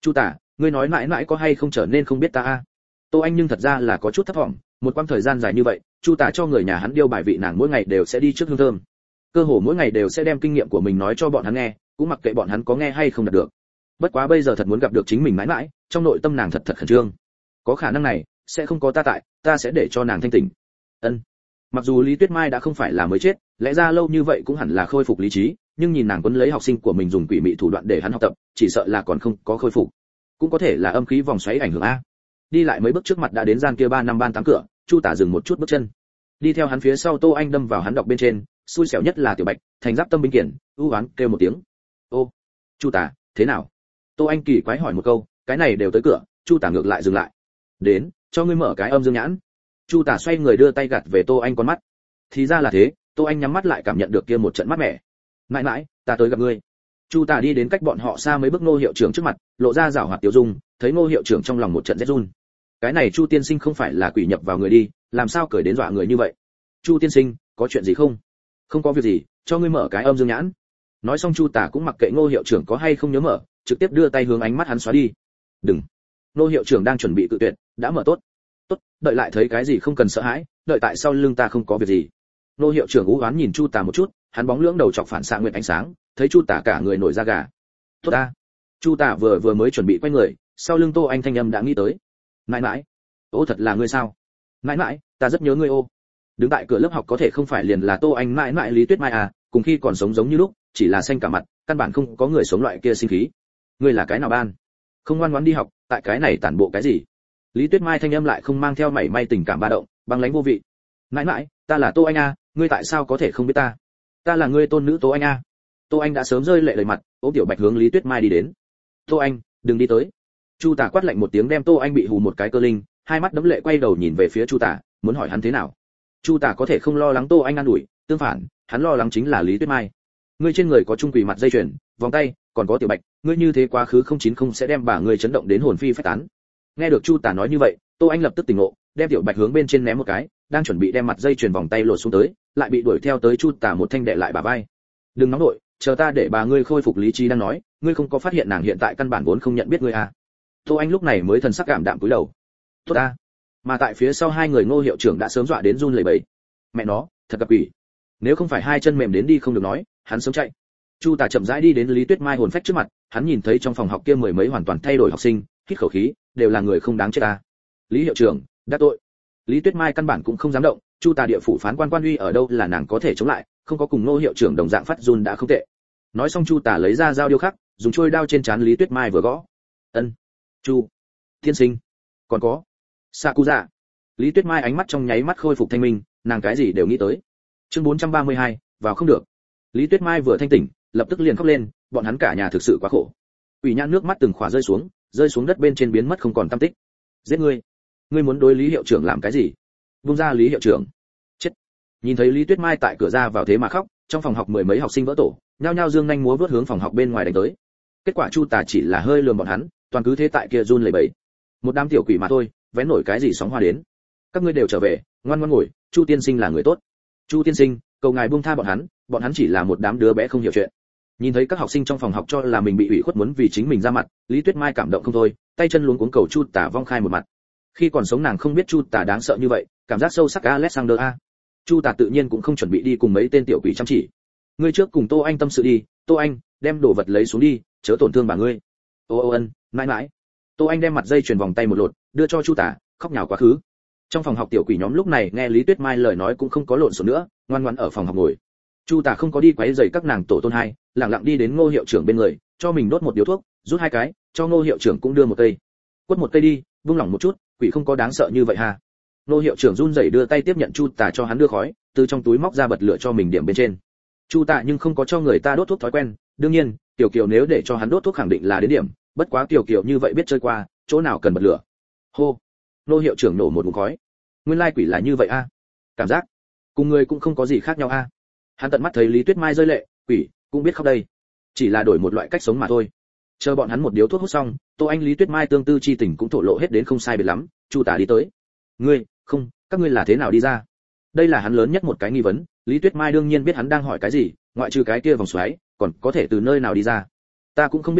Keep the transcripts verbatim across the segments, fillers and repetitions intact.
Chu Tả, ngươi nói mãi mãi có hay không trở nên không biết ta a? Tô Anh nhưng thật ra là có chút thất vọng, một quãng thời gian dài như vậy, Chu Tả cho người nhà hắn điêu bài vị nàng mỗi ngày đều sẽ đi trước hương thơm, cơ hồ mỗi ngày đều sẽ đem kinh nghiệm của mình nói cho bọn hắn nghe, cũng mặc kệ bọn hắn có nghe hay không đạt được. Bất quá bây giờ thật muốn gặp được chính mình mãi mãi, trong nội tâm nàng thật thật khẩn trương. Có khả năng này sẽ không có ta tại, ta sẽ để cho nàng thanh tỉnh. Ân. Mặc dù Lý Tuyết Mai đã không phải là mới chết, lẽ ra lâu như vậy cũng hẳn là khôi phục lý trí, nhưng nhìn nàng quấn lấy học sinh của mình dùng quỷ mị thủ đoạn để hắn học tập, chỉ sợ là còn không có khôi phục. Cũng có thể là âm khí vòng xoáy ảnh hưởng a. Đi lại mấy bước trước mặt đã đến gian kia ba năm ban tám cửa, Chu Tả dừng một chút bước chân. Đi theo hắn phía sau Tô Anh đâm vào hắn đọc bên trên, xui xẻo nhất là Tiểu Bạch, thành giáp tâm binh kiển, ưu oán kêu một tiếng. Ô, Chu Tả, thế nào? Tô Anh kỳ quái hỏi một câu, cái này đều tới cửa, Chu Tả ngược lại dừng lại. Đến, cho ngươi mở cái âm dương nhãn. Chu Tả xoay người đưa tay gạt về Tô Anh con mắt. Thì ra là thế, Tô Anh nhắm mắt lại cảm nhận được kia một trận mát mẻ. Mãi mãi, ta tới gặp ngươi. Chu Tả đi đến cách bọn họ xa mấy bước Ngô hiệu trưởng trước mặt, lộ ra giảo hoạt tiểu dung, thấy Ngô hiệu trưởng trong lòng một trận rét run. Cái này Chu tiên sinh không phải là quỷ nhập vào người đi, làm sao cởi đến dọa người như vậy? Chu tiên sinh, có chuyện gì không? Không có việc gì, cho ngươi mở cái âm dương nhãn. Nói xong Chu Tả cũng mặc kệ Ngô hiệu trưởng có hay không nhớ mở, trực tiếp đưa tay hướng ánh mắt hắn xóa đi. Đừng. Ngô hiệu trưởng đang chuẩn bị cự tuyệt, đã mở tốt. Tốt, đợi lại thấy cái gì không cần sợ hãi, đợi tại sau lưng ta không có việc gì. Ngô hiệu trưởng u uất nhìn Chu Tả một chút, hắn bóng lưỡng đầu chọc phản xạ nguyệt ánh sáng, thấy Chu Tả cả người nổi da gà. Tốt ta. Chu Tả vừa vừa mới chuẩn bị quay người, sau lưng Tô Anh thanh âm đã nghĩ tới. Mãi mãi, ô thật là ngươi sao? Mãi mãi, ta rất nhớ ngươi ô. Đứng tại cửa lớp học có thể không phải liền là Tô Anh mãi mãi Lý Tuyết Mai à, cùng khi còn sống giống như lúc, chỉ là xanh cả mặt, căn bản không có người sống loại kia sinh khí. Ngươi là cái nào ban? Không ngoan ngoãn đi học, tại cái này tản bộ cái gì? Lý Tuyết Mai thanh âm lại không mang theo mảy may tình cảm ba động, băng lãnh vô vị. Mãi mãi, ta là Tô Anh a, ngươi tại sao có thể không biết ta? Ta là ngươi tôn nữ Tô Anh a. Tô Anh đã sớm rơi lệ đầy mặt, ôm Tiểu Bạch hướng Lý Tuyết Mai đi đến. Tô Anh, đừng đi tới. Chu Tả quát lạnh một tiếng đem Tô Anh bị hù một cái cơ linh, hai mắt đẫm lệ quay đầu nhìn về phía Chu Tả, muốn hỏi hắn thế nào. Chu Tả có thể không lo lắng Tô Anh an ủi, tương phản, hắn lo lắng chính là Lý Tuyết Mai. Ngươi trên người có trung quỷ mặt dây chuyền, vòng tay, còn có Tiểu Bạch, ngươi như thế quá khứ không chín không sẽ đem bà ngươi chấn động đến hồn phi phách tán. Nghe được Chu Tả nói như vậy, Tô Anh lập tức tỉnh ngộ, đem Tiểu Bạch hướng bên trên ném một cái, đang chuẩn bị đem mặt dây chuyền vòng tay lột xuống tới, lại bị đuổi theo tới Chu Tả một thanh đè lại bà vai. Đừng nóng nội, chờ ta để bà ngươi khôi phục lý trí đang nói, ngươi không có phát hiện nàng hiện tại căn bản vốn không nhận biết ngươi à? Tô Anh lúc này mới thần sắc cảm đạm cúi đầu. Tốt a. Mà tại phía sau hai người Ngô hiệu trưởng đã sớm dọa đến run lẩy bẩy. Mẹ nó, thật gặp quỷ. Nếu không phải hai chân mềm đến đi không được nói, hắn sớm chạy. Chu Tả chậm rãi đi đến Lý Tuyết Mai hồn phách trước mặt, hắn nhìn thấy trong phòng học kia mười mấy hoàn toàn thay đổi học sinh, hít khẩu khí, đều là người không đáng chết ta. Lý hiệu trưởng, đã tội. Lý Tuyết Mai căn bản cũng không dám động, Chu Tả địa phủ phán quan quan uy ở đâu là nàng có thể chống lại, không có cùng Ngô hiệu trưởng đồng dạng phát run đã không tệ. Nói xong Chu Tả lấy ra dao điêu khắc, dùng trôi đao trên trán Lý Tuyết Mai vừa gõ. Ân. Chu tiên sinh, còn có Sakuza. Lý Tuyết Mai ánh mắt trong nháy mắt khôi phục thanh minh, nàng cái gì đều nghĩ tới. Chương bốn trăm ba mươi hai, vào không được. Lý Tuyết Mai vừa thanh tỉnh, lập tức liền khóc lên, bọn hắn cả nhà thực sự quá khổ. Ủy nhãn nước mắt từng khỏa rơi xuống, rơi xuống đất bên trên biến mất không còn tăm tích. Giết ngươi, ngươi muốn đối Lý hiệu trưởng làm cái gì? Buông ra Lý hiệu trưởng. Chết. Nhìn thấy Lý Tuyết Mai tại cửa ra vào thế mà khóc, trong phòng học mười mấy học sinh vỡ tổ, nhao nhao dương nhanh múa vớt hướng phòng học bên ngoài đánh tới. Kết quả Chu Tả chỉ là hơi lườm bọn hắn, toàn cứ thế tại kia run lẩy bẩy. Một đám tiểu quỷ mà thôi, vén nổi cái gì sóng hoa đến. Các ngươi đều trở về, ngoan ngoãn ngồi, Chu tiên sinh là người tốt. Chu tiên sinh, cầu ngài buông tha bọn hắn, bọn hắn chỉ là một đám đứa bé không hiểu chuyện. Nhìn thấy các học sinh trong phòng học cho là mình bị ủy khuất muốn vì chính mình ra mặt, Lý Tuyết Mai cảm động không thôi, tay chân luống cuống cầu Chu Tả vong khai một mặt. Khi còn sống nàng không biết Chu Tả đáng sợ như vậy, cảm giác sâu sắc Alexander a. Chu Tả tự nhiên cũng không chuẩn bị đi cùng mấy tên tiểu quỷ chăm chỉ. Ngươi trước cùng Tô Anh tâm sự đi, Tô Anh, đem đồ vật lấy xuống đi, chớ tổn thương bà ngươi. Ô ô ân, mãi mãi. Tô Anh đem mặt dây chuyền vòng tay một lột, đưa cho Chu Tả, khóc nhào quá khứ. Trong phòng học tiểu quỷ nhóm lúc này nghe Lý Tuyết Mai lời nói cũng không có lộn xộn nữa, ngoan ngoãn ở phòng học ngồi. Chu Tả không có đi quấy rầy các nàng tổ tôn hai, lặng lặng đi đến Ngô hiệu trưởng bên người, cho mình đốt một điếu thuốc, rút hai cái, cho Ngô hiệu trưởng cũng đưa một cây. Quất một cây đi, buông lỏng một chút, quỷ không có đáng sợ như vậy ha. Ngô hiệu trưởng run rẩy đưa tay tiếp nhận Chu Tả cho hắn đưa khói, từ trong túi móc ra bật lửa cho mình điểm bên trên. Chu Tả nhưng không có cho người ta đốt thuốc thói quen, đương nhiên, Tiểu Kiều nếu để cho hắn đốt thuốc khẳng định là đến điểm, bất quá Tiểu Kiều như vậy biết chơi qua, chỗ nào cần bật lửa. Hô. Ngô hiệu trưởng nổ một ngụm khói. Nguyên lai quỷ là như vậy a. Cảm giác cùng người cũng không có gì khác nhau a. Hắn tận mắt thấy Lý Tuyết Mai rơi lệ, quỷ cũng biết khóc đây. Chỉ là đổi một loại cách sống mà thôi. Chờ bọn hắn một điếu thuốc hút xong, Tô Anh Lý Tuyết Mai tương tư chi tình cũng thổ lộ hết đến không sai biệt lắm, Chu Tả đi tới. Ngươi, không, các ngươi là thế nào đi ra? Đây là hắn lớn nhất một cái nghi vấn, Lý Tuyết Mai đương nhiên biết hắn đang hỏi cái gì, ngoại trừ cái kia vòng xoáy, còn có thể từ nơi nào đi ra. Ta cũng không biết rõ,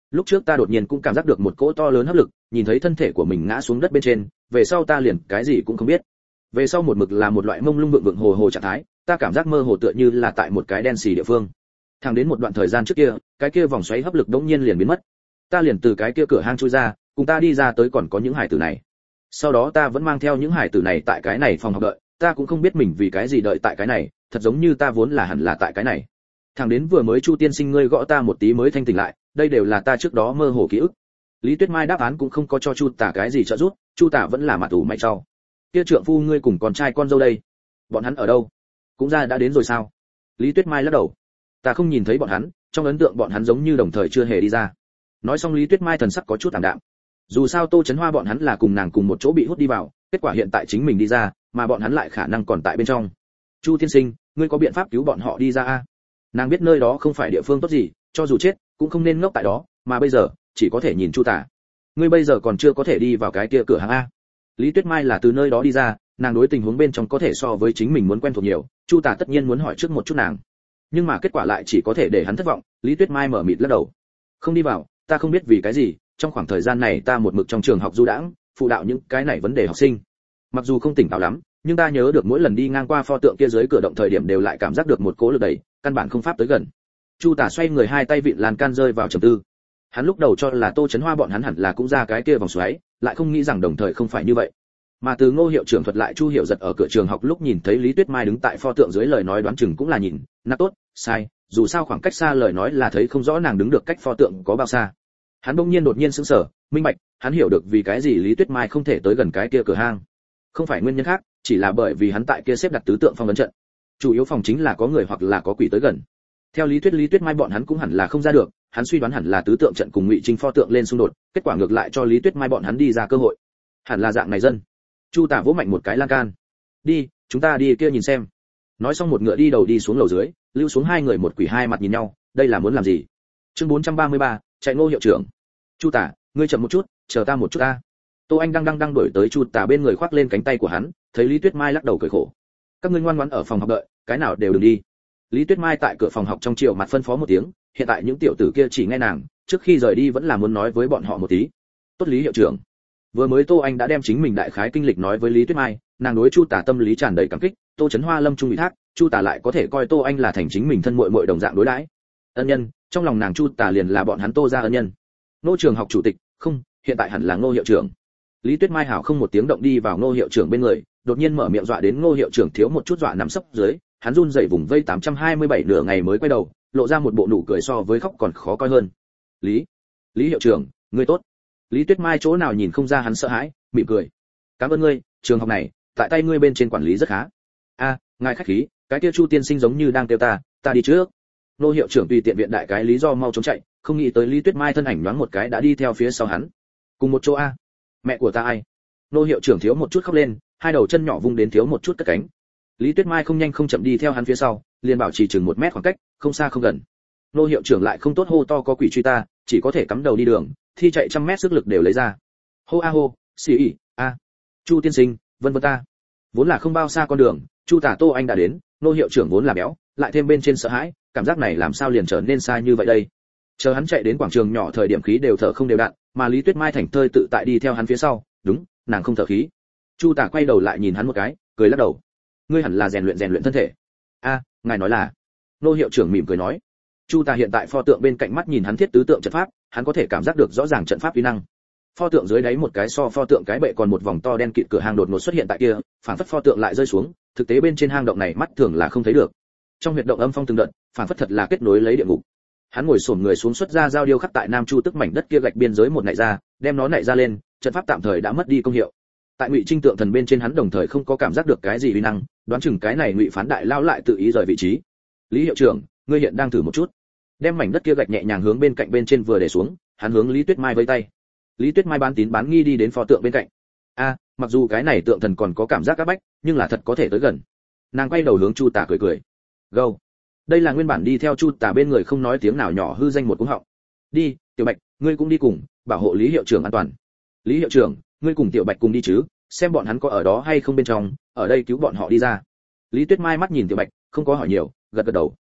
lúc trước ta đột nhiên cũng cảm giác được một cỗ to lớn hấp lực, nhìn thấy thân thể của mình ngã xuống đất bên trên, về sau ta liền cái gì cũng không biết. Về sau một mực là một loại mông lung vượng vượng hồ hồ trạng thái, ta cảm giác mơ hồ tựa như là tại một cái đen xì địa phương. Thẳng đến một đoạn thời gian trước kia, cái kia vòng xoáy hấp lực đống nhiên liền biến mất. Ta liền từ cái kia cửa hang chui ra, cùng ta đi ra tới còn có những hải tử này. Sau đó ta vẫn mang theo những hải tử này tại cái này phòng học đợi, ta cũng không biết mình vì cái gì đợi tại cái này, thật giống như ta vốn là hẳn là tại cái này. Thẳng đến vừa mới Chu tiên sinh ngươi gõ ta một tí mới thanh tỉnh lại, đây đều là ta trước đó mơ hồ ký ức. Lý Tuyết Mai đáp án cũng không có cho Chu Tả cái gì trợ giúp, Chu Tả vẫn là mặt ủ mày trao. Kia trượng phu ngươi cùng con trai con dâu đây, bọn hắn ở đâu? Cũng ra đã đến rồi sao? Lý Tuyết Mai lắc đầu. Ta không nhìn thấy bọn hắn, trong ấn tượng bọn hắn giống như đồng thời chưa hề đi ra. Nói xong Lý Tuyết Mai thần sắc có chút tạm đạm. Dù sao Tô Chấn Hoa bọn hắn là cùng nàng cùng một chỗ bị hút đi vào, kết quả hiện tại chính mình đi ra, mà bọn hắn lại khả năng còn tại bên trong. Chu tiên sinh, ngươi có biện pháp cứu bọn họ đi ra a? Nàng biết nơi đó không phải địa phương tốt gì, cho dù chết cũng không nên ngốc tại đó, mà bây giờ chỉ có thể nhìn Chu Tả. Ngươi bây giờ còn chưa có thể đi vào cái kia cửa hàng a. Lý Tuyết Mai là từ nơi đó đi ra, nàng đối tình huống bên trong có thể so với chính mình muốn quen thuộc nhiều, Chu Tả tất nhiên muốn hỏi trước một chút nàng. Nhưng mà kết quả lại chỉ có thể để hắn thất vọng, Lý Tuyết Mai mở mịt lắc đầu. Không đi vào, ta không biết vì cái gì, trong khoảng thời gian này ta một mực trong trường học du đãng, phụ đạo những cái này vấn đề học sinh. Mặc dù không tỉnh táo lắm, nhưng ta nhớ được mỗi lần đi ngang qua pho tượng kia dưới cửa động thời điểm đều lại cảm giác được một cỗ lực đẩy, căn bản không pháp tới gần. Chu Tả xoay người hai tay vịn lan can rơi vào trầm tư. Hắn lúc đầu cho là Tô Chấn Hoa bọn hắn hẳn là cũng ra cái kia vòng xoáy, lại không nghĩ rằng đồng thời không phải như vậy. Mà từ Ngô hiệu trưởng thuật lại Chu Hiểu Giật ở cửa trường học lúc nhìn thấy Lý Tuyết Mai đứng tại pho tượng dưới lời nói đoán chừng cũng là nhìn, nát tốt, sai, dù sao khoảng cách xa lời nói là thấy không rõ nàng đứng được cách pho tượng có bao xa. Hắn bỗng nhiên đột nhiên sững sờ, minh bạch, hắn hiểu được vì cái gì Lý Tuyết Mai không thể tới gần cái kia cửa hang. Không phải nguyên nhân khác, chỉ là bởi vì hắn tại kia xếp đặt tứ tượng phong ấn trận. Chủ yếu phòng chính là có người hoặc là có quỷ tới gần. Theo lý thuyết Lý Tuyết Mai bọn hắn cũng hẳn là không ra được, hắn suy đoán hẳn là tứ tượng trận cùng Ngụy Trinh pho tượng lên xung đột, kết quả ngược lại cho Lý Tuyết Mai bọn hắn đi ra cơ hội. Hẳn là dạng này dân. Chu Tả vỗ mạnh một cái lan can. Đi, chúng ta đi kia nhìn xem. Nói xong một ngựa đi đầu đi xuống lầu dưới, lưu xuống hai người một quỷ hai mặt nhìn nhau, đây là muốn làm gì? Chương bốn trăm ba mươi ba, chạy Ngô hiệu trưởng. Chu Tả, ngươi chậm một chút, chờ ta một chút ta. Tô Anh đang đang đang đuổi tới Chu Tả bên người khoác lên cánh tay của hắn, thấy Lý Tuyết Mai lắc đầu cười khổ. Các ngươi ngoan ngoãn ở phòng học đợi, cái nào đều đừng đi. Lý Tuyết Mai tại cửa phòng học trong chiều mặt phân phó một tiếng, hiện tại những tiểu tử kia chỉ nghe nàng, trước khi rời đi vẫn là muốn nói với bọn họ một tí. Tốt Lý hiệu trưởng. Vừa mới Tô Anh đã đem chính mình đại khái kinh lịch nói với Lý Tuyết Mai, nàng đối Chu Tả tâm lý tràn đầy cảm kích, Tô Chấn Hoa lâm trung ủy thác, Chu Tả lại có thể coi Tô Anh là thành chính mình thân muội muội đồng dạng đối đãi. Ân nhân, trong lòng nàng Chu Tả liền là bọn hắn Tô gia ân nhân. Ngô trường học chủ tịch, không, hiện tại hẳn là Ngô hiệu trưởng. Lý Tuyết Mai hảo không một tiếng động đi vào Ngô hiệu trưởng bên người, đột nhiên mở miệng dọa đến Ngô hiệu trưởng thiếu một chút dọa nằm sấp dưới, hắn run rẩy vùng vây tám trăm hai mươi bảy nửa ngày mới quay đầu, lộ ra một bộ nụ cười so với khóc còn khó coi hơn. Lý, Lý hiệu trưởng, ngươi tốt. Lý Tuyết Mai chỗ nào nhìn không ra hắn sợ hãi, mỉm cười. Cảm ơn ngươi, trường học này, tại tay ngươi bên trên quản lý rất khá. A, ngài khách khí, cái kia Chu tiên sinh giống như đang kêu ta, ta đi trước. Ngô hiệu trưởng tùy tiện viện đại cái lý do mau chóng chạy, không nghĩ tới Lý Tuyết Mai thân ảnh nhoáng một cái đã đi theo phía sau hắn. Cùng một chỗ a. Mẹ của ta ai? Ngô hiệu trưởng thiếu một chút khóc lên, hai đầu chân nhỏ vung đến thiếu một chút cất cánh. Lý Tuyết Mai không nhanh không chậm đi theo hắn phía sau, liền bảo trì chừng một mét khoảng cách, không xa không gần. Ngô hiệu trưởng lại không tốt hô to có quỷ truy ta, chỉ có thể cắm đầu đi đường, thi chạy trăm mét sức lực đều lấy ra. Hô a hô, xì ỉ, a. Chu tiên sinh, vân vân ta. Vốn là không bao xa con đường, Chu Tả Tô Anh đã đến, Ngô hiệu trưởng vốn là béo, lại thêm bên trên sợ hãi, cảm giác này làm sao liền trở nên xa như vậy đây. Chờ hắn chạy đến quảng trường nhỏ thời điểm khí đều thở không đều đặn, mà Lý Tuyết Mai thảnh thơi tự tại đi theo hắn phía sau, đúng, nàng không thở khí. Chu Tả quay đầu lại nhìn hắn một cái, cười lắc đầu. Ngươi hẳn là rèn luyện rèn luyện thân thể. A, ngài nói là. Ngô hiệu trưởng mỉm cười nói. Chu Tả hiện tại pho tượng bên cạnh mắt nhìn hắn thiết tứ tượng trận pháp, hắn có thể cảm giác được rõ ràng trận pháp uy năng. Pho tượng dưới đáy một cái so pho tượng cái bệ còn một vòng to đen kịt cửa hang đột ngột xuất hiện tại kia, phản phất pho tượng lại rơi xuống, thực tế bên trên hang động này mắt thường là không thấy được. Trong huyệt động âm phong từng đợt, phản phất thật là kết nối lấy địa ngục. Hắn ngồi xổm người xuống xuất ra dao điêu khắc tại Nam Chu tức mảnh đất kia gạch biên giới một nạy ra, đem nó nạy ra lên, trận pháp tạm thời đã mất đi công hiệu. Tại Ngụy Trinh tượng thần bên trên hắn đồng thời không có cảm giác được cái gì uy năng, đoán chừng cái này Ngụy phán đại lao lại tự ý rời vị trí. Lý hiệu trưởng, ngươi hiện đang thử một chút. Đem mảnh đất kia gạch nhẹ nhàng hướng bên cạnh bên trên vừa để xuống, hắn hướng Lý Tuyết Mai vẫy tay. Lý Tuyết Mai bán tín bán nghi đi đến pho tượng bên cạnh. A, mặc dù cái này tượng thần còn có cảm giác áp bách, nhưng là thật có thể tới gần. Nàng quay đầu hướng Chu Tả cười cười. Gâu. Đây là nguyên bản đi theo Chu Tả bên người không nói tiếng nào nhỏ hư danh một cú họng. Đi, Tiểu Bạch, ngươi cũng đi cùng, bảo hộ Lý hiệu trưởng an toàn. Lý hiệu trưởng, ngươi cùng Tiểu Bạch cùng đi chứ, xem bọn hắn có ở đó hay không bên trong, ở đây cứu bọn họ đi ra. Lý Tuyết Mai mắt nhìn Tiểu Bạch, không có hỏi nhiều, gật gật đầu.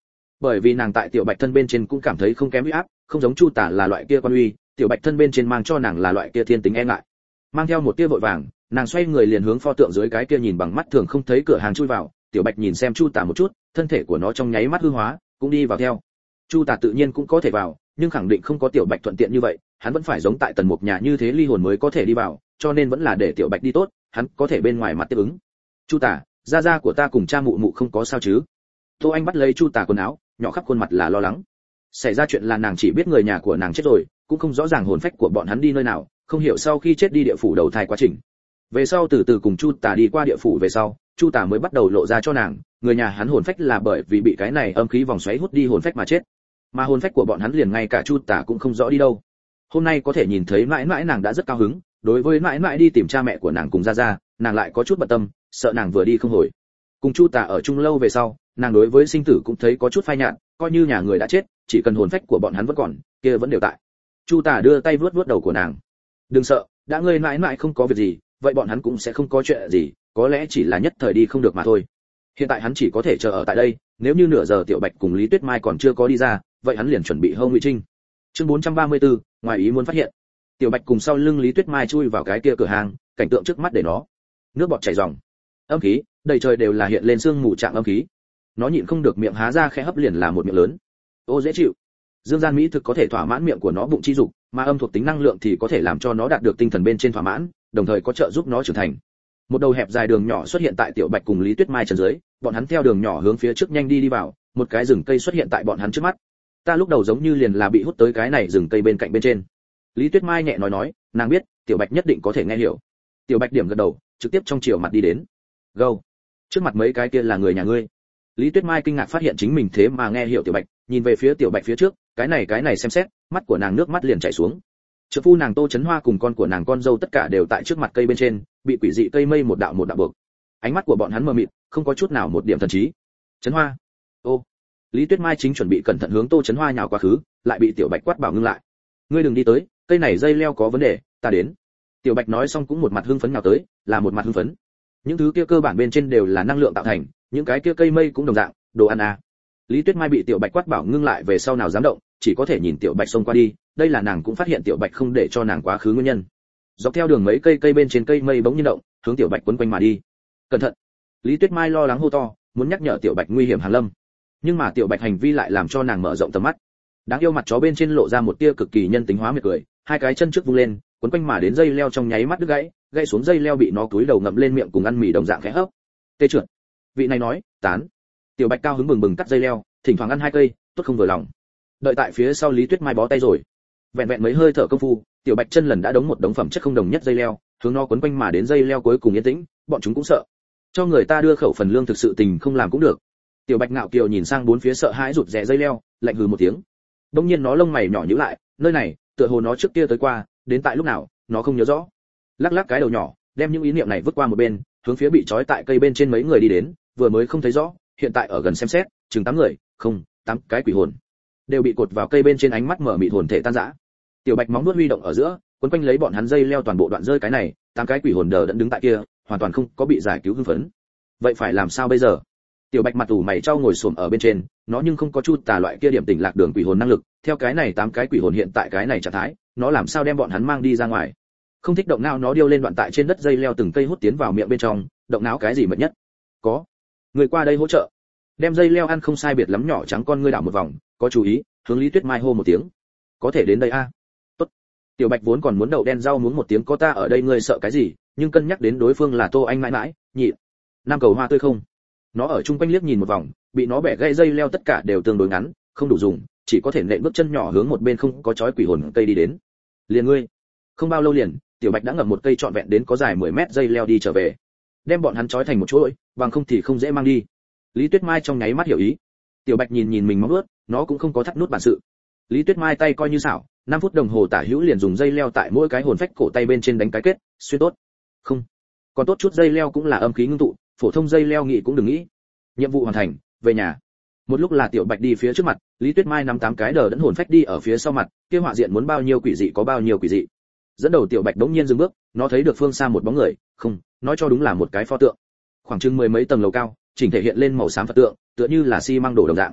bởi vì nàng tại tiểu bạch thân bên trên cũng cảm thấy không kém uy áp, không giống chu tả là loại kia quan uy, tiểu bạch thân bên trên mang cho nàng là loại kia thiên tính e ngại. Mang theo một tia vội vàng, nàng xoay người liền hướng pho tượng dưới cái kia nhìn bằng mắt thường không thấy cửa hàng chui vào. Tiểu bạch nhìn xem chu tả một chút, thân thể của nó trong nháy mắt hư hóa, cũng đi vào theo. Chu tả tự nhiên cũng có thể vào, nhưng khẳng định không có tiểu bạch thuận tiện như vậy, hắn vẫn phải giống tại tần mục nhà như thế ly hồn mới có thể đi vào, cho nên vẫn là để tiểu bạch đi tốt, hắn có thể bên ngoài mặt tiếp ứng. Chu tả, gia gia của ta cùng cha mụ mụ không có sao chứ? Tô Anh bắt lấy chu tả quần áo, nhỏ khắp khuôn mặt là lo lắng. Xảy ra chuyện là nàng chỉ biết người nhà của nàng chết rồi, cũng không rõ ràng hồn phách của bọn hắn đi nơi nào, không hiểu sau khi chết đi địa phủ đầu thai quá trình. Về sau từ từ cùng chu tả đi qua địa phủ về sau, chu tả mới bắt đầu lộ ra cho nàng, người nhà hắn hồn phách là bởi vì bị cái này âm khí vòng xoáy hút đi hồn phách mà chết, mà hồn phách của bọn hắn liền ngay cả chu tả cũng không rõ đi đâu. Hôm nay có thể nhìn thấy mãi mãi nàng đã rất cao hứng, đối với mãi mãi đi tìm cha mẹ của nàng cùng ra ra, nàng lại có chút bận tâm, sợ nàng vừa đi không hồi. Cùng chu tả ở chung lâu về sau, nàng đối với sinh tử cũng thấy có chút phai nhạt, coi như nhà người đã chết, chỉ cần hồn phách của bọn hắn vẫn còn, kia vẫn đều tại. Chu tả đưa tay vuốt vuốt đầu của nàng. Đừng sợ, đã ngươi mãi mãi không có việc gì, vậy bọn hắn cũng sẽ không có chuyện gì, có lẽ chỉ là nhất thời đi không được mà thôi. Hiện tại hắn chỉ có thể chờ ở tại đây, nếu như nửa giờ tiểu bạch cùng Lý Tuyết Mai còn chưa có đi ra, vậy hắn liền chuẩn bị hông ngụy trinh. Chương bốn trăm ba mươi tư, ngoài ý muốn phát hiện. Tiểu bạch cùng sau lưng Lý Tuyết Mai chui vào cái kia cửa hàng, cảnh tượng trước mắt để nó nước bọt chảy ròng. Âm khí, đầy trời đều là hiện lên sương mù trạng âm khí. Nó nhịn không được miệng há ra khẽ hấp liền là một miệng lớn. Ô dễ chịu. Dương gian mỹ thực có thể thỏa mãn miệng của nó bụng chi dục, mà âm thuộc tính năng lượng thì có thể làm cho nó đạt được tinh thần bên trên thỏa mãn, đồng thời có trợ giúp nó trưởng thành. Một đầu hẹp dài đường nhỏ xuất hiện tại tiểu bạch cùng Lý Tuyết Mai chân dưới, bọn hắn theo đường nhỏ hướng phía trước nhanh đi đi vào, một cái rừng cây xuất hiện tại bọn hắn trước mắt. Ta lúc đầu giống như liền là bị hút tới cái này rừng cây bên cạnh bên trên. Lý Tuyết Mai nhẹ nói nói, nàng biết tiểu bạch nhất định có thể nghe hiểu. Tiểu bạch điểm gật đầu, trực tiếp trong chiều mặt đi đến. Gâu, trước mặt mấy cái kia là người nhà ngươi. Lý Tuyết Mai kinh ngạc phát hiện chính mình thế mà nghe hiểu tiểu bạch, nhìn về phía tiểu bạch phía trước, cái này cái này xem xét, mắt của nàng nước mắt liền chảy xuống. Trợ phu nàng Tô Chấn Hoa cùng con của nàng con dâu tất cả đều tại trước mặt cây bên trên, bị quỷ dị cây mây một đạo một đạo buộc. Ánh mắt của bọn hắn mờ mịt, không có chút nào một điểm thần trí. Chấn Hoa. Ô. Lý Tuyết Mai chính chuẩn bị cẩn thận hướng Tô Chấn Hoa nhào quá khứ, lại bị tiểu bạch quát bảo ngưng lại. Ngươi đừng đi tới, cây này dây leo có vấn đề, ta đến. Tiểu bạch nói xong cũng một mặt hưng phấn nào tới, là một mặt hưng phấn. Những thứ kia cơ bản bên trên đều là năng lượng tạo thành, những cái kia cây mây cũng đồng dạng, đồ ăn à. Lý Tuyết Mai bị tiểu bạch quát bảo ngưng lại về sau nào dám động, chỉ có thể nhìn tiểu bạch xông qua đi, đây là nàng cũng phát hiện tiểu bạch không để cho nàng quá khứ nguyên nhân. Dọc theo đường mấy cây cây bên trên cây mây bỗng nhiên động, hướng tiểu bạch quấn quanh mà đi. Cẩn thận. Lý Tuyết Mai lo lắng hô to, muốn nhắc nhở tiểu bạch nguy hiểm hàng lâm. Nhưng mà tiểu bạch hành vi lại làm cho nàng mở rộng tầm mắt. Đáng yêu mặt chó bên trên lộ ra một tia cực kỳ nhân tính hóa miệt cười, hai cái chân trước vung lên, quấn quanh mà đến dây leo trong nháy mắt đứt gãy, gãy xuống dây leo bị nó túi đầu ngậm lên miệng cùng ăn mì đồng dạng khẽ hấp. Tê trượt. Vị này nói, tán. Tiểu bạch cao hứng bừng bừng cắt dây leo, thỉnh thoảng ăn hai cây, tốt không vừa lòng. Đợi tại phía sau Lý Tuyết Mai bó tay rồi. Vẹn vẹn mấy hơi thở công phu, tiểu bạch chân lần đã đống một đống phẩm chất không đồng nhất dây leo, hướng nó quấn quanh mà đến dây leo cuối cùng yên tĩnh, bọn chúng cũng sợ. Cho người ta đưa khẩu phần lương thực sự tình không làm cũng được. Tiểu bạch ngạo kiều nhìn sang bốn phía sợ hãi rụt rè dây leo, lạnh hừ một tiếng. Đống nhiên nó lông mày nhỏ nhíu lại, nơi này, tựa hồ nó trước kia tới qua, đến tại lúc nào, nó không nhớ rõ. Lắc lắc cái đầu nhỏ, đem những ý niệm này vứt qua một bên, hướng phía bị trói tại cây bên trên mấy người đi đến, vừa mới không thấy rõ, hiện tại ở gần xem xét, chừng tám người, không, tám cái quỷ hồn, đều bị cột vào cây bên trên, ánh mắt mở mịt hồn thể tan rã. Tiểu bạch móng nuốt huy động ở giữa, quấn quanh lấy bọn hắn dây leo toàn bộ đoạn rơi cái này, tám cái quỷ hồn đờ đẫn đứng tại kia, hoàn toàn không có bị giải cứu hưng phấn. Vậy phải làm sao bây giờ? Tiểu bạch mặt ủ mày trao ngồi xổm ở bên trên, nó nhưng không có chút tà loại kia điểm tỉnh lạc đường quỷ hồn năng lực, theo cái này tám cái quỷ hồn hiện tại cái này trạng thái, nó làm sao đem bọn hắn mang đi ra ngoài? Không thích động não nó điêu lên đoạn tại trên đất dây leo từng cây hút tiến vào miệng bên trong, động não cái gì mệt nhất? Có. Người qua đây hỗ trợ. Đem dây leo ăn không sai biệt lắm nhỏ trắng con ngươi đảo một vòng, có chú ý, hướng Lý Tuyết Mai hô một tiếng. Có thể đến đây a? À? Tốt. Tiểu bạch vốn còn muốn đậu đen rau muốn một tiếng có ta ở đây ngươi sợ cái gì, nhưng cân nhắc đến đối phương là Tô Anh mãi mãi, nhịn. Nam cầu hoa tươi không? Nó ở chung quanh liếc nhìn một vòng, bị nó bẻ gãy dây leo tất cả đều tương đối ngắn, không đủ dùng, chỉ có thể nện bước chân nhỏ hướng một bên không có chói quỷ hồn cây đi đến. Liền ngươi. Không bao lâu liền, tiểu bạch đã ngậm một cây trọn vẹn đến có dài mười mét dây leo đi trở về. Đem bọn hắn trói thành một chuỗi, bằng không thì không dễ mang đi. Lý Tuyết Mai trong nháy mắt hiểu ý. Tiểu bạch nhìn nhìn mình móng vuốt, nó cũng không có thắt nút bản sự. Lý Tuyết Mai tay coi như xảo, năm phút đồng hồ tả hữu liền dùng dây leo tại mỗi cái hồn phách cổ tay bên trên đánh cái kết, xuyên tốt. Không, còn tốt chút dây leo cũng là âm khí ngưng tụ, phổ thông dây leo nghĩ cũng đừng nghĩ. Nhiệm vụ hoàn thành, về nhà. Một lúc là tiểu bạch đi phía trước mặt, Lý Tuyết Mai nắm tám cái đờ đẫn hồn phách đi ở phía sau mặt, kia họa diện muốn bao nhiêu quỷ dị có bao nhiêu quỷ dị. Dẫn đầu tiểu bạch đống nhiên dừng bước, nó thấy được phương xa một bóng người, không, nói cho đúng là một cái pho tượng. Khoảng chừng mười mấy tầng lầu cao, chỉnh thể hiện lên màu xám Phật tượng, tựa như là xi măng đổ đồng dạng.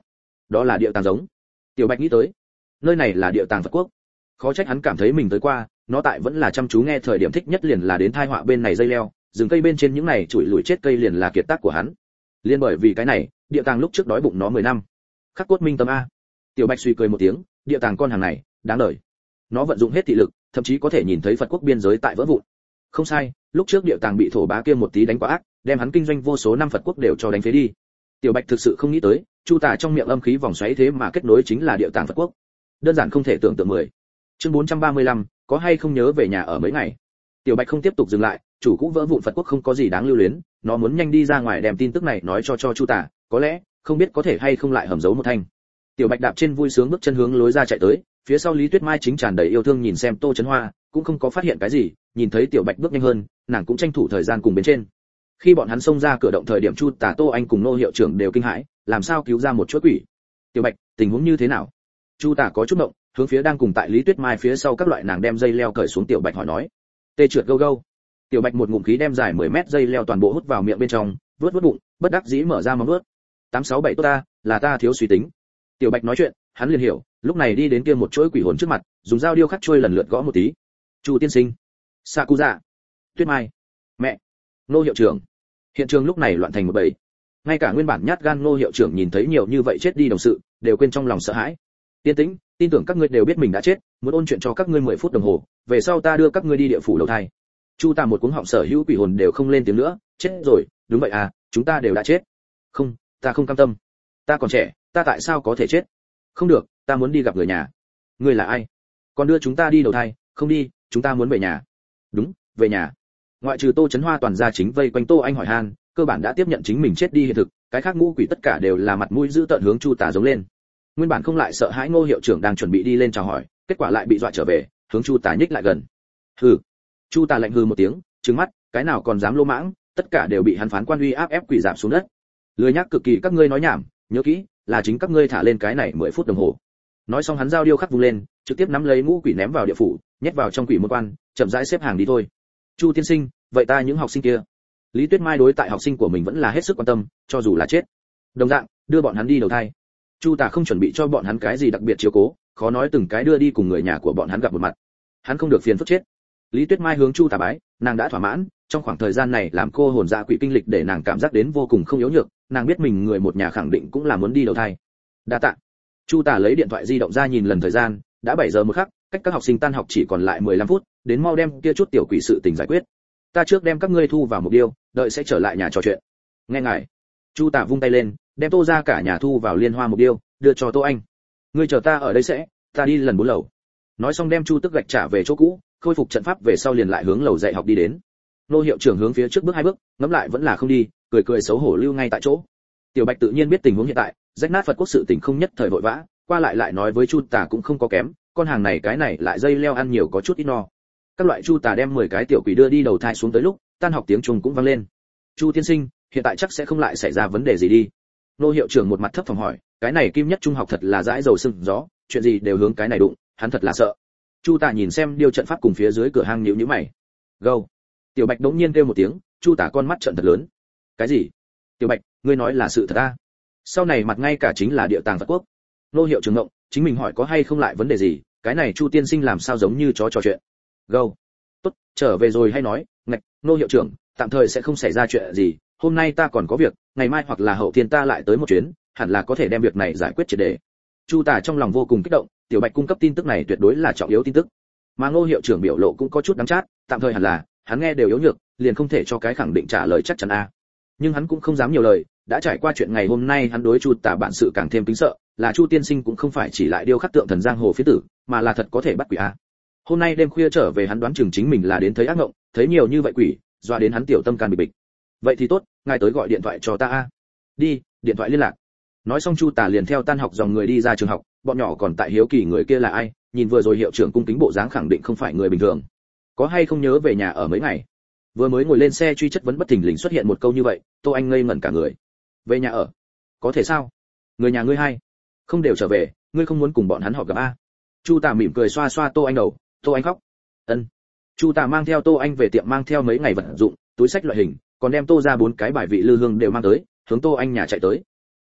đó là địa tàng giống. Tiểu Bạch nghĩ tới, nơi này là địa tàng Phật quốc. Khó trách hắn cảm thấy mình tới qua, nó tại vẫn là chăm chú nghe thời điểm thích nhất liền là đến thai họa bên này dây leo, rừng cây bên trên những này chuỗi lủi chết cây liền là kiệt tác của hắn. Liên bởi vì cái này, địa tàng lúc trước đói bụng nó mười năm. Khắc cốt minh tâm a. Tiểu Bạch suy cười một tiếng, địa tàng con hàng này, đáng đời. Nó vận dụng hết thị lực, thậm chí có thể nhìn thấy Phật quốc biên giới tại vỡ vụn. Không sai, lúc trước địa tàng bị thổ bá kia một tí đánh quá ác, đem hắn kinh doanh vô số năm Phật quốc đều cho đánh phế đi. Tiểu Bạch thực sự không nghĩ tới, Chu Tả trong miệng âm khí vòng xoáy thế mà kết nối chính là địa tàng Phật quốc. Đơn giản không thể tưởng tượng mười. Chương bốn trăm ba mươi lăm, có hay không nhớ về nhà ở mấy ngày. Tiểu Bạch không tiếp tục dừng lại, chủ cũ vỡ vụn Phật quốc không có gì đáng lưu luyến, nó muốn nhanh đi ra ngoài đem tin tức này nói cho cho Chu Tả, có lẽ, không biết có thể hay không lại hầm giấu một thanh. Tiểu Bạch đạp trên vui sướng bước chân hướng lối ra chạy tới, phía sau Lý Tuyết Mai chính tràn đầy yêu thương nhìn xem Tô Chấn Hoa, cũng không có phát hiện cái gì, nhìn thấy Tiểu Bạch bước nhanh hơn, nàng cũng tranh thủ thời gian cùng bên trên. Khi bọn hắn xông ra cửa động thời điểm Chu Tả, Tô Anh cùng nô hiệu trưởng đều kinh hãi, làm sao cứu ra một chuỗi quỷ? Tiểu Bạch, tình huống như thế nào? Chu Tả có chút động, hướng phía đang cùng tại Lý Tuyết Mai phía sau các loại nàng đem dây leo cởi xuống. Tiểu Bạch hỏi nói. Tê trượt gâu gâu. Tiểu Bạch một ngụm khí đem dài mười mét dây leo toàn bộ hút vào miệng bên trong, vớt vớt bụng, bất đắc dĩ mở ra móng vuốt. tám sáu bảy tốt ta, là ta thiếu suy tính. Tiểu Bạch nói chuyện, hắn liền hiểu, lúc này đi đến kia một chuỗi quỷ hồn trước mặt, dùng dao điêu khắc chuôi lần lượt gõ một tí. Chu tiên sinh, Sakuza, Tuyết Mai, mẹ, nô hiệu trưởng. Hiện trường lúc này loạn thành một bầy. Ngay cả nguyên bản nhát gan nô hiệu trưởng nhìn thấy nhiều như vậy chết đi đồng sự, đều quên trong lòng sợ hãi. Tiên tĩnh, tin tưởng các ngươi đều biết mình đã chết, muốn ôn chuyện cho các ngươi mười phút đồng hồ, về sau ta đưa các ngươi đi địa phủ đầu thai. Chu Tà một cuống họng sở hữu quỷ hồn đều không lên tiếng nữa, chết rồi, đúng vậy à, chúng ta đều đã chết. Không, ta không cam tâm. Ta còn trẻ, ta tại sao có thể chết? Không được, ta muốn đi gặp người nhà. Ngươi là ai? Còn đưa chúng ta đi đầu thai? Không đi, chúng ta muốn về nhà. Đúng, về nhà. Ngoại trừ Tô Chấn Hoa toàn gia chính vây quanh Tô Anh hỏi han, cơ bản đã tiếp nhận chính mình chết đi hiện thực, cái khác ngũ quỷ tất cả đều là mặt mũi giữ tợn hướng Chu Tà giống lên. Nguyên bản không lại sợ hãi Ngô hiệu trưởng đang chuẩn bị đi lên chào hỏi, kết quả lại bị dọa trở về, hướng Chu Tà nhích lại gần. Hừ. Chu Tà lạnh hừ một tiếng, trừng mắt, cái nào còn dám lô mãng, tất cả đều bị hắn phán quan uy áp ép quỷ giảm xuống đất. Lười nhác cực kỳ các ngươi nói nhảm, nhớ kỹ, là chính các ngươi thả lên cái này mười phút đồng hồ. Nói xong hắn dao điêu khắc vung lên, trực tiếp nắm lấy ngũ quỷ ném vào địa phủ, nhét vào trong quỷ môn quan, chậm rãi xếp hàng đi thôi. Chu tiên sinh, vậy ta những học sinh kia. Lý Tuyết Mai đối tại học sinh của mình vẫn là hết sức quan tâm, cho dù là chết. Đồng dạng, đưa bọn hắn đi đầu thai. Chu Tà không chuẩn bị cho bọn hắn cái gì đặc biệt chiếu cố, khó nói từng cái đưa đi cùng người nhà của bọn hắn gặp một mặt. Hắn không được phiền phức chết. Lý Tuyết Mai hướng Chu Tà bái, nàng đã thỏa mãn, trong khoảng thời gian này làm cô hồn dạ quỷ kinh lịch để nàng cảm giác đến vô cùng không yếu nhược, nàng biết mình người một nhà khẳng định cũng là muốn đi đầu thai. Đa tạ. Chu Tà lấy điện thoại di động ra nhìn lần thời gian, đã bảy giờ một khắc, cách các học sinh tan học chỉ còn lại mười lăm phút, đến mau đem kia chút tiểu quỷ sự tình giải quyết. Ta trước đem các ngươi thu vào một điều, đợi sẽ trở lại nhà trò chuyện. Nghe ngài. Chu Tà vung tay lên, đem Tô ra cả nhà thu vào liên hoa một điều, đưa cho Tô Anh. Ngươi chờ ta ở đây sẽ, ta đi lần bốn lầu. Nói xong đem Chu Tức gạch trả về chỗ cũ, khôi phục trận pháp về sau liền lại hướng lầu dạy học đi đến. Nô hiệu trưởng hướng phía trước bước hai bước, ngẫm lại vẫn là không đi, cười cười xấu hổ lưu ngay tại chỗ. Tiểu Bạch tự nhiên biết tình huống hiện tại, rách nát Phật quốc sự tình không nhất thời vội vã, qua lại lại nói với Chu Tà cũng không có kém, con hàng này cái này lại dây leo ăn nhiều có chút ít no. Các loại Chu Tà đem mười cái tiểu quỷ đưa đi đầu thai xuống tới lúc, tan học tiếng chuông cũng vang lên. Chu tiên sinh, hiện tại chắc sẽ không lại xảy ra vấn đề gì đi. Nô hiệu trưởng một mặt thấp thỏm hỏi, cái này kim nhất trung học thật là dãi dầu sưng gió, chuyện gì đều hướng cái này đụng, hắn thật là sợ. Chu Tà nhìn xem điều trận pháp cùng phía dưới cửa hang nhíu nhíu mày. Gâu. Tiểu Bạch đống nhiên kêu một tiếng, Chu Tà con mắt trợn thật lớn. Cái gì? Tiểu Bạch, ngươi nói là sự thật à? Sau này mặt ngay cả chính là địa tàng Phật quốc. Nô hiệu trưởng ngộng, chính mình hỏi có hay không lại vấn đề gì, cái này Chu tiên sinh làm sao giống như chó trò chuyện. Gâu. Tốt, trở về rồi hay nói, ngạch, nô hiệu trưởng, tạm thời sẽ không xảy ra chuyện gì, hôm nay ta còn có việc, ngày mai hoặc là hậu thiên ta lại tới một chuyến, hẳn là có thể đem việc này giải quyết triệt để. Chu Tà trong lòng vô cùng kích động, Tiểu Bạch cung cấp tin tức này tuyệt đối là trọng yếu tin tức. Mà Ngô hiệu trưởng biểu lộ cũng có chút đắng chát, tạm thời hẳn là, hắn nghe đều yếu nhược, liền không thể cho cái khẳng định trả lời chắc chắn a. Nhưng hắn cũng không dám nhiều lời, đã trải qua chuyện ngày hôm nay hắn đối Chu Tà bản sự càng thêm kính sợ, là Chu tiên sinh cũng không phải chỉ lại điêu khắc tượng thần giang hồ phía tử, mà là thật có thể bắt quỷ a. Hôm nay đêm khuya trở về hắn đoán chừng chính mình là đến thấy ác ngộng, thấy nhiều như vậy quỷ, dọa đến hắn tiểu tâm can bị bịch. Vậy thì tốt, ngài tới gọi điện thoại cho ta a. Đi, điện thoại liên lạc. Nói xong Chu Tà liền theo tan học dòng người đi ra trường học, bọn nhỏ còn tại hiếu kỳ người kia là ai, nhìn vừa rồi hiệu trưởng cung kính bộ dáng khẳng định không phải người bình thường. Có hay không nhớ về nhà ở mấy ngày? Vừa mới ngồi lên xe truy chất vấn bất thình lình xuất hiện một câu như vậy, Tô Anh ngây ngẩn cả người. Về nhà ở? Có thể sao? Người nhà ngươi hay? Không đều trở về, ngươi không muốn cùng bọn hắn họp gặp a? Chu Tà mỉm cười xoa xoa Tô Anh đầu, Tô Anh khóc. Ân. Chu Tà mang theo Tô Anh về tiệm mang theo mấy ngày vật dụng, túi sách loại hình, còn đem Tô ra bốn cái bài vị lư hương đều mang tới, hướng Tô Anh nhà chạy tới.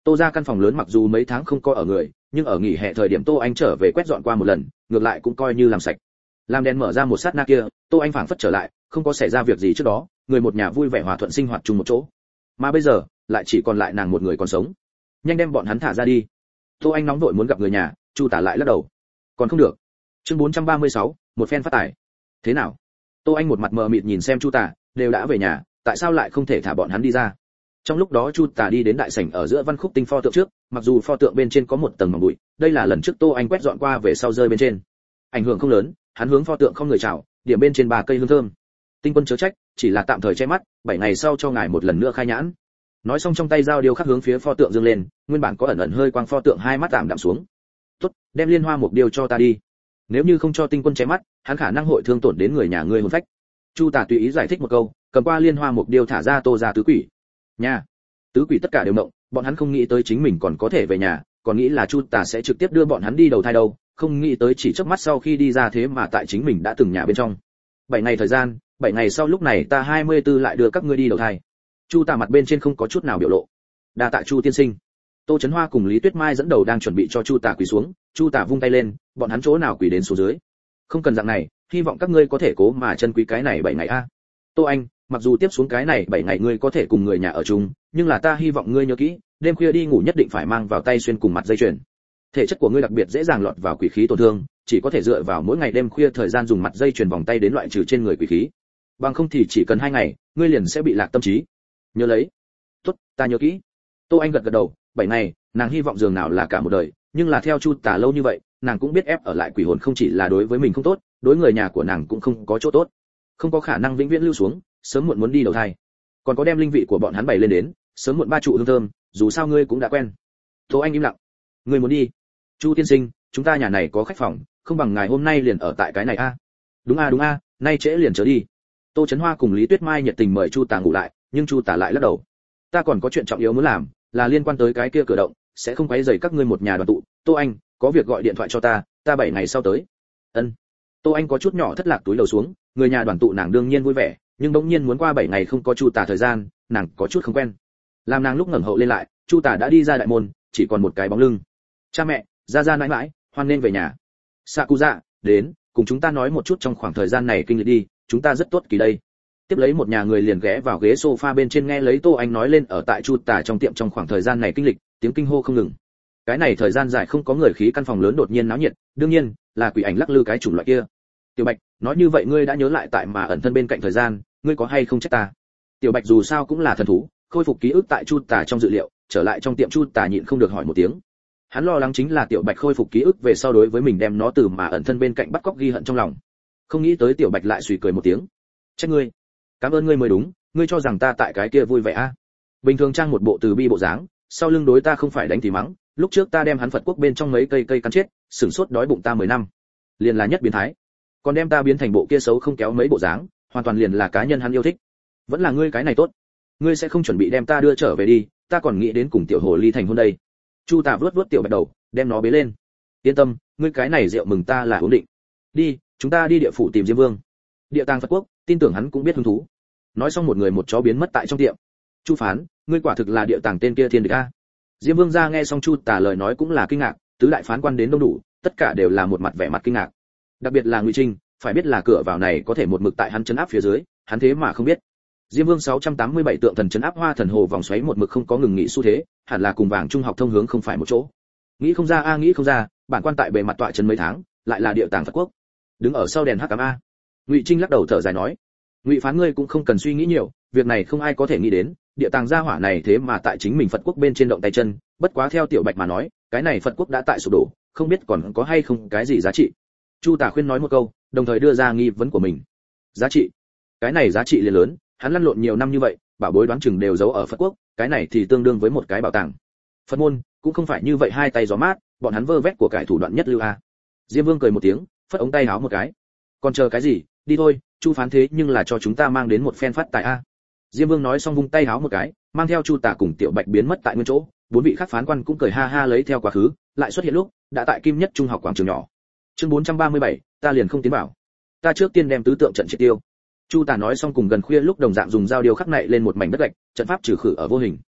Tô ra căn phòng lớn mặc dù mấy tháng không có ở người, nhưng ở nghỉ hè thời điểm Tô Anh trở về quét dọn qua một lần, ngược lại cũng coi như làm sạch. Làm đèn mở ra một sát na kia, Tô Anh phảng phất trở lại, không có xảy ra việc gì trước đó, người một nhà vui vẻ hòa thuận sinh hoạt chung một chỗ. Mà bây giờ, lại chỉ còn lại nàng một người còn sống. Nhanh đem bọn hắn thả ra đi. Tô Anh nóng vội muốn gặp người nhà, Chu Tả lại lắc đầu. Còn không được. Chương bốn trăm ba mươi sáu, một phen phát tài. Thế nào? Tô Anh một mặt mờ mịt nhìn xem Chu Tả, đều đã về nhà, tại sao lại không thể thả bọn hắn đi ra? Trong lúc đó Chu Tả đi đến đại sảnh ở giữa Văn Khúc Tinh pho tượng trước, mặc dù pho tượng bên trên có một tầng mỏng bụi, đây là lần trước Tô Anh quét dọn qua về sau rơi bên trên. Ảnh hưởng không lớn, hắn hướng pho tượng không người chào, điểm bên trên ba cây hương thơm. Tinh quân chớ trách, chỉ là tạm thời che mắt, bảy ngày sau cho ngài một lần nữa khai nhãn. Nói xong trong tay dao điêu khắc hướng phía pho tượng dương lên, nguyên bản có ẩn ẩn hơi quang pho tượng hai mắt tạm đạm xuống. "Tốt, đem liên hoa mục điêu cho ta đi. Nếu như không cho Tinh quân che mắt, hắn khả năng hội thương tổn đến người nhà ngươi hồn phách." Chu Tả tùy ý giải thích một câu, cầm qua liên hoa mục điêu thả ra Tô gia tứ quỷ. Nhà, tứ quỷ tất cả đều động, bọn hắn không nghĩ tới chính mình còn có thể về nhà, còn nghĩ là Chu Tả sẽ trực tiếp đưa bọn hắn đi đầu thai đâu, không nghĩ tới chỉ chớp mắt sau khi đi ra thế mà tại chính mình đã từng nhà bên trong. Bảy ngày thời gian, bảy ngày sau lúc này ta hai mươi tư lại đưa các ngươi đi đầu thai. Chu Tả mặt bên trên không có chút nào biểu lộ. Đa tạ Chu tiên sinh. Tô Chấn Hoa cùng Lý Tuyết Mai dẫn đầu đang chuẩn bị cho Chu Tả quỳ xuống, Chu Tả vung tay lên, bọn hắn chỗ nào quỳ đến số dưới. Không cần dạng này, hy vọng các ngươi có thể cố mà chân quý cái này bảy ngày a. Tô Anh, mặc dù tiếp xuống cái này bảy ngày ngươi có thể cùng người nhà ở chung, nhưng là ta hy vọng ngươi nhớ kỹ, đêm khuya đi ngủ nhất định phải mang vào tay xuyên cùng mặt dây chuyền. Thể chất của ngươi đặc biệt dễ dàng lọt vào quỷ khí tổn thương, chỉ có thể dựa vào mỗi ngày đêm khuya thời gian dùng mặt dây chuyền vòng tay đến loại trừ trên người quỷ khí. Bằng không thì chỉ cần hai ngày, ngươi liền sẽ bị lạc tâm trí. Nhớ lấy. Tốt, ta nhớ kỹ. Tô Anh gật gật đầu, bảy ngày, nàng hy vọng giường nào là cả một đời, nhưng là theo Chu Tả lâu như vậy, nàng cũng biết ép ở lại quỷ hồn không chỉ là đối với mình không tốt, đối người nhà của nàng cũng không có chỗ tốt. Không có khả năng vĩnh viễn lưu xuống, sớm muộn muốn đi đầu thai. Còn có đem linh vị của bọn hắn bày lên đến, sớm muộn ba trụ hương thơm, dù sao ngươi cũng đã quen. Tô Anh im lặng. Ngươi muốn đi? Chu tiên sinh, chúng ta nhà này có khách phòng, không bằng ngài hôm nay liền ở tại cái này a. Đúng a đúng a, nay trễ liền trở đi. Tô Chấn Hoa cùng Lý Tuyết Mai nhiệt tình mời Chu Tả ngủ lại, nhưng Chu Tả lại lắc đầu. Ta còn có chuyện trọng yếu muốn làm, là liên quan tới cái kia cửa động, sẽ không quấy rầy các ngươi một nhà đoàn tụ. Tô Anh, có việc gọi điện thoại cho ta, ta bảy ngày sau tới. Ân. Tô Anh có chút nhỏ thất lạc túi lầu xuống, người nhà đoàn tụ nàng đương nhiên vui vẻ, nhưng bỗng nhiên muốn qua bảy ngày không có Chu Tả thời gian, nàng có chút không quen. Làm nàng lúc ngẩng hậu lên lại, Chu Tả đã đi ra đại môn, chỉ còn một cái bóng lưng. Cha mẹ, ra ra nãi nãi, hoan nên về nhà. Sakuza, đến, cùng chúng ta nói một chút trong khoảng thời gian này kinh lịch đi, chúng ta rất tốt kỳ đây. Tiếp lấy một nhà người liền ghé vào ghế sofa bên trên nghe lấy Tô Anh nói lên ở tại Chu Tả trong tiệm trong khoảng thời gian này kinh lịch, tiếng kinh hô không ngừng. Cái này thời gian dài không có người khí căn phòng lớn đột nhiên náo nhiệt, đương nhiên là quỷ ảnh lắc lư cái chủng loại kia. Tiểu Bạch, nói như vậy ngươi đã nhớ lại tại mà ẩn thân bên cạnh thời gian, ngươi có hay không trách ta? Tiểu Bạch dù sao cũng là thần thú, khôi phục ký ức tại Chu Tả trong dự liệu, trở lại trong tiệm Chu Tả nhịn không được hỏi một tiếng. Hắn lo lắng chính là Tiểu Bạch khôi phục ký ức về sau đối với mình đem nó từ mà ẩn thân bên cạnh bắt cóc ghi hận trong lòng. Không nghĩ tới Tiểu Bạch lại suy cười một tiếng. Trách ngươi? Cảm ơn ngươi mới đúng, ngươi cho rằng ta tại cái kia vui vẻ a? À? Bình thường trang một bộ từ bi bộ dáng, sau lưng đối ta không phải đánh thì mắng, lúc trước ta đem hắn Phật quốc bên trong mấy cây cây cắn chết, sửng sốt đói bụng ta mười năm. Liền là nhất biến thái. Còn đem ta biến thành bộ kia xấu không kéo mấy bộ dáng, hoàn toàn liền là cá nhân hắn yêu thích. Vẫn là ngươi cái này tốt. Ngươi sẽ không chuẩn bị đem ta đưa trở về đi, ta còn nghĩ đến cùng tiểu hồ ly thành hôn đây. Chu Tả vuốt vuốt Tiểu Bạch đầu, đem nó bế lên. Yên tâm, ngươi cái này rượu mừng ta là ổn định. Đi, chúng ta đi địa phủ tìm Diêm Vương. Địa tàng Phật quốc, tin tưởng hắn cũng biết hứng thú. Nói xong một người một chó biến mất tại trong tiệm. Chu phán, ngươi quả thực là địa tàng tên kia thiên địch a. Diêm Vương gia nghe xong Chu Tả lời nói cũng là kinh ngạc, tứ đại phán quan đến đông đủ, tất cả đều là một mặt vẻ mặt kinh ngạc. Đặc biệt là Ngụy Trinh, phải biết là cửa vào này có thể một mực tại hắn trấn áp phía dưới, hắn thế mà không biết. Diêm Vương sáu trăm tám mươi bảy tượng thần trấn áp Hoa Thần Hồ vòng xoáy một mực không có ngừng nghỉ xu thế, hẳn là cùng vàng trung học thông hướng không phải một chỗ. Nghĩ không ra a nghĩ không ra, bản quan tại bề mặt tọa trấn mấy tháng, lại là địa tàng Phật quốc. Đứng ở sau đèn hắc ám a. Ngụy Trinh lắc đầu thở dài nói, Ngụy phán ngươi cũng không cần suy nghĩ nhiều, việc này không ai có thể nghĩ đến, địa tàng gia hỏa này thế mà tại chính mình Phật quốc bên trên động tay chân, bất quá theo Tiểu Bạch mà nói, cái này Phật quốc đã tại sụp đổ, không biết còn có hay không cái gì giá trị. Chu Tả khuyên nói một câu, đồng thời đưa ra nghi vấn của mình. Giá trị? Cái này giá trị liền lớn, hắn lăn lộn nhiều năm như vậy, bảo bối đoán chừng đều giấu ở Phật quốc, cái này thì tương đương với một cái bảo tàng. Phật môn cũng không phải như vậy hai tay gió mát, bọn hắn vơ vét của cải thủ đoạn nhất lưu a. Diêm Vương cười một tiếng, phất ống tay áo một cái. Còn chờ cái gì, đi thôi, Chu phán thế nhưng là cho chúng ta mang đến một phen phát tài a. Diêm Vương nói xong vung tay áo một cái, mang theo Chu Tả cùng Tiểu Bạch biến mất tại nguyên chỗ, bốn vị khác phán quan cũng cười ha ha lấy theo quá khứ, lại xuất hiện lúc đã tại Kim Nhất Trung học quảng trường nhỏ. Chương bốn trăm ba mươi bảy, ta liền không tiến vào. Ta trước tiên đem tứ tượng trận triệt tiêu. Chu Tả nói xong cùng gần khuya lúc đồng dạng dùng dao điêu khắc nạy lên một mảnh đất gạch, trận pháp trừ khử ở vô hình.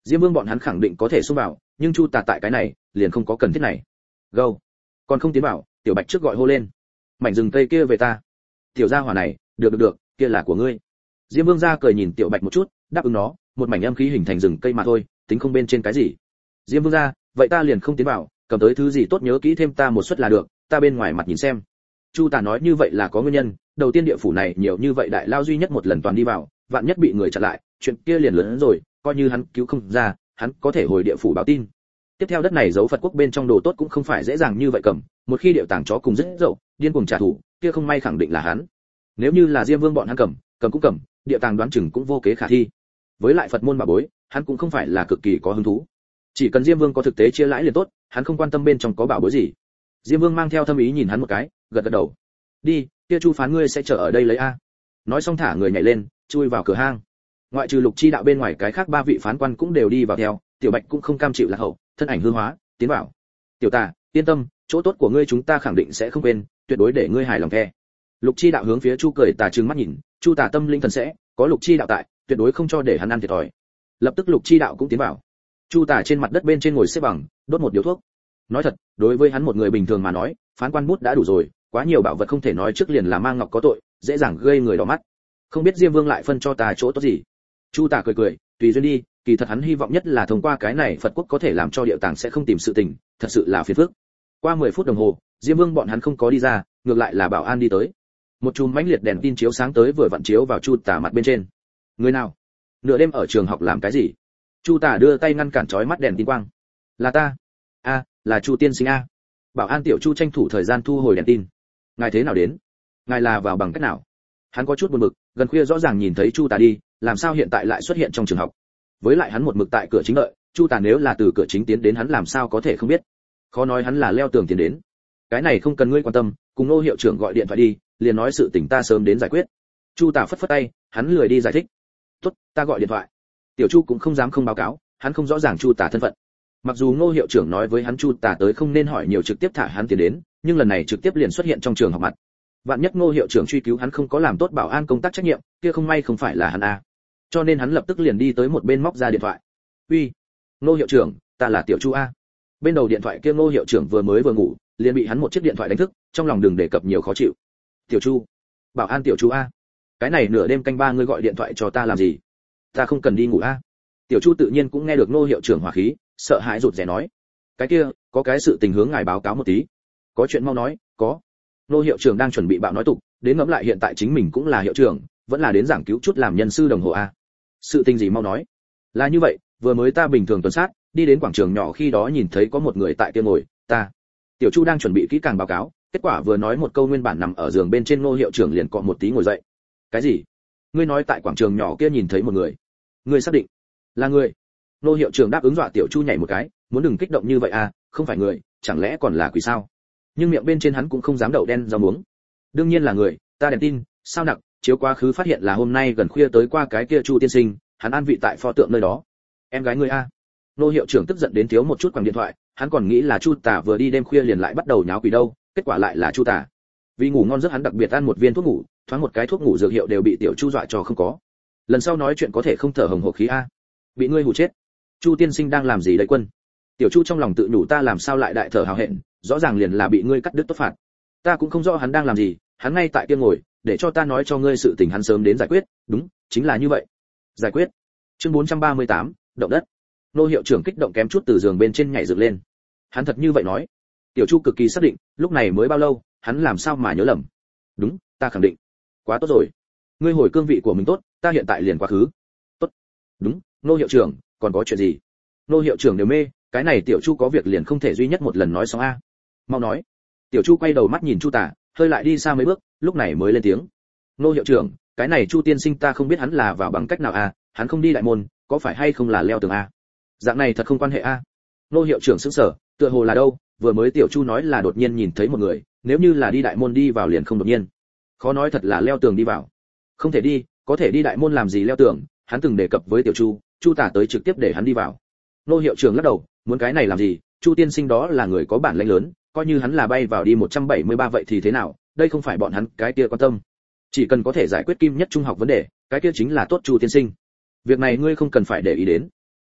Diêm Vương bọn hắn khẳng định có thể xông vào, nhưng Chu Tà tại cái này, liền không có cần thiết này. Gâu, còn không tiến vào, Tiểu Bạch trước gọi hô lên. Mảnh rừng cây kia về ta. Tiểu gia hỏa này, được được được, kia là của ngươi. Diêm Vương ra cười nhìn Tiểu Bạch một chút, đáp ứng nó, một mảnh âm khí hình thành rừng cây mà thôi, tính không bên trên cái gì. Diêm Vương ra, vậy ta liền không tiến vào, cầm tới thứ gì tốt nhớ kỹ thêm ta một suất là được, ta bên ngoài mặt nhìn xem. Chu Tà nói như vậy là có nguyên nhân, đầu tiên địa phủ này nhiều như vậy đại lao duy nhất một lần toàn đi vào, vạn nhất bị người chặn lại, chuyện kia liền lớn hơn rồi, coi như hắn cứu không ra, hắn có thể hồi địa phủ báo tin. Tiếp theo đất này giấu Phật quốc bên trong đồ tốt cũng không phải dễ dàng như vậy cầm, một khi điệu tàng chó cùng rất dậu, điên cuồng trả thù, kia không may khẳng định là hắn. Nếu như là Diêm Vương bọn hắn cầm, cầm cũng cầm, điệu tàng đoán chừng cũng vô kế khả thi. Với lại Phật môn bà bối, hắn cũng không phải là cực kỳ có hứng thú. Chỉ cần Diêm Vương có thực tế chia lãi liền tốt, hắn không quan tâm bên trong có bảo bối gì. Diêm Vương mang theo thâm ý nhìn hắn một cái, gật gật đầu. Đi, kia Chu phán ngươi sẽ chờ ở đây lấy a. Nói xong thả người nhảy lên, chui vào cửa hang. Ngoại trừ Lục Chi đạo bên ngoài cái khác ba vị phán quan cũng đều đi vào theo, Tiểu Bạch cũng không cam chịu lạc hậu, thân ảnh hư hóa, tiến vào. Tiểu Tà, yên tâm, chỗ tốt của ngươi chúng ta khẳng định sẽ không quên, tuyệt đối để ngươi hài lòng the. Lục Chi đạo hướng phía Chu cười tà trừng mắt nhìn, Chu Tà tâm linh thần sẽ, có Lục Chi đạo tại, tuyệt đối không cho để hắn ăn thiệt thòi. Lập tức Lục Chi đạo cũng tiến vào. Chu Tà trên mặt đất bên trên ngồi xếp bằng, đốt một điếu thuốc. Nói thật, đối với hắn một người bình thường mà nói, phán quan bút đã đủ rồi, quá nhiều bảo vật không thể nói trước liền là mang ngọc có tội, dễ dàng gây người đỏ mắt. Không biết Diêm Vương lại phân cho ta chỗ tốt gì. Chu Tà cười cười, tùy duyên đi, kỳ thật hắn hy vọng nhất là thông qua cái này Phật quốc có thể làm cho địa tàng sẽ không tìm sự tình, thật sự là phiền phức. Qua mười phút đồng hồ, Diêm Vương bọn hắn không có đi ra, ngược lại là Bảo An đi tới. Một chùm mãnh liệt đèn tin chiếu sáng tới vừa vặn chiếu vào Chu Tà mặt bên trên. Người nào? Nửa đêm ở trường học làm cái gì? Chu Tà đưa tay ngăn cản chói mắt đèn tin quang. Là ta. A, là Chu tiên sinh a. Bảo An tiểu Chu tranh thủ thời gian thu hồi đèn tin. Ngài thế nào đến? Ngài là vào bằng cách nào? Hắn có chút buồn bực, gần khuya rõ ràng nhìn thấy Chu Tà đi, làm sao hiện tại lại xuất hiện trong trường học? Với lại hắn một mực tại cửa chính đợi, Chu Tà nếu là từ cửa chính tiến đến hắn làm sao có thể không biết? Khó nói hắn là leo tường tiến đến. Cái này không cần ngươi quan tâm, cùng Nô hiệu trưởng gọi điện thoại đi, liền nói sự tình ta sớm đến giải quyết. Chu Tà phất phất tay, hắn lười đi giải thích. Tốt, ta gọi điện thoại. Tiểu Chu cũng không dám không báo cáo, hắn không rõ ràng Chu Tà thân phận. Mặc dù Ngô hiệu trưởng nói với hắn Chu Tà tới không nên hỏi nhiều trực tiếp thả hắn tiến đến, nhưng lần này trực tiếp liền xuất hiện trong trường học mặt. Vạn nhất Ngô hiệu trưởng truy cứu hắn không có làm tốt bảo an công tác trách nhiệm, kia không may không phải là hắn a. Cho nên hắn lập tức liền đi tới một bên móc ra điện thoại. "Uy, Ngô hiệu trưởng, ta là Tiểu Chu a." Bên đầu điện thoại kia Ngô hiệu trưởng vừa mới vừa ngủ, liền bị hắn một chiếc điện thoại đánh thức, trong lòng đừng đề cập nhiều khó chịu. "Tiểu Chu, bảo an Tiểu Chu a, cái này nửa đêm canh ba ngươi gọi điện thoại cho ta làm gì? Ta không cần đi ngủ a." Tiểu Chu tự nhiên cũng nghe được Ngô hiệu trưởng hỏa khí, sợ hãi rụt rè nói: "Cái kia, có cái sự tình hướng ngài báo cáo một tí." "Có chuyện mau nói." "Có." Ngô hiệu trưởng đang chuẩn bị bạo nói tục, đến ngẫm lại hiện tại chính mình cũng là hiệu trưởng, vẫn là đến giảng cứu chút làm nhân sư đồng hồ a. "Sự tình gì mau nói." "Là như vậy, vừa mới ta bình thường tuần sát, đi đến quảng trường nhỏ khi đó nhìn thấy có một người tại kia ngồi, ta." Tiểu Chu đang chuẩn bị kỹ càng báo cáo, kết quả vừa nói một câu nguyên bản nằm ở giường bên trên Ngô hiệu trưởng liền cọ một tí ngồi dậy. "Cái gì? Ngươi nói tại quảng trường nhỏ kia nhìn thấy một người? Ngươi xác định là người?" Ngô hiệu trưởng đáp ứng, dọa Tiểu Chu nhảy một cái, muốn đừng kích động như vậy à, không phải người, chẳng lẽ còn là quỷ sao? Nhưng miệng bên trên hắn cũng không dám đậu đen rau muống. "Đương nhiên là người, ta đèn tin, sao nặng, chiếu quá khứ phát hiện là hôm nay gần khuya tới qua cái kia Chu tiên sinh, hắn an vị tại pho tượng nơi đó." "Em gái ngươi a?" Ngô hiệu trưởng tức giận đến thiếu một chút quẳng điện thoại, hắn còn nghĩ là Chu Tà vừa đi đêm khuya liền lại bắt đầu nháo quỷ đâu, kết quả lại là Chu Tà. Vì ngủ ngon giấc hắn đặc biệt ăn một viên thuốc ngủ, thoáng một cái thuốc ngủ dược hiệu đều bị Tiểu Chu dọa cho không có. Lần sau nói chuyện có thể không thở hồng hộc khí a. Bị ngươi hù chết. Chu tiên sinh đang làm gì đấy quân? Tiểu Chu trong lòng tự nhủ, ta làm sao lại đại thở hào hẹn, rõ ràng liền là bị ngươi cắt đứt tốt phạt. Ta cũng không rõ hắn đang làm gì, hắn ngay tại kia ngồi, để cho ta nói cho ngươi sự tình hắn sớm đến giải quyết, đúng, chính là như vậy. Giải quyết. Chương bốn trăm ba mươi tám, động đất. Nô hiệu trưởng kích động kém chút từ giường bên trên nhảy dựng lên. Hắn thật như vậy nói? Tiểu Chu cực kỳ xác định, lúc này mới bao lâu, hắn làm sao mà nhớ lầm? Đúng, ta khẳng định. Quá tốt rồi. Ngươi hồi cương vị của mình tốt, ta hiện tại liền quá khứ. Tốt. Đúng, Nô hiệu trưởng, còn có chuyện gì? Nô hiệu trưởng đều mê, cái này Tiểu Chu có việc liền không thể duy nhất một lần nói xong a. Mau nói. Tiểu Chu quay đầu mắt nhìn Chu Tà, hơi lại đi xa mấy bước, lúc này mới lên tiếng. Nô hiệu trưởng, cái này Chu tiên sinh ta không biết hắn là vào bằng cách nào a, hắn không đi đại môn, có phải hay không là leo tường a? Dạng này thật không quan hệ a. Nô hiệu trưởng sững sờ, tựa hồ là đâu, vừa mới Tiểu Chu nói là đột nhiên nhìn thấy một người, nếu như là đi đại môn đi vào liền không đột nhiên. Khó nói thật là leo tường đi vào. Không thể đi, có thể đi đại môn làm gì leo tường, hắn từng đề cập với Tiểu Chu, Chu Tà tới trực tiếp để hắn đi vào. Nô hiệu trưởng lắc đầu, muốn cái này làm gì, Chu tiên sinh đó là người có bản lĩnh lớn, coi như hắn là bay vào đi một trăm bảy mươi ba vậy thì thế nào, đây không phải bọn hắn cái kia quan tâm. Chỉ cần có thể giải quyết kim nhất trung học vấn đề, cái kia chính là tốt Chu tiên sinh. Việc này ngươi không cần phải để ý đến.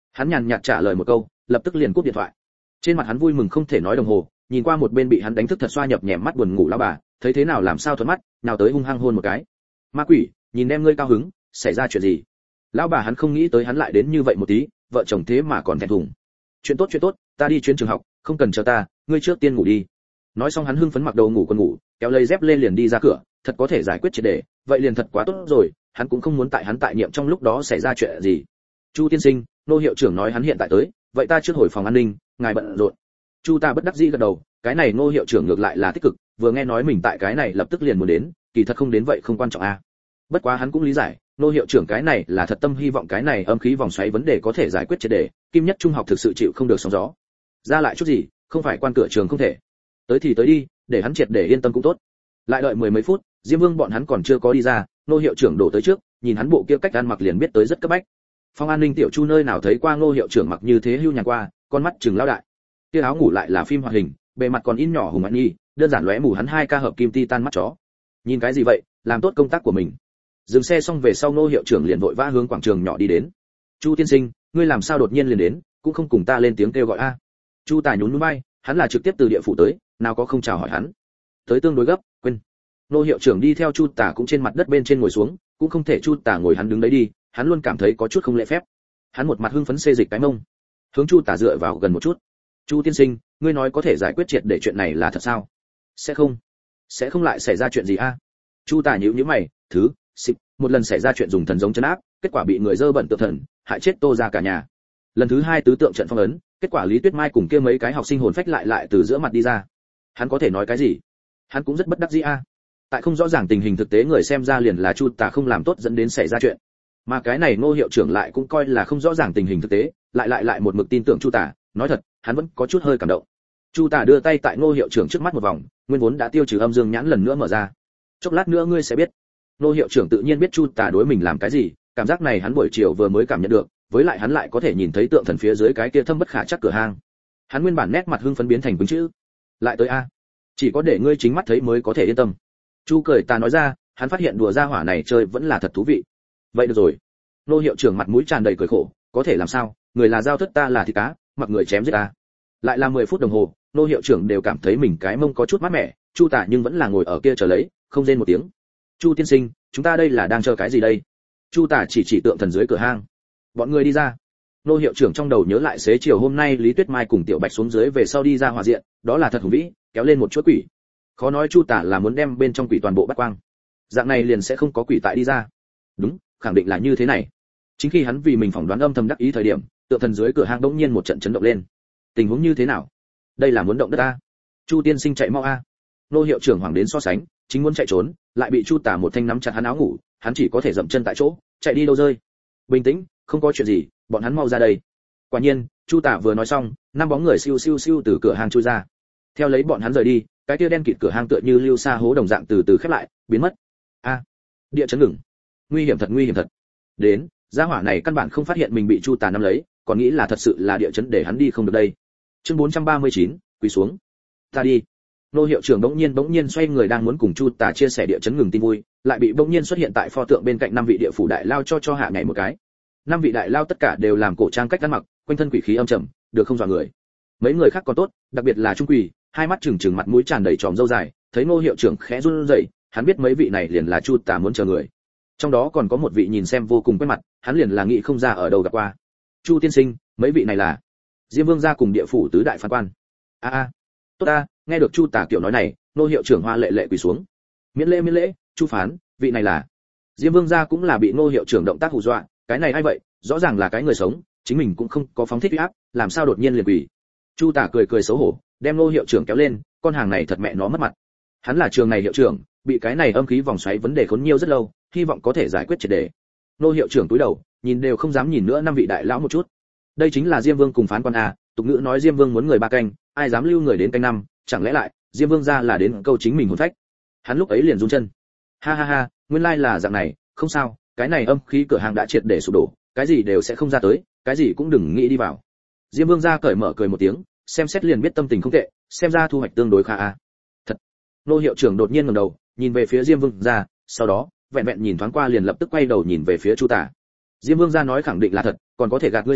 Hắn nhàn nhạt trả lời một câu, lập tức liền cúp điện thoại. Trên mặt hắn vui mừng không thể nói đồng hồ, nhìn qua một bên bị hắn đánh thức thật xoa nhập nhèm mắt buồn ngủ lão bà, thấy thế nào làm sao thuận mắt, nào tới hung hăng hôn một cái. Ma quỷ, nhìn em ngươi cao hứng, xảy ra chuyện gì? Lão bà hắn không nghĩ tới hắn lại đến như vậy một tí, vợ chồng thế mà còn thẹn thùng. Chuyện tốt chuyện tốt, ta đi chuyến trường học, không cần chờ ta, ngươi trước tiên ngủ đi. Nói xong hắn hưng phấn mặc đồ ngủ quần ngủ, kéo lấy dép lên liền đi ra cửa, thật có thể giải quyết triệt để, vậy liền thật quá tốt rồi, hắn cũng không muốn tại hắn tại nhiệm trong lúc đó xảy ra chuyện gì. Chu tiên sinh, nô hiệu trưởng nói hắn hiện tại tới, vậy ta trước hồi phòng an ninh, ngài bận rộn. Chu ta bất đắc dĩ gật đầu, cái này nô hiệu trưởng ngược lại là tích cực, vừa nghe nói mình tại cái này lập tức liền muốn đến, kỳ thật không đến vậy không quan trọng a. À. Bất quá hắn cũng lý giải, nô hiệu trưởng cái này là thật tâm hy vọng cái này âm khí vòng xoáy vấn đề có thể giải quyết triệt để, kim nhất trung học thực sự chịu không được sóng gió. Ra lại chút gì, không phải quan cửa trường không thể. Tới thì tới đi, để hắn triệt để yên tâm cũng tốt. Lại đợi mười mấy phút, Diêm Vương bọn hắn còn chưa có đi ra, nô hiệu trưởng đổ tới trước, nhìn hắn bộ kia cách ăn mặc liền biết tới rất cấp bách. Phòng an ninh tiểu Chu nơi nào thấy qua nô hiệu trưởng mặc như thế hưu nhàn qua, con mắt trừng lao đại. Kia áo ngủ lại là phim hoạt hình, bề mặt còn in nhỏ hùng mạnh nhi, đơn giản lóe mù hắn hai ca hợp kim titan mắt chó. Nhìn cái gì vậy, làm tốt công tác của mình. Dừng xe xong về sau nô hiệu trưởng liền vội vã hướng quảng trường nhỏ đi đến. Chu tiên sinh, ngươi làm sao đột nhiên liền đến, cũng không cùng ta lên tiếng kêu gọi a. Chu Tài nhún nhún vai, hắn là trực tiếp từ địa phủ tới, nào có không chào hỏi hắn. Tới tương đối gấp, quên. Nô hiệu trưởng đi theo Chu Tả cũng trên mặt đất bên trên ngồi xuống, cũng không thể Chu Tả ngồi hắn đứng đấy đi, hắn luôn cảm thấy có chút không lễ phép. Hắn một mặt hưng phấn xê dịch cái mông, hướng Chu Tả dựa vào gần một chút. Chu tiên sinh, ngươi nói có thể giải quyết triệt để chuyện này là thật sao? Sẽ không, sẽ không lại xảy ra chuyện gì a? Chu Tả nhíu nhíu mày, thứ, xịp, một lần xảy ra chuyện dùng thần giống trấn áp, kết quả bị người dơ bẩn tự thần, hại chết Tô gia cả nhà. Lần thứ hai tứ tượng trận phong ấn, kết quả Lý Tuyết Mai cùng kia mấy cái học sinh hồn phách lại lại từ giữa mặt đi ra. Hắn có thể nói cái gì? Hắn cũng rất bất đắc dĩ a. Tại không rõ ràng tình hình thực tế người xem ra liền là Chu Tả không làm tốt dẫn đến xảy ra chuyện. Mà cái này Ngô hiệu trưởng lại cũng coi là không rõ ràng tình hình thực tế, lại lại lại một mực tin tưởng Chu Tả, nói thật, hắn vẫn có chút hơi cảm động. Chu Tả đưa tay tại Ngô hiệu trưởng trước mắt một vòng, nguyên vốn đã tiêu trừ âm dương nhãn lần nữa mở ra. Chốc lát nữa ngươi sẽ biết. Ngô hiệu trưởng tự nhiên biết Chu Tả đối mình làm cái gì, cảm giác này hắn buổi chiều vừa mới cảm nhận được, với lại hắn lại có thể nhìn thấy tượng thần phía dưới cái kia thâm bất khả chắc cửa hang. Hắn nguyên bản nét mặt hưng phấn biến thành quấn chữ. Lại tới a, chỉ có để ngươi chính mắt thấy mới có thể yên tâm. Chu cười ta nói ra, hắn phát hiện đùa ra hỏa này chơi vẫn là thật thú vị. Vậy được rồi. Nô hiệu trưởng mặt mũi tràn đầy cười khổ, có thể làm sao, người là dao thất ta là thịt cá, mặc người chém giết ta. Lại là mười phút đồng hồ, nô hiệu trưởng đều cảm thấy mình cái mông có chút mát mẻ, Chu Tả nhưng vẫn là ngồi ở kia chờ lấy, không rên một tiếng. Chu tiên sinh, chúng ta đây là đang chờ cái gì đây? Chu Tả chỉ chỉ tượng thần dưới cửa hang. Bọn người đi ra. Nô hiệu trưởng trong đầu nhớ lại xế chiều hôm nay Lý Tuyết Mai cùng Tiểu Bạch xuống dưới về sau đi ra hòa diện, đó là thật hùng vĩ, kéo lên một chuỗi quỷ. Khó nói Chu Tả là muốn đem bên trong quỷ toàn bộ bắt quang. Dạng này liền sẽ không có quỷ tại đi ra. Đúng, khẳng định là như thế này. Chính khi hắn vì mình phỏng đoán âm thầm đắc ý thời điểm, tượng thần dưới cửa hang đột nhiên một trận chấn động lên. Tình huống như thế nào? Đây là muốn động đất a? Chu tiên sinh chạy mau a. Nô hiệu trưởng hoảng đến so sánh, chính muốn chạy trốn, lại bị Chu Tả một thanh nắm chặt hắn áo ngủ, hắn chỉ có thể dậm chân tại chỗ, chạy đi đâu rơi. Bình tĩnh, không có chuyện gì, bọn hắn mau ra đây. Quả nhiên, Chu Tả vừa nói xong, năm bóng người siêu siêu siêu từ cửa hang chui ra. Theo lấy bọn hắn rời đi, cái kia đen kịt cửa hang tựa như lưu sa hố đồng dạng từ từ khép lại, biến mất. A, địa chấn ngừng. Nguy hiểm thật nguy hiểm thật. Đến, gia hỏa này căn bản không phát hiện mình bị Chu Tả nắm lấy, còn nghĩ là thật sự là địa chấn để hắn đi không được đây. Chương bốn trăm ba mươi chín, quỳ xuống. Ta đi. Nô hiệu trưởng bỗng nhiên bỗng nhiên xoay người đang muốn cùng Chu Tả chia sẻ địa chấn ngừng tin vui, lại bị bỗng nhiên xuất hiện tại pho tượng bên cạnh năm vị địa phủ đại lao cho cho hạ nhảy một cái. Năm vị đại lao tất cả đều làm cổ trang cách ăn mặc, quanh thân quỷ khí âm trầm, được không dọa người. Mấy người khác còn tốt, đặc biệt là Trung Quỳ, hai mắt trừng trừng mặt mũi tràn đầy tròm râu dài, thấy Ngô hiệu trưởng khẽ run rẩy, hắn biết mấy vị này liền là Chu Tả muốn chờ người. Trong đó còn có một vị nhìn xem vô cùng quen mặt, hắn liền là nghĩ không ra ở đâu gặp qua. Chu tiên sinh, mấy vị này là Diêm Vương gia cùng địa phủ tứ đại phán quan. A a, tốt a, nghe được Chu Tả kiểu nói này, Ngô hiệu trưởng hoa lệ lệ quỳ xuống. Miễn lễ miễn lễ, Chu phán, vị này là Diêm Vương gia cũng là bị Ngô hiệu trưởng động tác hù dọa, cái này ai vậy, rõ ràng là cái người sống, chính mình cũng không có phóng thích uy áp, làm sao đột nhiên liền quỳ. Chu Tả cười cười xấu hổ, đem Ngô hiệu trưởng kéo lên, con hàng này thật mẹ nó mất mặt. Hắn là trường này hiệu trưởng, bị cái này âm khí vòng xoáy vấn đề khốn nhiều rất lâu, hy vọng có thể giải quyết triệt đề. Ngô hiệu trưởng cúi đầu, nhìn đều không dám nhìn nữa năm vị đại lão một chút. Đây chính là Diêm Vương cùng phán quan a, tục ngữ nói Diêm Vương muốn người ba canh, ai dám lưu người đến canh năm, chẳng lẽ lại Diêm Vương gia là đến câu chính mình hồn phách. Hắn lúc ấy liền run chân. Ha ha ha, nguyên lai là dạng này, không sao, cái này âm khí cửa hàng đã triệt để sụp đổ, cái gì đều sẽ không ra tới, cái gì cũng đừng nghĩ đi vào. Diêm Vương gia cởi mở cười một tiếng, xem xét liền biết tâm tình không tệ, xem ra thu hoạch tương đối khá a. Thật. Nô hiệu trưởng đột nhiên ngẩng đầu, nhìn về phía Diêm Vương gia, sau đó, vẹn vẹn nhìn thoáng qua liền lập tức quay đầu nhìn về phía Chu Tả. Diêm Vương gia nói khẳng định là thật, còn có thể gạt ngươi sao?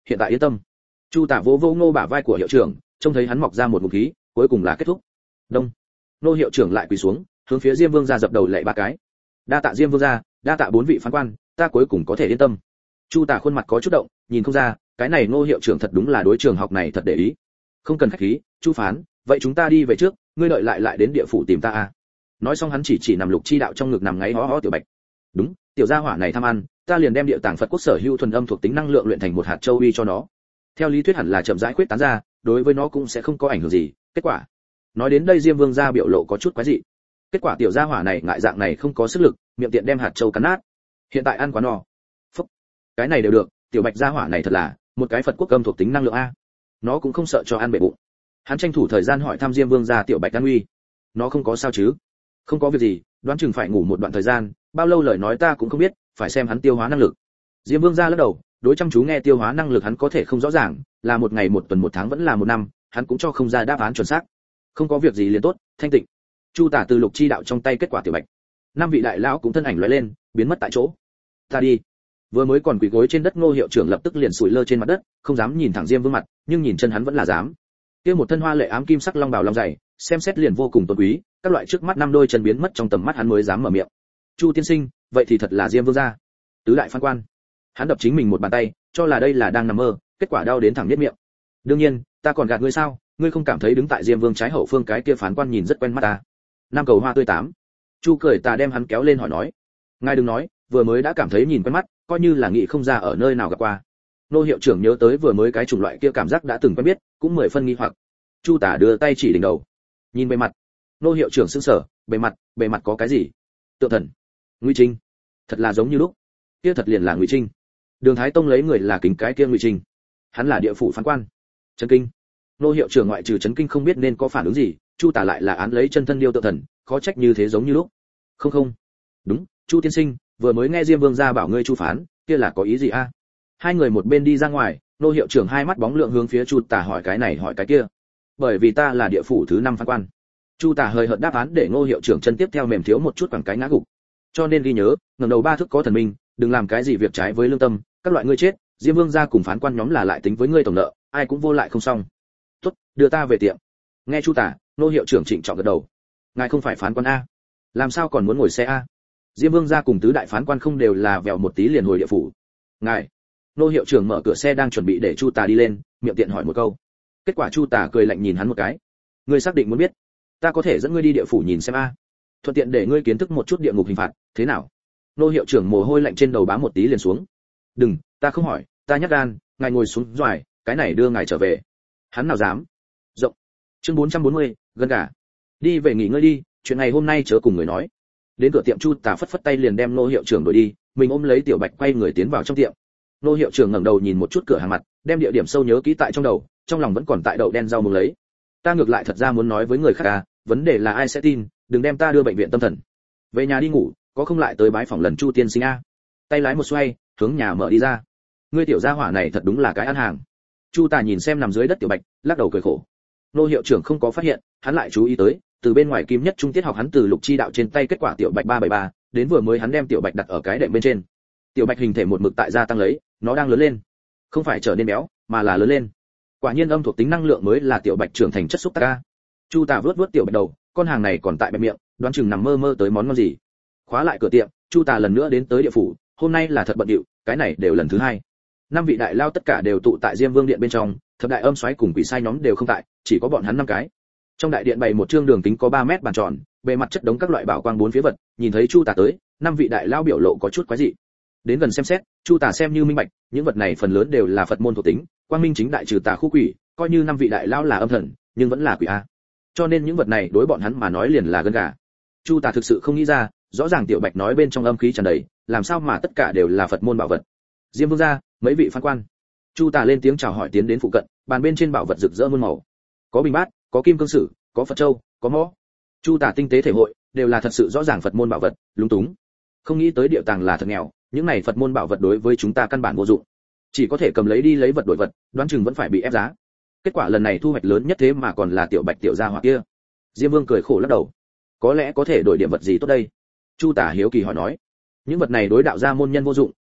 hiện tại yên tâm. Chu Tả vỗ vỗ Ngô bả vai của hiệu trưởng, trông thấy hắn mọc ra một ngụm khí, cuối cùng là kết thúc. Đông. Ngô hiệu trưởng lại quỳ xuống, hướng phía Diêm Vương gia dập đầu lạy ba cái. Đa tạ Diêm Vương gia, đa tạ bốn vị phán quan, ta cuối cùng có thể yên tâm. Chu Tả khuôn mặt có chút động, nhìn không ra, cái này Ngô hiệu trưởng thật đúng là đối trường học này thật để ý. Không cần khách khí, Chu phán, vậy chúng ta đi về trước, ngươi đợi lại lại đến địa phủ tìm ta à? Nói xong hắn chỉ chỉ nằm Lục Chi đạo trong ngực nằm ngáy hó hó Tiểu Bạch. Đúng, tiểu gia hỏa này tham ăn, ta liền đem địa tàng Phật quốc sở hữu thuần âm thuộc tính năng lượng luyện thành một hạt châu uy cho nó. Theo lý thuyết hẳn là chậm rãi khuyết tán ra, đối với nó cũng sẽ không có ảnh hưởng gì. Kết quả, nói đến đây Diêm Vương gia biểu lộ có chút quái dị. Kết quả tiểu gia hỏa này ngại dạng này không có sức lực, miệng tiện đem hạt châu cắn nát. Hiện tại ăn quá no. Phúc, cái này đều được, tiểu Bạch gia hỏa này thật là một cái Phật quốc âm thuộc tính năng lượng a. Nó cũng không sợ cho ăn bể bụng. Hắn tranh thủ thời gian hỏi thăm Diêm Vương gia tiểu Bạch an uy. Nó không có sao chứ? Không có việc gì, đoán chừng phải ngủ một đoạn thời gian, bao lâu lời nói ta cũng không biết, phải xem hắn tiêu hóa năng lực. Diêm Vương gia lắc đầu, đối chăm chú nghe tiêu hóa năng lực hắn có thể không rõ ràng, là một ngày một tuần một tháng vẫn là một năm, hắn cũng cho không ra đáp án chuẩn xác. Không có việc gì liền tốt, thanh tịnh. Chu Tả từ Lục Chi đạo trong tay kết quả tiểu Bạch. Năm vị đại lão cũng thân ảnh lóe lên, biến mất tại chỗ. Ta đi. Vừa mới còn quỳ gối trên đất Ngô hiệu trưởng lập tức liền sủi lơ trên mặt đất, không dám nhìn thẳng Diêm Vương mặt, nhưng nhìn chân hắn vẫn là dám. Kia một thân hoa lệ ám kim sắc long bào long dày, xem xét liền vô cùng tôn quý, các loại trước mắt năm đôi chân biến mất trong tầm mắt hắn mới dám mở miệng. Chu tiên sinh, vậy thì thật là Diêm Vương gia. Tứ đại phán quan. Hắn đập chính mình một bàn tay, cho là đây là đang nằm mơ, kết quả đau đến thẳng niết miệng. Đương nhiên, ta còn gạt ngươi sao, ngươi không cảm thấy đứng tại Diêm Vương trái hậu phương cái kia phán quan nhìn rất quen mắt ta. Nam cầu hoa tươi tám. Chu cười ta đem hắn kéo lên hỏi nói. Ngài đừng nói, vừa mới đã cảm thấy nhìn quen mắt, coi như là nghĩ không ra ở nơi nào gặp qua. Nô hiệu trưởng nhớ tới vừa mới cái chủng loại kia cảm giác đã từng quen biết, cũng mười phân nghi hoặc. Chu Tả đưa tay chỉ đỉnh đầu. Nhìn bề mặt. Nô hiệu trưởng sững sờ, bề mặt, bề mặt có cái gì? Tượng thần. Ngụy Trinh. Thật là giống như lúc. Kia thật liền là Ngụy Trinh. Đường Thái Tông lấy người là kính cái kia Ngụy Trinh. Hắn là địa phủ phán quan. Chấn kinh. Nô hiệu trưởng ngoại trừ chấn kinh không biết nên có phản ứng gì, Chu Tả lại là án lấy chân thân điêu tượng thần, khó trách như thế giống như lúc. Không không. Đúng, Chu tiên sinh, vừa mới nghe Diêm Vương gia bảo ngươi Chu phán, kia là có ý gì a? Hai người một bên đi ra ngoài, nô hiệu trưởng hai mắt bóng lượng hướng phía Chu Tả hỏi cái này hỏi cái kia. Bởi vì ta là địa phủ thứ năm phán quan. Chu Tả hơi hợt đáp án để Ngô hiệu trưởng chân tiếp theo mềm thiếu một chút quẳng cái ngã gục. Cho nên ghi nhớ, ngẩng đầu ba thước có thần minh, đừng làm cái gì việc trái với lương tâm, các loại ngươi chết, Diêm Vương gia cùng phán quan nhóm là lại tính với ngươi tổng nợ, ai cũng vô lại không xong. Tốt, đưa ta về tiệm. Nghe Chu Tả, Ngô hiệu trưởng trịnh trọng gật đầu. Ngài không phải phán quan a? Làm sao còn muốn ngồi xe a? Diêm Vương gia cùng tứ đại phán quan không đều là vèo một tí liền hồi địa phủ. Ngài. Ngô hiệu trưởng mở cửa xe đang chuẩn bị để Chu Tả đi lên, miệng tiện hỏi một câu. Kết quả Chu Tả cười lạnh nhìn hắn một cái. Ngươi xác định muốn biết? Ta có thể dẫn ngươi đi địa phủ nhìn xem a. Thuận tiện để ngươi kiến thức một chút địa ngục hình phạt, thế nào? Nô hiệu trưởng mồ hôi lạnh trên đầu bám một tí liền xuống. Đừng, ta không hỏi, ta nhắc gan, ngài ngồi xuống doài, cái này đưa ngài trở về. Hắn nào dám? Rộng. Chương bốn trăm bốn mươi, gần gà. Đi về nghỉ ngơi đi, chuyện này hôm nay chớ cùng người nói. Đến cửa tiệm Chu Tả phất phất tay liền đem nô hiệu trưởng đuổi đi, mình ôm lấy Tiểu Bạch quay người tiến vào trong tiệm. Nô hiệu trưởng ngẩng đầu nhìn một chút cửa hàng mặt, đem địa điểm sâu nhớ kỹ tại trong đầu, trong lòng vẫn còn tại đậu đen rau mừng lấy. Ta ngược lại thật ra muốn nói với người khác à, vấn đề là ai sẽ tin, đừng đem ta đưa bệnh viện tâm thần. Về nhà đi ngủ, có không lại tới bái phòng lần Chu tiên sinh a. Tay lái một xoay, hướng nhà mở đi ra. Ngươi tiểu gia hỏa này thật đúng là cái ăn hàng. Chu Tả nhìn xem nằm dưới đất Tiểu Bạch, lắc đầu cười khổ. Nô hiệu trưởng không có phát hiện, hắn lại chú ý tới, từ bên ngoài kim nhất trung tiết học hắn từ Lục Chi đạo trên tay kết quả Tiểu Bạch ba bảy ba, đến vừa mới hắn đem Tiểu Bạch đặt ở cái đệm bên trên. Tiểu Bạch hình thể một mực tại gia tăng lấy, nó đang lớn lên, không phải trở nên béo, mà là lớn lên. Quả nhiên âm thuộc tính năng lượng mới là Tiểu Bạch trưởng thành chất xúc tác a. Chu Tả vớt vớt Tiểu Bạch đầu, con hàng này còn tại bẹp miệng, đoán chừng nằm mơ mơ tới món ngon gì. Khóa lại cửa tiệm, Chu Tả lần nữa đến tới địa phủ, hôm nay là thật bận rộn, cái này đều lần thứ hai. Năm vị đại lao tất cả đều tụ tại Diêm Vương điện bên trong, thập đại âm soái cùng quỷ sai nhóm đều không tại, chỉ có bọn hắn năm cái. Trong đại điện bày một trương đường kính có ba mét bàn tròn, bề mặt chất đống các loại bảo quang bốn phía vật, nhìn thấy Chu Tả tới, năm vị đại lao biểu lộ có chút quái dị. Đến gần xem xét, Chu Tả xem như minh bạch, những vật này phần lớn đều là Phật môn thuộc tính, quang minh chính đại trừ tà khu quỷ, coi như năm vị đại lao là âm thần, nhưng vẫn là quỷ a. Cho nên những vật này đối bọn hắn mà nói liền là gân gà. Chu Tả thực sự không nghĩ ra, rõ ràng Tiểu Bạch nói bên trong âm khí tràn đầy, làm sao mà tất cả đều là Phật môn bảo vật. Diêm Vương gia, mấy vị phán quan. Chu Tả lên tiếng chào hỏi tiến đến phụ cận, bàn bên trên bảo vật rực rỡ muôn màu. Có bình bát, có kim cương sử, có Phật châu, có mõ. Chu Tả tinh tế thể hội, đều là thật sự rõ ràng Phật môn bảo vật, lúng túng. Không nghĩ tới địa tàng là thật nghèo, những này Phật môn bảo vật đối với chúng ta căn bản vô dụng. Chỉ có thể cầm lấy đi lấy vật đổi vật, đoán chừng vẫn phải bị ép giá. Kết quả lần này thu hoạch lớn nhất thế mà còn là Tiểu Bạch tiểu gia hỏa kia. Diêm Vương cười khổ lắc đầu. Có lẽ có thể đổi điểm vật gì tốt đây? Chu Tả hiếu kỳ hỏi nói. Những vật này đối đạo gia môn nhân vô dụng,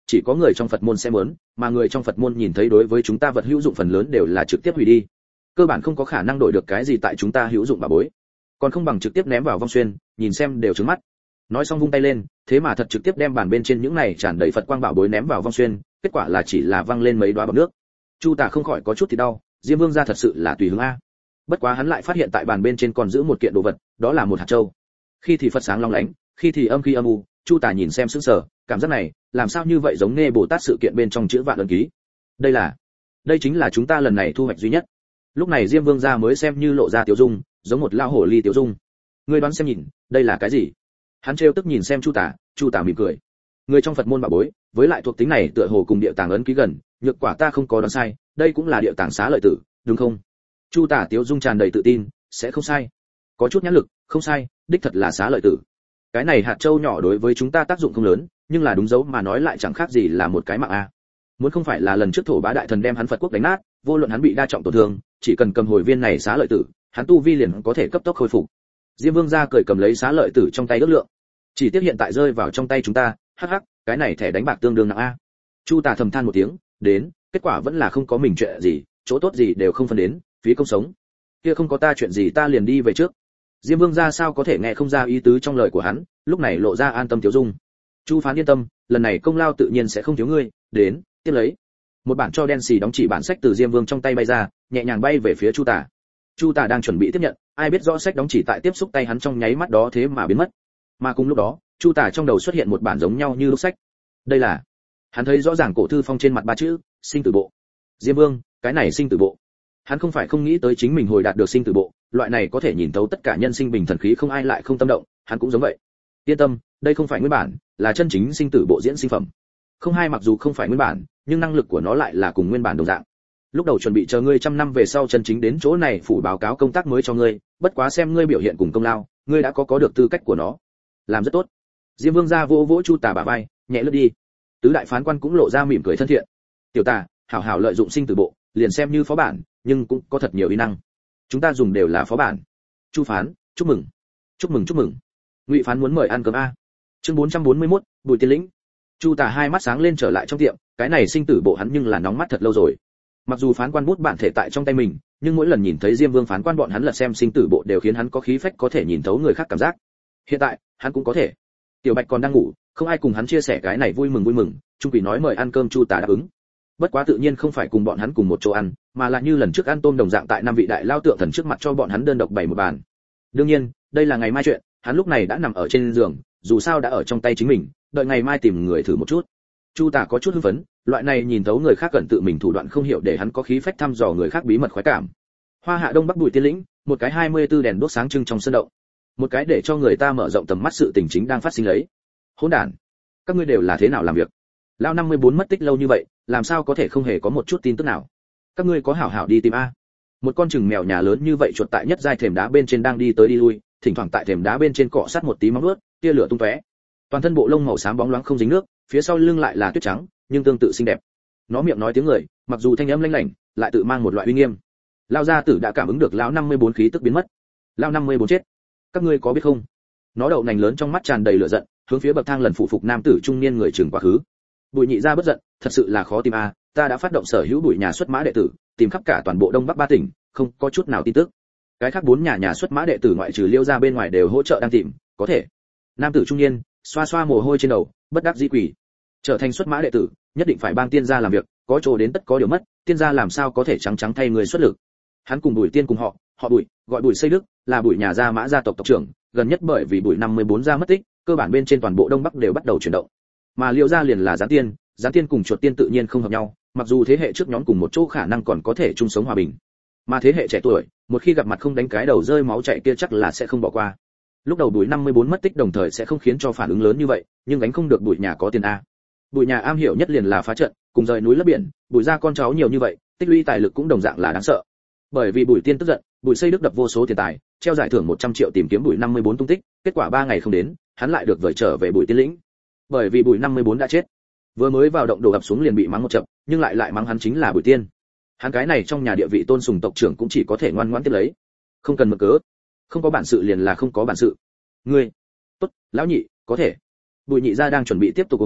chỉ có người trong Phật môn sẽ muốn, mà người trong Phật môn nhìn thấy đối với chúng ta vật hữu dụng phần lớn đều là trực tiếp hủy đi. Cơ bản không có khả năng đổi được cái gì tại chúng ta hữu dụng bà bối. Còn không bằng trực tiếp ném vào vong xuyên, nhìn xem đều trướng mắt. Nói xong vung tay lên, thế mà thật trực tiếp đem bàn bên trên những này tràn đầy Phật quang bảo bối ném vào vong xuyên, kết quả là chỉ là văng lên mấy đóa bọt nước. Chu Tả không khỏi có chút thì đau, Diêm Vương gia thật sự là tùy hứng a. Bất quá hắn lại phát hiện tại bàn bên trên còn giữ một kiện đồ vật, đó là một hạt châu. Khi thì Phật sáng long lánh, khi thì âm khi âm u, Chu Tả nhìn xem sững sờ, cảm giác này, làm sao như vậy giống nghe Bồ Tát sự kiện bên trong chữ vạn ấn ký. Đây là, đây chính là chúng ta lần này thu hoạch duy nhất. Lúc này Diêm Vương gia mới xem như lộ ra tiểu dung, giống một lao hổ ly tiểu dung. Ngươi đoán xem nhìn, đây là cái gì? Hắn trêu tức nhìn xem Chu Tả, Chu Tả mỉm cười. Người trong Phật môn bảo bối, với lại thuộc tính này tựa hồ cùng địa tàng ấn ký gần, nhược quả ta không có đoán sai, đây cũng là địa tàng xá lợi tử, đúng không? Chu Tả tiểu dung tràn đầy tự tin, sẽ không sai. Có chút nhãn lực, không sai, đích thật là xá lợi tử. Cái này hạt châu nhỏ đối với chúng ta tác dụng không lớn, nhưng là đúng dấu mà nói lại chẳng khác gì là một cái mạng a. Muốn không phải là lần trước thổ bá đại thần đem hắn Phật quốc đánh nát, vô luận hắn bị đa trọng tổn thương, chỉ cần cầm hồi viên này xá lợi tử, hắn tu vi liền có thể cấp tốc khôi phục. Diêm Vương gia cười cầm lấy xá lợi tử trong tay ước lượng. Chỉ tiếc hiện tại rơi vào trong tay chúng ta, hắc hắc, cái này thẻ đánh bạc tương đương nặng a. Chu Tả thầm than một tiếng, đến, kết quả vẫn là không có mình chuyện gì, chỗ tốt gì đều không phân đến, phí công sống. Kia không có ta chuyện gì ta liền đi về trước. Diêm Vương gia sao có thể nghe không ra ý tứ trong lời của hắn, lúc này lộ ra an tâm tiểu dung. Chu Phán yên tâm, lần này công lao tự nhiên sẽ không thiếu ngươi, đến, tiếp lấy. Một bản cho đen xì đóng chỉ bản sách từ Diêm Vương trong tay bay ra, nhẹ nhàng bay về phía Chu Tả. Chu Tả đang chuẩn bị tiếp nhận, ai biết rõ sách đóng chỉ tại tiếp xúc tay hắn trong nháy mắt đó thế mà biến mất. Mà cùng lúc đó, Chu Tả trong đầu xuất hiện một bản giống nhau như lúc sách. Đây là, hắn thấy rõ ràng cổ thư phong trên mặt ba chữ, sinh tử bộ. Diêm Vương, cái này sinh tử bộ. Hắn không phải không nghĩ tới chính mình hồi đạt được sinh tử bộ, loại này có thể nhìn thấu tất cả nhân sinh bình thần khí không ai lại không tâm động, hắn cũng giống vậy. Yên tâm, đây không phải nguyên bản, là chân chính sinh tử bộ diễn sinh phẩm. Không hai mặc dù không phải nguyên bản, nhưng năng lực của nó lại là cùng nguyên bản đồng dạng. Lúc đầu chuẩn bị chờ ngươi trăm năm về sau chân chính đến chỗ này phủ báo cáo công tác mới cho ngươi, bất quá xem ngươi biểu hiện cùng công lao, ngươi đã có có được tư cách của nó. Làm rất tốt. Diêm Vương gia vỗ vỗ Chu Tả bả vai, nhẹ lướt đi. Tứ đại phán quan cũng lộ ra mỉm cười thân thiện. Tiểu Tả, hảo hảo lợi dụng sinh tử bộ, liền xem như phó bản, nhưng cũng có thật nhiều uy năng. Chúng ta dùng đều là phó bản. Chu Phán, chúc mừng. Chúc mừng chúc mừng. Ngụy Phán muốn mời ăn cơm a. Chương bốn trăm bốn mươi mốt, Bùi Tiên Lĩnh. Chu Tả hai mắt sáng lên trở lại trong tiệm, cái này sinh tử bộ hắn nhưng là nóng mắt thật lâu rồi. Mặc dù phán quan bút bản thể tại trong tay mình, nhưng mỗi lần nhìn thấy Diêm Vương phán quan bọn hắn lật xem sinh tử bộ đều khiến hắn có khí phách có thể nhìn thấu người khác cảm giác. Hiện tại, hắn cũng có thể. Tiểu Bạch còn đang ngủ, không ai cùng hắn chia sẻ cái này vui mừng vui mừng, Trung Quỷ nói mời ăn cơm Chu Tả đáp ứng. Bất quá tự nhiên không phải cùng bọn hắn cùng một chỗ ăn, mà là như lần trước ăn tôm đồng dạng tại năm vị đại lao tượng thần trước mặt cho bọn hắn đơn độc bày một bàn. Đương nhiên, đây là ngày mai chuyện, hắn lúc này đã nằm ở trên giường, dù sao đã ở trong tay chính mình, đợi ngày mai tìm người thử một chút. Chu Tả có chút hưng phấn, loại này nhìn thấu người khác cận tự mình thủ đoạn không hiểu để hắn có khí phách thăm dò người khác bí mật khoái cảm. Hoa hạ đông bắc Bùi Tiên Lĩnh, một cái hai mươi tư đèn đốt sáng trưng trong sân động. Một cái để cho người ta mở rộng tầm mắt sự tình chính đang phát sinh lấy. Hỗn đản, các ngươi đều là thế nào làm việc? Lão năm mươi bốn mất tích lâu như vậy, làm sao có thể không hề có một chút tin tức nào? Các ngươi có hảo hảo đi tìm a. Một con chừng mèo nhà lớn như vậy chuột tại nhất giai thềm đá bên trên đang đi tới đi lui, thỉnh thoảng tại thềm đá bên trên cọ sát một tí móng vuốt, tia lửa tung tóe. Toàn thân bộ lông màu xám bóng loáng không dính nước, phía sau lưng lại là tuyết trắng, nhưng tương tự xinh đẹp. Nó miệng nói tiếng người, mặc dù thanh âm lanh lảnh, lại tự mang một loại uy nghiêm. Lão gia tử đã cảm ứng được lão năm mươi bốn khí tức biến mất. Lão năm mươi bốn chết. Các ngươi có biết không? Nó đậu nành lớn trong mắt tràn đầy lửa giận, hướng phía bậc thang lần phụ phục nam tử trung niên người trường quá khứ. Bùi Nhị gia bất giận, thật sự là khó tìm a, ta đã phát động sở hữu Bùi nhà xuất mã đệ tử, tìm khắp cả toàn bộ đông bắc ba tỉnh, không có chút nào tin tức. Cái khác bốn nhà nhà xuất mã đệ tử ngoại trừ Liêu gia bên ngoài đều hỗ trợ đang tìm, có thể. Nam tử trung niên xoa xoa mồ hôi trên đầu, bất đắc dĩ quỷ. Trở thành xuất mã đệ tử, nhất định phải bang tiên gia làm việc, có chỗ đến tất có điều mất, tiên gia làm sao có thể trắng trắng thay người xuất lực. Hắn cùng Bùi Tiên cùng họ, họ Bùi, gọi Bùi Xây Đức, là Bùi nhà gia mã gia tộc tộc trưởng, gần nhất bởi vì Bùi năm mươi bốn gia mất tích, cơ bản bên trên toàn bộ đông bắc đều bắt đầu chuyển động. Mà Liêu gia liền là gián tiên, gián tiên cùng chuột tiên tự nhiên không hợp nhau, mặc dù thế hệ trước nhóm cùng một chỗ khả năng còn có thể chung sống hòa bình. Mà thế hệ trẻ tuổi, một khi gặp mặt không đánh cái đầu rơi máu chảy kia chắc là sẽ không bỏ qua. Lúc đầu Bùi năm mươi bốn mất tích đồng thời sẽ không khiến cho phản ứng lớn như vậy, nhưng gánh không được Bùi nhà có tiền a. Bùi nhà am hiểu nhất liền là phá trận, cùng rời núi lấp biển, Bùi gia con cháu nhiều như vậy, tích lũy tài lực cũng đồng dạng là đáng sợ. Bởi vì Bùi Tiên tức giận, Bùi Xây Đức đập vô số tiền tài, treo giải thưởng một trăm triệu tìm kiếm Bùi năm mươi bốn tung tích, kết quả ba ngày không đến, hắn lại được vời trở về Bùi Tiên Lĩnh. Bởi vì Bùi năm mươi bốn đã chết, vừa mới vào động đổ ập xuống liền bị mắng một trận, nhưng lại lại mắng hắn chính là Bùi Tiên. Hắn cái này trong nhà địa vị tôn sùng tộc trưởng cũng chỉ có thể ngoan ngoãn tiếp lấy, không cần mực cớ, không có bản sự liền là không có bản sự. Ngươi, tốt, lão nhị, có thể. Bùi Nhị gia đang chuẩn bị tiếp tục uống mắng,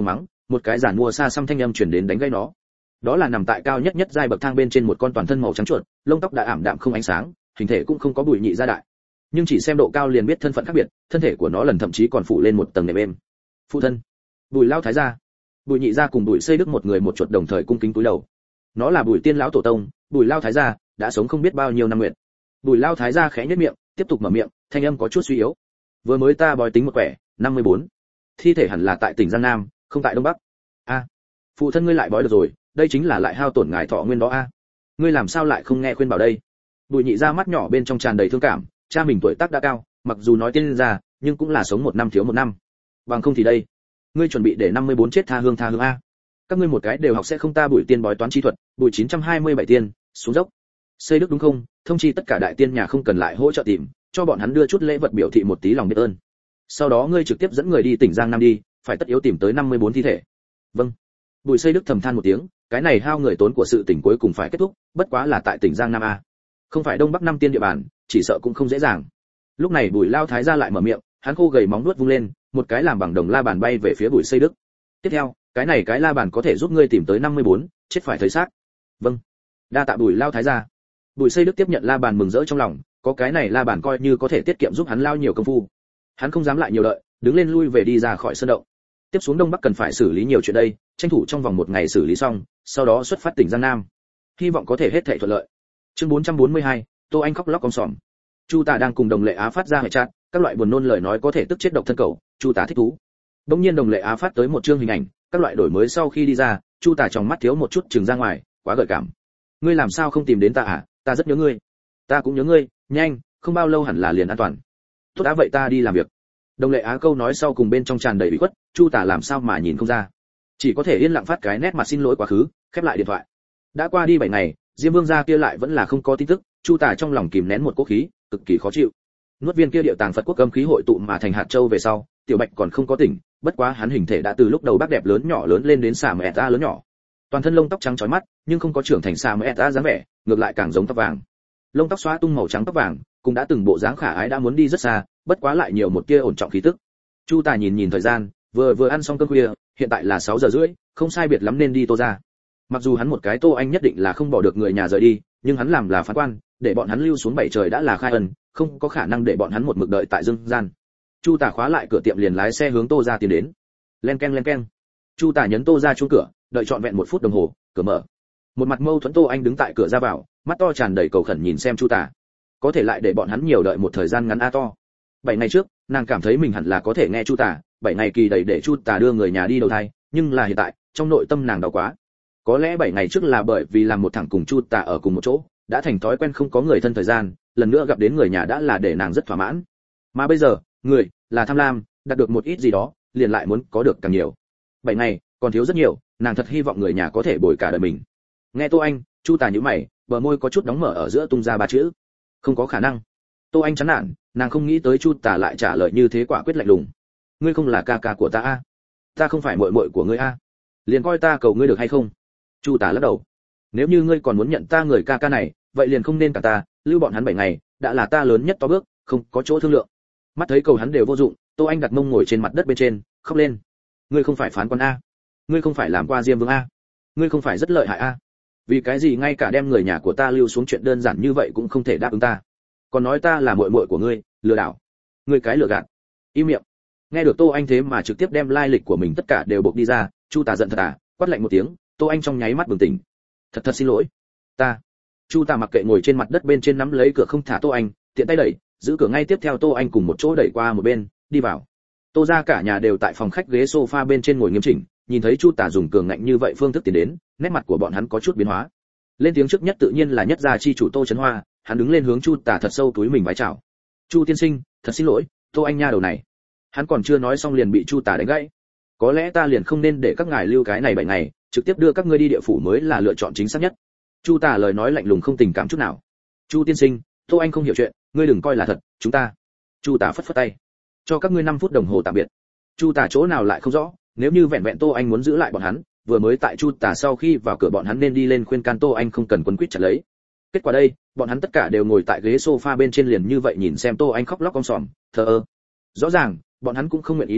một cái giản mua xa xăm thanh âm truyền đến đánh gây nó. Đó là nằm tại cao nhất nhất giai bậc thang bên trên một con toàn thân màu trắng chuột, lông tóc đã ảm đạm không ánh sáng, hình thể cũng không có bụi nhị gia đại. Nhưng chỉ xem độ cao liền biết thân phận khác biệt, thân thể của nó lần thậm chí còn phủ lên một tầng nệm êm. Phụ thân, Bùi Lao thái gia. Bùi nhị gia cùng Bùi Xây Đức một người một chuột đồng thời cung kính cúi đầu. Nó là Bùi Tiên lão tổ tông, Bùi Lao thái gia, đã sống không biết bao nhiêu năm nguyện. Bùi Lao thái gia khẽ nhếch miệng, tiếp tục mở miệng, thanh âm có chút suy yếu. Vừa mới ta bói tính một quẻ, năm mươi bốn. Thi thể hẳn là tại tỉnh Giang Nam, không tại Đông Bắc. A, phụ thân ngươi lại bói được rồi, đây chính là lại hao tổn ngài thọ nguyên đó a. Ngươi làm sao lại không nghe khuyên bảo đây? Bùi nhị gia mắt nhỏ bên trong tràn đầy thương cảm, cha mình tuổi tác đã cao, mặc dù nói tiên ra, nhưng cũng là sống một năm thiếu một năm. Bằng không thì đây, ngươi chuẩn bị để năm mươi bốn chết tha hương tha hương a. Các ngươi một cái đều học sẽ không ta Bùi Tiên bói toán chi thuật, Bùi chín trăm hai mươi bảy tiên, xuống dốc. Xây Đức đúng không? Thông chi tất cả đại tiên nhà không cần lại hỗ trợ tìm, cho bọn hắn đưa chút lễ vật biểu thị một tí lòng biết ơn. Sau đó ngươi trực tiếp dẫn người đi tỉnh Giang Nam đi, phải tất yếu tìm tới năm mươi bốn thi thể. Vâng. Bùi Xây Đức thầm than một tiếng, cái này hao người tốn của sự tỉnh cuối cùng phải kết thúc, bất quá là tại tỉnh Giang Nam a. Không phải Đông Bắc năm tiên địa bàn, chỉ sợ cũng không dễ dàng. Lúc này Bùi Lao thái gia lại mở miệng, hắn khô gầy móng nuốt vung lên, một cái làm bằng đồng la bàn bay về phía Bùi Xây Đức. Tiếp theo, cái này cái la bàn có thể giúp ngươi tìm tới năm mươi bốn, chết phải thấy xác. Vâng. Đa tạ Bùi Lao thái gia. Bùi Xây Đức tiếp nhận la bàn mừng rỡ trong lòng, có cái này la bàn coi như có thể tiết kiệm giúp hắn lao nhiều công phu. Hắn không dám lại nhiều đợi, đứng lên lui về đi ra khỏi sân động. Tiếp xuống Đông Bắc cần phải xử lý nhiều chuyện đây, tranh thủ trong vòng một ngày xử lý xong, sau đó xuất phát tỉnh Giang Nam. Hy vọng có thể hết thảy thuận lợi. Chương bốn trăm bốn mươi hai, Tô Anh khóc lóc om sòm. Chu Tả đang cùng Đồng Lệ Á phát ra hệ chat, các loại buồn nôn lời nói có thể tức chết độc thân cầu, Chu Tả thích thú. Đống nhiên Đồng Lệ Á phát tới một chương hình ảnh, các loại đổi mới sau khi đi ra, Chu Tả trong mắt thiếu một chút trừng ra ngoài, quá gợi cảm. Ngươi làm sao không tìm đến ta à? Ta rất nhớ ngươi. Ta cũng nhớ ngươi, nhanh, không bao lâu hẳn là liền an toàn. Tốt đã vậy ta đi làm việc. Đồng Lệ Á câu nói sau cùng bên trong tràn đầy ủy khuất, Chu Tả làm sao mà nhìn không ra. Chỉ có thể yên lặng phát cái nét mặt xin lỗi quá khứ, khép lại điện thoại. Đã qua đi bảy ngày, Diêm Vương gia kia lại vẫn là không có tin tức, Chu Tả trong lòng kìm nén một cỗ khí, cực kỳ khó chịu. Nuốt viên kia điệu tàng Phật quốc âm khí hội tụ mà thành hạt châu về sau, Tiểu Bạch còn không có tỉnh, bất quá hắn hình thể đã từ lúc đầu bác đẹp lớn nhỏ lớn lên đến xà mẹ ta lớn nhỏ. Toàn thân lông tóc trắng chói mắt, nhưng không có trưởng thành xà mẹ ta dáng vẻ, ngược lại càng giống tóc vàng. Lông tóc xóa tung màu trắng tóc vàng, cũng đã từng bộ dáng khả ái đã muốn đi rất xa, bất quá lại nhiều một tia ổn trọng khí tức. Chu Tả nhìn nhìn thời gian, vừa vừa ăn xong cơm khuya, hiện tại là sáu giờ rưỡi, không sai biệt lắm nên đi Tô ra. Mặc dù hắn một cái Tô Anh nhất định là không bỏ được người nhà rời đi, nhưng hắn làm là phán quan, để bọn hắn lưu xuống bảy trời đã là khai ân, không có khả năng để bọn hắn một mực đợi tại dương gian. Chu Tả khóa lại cửa tiệm liền lái xe hướng Tô ra tiến đến. Len keng len keng. Chu Tả nhấn Tô ra chuông cửa, đợi trọn vẹn một phút đồng hồ, cửa mở. Một mặt mâu thuẫn Tô Anh đứng tại cửa ra vào, mắt to tràn đầy cầu khẩn nhìn xem Chu Tả. Có thể lại để bọn hắn nhiều đợi một thời gian ngắn a to. Bảy ngày trước, nàng cảm thấy mình hẳn là có thể nghe Chu Tả, bảy ngày kỳ đầy để Chu Tả đưa người nhà đi đầu thai, nhưng là hiện tại, trong nội tâm nàng đau quá. Có lẽ bảy ngày trước là bởi vì làm một thằng cùng Chu Tả ở cùng một chỗ, đã thành thói quen không có người thân thời gian, lần nữa gặp đến người nhà đã là để nàng rất thỏa mãn. Mà bây giờ, người là tham lam, đạt được một ít gì đó, liền lại muốn có được càng nhiều. Bảy ngày, còn thiếu rất nhiều, nàng thật hy vọng người nhà có thể bồi cả đời mình. Nghe Tô Anh, Chu Tả nhíu mày, bờ môi có chút đóng mở ở giữa tung ra ba chữ. Không có khả năng. Tô Anh chán nản, nàng không nghĩ tới Chu Tả lại trả lời như thế quả quyết lạnh lùng. Ngươi không là ca ca của ta a? Ta không phải muội muội của ngươi a? Liền coi ta cầu ngươi được hay không? Chu Tả lắc đầu. Nếu như ngươi còn muốn nhận ta người ca ca này, vậy liền không nên cả ta, lưu bọn hắn bảy ngày, đã là ta lớn nhất to bước, không có chỗ thương lượng. Mắt thấy cầu hắn đều vô dụng, Tô Anh đặt mông ngồi trên mặt đất bên trên, khóc lên. Ngươi không phải phán quan a? Ngươi không phải làm qua Diêm Vương a? Ngươi không phải rất lợi hại a? Vì cái gì ngay cả đem người nhà của ta lưu xuống chuyện đơn giản như vậy cũng không thể đáp ứng ta? Còn nói ta là muội muội của ngươi, lừa đảo. Ngươi cái lừa gạt. Im miệng. Nghe được Tô Anh thế mà trực tiếp đem lai lịch của mình tất cả đều bộc đi ra, Chu Tả giận thật à, quát lạnh một tiếng, Tô Anh trong nháy mắt bừng tỉnh. Thật thật xin lỗi. Ta. Chu Tả mặc kệ ngồi trên mặt đất bên trên nắm lấy cửa không thả Tô Anh, tiện tay đẩy, giữ cửa ngay tiếp theo Tô Anh cùng một chỗ đẩy qua một bên, đi vào. Tô ra cả nhà đều tại phòng khách ghế sofa bên trên ngồi nghiêm chỉnh, nhìn thấy Chu Tả dùng cường ngạnh như vậy phương thức tiến đến, nét mặt của bọn hắn có chút biến hóa. Lên tiếng trước nhất tự nhiên là nhất gia chi chủ Tô Chấn Hoa, hắn đứng lên hướng Chu Tả thật sâu túi mình vái chào. Chu tiên sinh, thật xin lỗi, Tô Anh nha đầu này. Hắn còn chưa nói xong liền bị Chu Tả đánh gãy. Có lẽ ta liền không nên để các ngài lưu cái này bảy ngày, trực tiếp đưa các ngươi đi địa phủ mới là lựa chọn chính xác nhất. Chu Tả lời nói lạnh lùng không tình cảm chút nào. Chu tiên sinh, Tô Anh không hiểu chuyện, ngươi đừng coi là thật, chúng ta. Chu Tả phất phất tay. Cho các ngươi năm phút đồng hồ tạm biệt. Chu Tả chỗ nào lại không rõ, nếu như vẹn vẹn Tô Anh muốn giữ lại bọn hắn, vừa mới tại Chu Tả sau khi vào cửa bọn hắn nên đi lên khuyên can Tô Anh không cần quấn quýt chặt lấy. Kết quả đây, bọn hắn tất cả đều ngồi tại ghế sofa bên trên liền như vậy nhìn xem Tô Anh khóc lóc om sòm, thờ ơ. Rõ ràng, bọn hắn cũng không nguyện ý đi,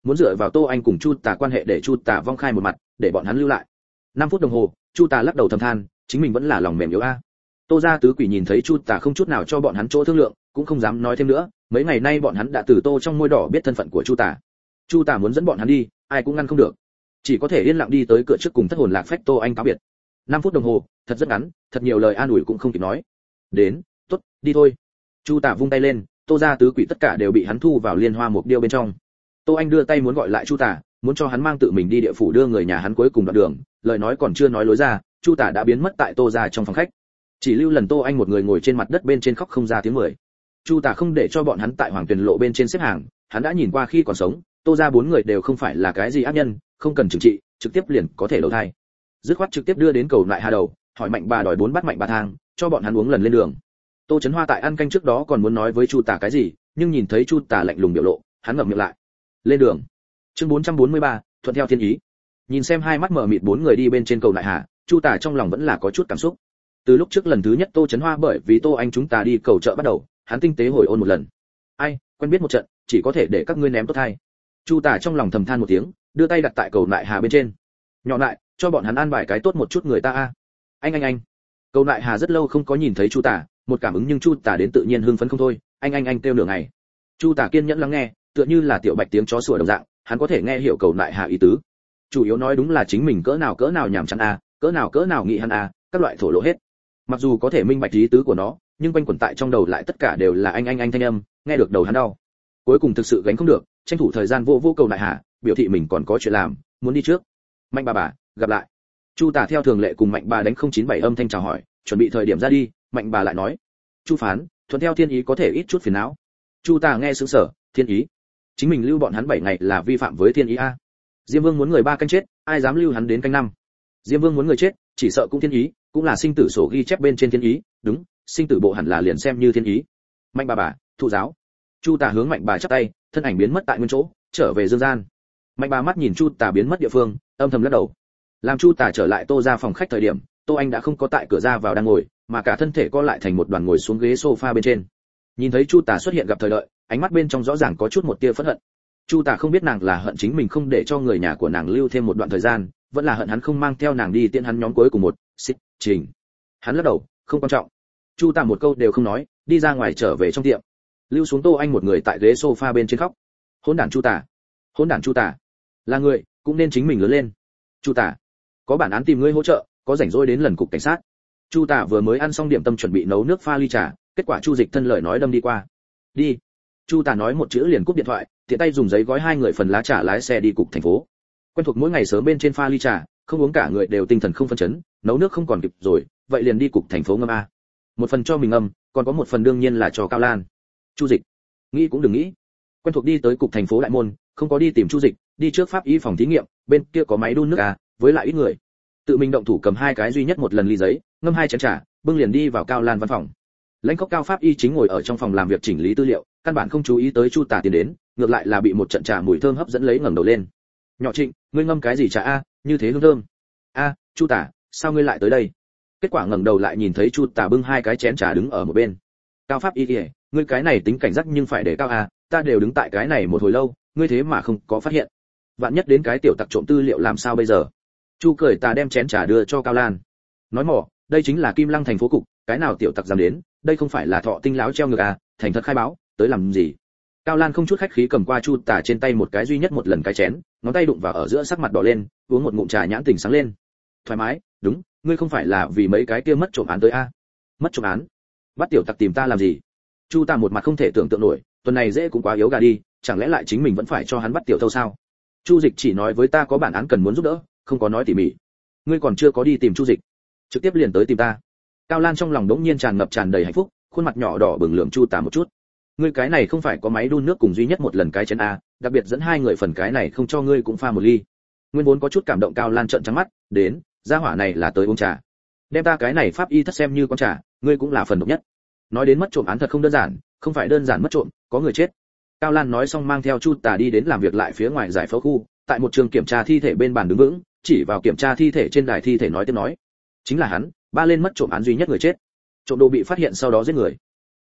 muốn dựa vào Tô Anh cùng Chu Tả quan hệ để Chu Tả vong khai một mặt, để bọn hắn lưu lại. năm phút đồng hồ, Chu Tả lắc đầu thầm than, chính mình vẫn là lòng mềm yếu a. Tô gia tứ quỷ nhìn thấy Chu Tả không chút nào cho bọn hắn chỗ thương lượng, cũng không dám nói thêm nữa, mấy ngày nay bọn hắn đã từ Tô trong môi đỏ biết thân phận của Chu Tả. Chu Tả muốn dẫn bọn hắn đi, ai cũng ngăn không được, chỉ có thể yên lặng đi tới cửa trước cùng thất hồn lạc phách Tô Anh cáo biệt. năm phút đồng hồ, thật rất ngắn, thật nhiều lời an ủi cũng không kịp nói. Đến, tốt, đi thôi. Chu Tả vung tay lên, Tô gia tứ quỷ tất cả đều bị hắn thu vào liên hoa mục điêu bên trong. Tô Anh đưa tay muốn gọi lại Chu Tả, muốn cho hắn mang tự mình đi địa phủ đưa người nhà hắn cuối cùng đoạn đường, lời nói còn chưa nói lối ra, Chu Tả đã biến mất tại Tô gia trong phòng khách. Chỉ lưu lần Tô Anh một người ngồi trên mặt đất bên trên khóc không ra tiếng mười. Chu Tả không để cho bọn hắn tại Hoàng Tuyền lộ bên trên xếp hàng, hắn đã nhìn qua khi còn sống, Tô gia bốn người đều không phải là cái gì ác nhân, không cần trừng trị, trực tiếp liền có thể đầu thai. Dứt khoát trực tiếp đưa đến cầu lại Hà đầu, hỏi Mạnh Bà đòi bốn bát Mạnh Bà thang, cho bọn hắn uống lần lên đường. Tô Chấn Hoa tại ăn canh trước đó còn muốn nói với Chu Tả cái gì, nhưng nhìn thấy Chu Tả lạnh lùng biểu lộ, hắn ngậm miệng lại. Lên đường. Chương bốn trăm bốn mươi ba, thuận theo thiên ý. Nhìn xem hai mắt mở mịt bốn người đi bên trên cầu lại Hà, Chu Tả trong lòng vẫn là có chút cảm xúc. Từ lúc trước lần thứ nhất Tô Chấn Hoa bởi vì Tô Anh chúng ta đi cầu chợ bắt đầu, hắn tinh tế hồi ôn một lần. Ai, quen biết một trận, chỉ có thể để các ngươi ném tốt hay. Chu Tả trong lòng thầm than một tiếng, đưa tay đặt tại cầu lại Hà bên trên. Nhỏ lại, cho bọn hắn ăn bài cái tốt một chút người ta a. Anh anh anh. Cầu lại Hà rất lâu không có nhìn thấy Chu Tả, một cảm ứng nhưng Chu Tả đến tự nhiên hưng phấn không thôi, anh anh anh kêu nửa ngày. Chu Tả kiên nhẫn lắng nghe, tựa như là tiểu bạch tiếng chó sủa đồng dạng, hắn có thể nghe hiểu cầu lại Hà ý tứ. Chủ yếu nói đúng là chính mình cỡ nào cỡ nào nhảm chán a, cỡ nào cỡ nào nghị hắn a, các loại thổ lộ hết. Mặc dù có thể minh bạch ý tứ của nó, nhưng quanh quẩn tại trong đầu lại tất cả đều là anh anh anh thanh âm, nghe được đầu hắn đau. Cuối cùng thực sự gánh không được, tranh thủ thời gian vô vô cầu lại Hà, biểu thị mình còn có chuyện làm, muốn đi trước. Mạnh bà bà, gặp lại. Chu Tả theo thường lệ cùng Mạnh bà đánh không chín bảy âm thanh chào hỏi, chuẩn bị thời điểm ra đi, Mạnh bà lại nói: "Chu phán, thuận theo thiên ý có thể ít chút phiền não." Chu Tả nghe sững sờ, thiên ý? Chính mình lưu bọn hắn bảy ngày là vi phạm với thiên ý a? Diêm Vương muốn người ba canh chết, ai dám lưu hắn đến canh năm? Diêm Vương muốn người chết, chỉ sợ cũng thiên ý, cũng là sinh tử sổ ghi chép bên trên thiên ý, đúng, sinh tử bộ hẳn là liền xem như thiên ý. Mạnh bà bà, thụ giáo. Chu Tả hướng Mạnh bà chắp tay, thân ảnh biến mất tại nguyên chỗ, trở về dương gian. Mạnh bà mắt nhìn Chu Tả biến mất địa phương, âm thầm lắc đầu. Làm Chu Tả trở lại Tô ra phòng khách thời điểm, Tô Anh đã không có tại cửa ra vào đang ngồi, mà cả thân thể co lại thành một đoàn ngồi xuống ghế sofa bên trên. Nhìn thấy Chu Tả xuất hiện gặp thời đợi, ánh mắt bên trong rõ ràng có chút một tia phẫn hận. Chu Tả không biết nàng là hận chính mình không để cho người nhà của nàng lưu thêm một đoạn thời gian, vẫn là hận hắn không mang theo nàng đi tiễn hắn nhóm cuối cùng một xích trình. Hắn lắc đầu, không quan trọng. Chu Tả một câu đều không nói, đi ra ngoài trở về trong tiệm. Lưu xuống Tô Anh một người tại ghế sofa bên trên khóc. Hỗn đản Chu Tả, hỗn đản Chu Tả, là người cũng nên chính mình lớn lên. Chu Tả, có bản án tìm ngươi hỗ trợ, có rảnh rỗi đến lần cục cảnh sát. Chu Tả vừa mới ăn xong điểm tâm chuẩn bị nấu nước pha ly trà, kết quả Chu Dịch thân lời nói đâm đi qua. Đi. Chu Tả nói một chữ liền cúp điện thoại, tiện tay dùng giấy gói hai người phần lá trà lái xe đi cục thành phố. Quen thuộc mỗi ngày sớm bên trên pha ly trà, không uống cả người đều tinh thần không phân chấn, nấu nước không còn kịp rồi, vậy liền đi cục thành phố ngâm a. Một phần cho mình ngâm, còn có một phần đương nhiên là cho Cao Lan. Chu Dịch, nghĩ cũng đừng nghĩ. Quen thuộc đi tới cục thành phố đại môn, không có đi tìm Chu Dịch, đi trước pháp y phòng thí nghiệm, bên kia có máy đun nước à, với lại ít người. Tự mình động thủ cầm hai cái duy nhất một lần ly giấy, ngâm hai chén trà, bưng liền đi vào Cao Lan văn phòng. Lãnh Khốc Cao pháp y chính ngồi ở trong phòng làm việc chỉnh lý tư liệu, căn bản không chú ý tới Chu Tả tiến đến, ngược lại là bị một trận trà mùi thơm hấp dẫn lấy ngẩng đầu lên. "Nhỏ Trịnh, ngươi ngâm cái gì trà a, như thế hương thơm." "A, Chu Tả, sao ngươi lại tới đây?" Kết quả ngẩng đầu lại nhìn thấy Chu Tả bưng hai cái chén trà đứng ở một bên. "Cao pháp y kìa, ngươi cái này tính cảnh giác nhưng phải để cao a, ta đều đứng tại cái này một hồi lâu, ngươi thế mà không có phát hiện. Vạn nhất đến cái tiểu tặc trộm tư liệu làm sao bây giờ?" Chu cười tà đem chén trà đưa cho Cao Lan. "Nói mỏ, đây chính là Kim Lăng thành phố cục, cái nào tiểu tặc dám đến, đây không phải là Thọ Tinh láo treo ngược à, thành thật khai báo, tới làm gì?" Cao Lan không chút khách khí cầm qua Chu Tả trên tay một cái duy nhất một lần cái chén, ngón tay đụng vào ở giữa sắc mặt đỏ lên, uống một ngụm trà nhãn tình sáng lên. "Thoải mái, đúng, ngươi không phải là vì mấy cái kia mất trộm án tới a?" À? "Mất trộm án? Bắt tiểu tặc tìm ta làm gì?" Chu Tả một mặt không thể tưởng tượng nổi, tuần này dễ cũng quá yếu gà đi, chẳng lẽ lại chính mình vẫn phải cho hắn bắt tiểu thâu sao? Chu Dịch chỉ nói với ta có bản án cần muốn giúp đỡ, không có nói tỉ mỉ. Ngươi còn chưa có đi tìm Chu Dịch, trực tiếp liền tới tìm ta. Cao Lan trong lòng đống nhiên tràn ngập tràn đầy hạnh phúc, khuôn mặt nhỏ đỏ bừng lượm Chu Tả một chút. Ngươi cái này không phải có máy đun nước cùng duy nhất một lần cái chén a, đặc biệt dẫn hai người phần cái này không cho ngươi cũng pha một ly. Nguyên vốn có chút cảm động Cao Lan trợn trắng mắt, đến, gia hỏa này là tới uống trà. Đem ta cái này pháp y thất xem như con trà, ngươi cũng là phần độc nhất. Nói đến mất trộm án thật không đơn giản, không phải đơn giản mất trộm, có người chết. Cao Lan nói xong mang theo Chu Tả đi đến làm việc lại phía ngoài giải phẫu khu, tại một trường kiểm tra thi thể bên bàn đứng vững, chỉ vào kiểm tra thi thể trên đài thi thể nói tiếp nói, chính là hắn, ba lên mất trộm án duy nhất người chết. Trộm đồ bị phát hiện sau đó giết người.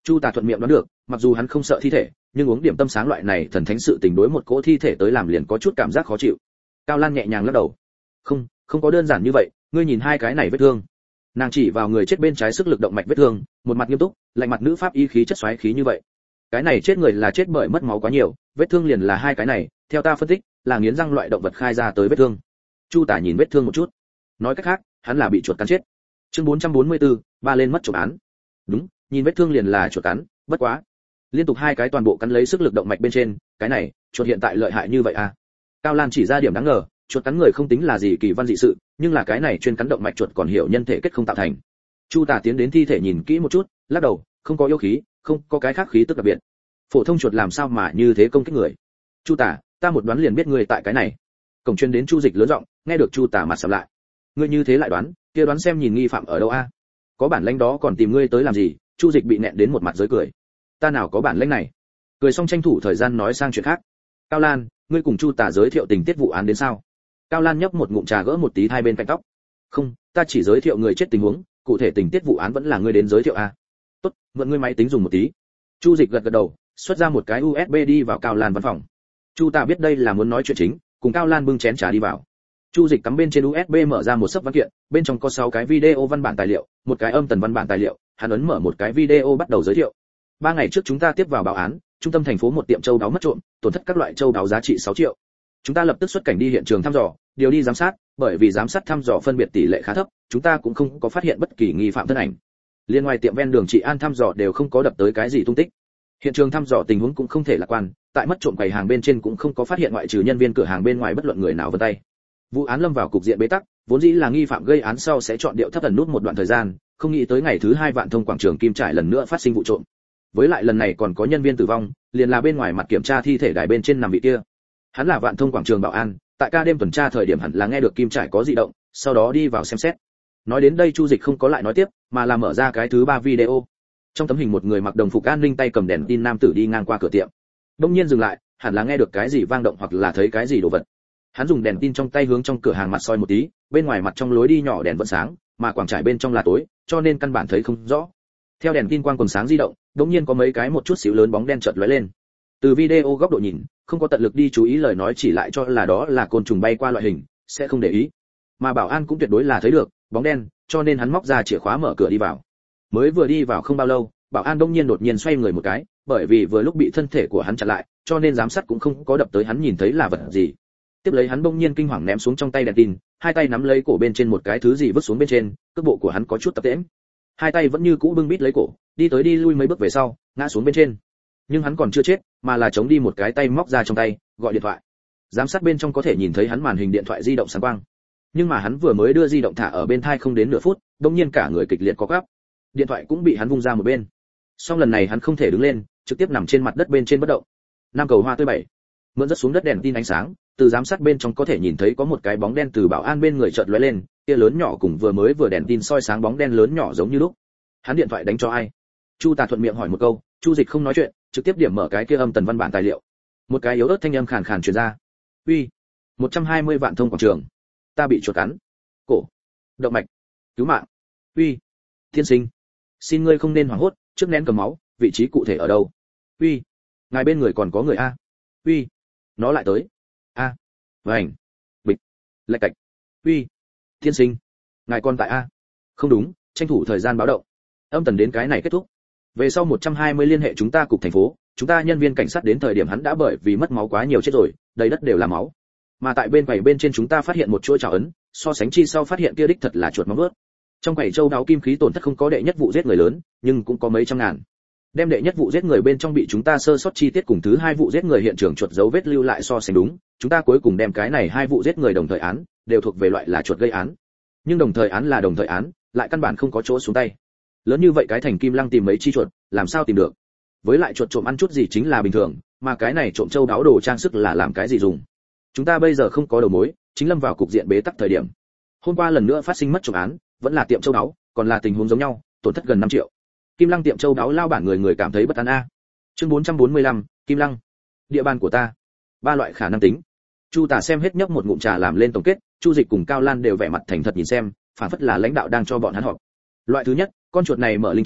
Chu Tả thuận miệng đoán được, mặc dù hắn không sợ thi thể, nhưng uống điểm tâm sáng loại này thần thánh sự tình đối một cỗ thi thể tới làm liền có chút cảm giác khó chịu. Cao Lan nhẹ nhàng lắc đầu. Không, không có đơn giản như vậy, ngươi nhìn hai cái này vết thương. Nàng chỉ vào người chết bên trái sức lực động mạch vết thương, một mặt nghiêm túc, lạnh mặt nữ pháp y khí chất xoáy khí như vậy. Cái này chết người là chết bởi mất máu quá nhiều, vết thương liền là hai cái này, theo ta phân tích, là nghiến răng loại động vật khai ra tới vết thương. Chu Tả nhìn vết thương một chút. Nói cách khác, hắn là bị chuột cắn chết. Chương bốn trăm bốn mươi tư, ba lên mất trộm án. Đúng, nhìn vết thương liền là chuột cắn, bất quá. Liên tục hai cái toàn bộ cắn lấy sức lực động mạch bên trên, cái này, chuột hiện tại lợi hại như vậy à? Cao Lan chỉ ra điểm đáng ngờ, chuột cắn người không tính là gì kỳ văn dị sự, nhưng là cái này chuyên cắn động mạch chuột còn hiểu nhân thể kết không tạo thành. Chu Tả tiến đến thi thể nhìn kỹ một chút, lắc đầu, không có yêu khí, không có cái khác khí tức đặc biệt. Phổ thông chuột làm sao mà như thế công kích người? Chu Tả, ta một đoán liền biết người tại cái này. Cổng chuyên đến Chu Dịch lớn giọng, nghe được Chu Tả mặt sầm lại. Ngươi như thế lại đoán, kia đoán xem nhìn nghi phạm ở đâu a? Có bản lĩnh đó còn tìm ngươi tới làm gì? Chu Dịch bị nẹn đến một mặt rối cười. Ta nào có bản lĩnh này? Cười xong tranh thủ thời gian nói sang chuyện khác. Cao Lan, ngươi cùng Chu Tả giới thiệu tình tiết vụ án đến sao? Cao Lan nhấp một ngụm trà gỡ một tí hai bên cạnh tóc. Không, ta chỉ giới thiệu người chết tình huống, cụ thể tình tiết vụ án vẫn là ngươi đến giới thiệu a. Tốt, mượn ngươi máy tính dùng một tí. Chu Dịch gật gật đầu, xuất ra một cái u ét bê đi vào Cao Lan văn phòng. Chu Tả biết đây là muốn nói chuyện chính, cùng Cao Lan bưng chén trà đi vào. Chu Dịch cắm bên trên u ét bê mở ra một sấp văn kiện, bên trong có sáu cái video văn bản tài liệu, một cái âm tần văn bản tài liệu, hắn ấn mở một cái video bắt đầu giới thiệu. Ba ngày trước chúng ta tiếp vào báo án, trung tâm thành phố một tiệm châu đáo mất trộm, tổn thất các loại châu đáo giá trị sáu triệu. Chúng ta lập tức xuất cảnh đi hiện trường thăm dò, điều đi giám sát, bởi vì giám sát thăm dò phân biệt tỷ lệ khá thấp, chúng ta cũng không có phát hiện bất kỳ nghi phạm thân ảnh. Liên ngoài tiệm ven đường Trị An thăm dò đều không có đập tới cái gì tung tích. Hiện trường thăm dò tình huống cũng không thể lạc quan, tại mất trộm quầy hàng bên trên cũng không có phát hiện ngoại trừ nhân viên cửa hàng bên ngoài bất luận người nào vân tay. Vụ án lâm vào cục diện bế tắc, vốn dĩ là nghi phạm gây án sau sẽ chọn điệu thấp ẩn nút một đoạn thời gian, không nghĩ tới ngày thứ hai Vạn Thông quảng trường Kim Trải lần nữa phát sinh vụ trộm. Với lại lần này còn có nhân viên tử vong, liền là bên ngoài mặt kiểm tra thi thể đài bên trên nằm vị kia. Hắn là Vạn Thông quảng trường bảo an, tại ca đêm tuần tra thời điểm hẳn là nghe được Kim Trải có dị động, sau đó đi vào xem xét. Nói đến đây Chu Dịch không có lại nói tiếp, mà là mở ra cái thứ ba video. Trong tấm hình một người mặc đồng phục an ninh tay cầm đèn tin nam tử đi ngang qua cửa tiệm. Đông nhiên dừng lại, hẳn là nghe được cái gì vang động hoặc là thấy cái gì đồ vật. Hắn dùng đèn tin trong tay hướng trong cửa hàng mặt soi một tí, bên ngoài mặt trong lối đi nhỏ đèn vẫn sáng, mà quảng trải bên trong là tối, cho nên căn bản thấy không rõ. Theo đèn tin quang quần sáng di động, đột nhiên có mấy cái một chút xíu lớn bóng đen chợt lóe lên. Từ video góc độ nhìn, không có tận lực đi chú ý lời nói chỉ lại cho là đó là côn trùng bay qua loại hình, sẽ không để ý. Mà bảo an cũng tuyệt đối là thấy được bóng đen, cho nên hắn móc ra chìa khóa mở cửa đi vào. Mới vừa đi vào không bao lâu, bảo an đông nhiên đột nhiên xoay người một cái, bởi vì vừa lúc bị thân thể của hắn chặn lại, cho nên giám sát cũng không có đập tới hắn nhìn thấy là vật gì. Tiếp lấy hắn bỗng nhiên kinh hoàng ném xuống trong tay đèn tin, hai tay nắm lấy cổ bên trên một cái thứ gì vứt xuống bên trên, cước bộ của hắn có chút tập tễnh. Hai tay vẫn như cũ bưng bít lấy cổ, đi tới đi lui mấy bước về sau, ngã xuống bên trên. Nhưng hắn còn chưa chết, mà là chống đi một cái tay móc ra trong tay, gọi điện thoại. Giám sát bên trong có thể nhìn thấy hắn màn hình điện thoại di động sáng quang. Nhưng mà hắn vừa mới đưa di động thả ở bên tai không đến nửa phút, bỗng nhiên cả người kịch liệt co quắp. Điện thoại cũng bị hắn vung ra một bên. Song lần này hắn không thể đứng lên, trực tiếp nằm trên mặt đất bên trên bất động. Nam cầu hoa tươi bảy. Mượn rất xuống đất đèn tin ánh sáng, từ giám sát bên trong có thể nhìn thấy có một cái bóng đen từ bảo an bên người chợt lóe lên, kia lớn nhỏ cùng vừa mới vừa đèn tin soi sáng bóng đen lớn nhỏ giống như lúc. Hắn điện thoại đánh cho ai? Chu Tả thuận miệng hỏi một câu, Chu Dịch không nói chuyện, trực tiếp điểm mở cái kia âm tần văn bản tài liệu. Một cái yếu ớt thanh âm khàn khàn truyền ra. "Uy, một trăm hai mươi Vạn Thông quảng trường, ta bị chuột cắn. Cổ, động mạch, cứu mạng. Uy, tiên sinh, xin ngươi không nên hoảng hốt, trước nén cầm máu, vị trí cụ thể ở đâu? Uy, ngài bên người còn có người a? Uy, nó lại tới. A. Vành. Bịch. Lạch cạch. Uy, tiên sinh, ngài còn tại a? Không đúng, tranh thủ thời gian báo động." Âm tần đến cái này kết thúc. Về sau một trăm hai mươi liên hệ chúng ta cục thành phố, chúng ta nhân viên cảnh sát đến thời điểm hắn đã bởi vì mất máu quá nhiều chết rồi, đầy đất đều là máu. Mà tại bên quầy bên trên chúng ta phát hiện một chuỗi trảo ấn, so sánh chi sau phát hiện kia đích thật là chuột móng vuốt. Trong quầy châu đáo kim khí tổn thất không có đệ nhất vụ giết người lớn, nhưng cũng có mấy trăm ngàn. Đem đệ nhất vụ giết người bên trong bị chúng ta sơ sót chi tiết cùng thứ hai vụ giết người hiện trường chuột dấu vết lưu lại so sánh đúng, chúng ta cuối cùng đem cái này hai vụ giết người đồng thời án, đều thuộc về loại là chuột gây án. Nhưng đồng thời án là đồng thời án, lại căn bản không có chỗ xuống tay. Lớn như vậy cái thành Kim Lăng tìm mấy chi chuột, làm sao tìm được? Với lại chuột trộm ăn chút gì chính là bình thường, mà cái này trộm châu đáo đồ trang sức là làm cái gì dùng? Chúng ta bây giờ không có đầu mối, chính lâm vào cục diện bế tắc thời điểm. Hôm qua lần nữa phát sinh mất trộm án, vẫn là tiệm châu đáo, còn là tình huống giống nhau, tổn thất gần năm triệu. Kim Lăng tiệm châu đáo lao bản người người cảm thấy bất an a. Chương bốn trăm bốn mươi lăm, Kim Lăng. Địa bàn của ta. Ba loại khả năng tính. Chu Tả xem hết nhấp một ngụm trà làm lên tổng kết, Chu Dịch cùng Cao Lan đều vẻ mặt thành thật nhìn xem, phản phất là lãnh đạo đang cho bọn hắn họp. Loại thứ nhất, con chuột này mở linh trí,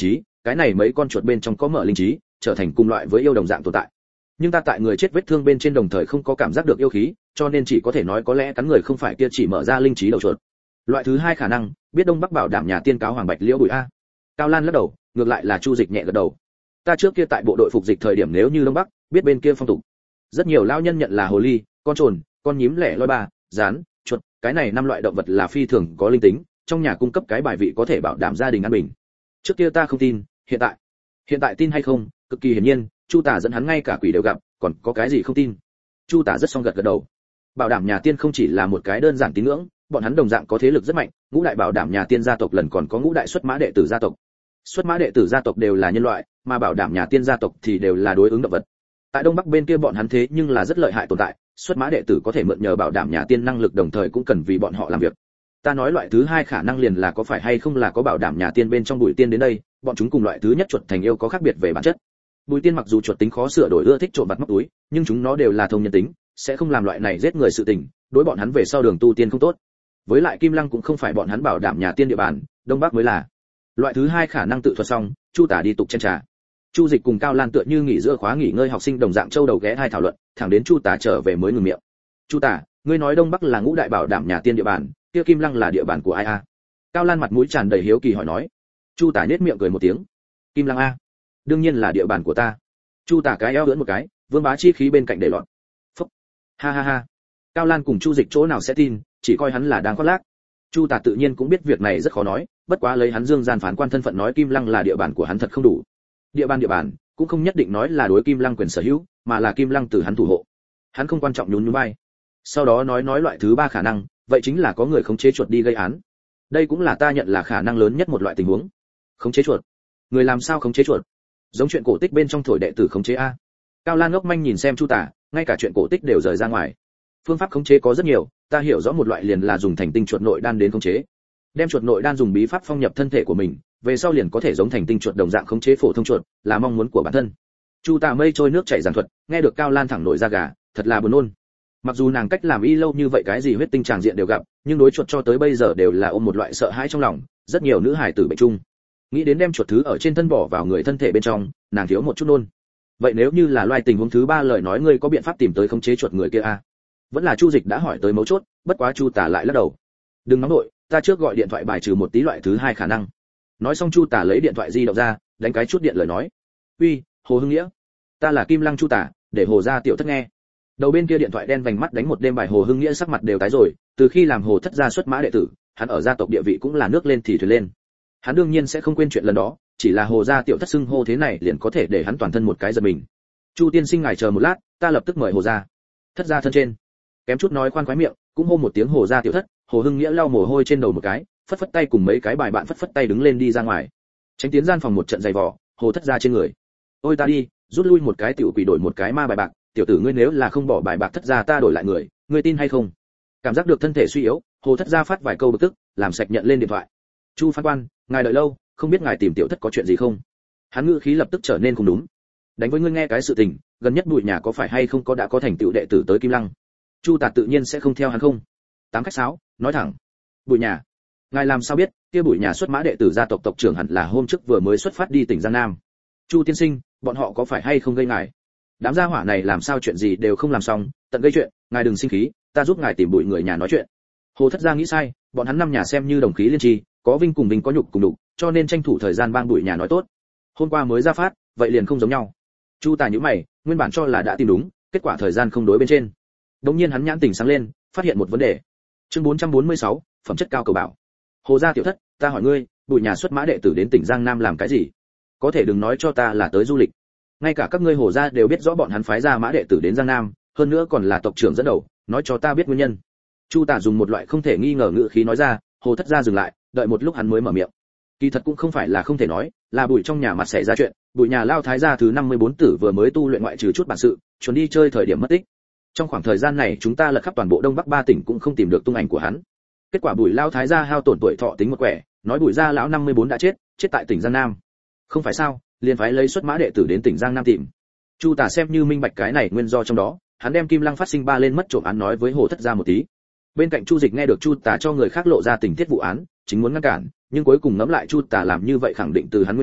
cái này mấy con chuột bên trong có mở linh trí, trở thành cùng loại với yêu đồng dạng tồn tại. Nhưng ta tại người chết vết thương bên trên đồng thời không có cảm giác được yêu khí, cho nên chỉ có thể nói có lẽ cắn người không phải kia chỉ mở ra linh trí đầu chuột. Loại thứ hai khả năng, biết Đông Bắc bảo đảm nhà tiên cáo Hoàng Bạch Liễu Bùi a. Cao Lan lắc đầu, ngược lại là Chu Dịch nhẹ gật đầu. Ta trước kia tại bộ đội phục dịch thời điểm nếu như Đông Bắc, biết bên kia phong tục. Rất nhiều lão nhân nhận là hồ ly, con trồn, con nhím lẻ loi ba, rán, chuột, cái này năm loại động vật là phi thường có linh tính, trong nhà cung cấp cái bài vị có thể bảo đảm gia đình an bình. Trước kia ta không tin, hiện tại, hiện tại tin hay không, cực kỳ hiển nhiên, Chu Tả dẫn hắn ngay cả quỷ đều gặp, còn có cái gì không tin. Chu Tả rất song gật gật đầu. Bảo đảm nhà tiên không chỉ là một cái đơn giản tín ngưỡng, bọn hắn đồng dạng có thế lực rất mạnh, ngũ đại bảo đảm nhà tiên gia tộc lần còn có ngũ đại xuất mã đệ tử gia tộc. Xuất mã đệ tử gia tộc đều là nhân loại, mà bảo đảm nhà tiên gia tộc thì đều là đối ứng động vật. Tại Đông Bắc bên kia bọn hắn thế nhưng là rất lợi hại tồn tại, xuất mã đệ tử có thể mượn nhờ bảo đảm nhà tiên năng lực đồng thời cũng cần vì bọn họ làm việc. Ta nói loại thứ hai khả năng liền là có phải hay không là có bảo đảm nhà tiên bên trong bùi tiên đến đây, bọn chúng cùng loại thứ nhất chuột thành yêu có khác biệt về bản chất. Bùi tiên mặc dù chuột tính khó sửa đổi ưa thích trộm vặt móc túi, nhưng chúng nó đều là thông nhân tính, sẽ không làm loại này giết người sự tình, đối bọn hắn về sau đường tu tiên không tốt. Với lại Kim Lăng cũng không phải bọn hắn bảo đảm nhà tiên địa bàn, Đông Bắc mới là. Loại thứ hai khả năng tự thuật xong, Chu Tả đi tục chen trà. Chu Dịch cùng Cao Lan tựa như nghỉ giữa khóa nghỉ ngơi học sinh đồng dạng châu đầu ghé hai thảo luận, thẳng đến Chu Tả trở về mới ngừng miệng. Chu Tả, ngươi nói Đông Bắc là ngũ đại bảo đảm nhà tiên địa bàn, kia Kim Lăng là địa bàn của ai a? Cao Lan mặt mũi tràn đầy hiếu kỳ hỏi nói. Chu Tả nhếch miệng cười một tiếng. Kim Lăng a? Đương nhiên là địa bàn của ta. Chu Tả cái eo ưỡn một cái, vương bá chi khí bên cạnh để lọt. Phúc. Ha ha ha. Cao Lan cùng Chu Dịch chỗ nào sẽ tin, chỉ coi hắn là đang khoác lác. Chu Tả tự nhiên cũng biết việc này rất khó nói, bất quá lấy hắn Dương Gian phán quan thân phận nói Kim Lăng là địa bàn của hắn thật không đủ. Địa bàn địa bàn, cũng không nhất định nói là đối Kim Lăng quyền sở hữu, mà là Kim Lăng từ hắn thủ hộ. Hắn không quan trọng nhún nhún vai. Sau đó nói nói loại thứ ba khả năng, vậy chính là có người khống chế chuột đi gây án. Đây cũng là ta nhận là khả năng lớn nhất một loại tình huống. Khống chế chuột? Người làm sao khống chế chuột? Giống chuyện cổ tích bên trong thổi đệ tử khống chế a. Cao Lan ngốc manh nhìn xem Chu Tả, ngay cả chuyện cổ tích đều rời ra ngoài. Phương pháp khống chế có rất nhiều, ta hiểu rõ một loại liền là dùng thành tinh chuột nội đan đến khống chế. Đem chuột nội đan dùng bí pháp phong nhập thân thể của mình, về sau liền có thể giống thành tinh chuột đồng dạng khống chế phổ thông chuột, là mong muốn của bản thân. Chu Tả mây trôi nước chảy giảng thuật, nghe được Cao Lan thẳng nổi da gà, thật là buồn nôn. Mặc dù nàng cách làm y lâu như vậy cái gì huyết tinh tràng diện đều gặp, nhưng đối chuột cho tới bây giờ đều là ôm một loại sợ hãi trong lòng, rất nhiều nữ hài tử bệnh chung. Nghĩ đến đem chuột thứ ở trên thân bỏ vào người thân thể bên trong, nàng thiếu một chút nôn. Vậy nếu như là loài tình huống thứ ba lời nói ngươi có biện pháp tìm tới khống chế chuột người kia a? Vẫn là Chu Dịch đã hỏi tới mấu chốt, bất quá Chu Tả lại lắc đầu. Đừng nóng nội, ta trước gọi điện thoại bài trừ một tí loại thứ hai khả năng. Nói xong Chu Tả lấy điện thoại di động ra, đánh cái chút điện lời nói. Uy, Hồ Hưng Nghĩa, ta là Kim Lăng Chu Tả, để Hồ gia tiểu thất nghe. Đầu bên kia điện thoại đen vành mắt đánh một đêm bài Hồ Hưng Nghĩa sắc mặt đều tái rồi, từ khi làm Hồ thất gia xuất mã đệ tử, hắn ở gia tộc địa vị cũng là nước lên thì thuyền lên. Hắn đương nhiên sẽ không quên chuyện lần đó, chỉ là Hồ gia tiểu thất xưng hô thế này liền có thể để hắn toàn thân một cái giật mình. Chu tiên sinh ngài chờ một lát, ta lập tức mời Hồ gia. Thất gia thân trên. Kém chút nói khoan khoái miệng, cũng hô một tiếng Hồ gia tiểu thất, Hồ Hưng Nghĩa lau mồ hôi trên đầu một cái, phất phất tay cùng mấy cái bài bạn phất phất tay đứng lên đi ra ngoài. Tránh tiến gian phòng một trận giày vò, Hồ thất gia trên người. Ôi ta đi, rút lui một cái tiểu quỷ đổi một cái ma bài bạc, tiểu tử ngươi nếu là không bỏ bài bạc thất gia ta đổi lại người, ngươi tin hay không? Cảm giác được thân thể suy yếu, Hồ thất gia phát vài câu bực tức, làm sạch nhận lên điện thoại. Chu phán quan, ngài đợi lâu, không biết ngài tìm tiểu thất có chuyện gì không? Hắn ngữ khí lập tức trở nên không đúng. Đánh với ngươi nghe cái sự tình, gần nhất Bùi nhà có phải hay không có đã có thành tựu đệ tử tới Kim Lăng? Chu Tạt tự nhiên sẽ không theo hắn không. Tám khách sáo, nói thẳng. Bùi nhà, ngài làm sao biết? Kia Bùi nhà xuất mã đệ tử gia tộc tộc trưởng hẳn là hôm trước vừa mới xuất phát đi tỉnh Giang Nam. Chu tiên sinh, bọn họ có phải hay không gây ngài? Đám gia hỏa này làm sao chuyện gì đều không làm xong, tận gây chuyện, ngài đừng sinh khí, ta giúp ngài tìm Bùi người nhà nói chuyện. Hồ thất gia nghĩ sai, bọn hắn năm nhà xem như đồng khí liên tri, có vinh cùng vinh có nhục cùng đục, cho nên tranh thủ thời gian bang Bùi nhà nói tốt. Hôm qua mới ra phát, vậy liền không giống nhau. Chu Tài nhíu mày, nguyên bản cho là đã tìm đúng, kết quả thời gian không đối bên trên. Đống nhiên hắn nhãn tỉnh sáng lên, phát hiện một vấn đề. Chương bốn trăm bốn mươi sáu, phẩm chất cao cầu bảo. Hồ gia tiểu thất, ta hỏi ngươi, Bùi nhà xuất mã đệ tử đến tỉnh Giang Nam làm cái gì? Có thể đừng nói cho ta là tới du lịch. Ngay cả các ngươi Hồ gia đều biết rõ bọn hắn phái ra mã đệ tử đến Giang Nam, hơn nữa còn là tộc trưởng dẫn đầu, nói cho ta biết nguyên nhân. Chu Tả dùng một loại không thể nghi ngờ ngữ khí nói ra, Hồ thất gia dừng lại, đợi một lúc hắn mới mở miệng. Kỳ thật cũng không phải là không thể nói, là Bùi trong nhà mặt xảy ra chuyện, Bùi nhà lao thái gia thứ năm mươi bốn tử vừa mới tu luyện ngoại trừ chút bản sự, chuẩn đi chơi thời điểm mất tích. Trong khoảng thời gian này chúng ta lật khắp toàn bộ Đông Bắc ba tỉnh cũng không tìm được tung ảnh của hắn. Kết quả Bùi lao thái gia hao tổn tuổi thọ tính một quẻ, nói Bùi gia lão năm mươi bốn đã chết, chết tại tỉnh Giang Nam. Không phải sao, liền phái lấy xuất mã đệ tử đến tỉnh Giang Nam tìm. Chu Tả xem như minh bạch cái này nguyên do trong đó, hắn đem Kim Lăng phát sinh ba lên mất trộm án nói với Hồ thất gia một tí. Bên cạnh Chu Dịch nghe được Chu Tả cho người khác lộ ra tình tiết vụ án, chính muốn ngăn cản, nhưng cuối cùng ngẫm lại Chu Tả làm như vậy khẳng định từ hắn nguyên nhân,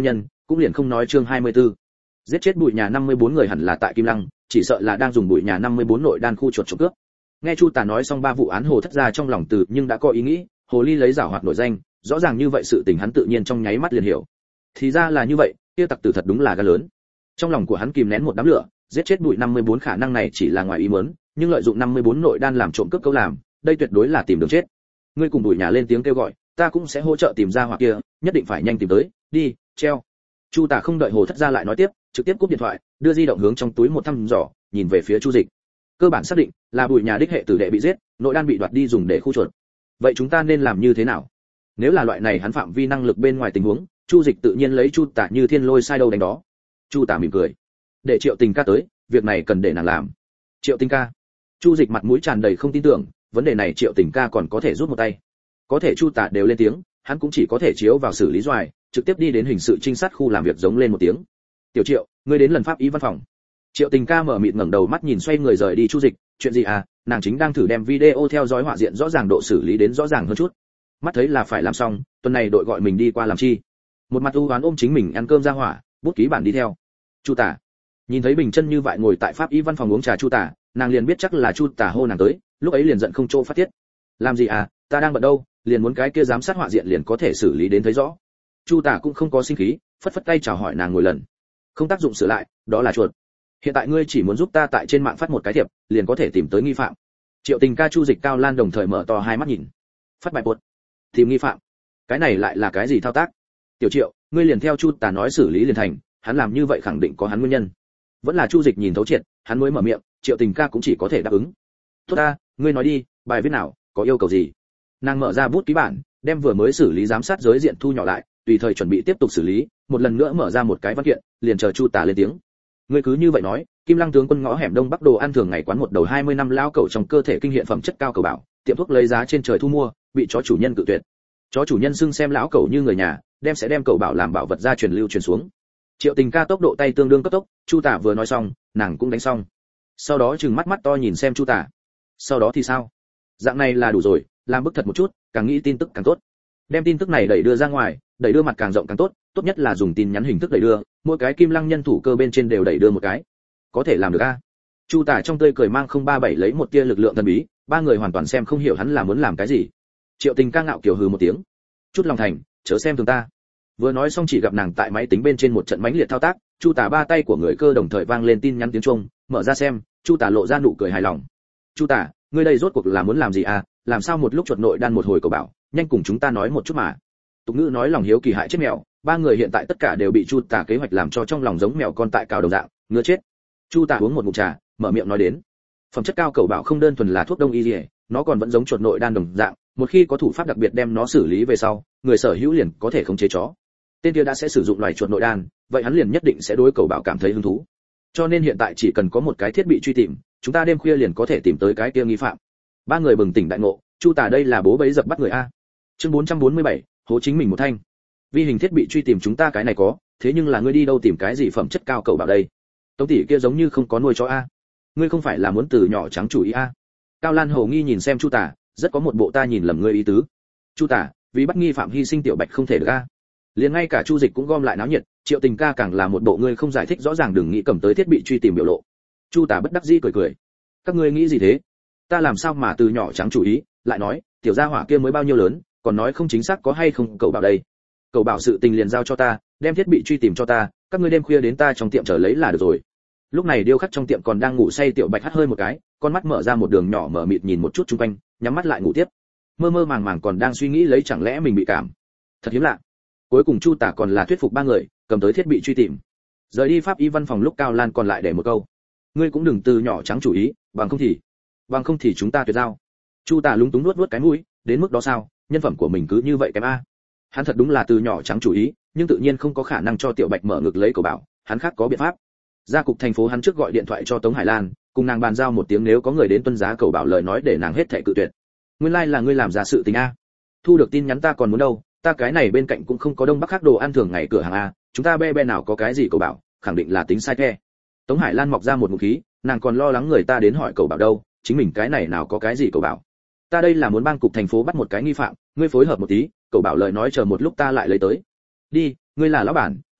cũng liền không nói chương hai mươi tư. Giết chết bụi nhà năm mươi bốn người hẳn là tại Kim Lăng, chỉ sợ là đang dùng bụi nhà năm mươi bốn nội đan khu chuột trộm cướp. Nghe Chu Tả nói xong ba vụ án Hồ Thất ra trong lòng từ nhưng đã có ý nghĩ, Hồ Ly lấy giảo hoạt nổi danh, rõ ràng như vậy sự tình hắn tự nhiên trong nháy mắt liền hiểu. Thì ra là như vậy, kia tặc tử thật đúng là gan lớn. Trong lòng của hắn kìm nén một đám lửa, giết chết bụi năm mươi bốn khả năng này chỉ là ngoài ý muốn, nhưng lợi dụng năm mươi bốn nội đan làm trộm cướp câu làm, đây tuyệt đối là tìm đường chết. Ngươi cùng bụi nhà lên tiếng kêu gọi, ta cũng sẽ hỗ trợ tìm ra hoặc kia, nhất định phải nhanh tìm tới, đi, treo. Chu Tả không đợi Hồ Thất ra lại nói tiếp, trực tiếp cúp điện thoại, đưa di động hướng trong túi một thăm dò, nhìn về phía Chu Dịch. Cơ bản xác định là bụi nhà đích hệ tử đệ bị giết, nội đan bị đoạt đi dùng để khu chuột. Vậy chúng ta nên làm như thế nào? Nếu là loại này hắn phạm vi năng lực bên ngoài tình huống, Chu Dịch tự nhiên lấy Chu Tả như thiên lôi sai đâu đánh đó. Chu Tả mỉm cười, để Triệu Tình ca tới, việc này cần để nàng làm. Triệu Tình ca? Chu Dịch mặt mũi tràn đầy không tin tưởng, vấn đề này Triệu Tình ca còn có thể rút một tay. Có thể Chu Tả đều lên tiếng, hắn cũng chỉ có thể chiếu vào xử lý doài, trực tiếp đi đến hình sự trinh sát khu làm việc giống lên một tiếng. Tiểu Triệu, ngươi đến lần pháp y văn phòng. Triệu Tình ca mở mịt ngẩng đầu mắt nhìn xoay người rời đi Chu Dịch, chuyện gì à? Nàng chính đang thử đem video theo dõi họa diện rõ ràng độ xử lý đến rõ ràng hơn chút. Mắt thấy là phải làm xong, tuần này đội gọi mình đi qua làm chi? Một mặt u hoán ôm chính mình ăn cơm ra hỏa, bút ký bản đi theo. Chu Tả nhìn thấy Bình Chân như vậy ngồi tại pháp y văn phòng uống trà Chu Tả, nàng liền biết chắc là Chu Tả hô nàng tới, lúc ấy liền giận không chỗ phát tiết. Làm gì à, ta đang bận đâu, liền muốn cái kia giám sát họa diện liền có thể xử lý đến thấy rõ. Chu Tả cũng không có sinh khí, phất phất tay chào hỏi nàng ngồi lần. Không tác dụng sửa lại, đó là chuột. Hiện tại ngươi chỉ muốn giúp ta tại trên mạng phát một cái thiệp, liền có thể tìm tới nghi phạm. Triệu Tình ca Chu Dịch Cao Lan đồng thời mở to hai mắt nhìn. Phát bài buột, tìm nghi phạm. Cái này lại là cái gì thao tác? Tiểu Triệu, ngươi liền theo Chu Tả nói xử lý liền thành, hắn làm như vậy khẳng định có hắn nguyên nhân. Vẫn là Chu Dịch nhìn thấu triệt, hắn mới mở miệng, Triệu Tình ca cũng chỉ có thể đáp ứng. Tốt ta, ngươi nói đi, bài viết nào, có yêu cầu gì? Nàng mở ra bút ký bản, đem vừa mới xử lý giám sát giới diện thu nhỏ lại, tùy thời chuẩn bị tiếp tục xử lý, một lần nữa mở ra một cái văn kiện, liền chờ Chu Tả lên tiếng. Ngươi cứ như vậy nói, Kim Lăng tướng quân ngõ hẻm đông bắc đồ ăn thường ngày quán một đầu hai mươi năm lao cẩu trong cơ thể kinh hiện phẩm chất cao cầu bảo, tiệm thuốc lấy giá trên trời thu mua, bị chó chủ nhân cự tuyệt. Chó chủ nhân xưng xem lão cẩu như người nhà, đem sẽ đem cầu bảo làm bảo vật gia truyền lưu truyền xuống. Triệu Tình ca tốc độ tay tương đương cấp tốc, Chu Tả vừa nói xong, nàng cũng đánh xong. Sau đó trừng mắt mắt to nhìn xem Chu Tả. Sau đó thì sao? Dạng này là đủ rồi, làm bức thật một chút, càng nghĩ tin tức càng tốt. Đem tin tức này đẩy đưa ra ngoài, đẩy đưa mặt càng rộng càng tốt, tốt nhất là dùng tin nhắn hình thức đẩy đưa, mỗi cái Kim Lăng nhân thủ cơ bên trên đều đẩy đưa một cái. Có thể làm được a? Chu Tả trong tươi cười mang không ba bảy lấy một tia lực lượng thần bí, ba người hoàn toàn xem không hiểu hắn là muốn làm cái gì. Triệu Tình ca ngạo kiều hừ một tiếng, chút lòng thành, chớ xem thường ta. Vừa nói xong chỉ gặp nàng tại máy tính bên trên một trận mãnh liệt thao tác, Chu Tả ba tay của người cơ đồng thời vang lên tin nhắn tiếng Trung, mở ra xem, Chu Tả lộ ra nụ cười hài lòng. Chu Tả, ngươi đây rốt cuộc là muốn làm gì à? Làm sao một lúc chuột nội đan một hồi cầu bảo, nhanh cùng chúng ta nói một chút mà. Tục ngữ nói lòng hiếu kỳ hại chết mèo, ba người hiện tại tất cả đều bị Chu Tả kế hoạch làm cho trong lòng giống mèo con tại cào đồng dạng, ngứa chết. Chu Tả uống một ngụm trà, mở miệng nói đến. Phẩm chất cao cầu bảo không đơn thuần là thuốc đông y liề, nó còn vẫn giống chuột nội đan đồng dạng, một khi có thủ pháp đặc biệt đem nó xử lý về sau, người sở hữu liền có thể khống chế chó. Tên kia đã sẽ sử dụng loài chuột nội đan, vậy hắn liền nhất định sẽ đối cầu bảo cảm thấy hứng thú. Cho nên hiện tại chỉ cần có một cái thiết bị truy tìm, chúng ta đêm khuya liền có thể tìm tới cái kia nghi phạm. Ba người bừng tỉnh đại ngộ, Chu Tả đây là bố bấy dập bắt người a. Chương bốn trăm bốn mươi bảy, hố chính mình một thanh. Vi hình thiết bị truy tìm chúng ta cái này có, thế nhưng là ngươi đi đâu tìm cái gì phẩm chất cao cầu bảo đây? Tống tỷ kia giống như không có nuôi chó a. Ngươi không phải là muốn từ nhỏ trắng chủ ý a? Cao Lan hầu nghi nhìn xem Chu Tả, rất có một bộ ta nhìn lầm ngươi ý tứ. Chu Tả, vì bắt nghi phạm hy sinh tiểu Bạch không thể được a. Liền ngay cả Chu Dịch cũng gom lại náo nhiệt, Triệu Tình ca càng là một bộ ngươi không giải thích rõ ràng đừng nghĩ cầm tới thiết bị truy tìm biểu lộ. Chu Tả bất đắc dĩ cười cười. Các ngươi nghĩ gì thế? Ta làm sao mà từ nhỏ trắng chủ ý, lại nói, tiểu gia hỏa kia mới bao nhiêu lớn, còn nói không chính xác có hay không cầu bảo đây. Cầu bảo sự tình liền giao cho ta, đem thiết bị truy tìm cho ta, các ngươi đêm khuya đến ta trong tiệm chờ lấy là được rồi. Lúc này điêu khắc trong tiệm còn đang ngủ say tiểu Bạch hắt hơi một cái, con mắt mở ra một đường nhỏ mở mịt nhìn một chút xung quanh, nhắm mắt lại ngủ tiếp. Mơ mơ màng màng còn đang suy nghĩ lấy chẳng lẽ mình bị cảm. Thật hiếm lạ. Cuối cùng Chu Tả còn là thuyết phục ba người, cầm tới thiết bị truy tìm. Rời đi pháp y văn phòng lúc Cao Lan còn lại để một câu. Ngươi cũng đừng từ nhỏ trắng chủ ý, bằng không thì, bằng không thì chúng ta tuyệt giao. Chu Tả lúng túng nuốt nuốt cái mũi, đến mức đó sao, nhân phẩm của mình cứ như vậy kém a. Hắn thật đúng là từ nhỏ trắng chủ ý, nhưng tự nhiên không có khả năng cho tiểu Bạch mở ngực lấy cầu bảo, hắn khác có biện pháp. Ra cục thành phố hắn trước gọi điện thoại cho Tống Hải Lan, cùng nàng bàn giao một tiếng nếu có người đến tuân giá cầu bảo lời nói để nàng hết thảy cự tuyệt. Nguyên lai like là ngươi làm giả sự tình a. Thu được tin nhắn ta còn muốn đâu, ta cái này bên cạnh cũng không có đông bắc khác đồ ăn thường ngày cửa hàng a, chúng ta be be nào có cái gì cầu bảo, khẳng định là tính sai the. Tống Hải Lan mọc ra một ngụm khí, nàng còn lo lắng người ta đến hỏi cầu bảo đâu, chính mình cái này nào có cái gì cầu bảo. Ta đây là muốn bang cục thành phố bắt một cái nghi phạm, ngươi phối hợp một tí, cầu bảo lời nói chờ một lúc ta lại lấy tới. Đi, ngươi là lão bản,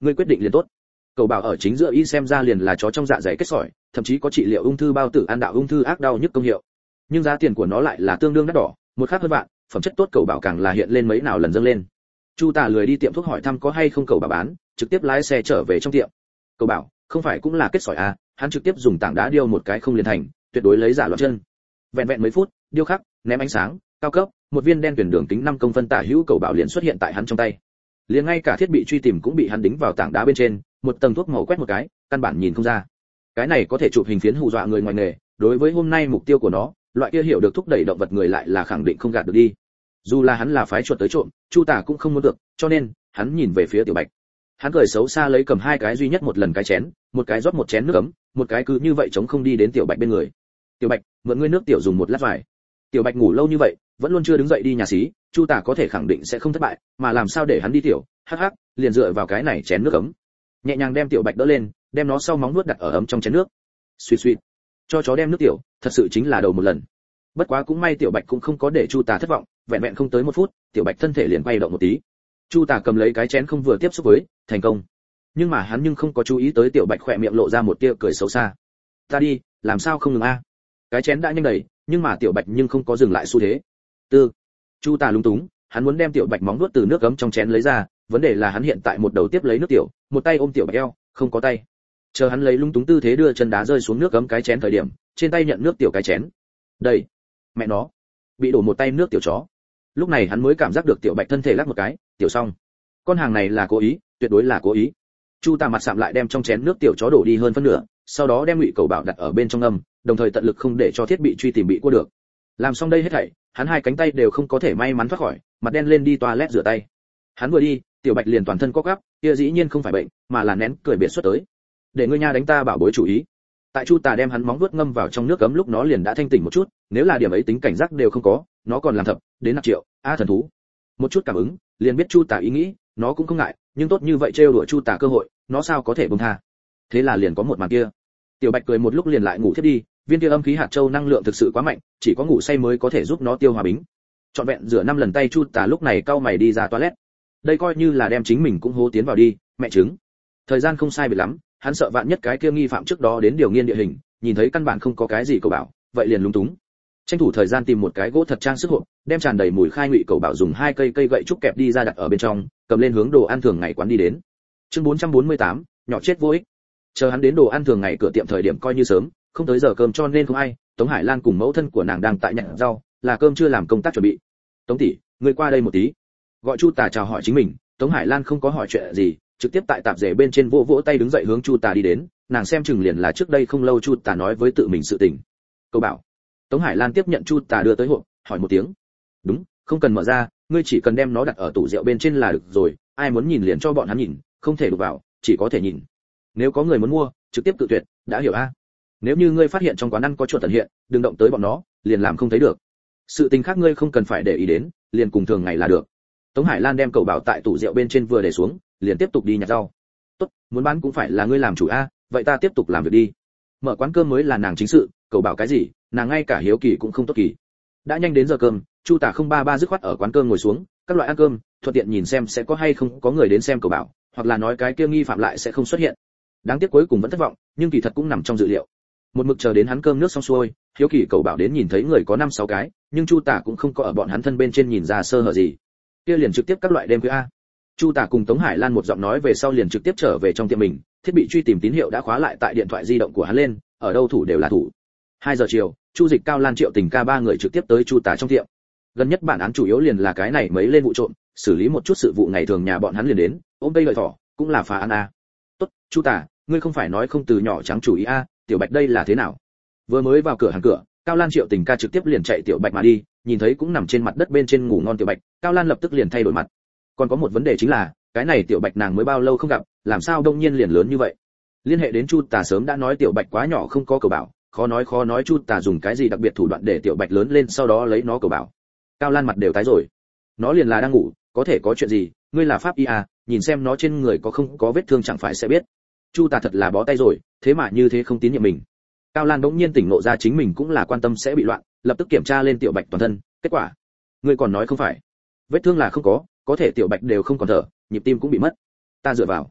ngươi quyết định liền tốt. Cậu bảo ở chính giữa y xem ra liền là chó trong dạ dày kết sỏi, thậm chí có trị liệu ung thư bao tử ăn đạo ung thư ác đau nhức công hiệu. Nhưng giá tiền của nó lại là tương đương đắt đỏ, một khác hơn vạn, phẩm chất tốt cậu bảo càng là hiện lên mấy nào lần dâng lên. Chu Tả lười đi tiệm thuốc hỏi thăm có hay không cậu bảo bán, trực tiếp lái xe trở về trong tiệm. Cậu bảo, không phải cũng là kết sỏi à, hắn trực tiếp dùng tảng đá điêu một cái không liền thành, tuyệt đối lấy giả loạn chân. Vẹn vẹn mấy phút, điêu khắc, ném ánh sáng, cao cấp, một viên đen tuyển đường kính năm công phân tả hữu cậu bảo liền xuất hiện tại hắn trong tay. Liền ngay cả thiết bị truy tìm cũng bị hắn đính vào tảng đá bên trên, một tầng thuốc màu quét một cái, căn bản nhìn không ra. Cái này có thể chụp hình phiến hù dọa người ngoài nghề, đối với hôm nay mục tiêu của nó, loại kia hiểu được thúc đẩy động vật người lại là khẳng định không gạt được đi. Dù là hắn là phái chuột tới trộm, Chu Tả cũng không muốn được, cho nên hắn nhìn về phía Tiểu Bạch. Hắn cười xấu xa lấy cầm hai cái duy nhất một lần cái chén, một cái rót một chén nước ấm, một cái cứ như vậy chống không đi đến Tiểu Bạch bên người. Tiểu Bạch, mượn ngươi nước tiểu dùng một lát vải. Tiểu Bạch ngủ lâu như vậy, vẫn luôn chưa đứng dậy đi nhà xí, Chu Tả có thể khẳng định sẽ không thất bại, mà làm sao để hắn đi tiểu, hắc hắc, liền dựa vào cái này chén nước ấm. Nhẹ nhàng đem Tiểu Bạch đỡ lên, đem nó sau móng nuốt đặt ở ấm trong chén nước. Suy suy, cho chó đem nước tiểu, thật sự chính là đầu một lần. Bất quá cũng may Tiểu Bạch cũng không có để Chu Tả thất vọng, vẹn vẹn không tới một phút, Tiểu Bạch thân thể liền quay động một tí. Chu Tả cầm lấy cái chén không vừa tiếp xúc với, thành công. Nhưng mà hắn nhưng không có chú ý tới Tiểu Bạch khỏe miệng lộ ra một tia cười xấu xa. Ta đi, làm sao không ngừng a? Cái chén đã nhanh đầy, nhưng mà Tiểu Bạch nhưng không có dừng lại xu thế. Tư. Chu Tả lúng túng, hắn muốn đem Tiểu Bạch móng nuốt từ nước ấm trong chén lấy ra, vấn đề là hắn hiện tại một đầu tiếp lấy nước tiểu, một tay ôm Tiểu Bạch eo, không có tay. Chờ hắn lấy lung túng tư thế đưa chân đá rơi xuống nước ấm cái chén thời điểm, trên tay nhận nước tiểu cái chén. Đây, mẹ nó, bị đổ một tay nước tiểu chó. Lúc này hắn mới cảm giác được Tiểu Bạch thân thể lắc một cái, tiểu xong. Con hàng này là cố ý, tuyệt đối là cố ý. Chu Tả mặt sạm lại đem trong chén nước tiểu chó đổ đi hơn phân nửa, sau đó đem ngụy cầu bảo đặt ở bên trong âm, đồng thời tận lực không để cho thiết bị truy tìm bị cua được. Làm xong đây hết thảy, hắn hai cánh tay đều không có thể may mắn thoát khỏi, mặt đen lên đi toilet rửa tay. Hắn vừa đi, Tiểu Bạch liền toàn thân co quắp, kia dĩ nhiên không phải bệnh, mà là nén cười biệt xuất tới. Để ngươi nha đánh ta bảo bối chủ ý. Tại Chu Tả đem hắn móng vuốt ngâm vào trong nước cấm lúc nó liền đã thanh tỉnh một chút, nếu là điểm ấy tính cảnh giác đều không có, nó còn làm thập, đến nạp triệu, a thần thú. Một chút cảm ứng, liền biết Chu Tả ý nghĩ, nó cũng không ngại, nhưng tốt như vậy trêu đùa Chu Tả cơ hội, nó sao có thể buông tha. Thế là liền có một màn kia. Tiểu Bạch cười một lúc liền lại ngủ thiếp đi, viên kia âm khí hạt châu năng lượng thực sự quá mạnh, chỉ có ngủ say mới có thể giúp nó tiêu hòa bính. Trọn vẹn rửa năm lần tay Chu Tả lúc này cau mày đi ra toilet. Đây coi như là đem chính mình cũng hố tiến vào đi, mẹ trứng. Thời gian không sai biệt lắm, hắn sợ vạn nhất cái kia nghi phạm trước đó đến điều nghiên địa hình, nhìn thấy căn bản không có cái gì cầu bảo, vậy liền lúng túng. Tranh thủ thời gian tìm một cái gỗ thật trang sức hộp, đem tràn đầy mùi khai ngụy cầu bảo dùng hai cây cây gậy trúc kẹp đi ra đặt ở bên trong, cầm lên hướng đồ ăn thường ngày quán đi đến. Chương bốn trăm bốn mươi tám, nhỏ chết vô ích. Chờ hắn đến đồ ăn thường ngày cửa tiệm thời điểm coi như sớm, không tới giờ cơm cho nên không ai, Tống Hải Lan cùng mẫu thân của nàng đang tại nhặt rau, là cơm chưa làm công tác chuẩn bị. Tống tỷ, ngươi qua đây một tí. Gọi Chu Tả chào hỏi chính mình, Tống Hải Lan không có hỏi chuyện gì, trực tiếp tại tạp dề bên trên vỗ vỗ tay đứng dậy hướng Chu Tả đi đến, nàng xem chừng liền là trước đây không lâu Chu Tả nói với tự mình sự tình. Câu bảo. Tống Hải Lan tiếp nhận Chu Tả đưa tới hộp, hỏi một tiếng. Đúng, không cần mở ra, ngươi chỉ cần đem nó đặt ở tủ rượu bên trên là được rồi, ai muốn nhìn liền cho bọn hắn nhìn, không thể đụng vào, chỉ có thể nhìn. Nếu có người muốn mua, trực tiếp tự tuyệt, đã hiểu a? Nếu như ngươi phát hiện trong quán ăn có chuột tận hiện, đừng động tới bọn nó, liền làm không thấy được. Sự tình khác ngươi không cần phải để ý đến, liền cùng thường ngày là được. Tống Hải Lan đem cậu bảo tại tủ rượu bên trên vừa để xuống, liền tiếp tục đi nhặt rau. Tốt, muốn bán cũng phải là ngươi làm chủ a, vậy ta tiếp tục làm việc đi. Mở quán cơm mới là nàng chính sự, cậu bảo cái gì, nàng ngay cả hiếu kỳ cũng không tốt kỳ. Đã nhanh đến giờ cơm, Chu Tả không ba ba dứt khoát ở quán cơm ngồi xuống, các loại ăn cơm, thuận tiện nhìn xem sẽ có hay không có người đến xem cậu bảo, hoặc là nói cái kia nghi phạm lại sẽ không xuất hiện. Đáng tiếc cuối cùng vẫn thất vọng, nhưng kỳ thật cũng nằm trong dự liệu. Một mực chờ đến hắn cơm nước xong xuôi, hiếu kỳ cậu bảo đến nhìn thấy người có năm sáu cái, nhưng Chu Tả cũng không có ở bọn hắn thân bên trên nhìn ra sơ hở gì. Kia liền trực tiếp các loại đêm khuya a. Chu Tả cùng Tống Hải Lan một giọng nói về sau liền trực tiếp trở về trong tiệm mình, thiết bị truy tìm tín hiệu đã khóa lại tại điện thoại di động của hắn lên, ở đâu thủ đều là thủ. Hai giờ chiều, Chu Dịch, Cao Lan, Triệu Tình ca ba người trực tiếp tới Chu Tả trong tiệm. Gần nhất bản án chủ yếu liền là cái này mấy lên vụ trộm, xử lý một chút sự vụ ngày thường nhà bọn hắn liền đến, ôm cây lợi thỏ, cũng là phá án a. Tốt, Chu Tả, ngươi không phải nói không từ nhỏ trắng chủ ý a, Tiểu Bạch đây là thế nào? Vừa mới vào cửa hàng cửa, Cao Lan, Triệu Tình ca trực tiếp liền chạy Tiểu Bạch mà đi, nhìn thấy cũng nằm trên mặt đất bên trên ngủ ngon Tiểu Bạch, Cao Lan lập tức liền thay đổi mặt. Còn có một vấn đề chính là, cái này Tiểu Bạch nàng mới bao lâu không gặp, làm sao đông nhiên liền lớn như vậy? Liên hệ đến Chu Tả sớm đã nói Tiểu Bạch quá nhỏ không có cầu bảo, khó nói khó nói Chu Tả dùng cái gì đặc biệt thủ đoạn để Tiểu Bạch lớn lên sau đó lấy nó cầu bảo. Cao Lan mặt đều tái rồi. Nó liền là đang ngủ, có thể có chuyện gì, ngươi là pháp y à, nhìn xem nó trên người có không có vết thương chẳng phải sẽ biết. Chu Tả thật là bó tay rồi, thế mà như thế không tín nhiệm mình. Cao Lan bỗng nhiên tỉnh ngộ ra chính mình cũng là quan tâm sẽ bị loạn, lập tức kiểm tra lên Tiểu Bạch toàn thân, kết quả, ngươi còn nói không phải. Vết thương là không có, có thể Tiểu Bạch đều không còn thở, nhịp tim cũng bị mất. Ta dựa vào.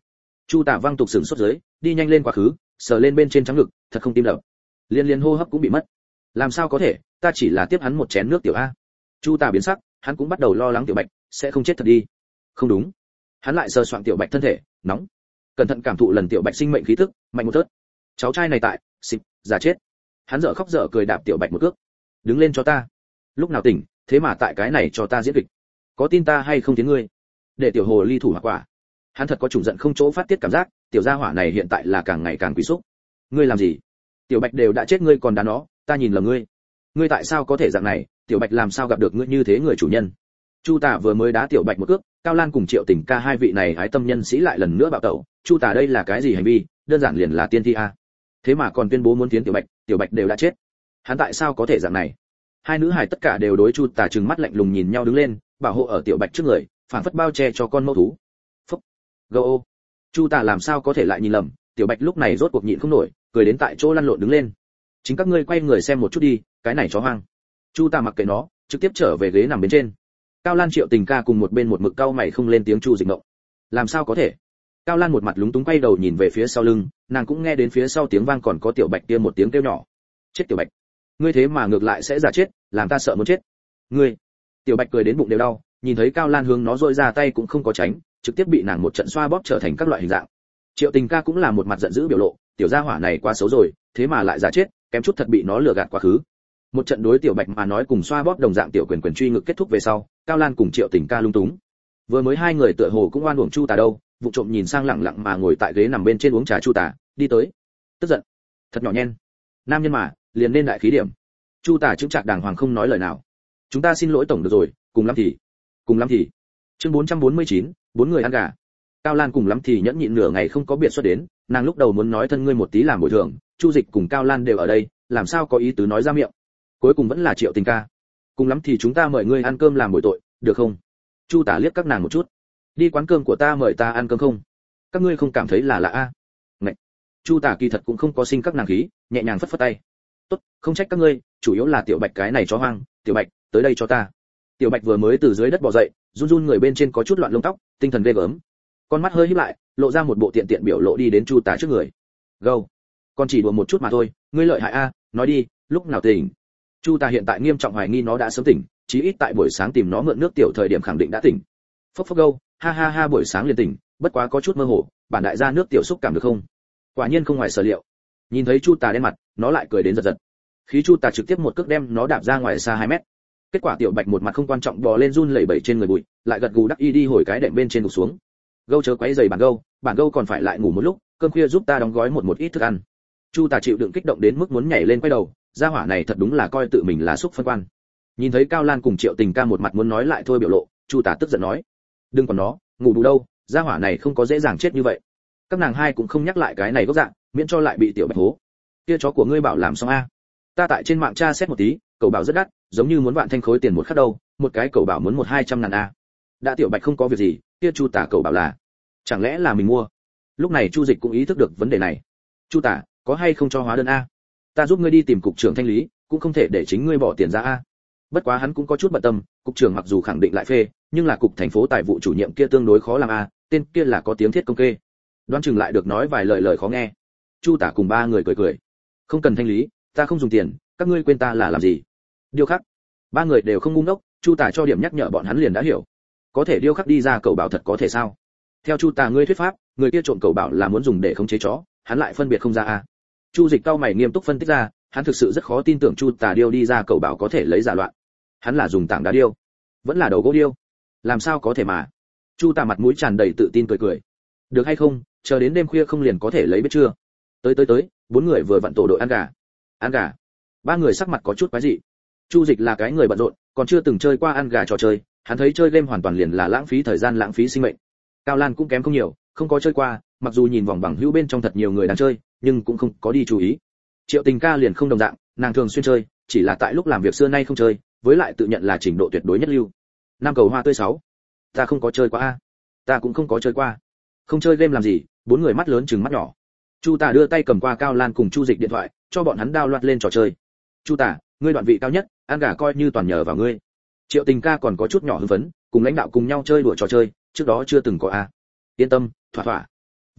Chu Tả văng tục sừng sốt dưới, đi nhanh lên quá khứ, sờ lên bên trên trắng ngực, thật không tim đập. Liên liên hô hấp cũng bị mất. Làm sao có thể, ta chỉ là tiếp hắn một chén nước tiểu a. Chu Tả biến sắc, hắn cũng bắt đầu lo lắng Tiểu Bạch sẽ không chết thật đi. Không đúng. Hắn lại sờ soạng Tiểu Bạch thân thể, nóng. Cẩn thận cảm thụ lần Tiểu Bạch sinh mệnh khí tức, mạnh một tớt. Cháu trai này tại, xịt, già chết. Hắn dở khóc dở cười đạp Tiểu Bạch một cước. Đứng lên cho ta. Lúc nào tỉnh, thế mà tại cái này cho ta diễn kịch. Có tin ta hay không tiếng ngươi? Để tiểu hồ ly thủ hoặc quả. Hắn thật có trùng giận không chỗ phát tiết cảm giác, tiểu gia hỏa này hiện tại là càng ngày càng quỷ xúc. Ngươi làm gì? Tiểu Bạch đều đã chết ngươi còn đá nó, ta nhìn lầm ngươi. Ngươi tại sao có thể dạng này, Tiểu Bạch làm sao gặp được ngươi như thế người chủ nhân? Chu Tả vừa mới đá Tiểu Bạch một cước, Cao Lan cùng Triệu Tình ca hai vị này hái tâm nhân sĩ lại lần nữa bạo tẩu. Chu Tả đây là cái gì hành vi, đơn giản liền là tiên thi a. Thế mà còn tuyên bố muốn tiến Tiểu Bạch, Tiểu Bạch đều đã chết. Hắn tại sao có thể dạng này? Hai nữ hài tất cả đều đối Chu Tả trừng mắt lạnh lùng nhìn nhau đứng lên, bảo hộ ở Tiểu Bạch trước người, phản phất bao che cho con mâu thú. Phúc. Gâu. Chu Tả làm sao có thể lại nhìn lầm, Tiểu Bạch lúc này rốt cuộc nhịn không nổi, cười đến tại chỗ lăn lộn đứng lên. Chính các ngươi quay người xem một chút đi, cái này chó hoang. Chu Tả mặc kệ nó, trực tiếp trở về ghế nằm bên trên. Cao Lan Triệu Tình ca cùng một bên một mực cau mày không lên tiếng. Chu Dịch ngộng. Làm sao có thể? Cao Lan một mặt lúng túng quay đầu nhìn về phía sau lưng, nàng cũng nghe đến phía sau tiếng vang còn có Tiểu Bạch kia một tiếng kêu nhỏ. Chết Tiểu Bạch, ngươi thế mà ngược lại sẽ giả chết, làm ta sợ muốn chết. Ngươi. Tiểu Bạch cười đến bụng đều đau, nhìn thấy Cao Lan hướng nó dội ra tay cũng không có tránh, trực tiếp bị nàng một trận xoa bóp trở thành các loại hình dạng. Triệu Tình ca cũng là một mặt giận dữ biểu lộ, tiểu gia hỏa này quá xấu rồi, thế mà lại giả chết, kém chút thật bị nó lừa gạt quá khứ. Một trận đối Tiểu Bạch mà nói cùng xoa bóp đồng dạng tiểu quyền quyền truy ngực kết thúc về sau, Cao Lan cùng Triệu Tình ca lung túng. Vừa mới hai người tựa hồ cũng oan uổng Chu Tả đâu, vụ trộm nhìn sang lẳng lặng mà ngồi tại ghế nằm bên trên uống trà Chu Tả, đi tới. Tức giận, thật nhỏ nhen. Nam nhân mà, liền nên đại khí điểm. Chu Tả chứng trạc đàng hoàng không nói lời nào. Chúng ta xin lỗi tổng được rồi, cùng lắm thì, cùng lắm thì. Chương bốn trăm bốn mươi chín, bốn người ăn gà. Cao Lan cùng lắm thì nhẫn nhịn nửa ngày không có biệt xuất đến, nàng lúc đầu muốn nói thân ngươi một tí làm bồi thường, Chu Dịch cùng Cao Lan đều ở đây, làm sao có ý tứ nói ra miệng. Cuối cùng vẫn là Triệu Tình ca. Cùng lắm thì chúng ta mời ngươi ăn cơm làm bồi tội, được không? Chu Tả liếc các nàng một chút. Đi quán cơm của ta mời ta ăn cơm không? Các ngươi không cảm thấy là lạ a? À? Ngậy. Chu Tả kỳ thật cũng không có sinh các nàng khí, nhẹ nhàng phất phất tay. Tốt, không trách các ngươi, chủ yếu là Tiểu Bạch cái này chó hoang, Tiểu Bạch, tới đây cho ta. Tiểu Bạch vừa mới từ dưới đất bò dậy, run run người bên trên có chút loạn lông tóc, tinh thần ghê gớm. Con mắt hơi híp lại, lộ ra một bộ tiện tiện biểu lộ đi đến Chu Tả trước người. Gâu, con chỉ đùa một chút mà thôi, ngươi lợi hại a, nói đi, lúc nào tỉnh? Chu Tả hiện tại nghiêm trọng hoài nghi nó đã sớm tỉnh, chí ít tại buổi sáng tìm nó mượn nước tiểu thời điểm khẳng định đã tỉnh. Phốc phốc gâu, ha ha ha buổi sáng liền tỉnh, bất quá có chút mơ hồ, bản đại gia nước tiểu xúc cảm được không? Quả nhiên không ngoài sở liệu. Nhìn thấy Chu Tả đen mặt, nó lại cười đến giật giật. Khí Chu Tả trực tiếp một cước đem nó đạp ra ngoài xa hai mét. Kết quả Tiểu Bạch một mặt không quan trọng bò lên run lẩy bẩy trên người bụi, lại gật gù đắc y đi hồi cái đệm bên trên gục xuống. Gâu chớ quấy giày bản gâu, bản gâu còn phải lại ngủ một lúc, cơm khuya giúp ta đóng gói một một ít thức ăn. Chu Tả chịu đựng kích động đến mức muốn nhảy lên quay đầu, gia hỏa này thật đúng là coi tự mình là xúc phân quan. Nhìn thấy Cao Lan cùng Triệu Tình ca một mặt muốn nói lại thôi biểu lộ, Chu Tả tức giận nói: đừng còn nó, ngủ đủ đâu, gia hỏa này không có dễ dàng chết như vậy. Các nàng hai cũng không nhắc lại cái này gốc dạng, miễn cho lại bị Tiểu Bạch hố. Kia chó của ngươi bảo làm xong a? Ta tại trên mạng tra xét một tí, cậu bảo rất đắt, giống như muốn vạn thanh khối tiền một khắc đâu, một cái cậu bảo muốn một hai trăm ngàn a. Đã Tiểu Bạch không có việc gì, kia Chu Tả cậu bảo là, chẳng lẽ là mình mua? Lúc này Chu Dịch cũng ý thức được vấn đề này. Chu Tả, có hay không cho hóa đơn a? Ta giúp ngươi đi tìm cục trưởng thanh lý, cũng không thể để chính ngươi bỏ tiền ra a. Bất quá hắn cũng có chút bận tâm, cục trưởng mặc dù khẳng định lại phê, nhưng là cục thành phố tài vụ chủ nhiệm kia tương đối khó làm a, tên kia là có tiếng thiết công kê. Đoán chừng lại được nói vài lời lời khó nghe. Chu Tả cùng ba người cười cười. Không cần thanh lý, ta không dùng tiền, các ngươi quên ta là làm gì? Điêu khắc. Ba người đều không ngu ngốc, Chu Tả cho điểm nhắc nhở bọn hắn liền đã hiểu. Có thể điêu khắc đi ra cậu bảo thật có thể sao? Theo Chu Tả ngươi thuyết pháp, người kia trộm cậu bảo là muốn dùng để khống chế chó, hắn lại phân biệt không ra a. Chu Dịch cau mày nghiêm túc phân tích ra, hắn thực sự rất khó tin tưởng Chu Tả điêu đi ra cậu bảo có thể lấy giả loạn. Hắn là dùng tảng đá điêu, vẫn là đầu gỗ điêu, làm sao có thể mà? Chu Tả mặt mũi tràn đầy tự tin cười cười. Được hay không, chờ đến đêm khuya không liền có thể lấy biết chưa? Tới tới tới, bốn người vừa vặn tổ đội ăn gà. Ăn gà. Ba người sắc mặt có chút quái dị. Chu Dịch là cái người bận rộn, còn chưa từng chơi qua ăn gà trò chơi, hắn thấy chơi game hoàn toàn liền là lãng phí thời gian lãng phí sinh mệnh. Cao Lan cũng kém không nhiều, không có chơi qua, mặc dù nhìn vòng bằng hữu bên trong thật nhiều người đang chơi, nhưng cũng không có đi chú ý. Triệu Tình ca liền không đồng dạng, nàng thường xuyên chơi, chỉ là tại lúc làm việc xưa nay không chơi, với lại tự nhận là trình độ tuyệt đối nhất lưu. Nam cầu hoa tươi sáu. Ta không có chơi qua a. Ta cũng không có chơi qua. Không chơi game làm gì? Bốn người mắt lớn trừng mắt nhỏ. Chu Tả đưa tay cầm qua Cao Lan cùng Chu Dịch điện thoại, cho bọn hắn download lên trò chơi. Chu Tả, ngươi đoạn vị cao nhất, ăn gà coi như toàn nhờ vào ngươi. Triệu Tình ca còn có chút nhỏ hưng phấn, cùng lãnh đạo cùng nhau chơi đùa trò chơi, trước đó chưa từng có a. Yên tâm, thỏa thỏa.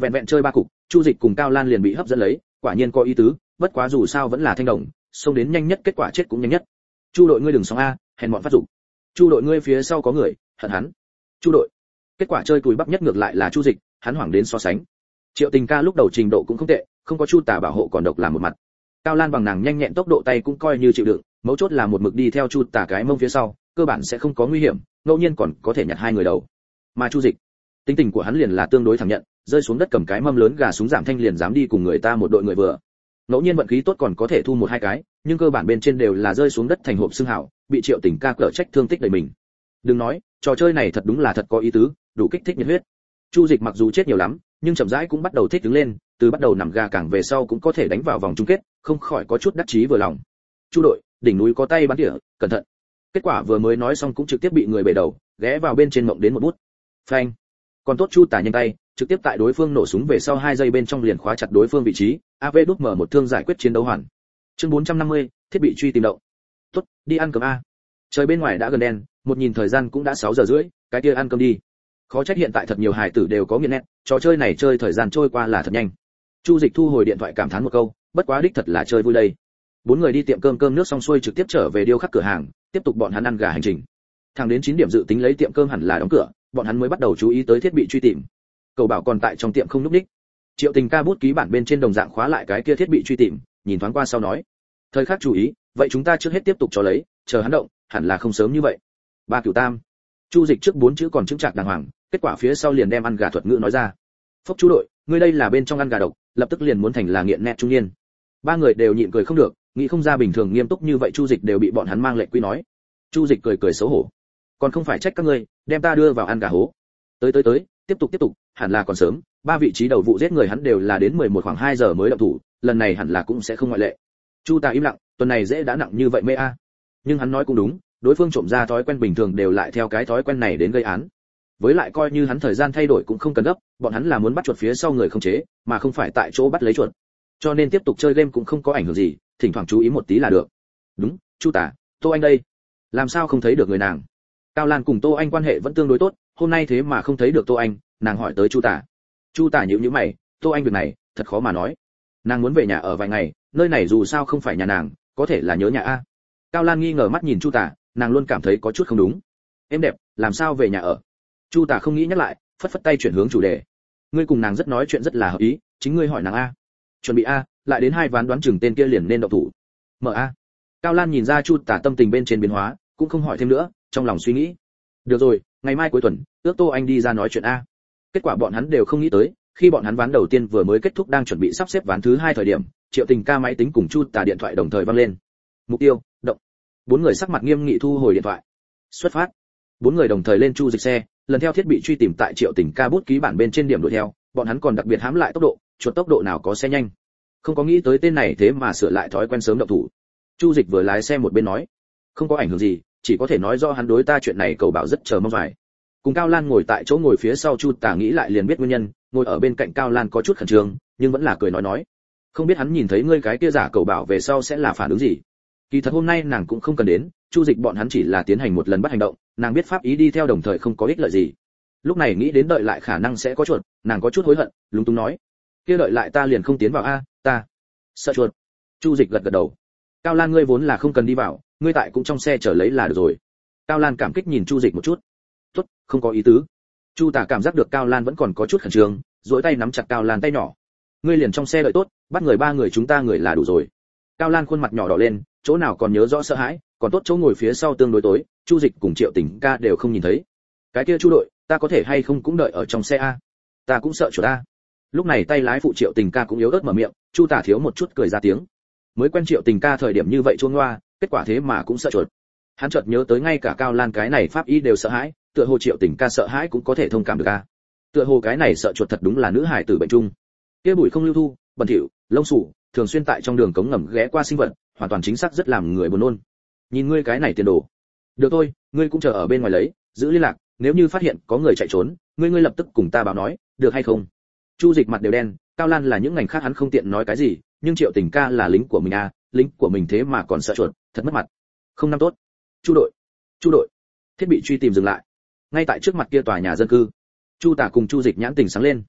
Vẹn vẹn chơi ba cục, Chu Dịch cùng Cao Lan liền bị hấp dẫn lấy, quả nhiên có ý tứ, bất quá dù sao vẫn là thanh đồng, xông đến nhanh nhất kết quả chết cũng nhanh nhất. Chu đội ngươi đừng sóng a, hèn mọn phát dục. Chu đội ngươi phía sau có người, hận hắn. Chu đội. Kết quả chơi cùi bắp nhất ngược lại là Chu Dịch, hắn hoảng đến so sánh. Triệu Tình ca lúc đầu trình độ cũng không tệ, không có Chu Tả bảo hộ còn độc làm một mặt. Cao Lan bằng nàng nhanh nhẹn tốc độ tay cũng coi như chịu đựng, mấu chốt là một mực đi theo Chu Tả cái mông phía sau, cơ bản sẽ không có nguy hiểm, ngẫu nhiên còn có thể nhặt hai người đầu. Mà Chu Dịch, tính tình của hắn liền là tương đối thẳng nhận, rơi xuống đất cầm cái mâm lớn gà súng giảm thanh liền dám đi cùng người ta một đội người vừa. Ngẫu nhiên vận khí tốt còn có thể thu một hai cái, nhưng cơ bản bên trên đều là rơi xuống đất thành hộp xương hảo, bị Triệu Tình ca cở trách thương tích đầy mình. Đừng nói, trò chơi này thật đúng là thật có ý tứ, đủ kích thích nhiệt huyết. Chu Dịch mặc dù chết nhiều lắm, nhưng chậm rãi cũng bắt đầu thích đứng lên, từ bắt đầu nằm gà càng về sau cũng có thể đánh vào vòng chung kết, không khỏi có chút đắc chí vừa lòng. Chu đội, đỉnh núi có tay bắn tỉa, cẩn thận. Kết quả vừa mới nói xong cũng trực tiếp bị người bể đầu, ghé vào bên trên mộng đến một bút. Phanh. Còn tốt Chu Tả nhanh tay, trực tiếp tại đối phương nổ súng về sau hai giây bên trong liền khóa chặt đối phương vị trí, a vê đút mở một thương giải quyết chiến đấu hoàn. Chương bốn trăm năm mươi, thiết bị truy tìm động. Tốt, đi ăn cơm a. Trời bên ngoài đã gần đen, một nhìn thời gian cũng đã sáu giờ rưỡi, cái kia ăn cơm đi. Khó trách hiện tại thật nhiều hài tử đều có nghiện nét, trò chơi này chơi thời gian trôi qua là thật nhanh. Chu Dịch thu hồi điện thoại cảm thán một câu, bất quá đích thật là chơi vui đây. Bốn người đi tiệm cơm cơm nước xong xuôi trực tiếp trở về điêu khắc cửa hàng, tiếp tục bọn hắn ăn gà hành trình. Thẳng đến chín điểm dự tính lấy tiệm cơm hẳn là đóng cửa, bọn hắn mới bắt đầu chú ý tới thiết bị truy tìm. Cầu bảo còn tại trong tiệm không núp đích. Triệu Tình ca bút ký bản bên trên đồng dạng khóa lại cái kia thiết bị truy tìm, nhìn thoáng qua sau nói, thời khắc chú ý, vậy chúng ta trước hết tiếp tục cho lấy, chờ hắn động, hẳn là không sớm như vậy. Ba cửu tam. Chu Dịch trước bốn chữ còn chứng trạc đàng hoàng, kết quả phía sau liền đem ăn gà thuật ngữ nói ra. Phốc Chu đội, ngươi đây là bên trong ăn gà độc, lập tức liền muốn thành là nghiện nét trung niên. Ba người đều nhịn cười không được, nghĩ không ra bình thường nghiêm túc như vậy Chu Dịch đều bị bọn hắn mang lệnh quy nói. Chu Dịch cười cười xấu hổ, còn không phải trách các ngươi, đem ta đưa vào ăn gà hố. Tới tới tới, tiếp tục tiếp tục, hẳn là còn sớm, ba vị trí đầu vụ giết người hắn đều là đến mười một khoảng hai giờ mới động thủ, lần này hẳn là cũng sẽ không ngoại lệ. Chu Tả im lặng, tuần này dễ đã nặng như vậy mê a. Nhưng hắn nói cũng đúng, đối phương trộm ra thói quen bình thường đều lại theo cái thói quen này đến gây án. Với lại coi như hắn thời gian thay đổi cũng không cần gấp, bọn hắn là muốn bắt chuột phía sau người không chế, mà không phải tại chỗ bắt lấy chuột. Cho nên tiếp tục chơi game cũng không có ảnh hưởng gì, thỉnh thoảng chú ý một tí là được. Đúng, Chu Tả, Tô Anh đây, làm sao không thấy được người nàng? Cao Lan cùng Tô Anh quan hệ vẫn tương đối tốt, hôm nay thế mà không thấy được Tô Anh, nàng hỏi tới Chu Tả. Chu Tả nhíu nhíu mày, Tô Anh việc này, thật khó mà nói. Nàng muốn về nhà ở vài ngày, nơi này dù sao không phải nhà nàng, có thể là nhớ nhà a. Cao Lan nghi ngờ mắt nhìn Chu Tả, nàng luôn cảm thấy có chút không đúng. Em đẹp, làm sao về nhà ở? Chu Tả không nghĩ nhắc lại, phất phất tay chuyển hướng chủ đề. Ngươi cùng nàng rất nói chuyện rất là hợp ý, chính ngươi hỏi nàng a. Chuẩn bị a, lại đến hai ván đoán chừng tên kia liền nên động thủ. Mở a. Cao Lan nhìn ra Chu Tả tâm tình bên trên biến hóa, cũng không hỏi thêm nữa, trong lòng suy nghĩ. Được rồi, ngày mai cuối tuần, ước Tô Anh đi ra nói chuyện a. Kết quả bọn hắn đều không nghĩ tới, khi bọn hắn ván đầu tiên vừa mới kết thúc đang chuẩn bị sắp xếp ván thứ hai thời điểm, Triệu Tình ca máy tính cùng Chu Tả điện thoại đồng thời vang lên. Mục tiêu, động. Bốn người sắc mặt nghiêm nghị thu hồi điện thoại. Xuất phát. Bốn người đồng thời lên Chu Dịch xe, lần theo thiết bị truy tìm tại Triệu Tình ca bút ký bản bên trên điểm đuổi theo, bọn hắn còn đặc biệt hãm lại tốc độ, chuột tốc độ nào có xe nhanh. Không có nghĩ tới tên này thế mà sửa lại thói quen sớm động thủ. Chu Dịch vừa lái xe một bên nói, không có ảnh hưởng gì, chỉ có thể nói do hắn đối ta chuyện này cầu bảo rất chờ mong vài. Cùng Cao Lan ngồi tại chỗ ngồi phía sau Chu Tả nghĩ lại liền biết nguyên nhân, ngồi ở bên cạnh Cao Lan có chút khẩn trương, nhưng vẫn là cười nói nói, không biết hắn nhìn thấy ngươi cái kia giả cầu bảo về sau sẽ là phản ứng gì. Kỳ thật hôm nay nàng cũng không cần đến, Chu Dịch bọn hắn chỉ là tiến hành một lần bắt hành động, nàng biết pháp ý đi theo đồng thời không có ích lợi gì. Lúc này nghĩ đến đợi lại khả năng sẽ có chuột, nàng có chút hối hận, lúng túng nói, kia đợi lại ta liền không tiến vào a, ta sợ chuột. Chu Dịch gật gật đầu. Cao Lan ngươi vốn là không cần đi vào, ngươi tại cũng trong xe chờ lấy là được rồi. Cao Lan cảm kích nhìn Chu Dịch một chút. Tốt, không có ý tứ. Chu Tả cảm giác được Cao Lan vẫn còn có chút khẩn trương, duỗi tay nắm chặt Cao Lan tay nhỏ. Ngươi liền trong xe đợi tốt, bắt người ba người chúng ta người là đủ rồi. Cao Lan khuôn mặt nhỏ đỏ lên, chỗ nào còn nhớ rõ sợ hãi, còn tốt chỗ ngồi phía sau tương đối tối, Chu Dịch cùng Triệu Tình ca đều không nhìn thấy. Cái kia Chu đội, ta có thể hay không cũng đợi ở trong xe a? Ta cũng sợ chuột a. Lúc này tay lái phụ Triệu Tình ca cũng yếu ớt mở miệng, Chu Tả thiếu một chút cười ra tiếng. Mới quen Triệu Tình ca thời điểm như vậy chuông loa, kết quả thế mà cũng sợ chuột. Hắn chợt nhớ tới ngay cả Cao Lan cái này pháp y đều sợ hãi, tựa hồ Triệu Tình ca sợ hãi cũng có thể thông cảm được a. Tựa hồ cái này sợ chuột thật đúng là nữ hài tử bệnh chung. Kia bụi không lưu thu, bẩn thỉu, lông sủ, thường xuyên tại trong đường cống ngầm ghé qua sinh vật, hoàn toàn chính xác rất làm người buồn nôn. Nhìn ngươi cái này tiền đồ. Được thôi, ngươi cũng chờ ở bên ngoài lấy, giữ liên lạc, nếu như phát hiện có người chạy trốn, ngươi ngươi lập tức cùng ta báo nói, được hay không? Chu Dịch mặt đều đen, Cao Lan là những ngành khác hắn không tiện nói cái gì, nhưng Triệu Tình ca là lính của mình a, lính của mình thế mà còn sợ chuột, thật mất mặt. Không năm tốt. Chu đội, Chu đội. Thiết bị truy tìm dừng lại. Ngay tại trước mặt kia tòa nhà dân cư. Chu Tả cùng Chu Dịch nhãn tình sáng lên.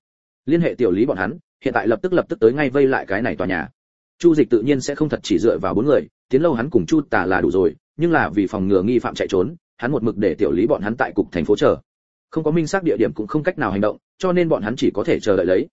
Liên hệ tiểu lý bọn hắn, hiện tại lập tức lập tức tới ngay vây lại cái này tòa nhà. Chu Dịch tự nhiên sẽ không thật chỉ dựa vào bốn người, tiến lâu hắn cùng Chu Tả là đủ rồi, nhưng là vì phòng ngừa nghi phạm chạy trốn, hắn một mực để tiểu lý bọn hắn tại cục thành phố chờ. Không có minh xác địa điểm cũng không cách nào hành động, cho nên bọn hắn chỉ có thể chờ đợi lấy.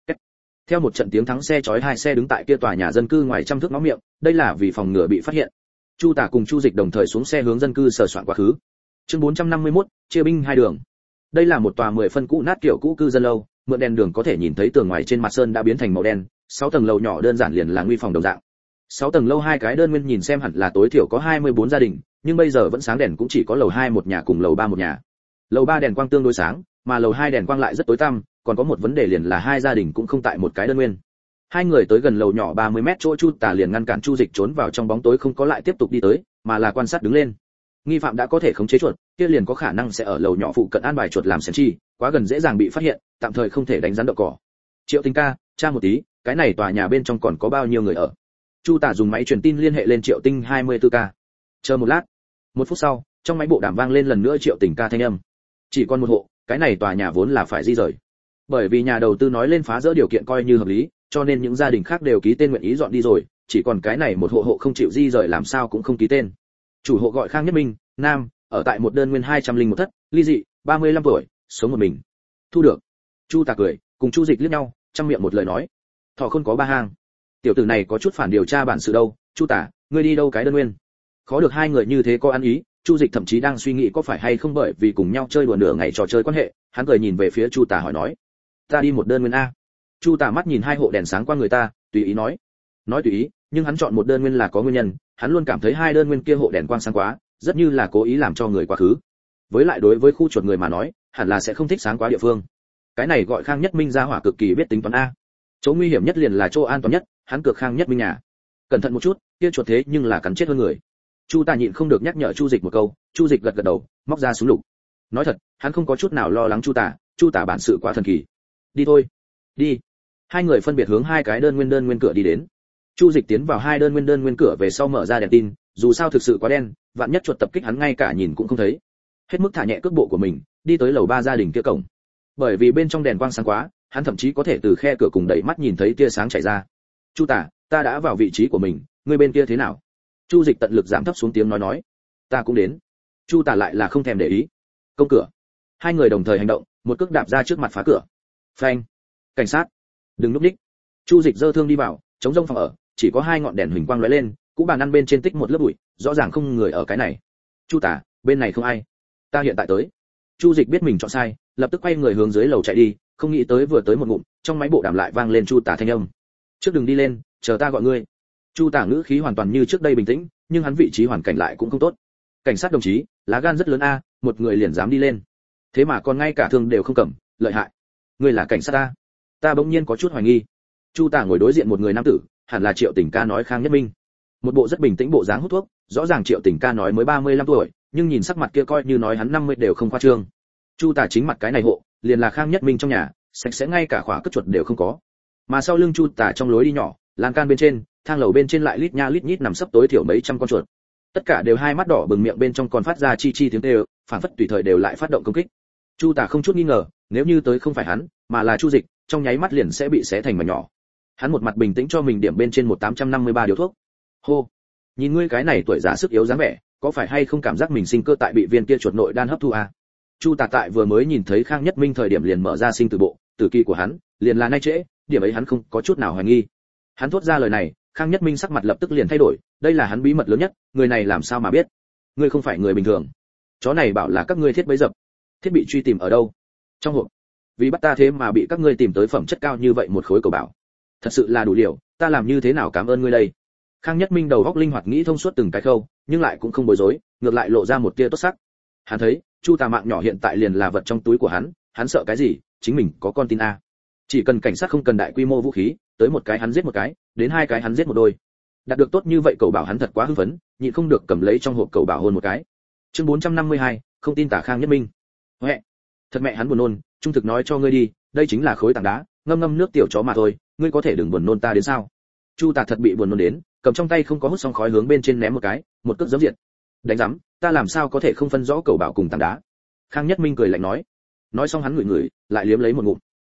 Theo một trận tiếng thắng xe chói hai xe đứng tại kia tòa nhà dân cư ngoài trăm thước ngõ miệng, đây là vì phòng ngừa bị phát hiện. Chu Tả cùng Chu Dịch đồng thời xuống xe hướng dân cư sờ soạn quá khứ. Chương bốn trăm năm mươi mốt, chia binh hai đường. Đây là một tòa mười phân cũ nát kiểu cũ cư dân lâu, mượn đèn đường có thể nhìn thấy tường ngoài trên mặt sơn đã biến thành màu đen, sáu tầng lầu nhỏ đơn giản liền là nguy phòng đồng dạng. Sáu tầng lâu hai cái đơn nguyên nhìn xem hẳn là tối thiểu có hai mươi bốn gia đình, nhưng bây giờ vẫn sáng đèn cũng chỉ có lầu hai một nhà cùng lầu ba một nhà. Lầu ba đèn quang tương đối sáng, mà lầu hai đèn quang lại rất tối tăm, còn có một vấn đề liền là hai gia đình cũng không tại một cái đơn nguyên. Hai người tới gần lầu nhỏ ba mươi mét chỗ Chu Tả liền ngăn cản Chu Dịch trốn vào trong bóng tối không có lại tiếp tục đi tới, mà là quan sát đứng lên. Nghi phạm đã có thể khống chế chuột, kia liền có khả năng sẽ ở lầu nhỏ phụ cận an bài chuột làm sentry, quá gần dễ dàng bị phát hiện, tạm thời không thể đánh rắn đậu cỏ. Triệu Tình ca, tra một tí, cái này tòa nhà bên trong còn có bao nhiêu người ở? Chu Tả dùng máy truyền tin liên hệ lên Triệu Tinh hai mươi tư ca. Chờ một lát. Một phút sau, trong máy bộ đàm vang lên lần nữa Triệu Tình ca thanh âm. Chỉ còn một hộ, cái này tòa nhà vốn là phải di rời. Bởi vì nhà đầu tư nói lên phá rỡ điều kiện coi như hợp lý, cho nên những gia đình khác đều ký tên nguyện ý dọn đi rồi, chỉ còn cái này một hộ hộ không chịu di rời làm sao cũng không ký tên. Chủ hộ gọi Khang Nhất Minh, nam, ở tại một đơn nguyên hai trăm linh một thất, ly dị, ba mươi lăm tuổi, sống một mình. Thu được. Chu Tả cười, cùng Chu Dịch liếc nhau, trong miệng một lời nói. Thọ Khôn có ba hang. Tiểu tử này có chút phản điều tra bản sự đâu, Chu Tả, ngươi đi đâu cái đơn nguyên? Khó được hai người như thế có ăn ý, Chu Dịch thậm chí đang suy nghĩ có phải hay không bởi vì cùng nhau chơi đùa nửa ngày trò chơi quan hệ, hắn cười nhìn về phía Chu Tả hỏi nói. Ta đi một đơn nguyên a. Chu Tả mắt nhìn hai hộ đèn sáng qua người ta, tùy ý nói. Nói tùy ý, nhưng hắn chọn một đơn nguyên là có nguyên nhân, hắn luôn cảm thấy hai đơn nguyên kia hộ đèn quang sáng quá, rất như là cố ý làm cho người quá khứ. Với lại đối với khu chuột người mà nói, hẳn là sẽ không thích sáng quá địa phương. Cái này gọi Khang Nhất Minh ra hỏa cực kỳ biết tính toán a. Chỗ nguy hiểm nhất liền là chỗ an toàn nhất, hắn cược Khang Nhất Minh nhà. Cẩn thận một chút, kia chuột thế nhưng là cắn chết hơn người. Chu Tả nhịn không được nhắc nhở Chu Dịch một câu, Chu Dịch gật gật đầu, móc ra súng lục. Nói thật, hắn không có chút nào lo lắng Chu Tả, Chu Tả bản sự quá thần kỳ. Đi thôi. Đi. Hai người phân biệt hướng hai cái đơn nguyên đơn nguyên cửa đi đến. Chu Dịch tiến vào hai đơn nguyên đơn nguyên cửa về sau mở ra đèn tin, dù sao thực sự quá đen, vạn nhất chuột tập kích hắn ngay cả nhìn cũng không thấy. Hết mức thả nhẹ cước bộ của mình, đi tới lầu ba gia đình kia cổng. Bởi vì bên trong đèn quang sáng quá, hắn thậm chí có thể từ khe cửa cùng đẩy mắt nhìn thấy tia sáng chảy ra. Chu Tả, ta đã vào vị trí của mình, ngươi bên kia thế nào? Chu Dịch tận lực giảm thấp xuống tiếng nói nói. Ta cũng đến. Chu Tả lại là không thèm để ý. Công cửa. Hai người đồng thời hành động, một cước đạp ra trước mặt phá cửa. Phanh. Cảnh sát. Đừng núp đích. Chu Dịch giơ thương đi vào, chống rông phòng ở, chỉ có hai ngọn đèn huỳnh quang lóe lên, cũ bàn ăn bên trên tích một lớp bụi, rõ ràng không người ở cái này. Chu Tả, bên này không ai. Ta hiện tại tới. Chu Dịch biết mình chọn sai, lập tức quay người hướng dưới lầu chạy đi, không nghĩ tới vừa tới một ngụm, trong máy bộ đàm lại vang lên Chu Tả thanh âm. Trước đừng đi lên, chờ ta gọi ngươi. Chu Tả ngữ khí hoàn toàn như trước đây bình tĩnh, nhưng hắn vị trí hoàn cảnh lại cũng không tốt. Cảnh sát đồng chí, lá gan rất lớn a, một người liền dám đi lên. Thế mà còn ngay cả thương đều không cầm, lợi hại. Ngươi là cảnh sát ta? Ta bỗng nhiên có chút hoài nghi. Chu Tả ngồi đối diện một người nam tử, hẳn là Triệu Tình ca nói Khang Nhất Minh. Một bộ rất bình tĩnh bộ dáng hút thuốc, rõ ràng Triệu Tình ca nói mới ba mươi lăm tuổi, nhưng nhìn sắc mặt kia coi như nói hắn năm mươi đều không khoa trương. Chu Tả chính mặt cái này hộ, liền là Khang Nhất Minh trong nhà, sạch sẽ ngay cả khóa cất chuột đều không có. Mà sau lưng Chu Tả trong lối đi nhỏ, lan can bên trên, thang lầu bên trên lại lít nha lít nhít nằm sấp tối thiểu mấy trăm con chuột. Tất cả đều hai mắt đỏ bừng, miệng bên trong còn phát ra chi chi tiếng kêu, phản phất tùy thời đều lại phát động công kích. Chu Tả không chút nghi ngờ, nếu như tới không phải hắn, mà là Chu Dịch, trong nháy mắt liền sẽ bị xé thành mảnh nhỏ. Hắn một mặt bình tĩnh cho mình điểm bên trên một tám trăm năm mươi ba điều thuốc. Hô, nhìn ngươi cái này tuổi già sức yếu dáng vẻ, có phải hay không cảm giác mình sinh cơ tại bị viên kia chuột nội đan hấp thu à? Chu Tả tại vừa mới nhìn thấy Khang Nhất Minh thời điểm liền mở ra sinh tử bộ, tử kỳ của hắn, liền là nay trễ, điểm ấy hắn không có chút nào hoài nghi. Hắn thốt ra lời này, Khang Nhất Minh sắc mặt lập tức liền thay đổi, đây là hắn bí mật lớn nhất, người này làm sao mà biết? Ngươi không phải người bình thường. Chó này bảo là các ngươi thiết bẫy dập. Thiết bị truy tìm ở đâu? Trong hộp. Vì bắt ta thế mà bị các ngươi tìm tới phẩm chất cao như vậy một khối cầu bảo. Thật sự là đủ liều, ta làm như thế nào cảm ơn ngươi đây? Khang Nhất Minh đầu óc linh hoạt nghĩ thông suốt từng cái khâu, nhưng lại cũng không bối rối, ngược lại lộ ra một tia tốt sắc. Hắn thấy, Chu Tả mạng nhỏ hiện tại liền là vật trong túi của hắn, hắn sợ cái gì, chính mình có con tin a. Chỉ cần cảnh sát không cần đại quy mô vũ khí, tới một cái hắn giết một cái, đến hai cái hắn giết một đôi. Đạt được tốt như vậy cầu bảo hắn thật quá hưng phấn, nhịn không được cầm lấy trong hộp cầu bảo hôn một cái. Chương bốn trăm năm mươi hai, không tin tả Khang Nhất Minh. Huệ, thật mẹ hắn buồn nôn, trung thực nói cho ngươi đi, đây chính là khối tảng đá, ngâm ngâm nước tiểu chó mà thôi, ngươi có thể đừng buồn nôn ta đến sao? Chu Tả thật bị buồn nôn đến, cầm trong tay không có hút xong khói hướng bên trên ném một cái, một cước giẫm diệt. Đánh rắm, ta làm sao có thể không phân rõ cầu bảo cùng tảng đá? Khang Nhất Minh cười lạnh nói. Nói xong hắn ngửi ngửi, lại liếm lấy một ngụm.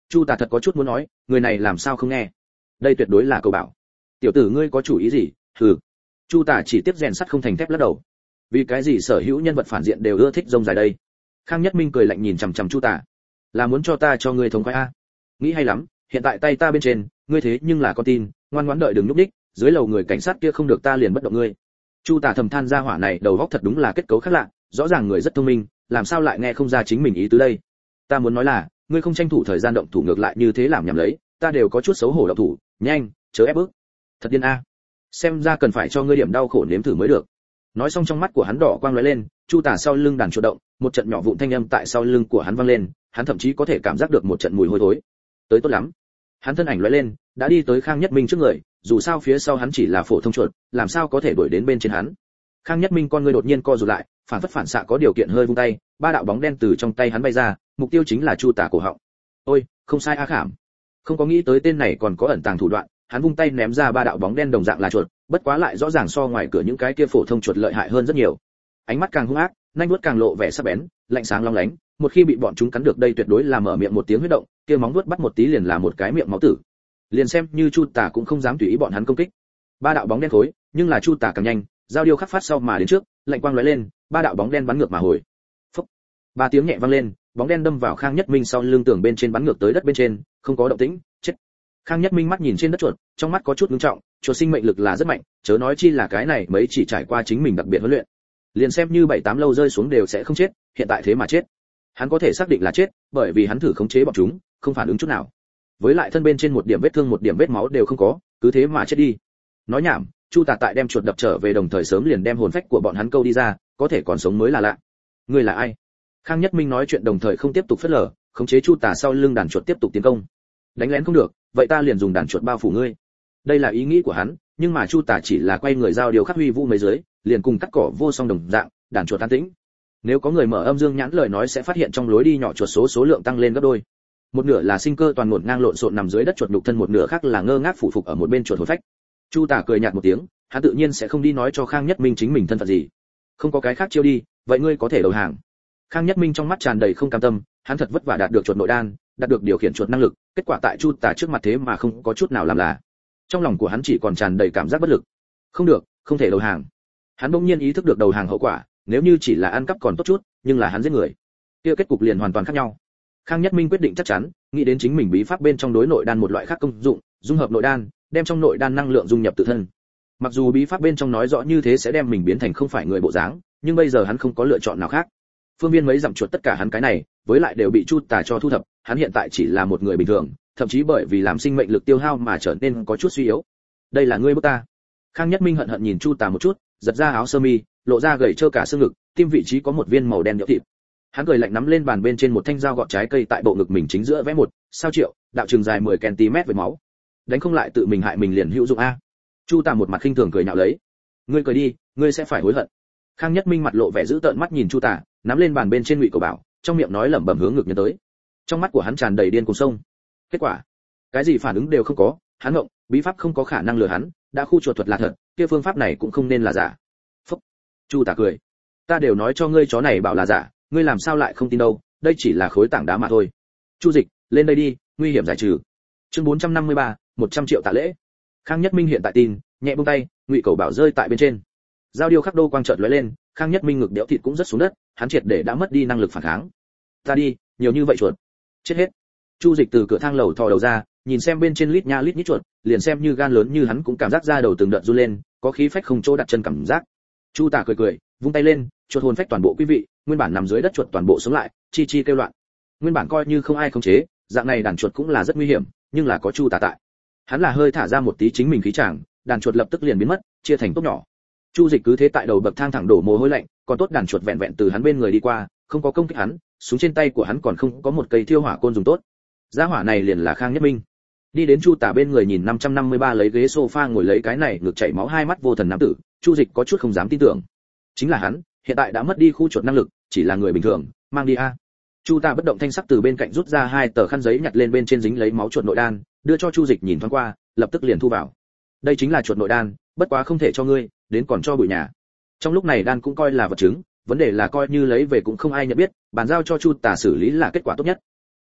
Chu Tả thật có chút muốn nói, người này làm sao không nghe? Đây tuyệt đối là cầu bảo. Tiểu tử ngươi có chủ ý gì? Hừ. Chu Tả chỉ tiếp rèn sắt không thành thép lắc đầu. Vì cái gì sở hữu nhân vật phản diện đều ưa thích rông dài đây? Khang Nhất Minh cười lạnh nhìn chằm chằm Chu Tả. Là muốn cho ta cho ngươi thống khoái a? Nghĩ hay lắm, hiện tại tay ta bên trên, ngươi thế nhưng là con tin, ngoan ngoãn đợi đừng nhúc đích, dưới lầu người cảnh sát kia không được ta liền bất động ngươi. Chu Tả thầm than ra hỏa này đầu óc thật đúng là kết cấu khác lạ, rõ ràng người rất thông minh, làm sao lại nghe không ra chính mình ý tứ đây? Ta muốn nói là, ngươi không tranh thủ thời gian động thủ ngược lại như thế làm nhảm lấy, ta đều có chút xấu hổ động thủ, nhanh, chớ ép bức. Thật điên a. Xem ra cần phải cho ngươi điểm đau khổ nếm thử mới được. Nói xong trong mắt của hắn đỏ quang lóe lên, Chu Tả sau lưng đàn chuột động, một trận nhỏ vụn thanh âm tại sau lưng của hắn vang lên, hắn thậm chí có thể cảm giác được một trận mùi hôi thối. Tới tốt lắm. Hắn thân ảnh lóe lên, đã đi tới Khang Nhất Minh trước người, dù sao phía sau hắn chỉ là phổ thông chuột, làm sao có thể đuổi đến bên trên hắn. Khang Nhất Minh con ngươi đột nhiên co rụt lại, phản phất phản xạ có điều kiện hơi vung tay, ba đạo bóng đen từ trong tay hắn bay ra, mục tiêu chính là Chu Tả cổ họng. Ôi, không sai a Khảm. Không có nghĩ tới tên này còn có ẩn tàng thủ đoạn, hắn vung tay ném ra ba đạo bóng đen đồng dạng là chuột, bất quá lại rõ ràng so ngoài cửa những cái kia phổ thông chuột lợi hại hơn rất nhiều. Ánh mắt càng hung ác, nhanh vuốt càng lộ vẻ sắc bén, lạnh sáng long lánh, một khi bị bọn chúng cắn được đây tuyệt đối là mở miệng một tiếng huyết động, kia móng vuốt bắt một tí liền là một cái miệng máu tử. Liền xem như Chu Tả cũng không dám tùy ý bọn hắn công kích. Ba đạo bóng đen khối, nhưng là Chu Tả càng nhanh, giao điêu khắc phát sau mà đến trước, lạnh quang lóe lên, ba đạo bóng đen bắn ngược mà hồi. Phốc. Ba tiếng nhẹ vang lên, bóng đen đâm vào Khang Nhất Minh sau lưng tường bên trên bắn ngược tới đất bên trên, không có động tĩnh, chết. Khang Nhất Minh mắt nhìn trên đất chuột, trong mắt có chút ngưng trọng, chuột sinh mệnh lực là rất mạnh, chớ nói chi là cái này mấy chỉ trải qua chính mình đặc biệt huấn luyện. Liền xem như bảy tám lâu rơi xuống đều sẽ không chết, hiện tại thế mà chết. Hắn có thể xác định là chết, bởi vì hắn thử khống chế bọn chúng, không phản ứng chút nào. Với lại thân bên trên một điểm vết thương một điểm vết máu đều không có, cứ thế mà chết đi. Nói nhảm, Chu Tả tại đem chuột đập trở về đồng thời sớm liền đem hồn phách của bọn hắn câu đi ra, có thể còn sống mới là lạ. Ngươi là ai? Khang Nhất Minh nói chuyện đồng thời không tiếp tục phớt lờ, khống chế Chu Tả sau lưng đàn chuột tiếp tục tiến công. Đánh lén không được, vậy ta liền dùng đàn chuột bao phủ ngươi. Đây là ý nghĩ của hắn, nhưng mà Chu Tả chỉ là quay người giao điều khắc huy vũ mấy dưới, liền cùng cắt cỏ vô song đồng dạng, đàn chuột an tĩnh. Nếu có người mở âm dương nhãn lời nói sẽ phát hiện trong lối đi nhỏ chuột số số lượng tăng lên gấp đôi. Một nửa là sinh cơ toàn ngổn ngang lộn xộn nằm dưới đất chuột nhục thân, một nửa khác là ngơ ngác phủ phục ở một bên chuột hồn phách. Chu Tả cười nhạt một tiếng, hắn tự nhiên sẽ không đi nói cho Khang Nhất Minh chính mình thân phận gì. Không có cái khác chiêu đi, vậy ngươi có thể đầu hàng. Khang Nhất Minh trong mắt tràn đầy không cam tâm, hắn thật vất vả đạt được chuột nội đan, đạt được điều khiển chuột năng lực, kết quả tại Chu Tả trước mặt thế mà không có chút nào làm là. Trong lòng của hắn chỉ còn tràn đầy cảm giác bất lực. Không được, không thể đầu hàng. Hắn bỗng nhiên ý thức được đầu hàng hậu quả, nếu như chỉ là ăn cắp còn tốt chút, nhưng là hắn giết người, kia kết cục liền hoàn toàn khác nhau. Khang Nhất Minh quyết định chắc chắn, nghĩ đến chính mình bí pháp bên trong đối nội đan một loại khác công dụng, dung hợp nội đan, đem trong nội đan năng lượng dung nhập tự thân. Mặc dù bí pháp bên trong nói rõ như thế sẽ đem mình biến thành không phải người bộ dáng, nhưng bây giờ hắn không có lựa chọn nào khác. Phương viên mấy dặm chuột tất cả hắn cái này, với lại đều bị Chu Tả cho thu thập, hắn hiện tại chỉ là một người bình thường, thậm chí bởi vì làm sinh mệnh lực tiêu hao mà trở nên có chút suy yếu. Đây là ngươi bức ta. Khang Nhất Minh hận hận nhìn Chu Tả một chút, giật ra áo sơ mi, lộ ra gầy trơ cả xương ngực, tim vị trí có một viên màu đen nhũ thịt. Hắn cười lạnh nắm lên bàn bên trên một thanh dao gọt trái cây tại bộ ngực mình chính giữa vẽ một sao triệu, đạo trường dài mười xăng-ti-mét với máu. Đánh không lại tự mình hại mình liền hữu dụng a. Chu Tả một mặt khinh thường cười nhạo lấy. Ngươi cười đi, ngươi sẽ phải hối hận. Khang Nhất Minh mặt lộ vẻ dữ tợn mắt nhìn Chu Tả, nắm lên bàn bên trên ngụy cầu bảo, trong miệng nói lẩm bẩm hướng ngực nhân tới. Trong mắt của hắn tràn đầy điên cuồng sông. Kết quả, cái gì phản ứng đều không có, hắn ngộng, bí pháp không có khả năng lừa hắn, đã khu chuột thuật là thật, kia phương pháp này cũng không nên là giả. Phúc. Chu Tả cười. Ta đều nói cho ngươi chó này bảo là giả, ngươi làm sao lại không tin đâu, đây chỉ là khối tảng đá mà thôi. Chu Dịch, lên đây đi, nguy hiểm giải trừ. Chương bốn trăm năm mươi ba, một trăm triệu tạ lễ. Khang Nhất Minh hiện tại tin, nhẹ buông tay, ngụy cầu bảo rơi tại bên trên. Giao điêu khắc đô quang chợt lóe lên, Khang Nhất Minh ngực đẽo thịt cũng rất xuống đất, hắn triệt để đã mất đi năng lực phản kháng. Ta đi, nhiều như vậy chuột, chết hết. Chu Dịch từ cửa thang lầu thò đầu ra, nhìn xem bên trên lít nha lít nhít chuột, liền xem như gan lớn như hắn cũng cảm giác da đầu từng đợt run lên, có khí phách không chỗ đặt chân cảm giác. Chu Tả cười cười, vung tay lên, chuột hồn phách toàn bộ quý vị, nguyên bản nằm dưới đất chuột toàn bộ sống lại, chi chi kêu loạn. Nguyên bản coi như không ai khống chế, dạng này đàn chuột cũng là rất nguy hiểm, nhưng là có Chu Tả tại. Hắn là hơi thả ra một tí chính mình khí tràng, đàn chuột lập tức liền biến mất, chia thành tốp nhỏ. Chu Dịch cứ thế tại đầu bậc thang thẳng đổ mồ hôi lạnh, còn tốt đàn chuột vẹn vẹn từ hắn bên người đi qua, không có công kích hắn, súng trên tay của hắn còn không có một cây thiêu hỏa côn dùng tốt. Gia hỏa này liền là Khang Nhất Minh. Đi đến Chu Tả bên người nhìn năm trăm năm mươi ba lấy ghế sofa ngồi lấy cái này ngực chảy máu hai mắt vô thần nam tử, Chu Dịch có chút không dám tin tưởng. Chính là hắn, hiện tại đã mất đi khu chuột năng lực, chỉ là người bình thường, mang đi a. Chu Tả bất động thanh sắc từ bên cạnh rút ra hai tờ khăn giấy nhặt lên bên trên dính lấy máu chuột nội đan, đưa cho Chu Dịch nhìn thoáng qua, lập tức liền thu vào. Đây chính là chuột nội đan, bất quá không thể cho ngươi, đến còn cho bụi nhà. Trong lúc này đan cũng coi là vật chứng, vấn đề là coi như lấy về cũng không ai nhận biết, bàn giao cho Chu Tả xử lý là kết quả tốt nhất.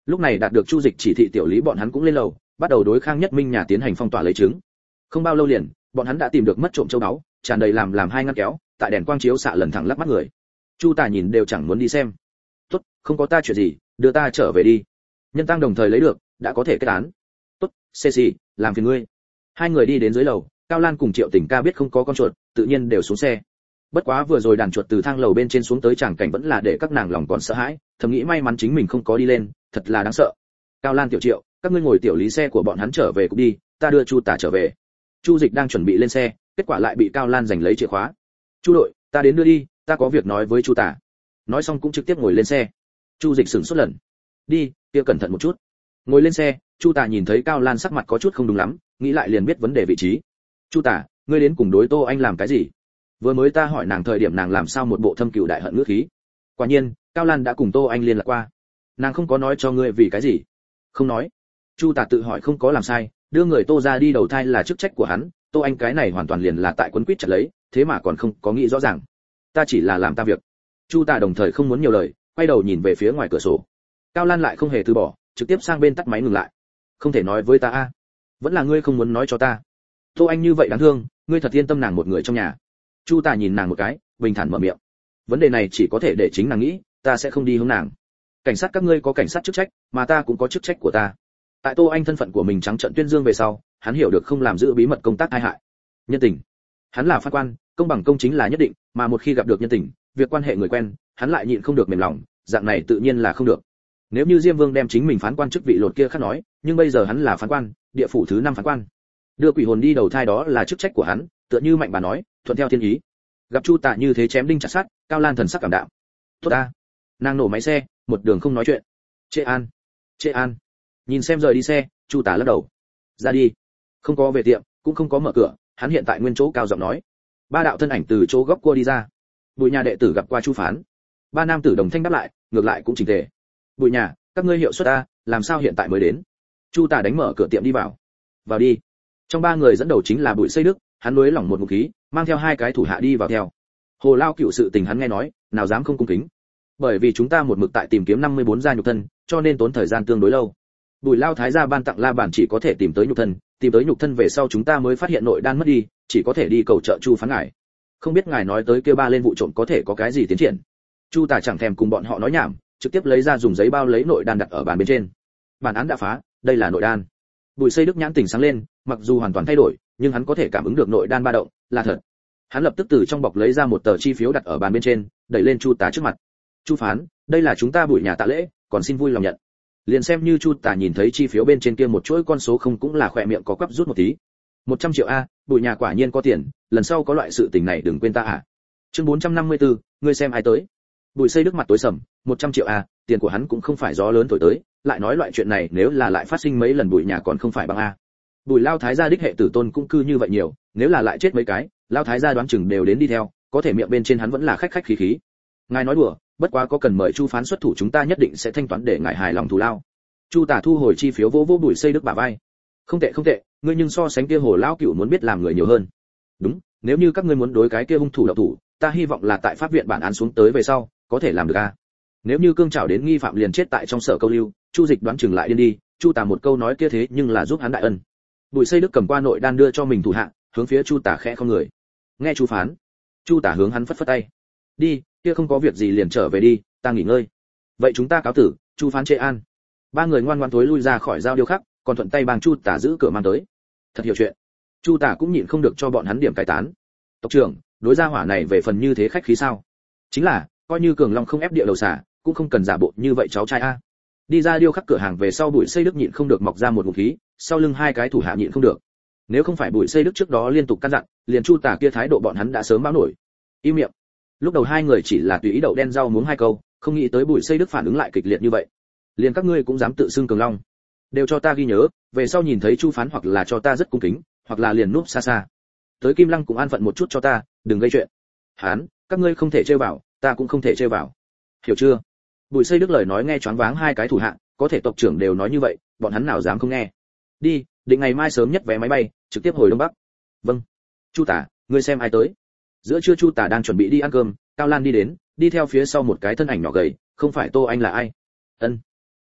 Lúc này đạt được Chu Dịch chỉ thị, tiểu lý bọn hắn cũng lên lầu, bắt đầu đối Khang Nhất Minh nhà tiến hành phong tỏa lấy chứng. Không bao lâu liền, bọn hắn đã tìm được mất trộm châu báu, tràn đầy làm làm hai ngăn kéo, tại đèn quang chiếu xạ lần thẳng lắc mắt người. Chu Tả nhìn đều chẳng muốn đi xem. "Tốt, không có ta chuyện gì, đưa ta trở về đi." Nhân tăng đồng thời lấy được, đã có thể kết án. "Tốt, xê xì, làm phiền ngươi." Hai người đi đến dưới lầu, Cao Lan cùng Triệu Tình Ca biết không có con chuột, tự nhiên đều xuống xe. Bất quá vừa rồi đàn chuột từ thang lầu bên trên xuống tới tràng cảnh vẫn là để các nàng lòng còn sợ hãi, thầm nghĩ may mắn chính mình không có đi lên, thật là đáng sợ. Cao Lan, Tiểu Triệu, các ngươi ngồi tiểu lý xe của bọn hắn trở về cũng đi, ta đưa Chu Tả trở về. Chu Dịch đang chuẩn bị lên xe, kết quả lại bị Cao Lan giành lấy chìa khóa. "Chu đội, ta đến đưa đi, ta có việc nói với Chu Tả." Nói xong cũng trực tiếp ngồi lên xe. Chu Dịch sửng sốt lần. "Đi, kia cẩn thận một chút." Ngồi lên xe, Chu Tả nhìn thấy Cao Lan sắc mặt có chút không đúng lắm, nghĩ lại liền biết vấn đề vị trí. "Chu Tả, ngươi đến cùng đối Tô Anh làm cái gì?" Vừa mới ta hỏi nàng thời điểm nàng làm sao một bộ thâm cừu đại hận ngữ khí. Quả nhiên, Cao Lan đã cùng Tô Anh liên lạc qua. "Nàng không có nói cho ngươi vì cái gì?" "Không nói." Chu Tả tự hỏi không có làm sai, đưa người Tô ra đi đầu thai là chức trách của hắn, Tô Anh cái này hoàn toàn liền là tại quấn quýt chặt lấy, thế mà còn không có nghĩ rõ ràng. "Ta chỉ là làm ta việc." Chu Tả đồng thời không muốn nhiều lời, quay đầu nhìn về phía ngoài cửa sổ. Cao Lan lại không hề từ bỏ, trực tiếp sang bên tắt máy ngừng lại. "Không thể nói với ta a? Vẫn là ngươi không muốn nói cho ta? Tô Anh như vậy đáng thương, ngươi thật yên tâm nàng một người trong nhà?" Chu Tả nhìn nàng một cái, bình thản mở miệng. "Vấn đề này chỉ có thể để chính nàng nghĩ, ta sẽ không đi hướng nàng. Cảnh sát các ngươi có cảnh sát chức trách, mà ta cũng có chức trách của ta." Tại Tô Anh thân phận của mình trắng trợn tuyên dương về sau, hắn hiểu được không làm giữ bí mật công tác tai hại. Nhân tình, hắn là pháp quan, công bằng công chính là nhất định, mà một khi gặp được nhân tình, việc quan hệ người quen, hắn lại nhịn không được mềm lòng, dạng này tự nhiên là không được. Nếu như Diêm Vương đem chính mình phán quan chức vị lột kia khác nói, nhưng bây giờ hắn là phán quan, địa phủ thứ năm phán quan. Đưa quỷ hồn đi đầu thai đó là chức trách của hắn, tựa như Mạnh bà nói, thuận theo thiên ý. Gặp Chu Tả như thế chém đinh chặt sắt, Cao Lan thần sắc cảm đạm. "Tốt ta." Nàng nổ máy xe, một đường không nói chuyện. "Trệ An, Trệ An." Nhìn xem rời đi xe, Chu Tả lắc đầu. "Ra đi." Không có về tiệm, cũng không có mở cửa, hắn hiện tại nguyên chỗ cao giọng nói. Ba đạo thân ảnh từ chỗ góc cua đi ra. Bùi nhà đệ tử gặp qua Chu phán. Ba nam tử đồng thanh đáp lại, ngược lại cũng chỉnh tề. "Bùi nhà, các ngươi hiệu suất a, làm sao hiện tại mới đến?" Chu Tả đánh mở cửa tiệm đi vào. "Vào đi." Trong ba người dẫn đầu chính là Bùi Xây Đức, hắn nuối lỏng một ngụm khí, mang theo hai cái thủ hạ đi vào theo. Hồ Lao Cựu sự tình hắn nghe nói, nào dám không cung kính. Bởi vì chúng ta một mực tại tìm kiếm năm mươi bốn gia nhục thân, cho nên tốn thời gian tương đối lâu. Bùi Lao Thái gia ban tặng la bản chỉ có thể tìm tới nhục thân, tìm tới nhục thân về sau chúng ta mới phát hiện nội đan mất đi, chỉ có thể đi cầu trợ Chu phán ngài. Không biết ngài nói tới kêu ba lên vụ trộm có thể có cái gì tiến triển. Chu Tả chẳng thèm cùng bọn họ nói nhảm, trực tiếp lấy ra dùng giấy bao lấy nội đan đặt ở bàn bên trên. Bản án đã phá, đây là nội đan. Bùi Xây Đức nhãn tỉnh sáng lên, mặc dù hoàn toàn thay đổi, nhưng hắn có thể cảm ứng được nội đan ba động, là thật. Hắn lập tức từ trong bọc lấy ra một tờ chi phiếu đặt ở bàn bên trên, đẩy lên Chu Tả trước mặt. "Chu phán, đây là chúng ta Bùi nhà tạ lễ, còn xin vui lòng nhận." Liền xem như Chu Tả nhìn thấy chi phiếu bên trên kia một chuỗi con số không cũng là khỏe miệng có quắp rút một tí. một trăm triệu a, Bùi nhà quả nhiên có tiền, lần sau có loại sự tình này đừng quên ta à. Chương bốn trăm năm mươi tư, ngươi xem ai tới. Bùi Xây Đức mặt tối sầm, một trăm triệu a, tiền của hắn cũng không phải gió lớn thổi tới, lại nói loại chuyện này nếu là lại phát sinh mấy lần Bùi nhà còn không phải bằng a. Bùi Lao Thái gia đích hệ tử tôn cũng cư như vậy nhiều, nếu là lại chết mấy cái, Lao Thái gia đoán chừng đều đến đi theo, có thể miệng bên trên hắn vẫn là khách khách khí khí. Ngài nói đùa, bất quá có cần mời Chu phán xuất thủ chúng ta nhất định sẽ thanh toán để ngài hài lòng thù lao. Chu Tả thu hồi chi phiếu vỗ vỗ Bùi Xây Đức bả vai. "Không tệ không tệ, ngươi nhưng so sánh kia Hồ lão cửu muốn biết làm người nhiều hơn." "Đúng, nếu như các ngươi muốn đối cái kia hung thủ độc thủ, ta hy vọng là tại pháp viện bản án xuống tới về sau, có thể làm được a. Nếu như cương trảo đến nghi phạm liền chết tại trong sở câu lưu, Chu Dịch đoán chừng lại điên đi, Chu Tả một câu nói kia thế nhưng là giúp hắn đại ân." Bùi Xây Đức cầm qua nội đan đưa cho mình thủ hạ, hướng phía Chu Tả khẽ không người. "Nghe Chu phán." Chu Tả hướng hắn phất phất tay. "Đi, kia không có việc gì liền trở về đi, ta nghỉ ngơi." "Vậy chúng ta cáo tử, Chu phán Trệ An." Ba người ngoan ngoãn thối lui ra khỏi giao điêu khắc, còn thuận tay bang Chu Tả giữ cửa mang tới. Thật hiểu chuyện. Chu Tả cũng nhịn không được cho bọn hắn điểm cải tán. "Tộc trưởng, đối gia hỏa này về phần như thế khách khí sao?" "Chính là, coi như Cường Long không ép địa đầu xả, cũng không cần giả bộ như vậy cháu trai a." Đi ra điêu khắc cửa hàng về sau Bùi Xây Đức nhịn không được mọc ra một ngụm khí, sau lưng hai cái thủ hạ nhịn không được. Nếu không phải Bùi Xây Đức trước đó liên tục căn dặn, liền Chu Tả kia thái độ bọn hắn đã sớm báo nổi. Im miệng. Lúc đầu hai người chỉ là tùy ý đậu đen rau muống hai câu, không nghĩ tới Bùi Xây Đức phản ứng lại kịch liệt như vậy. Liền các ngươi cũng dám tự xưng Cường Long, đều cho ta ghi nhớ, về sau nhìn thấy Chu phán hoặc là cho ta rất cung kính, hoặc là liền núp xa xa. Tới Kim Lăng cũng an phận một chút cho ta, đừng gây chuyện. Hán, các ngươi không thể chơi vào, ta cũng không thể chơi vào. Hiểu chưa? Bùi Xây Đức lời nói nghe choáng váng hai cái thủ hạ, có thể tộc trưởng đều nói như vậy, bọn hắn nào dám không nghe. Đi, định ngày mai sớm nhất vé máy bay, trực tiếp hồi Đông Bắc. Vâng. Chu Tả, ngươi xem ai tới? Giữa trưa Chu Tả đang chuẩn bị đi ăn cơm, Cao Lan đi đến, đi theo phía sau một cái thân ảnh nhỏ gầy, không phải Tô Anh là ai? Ân.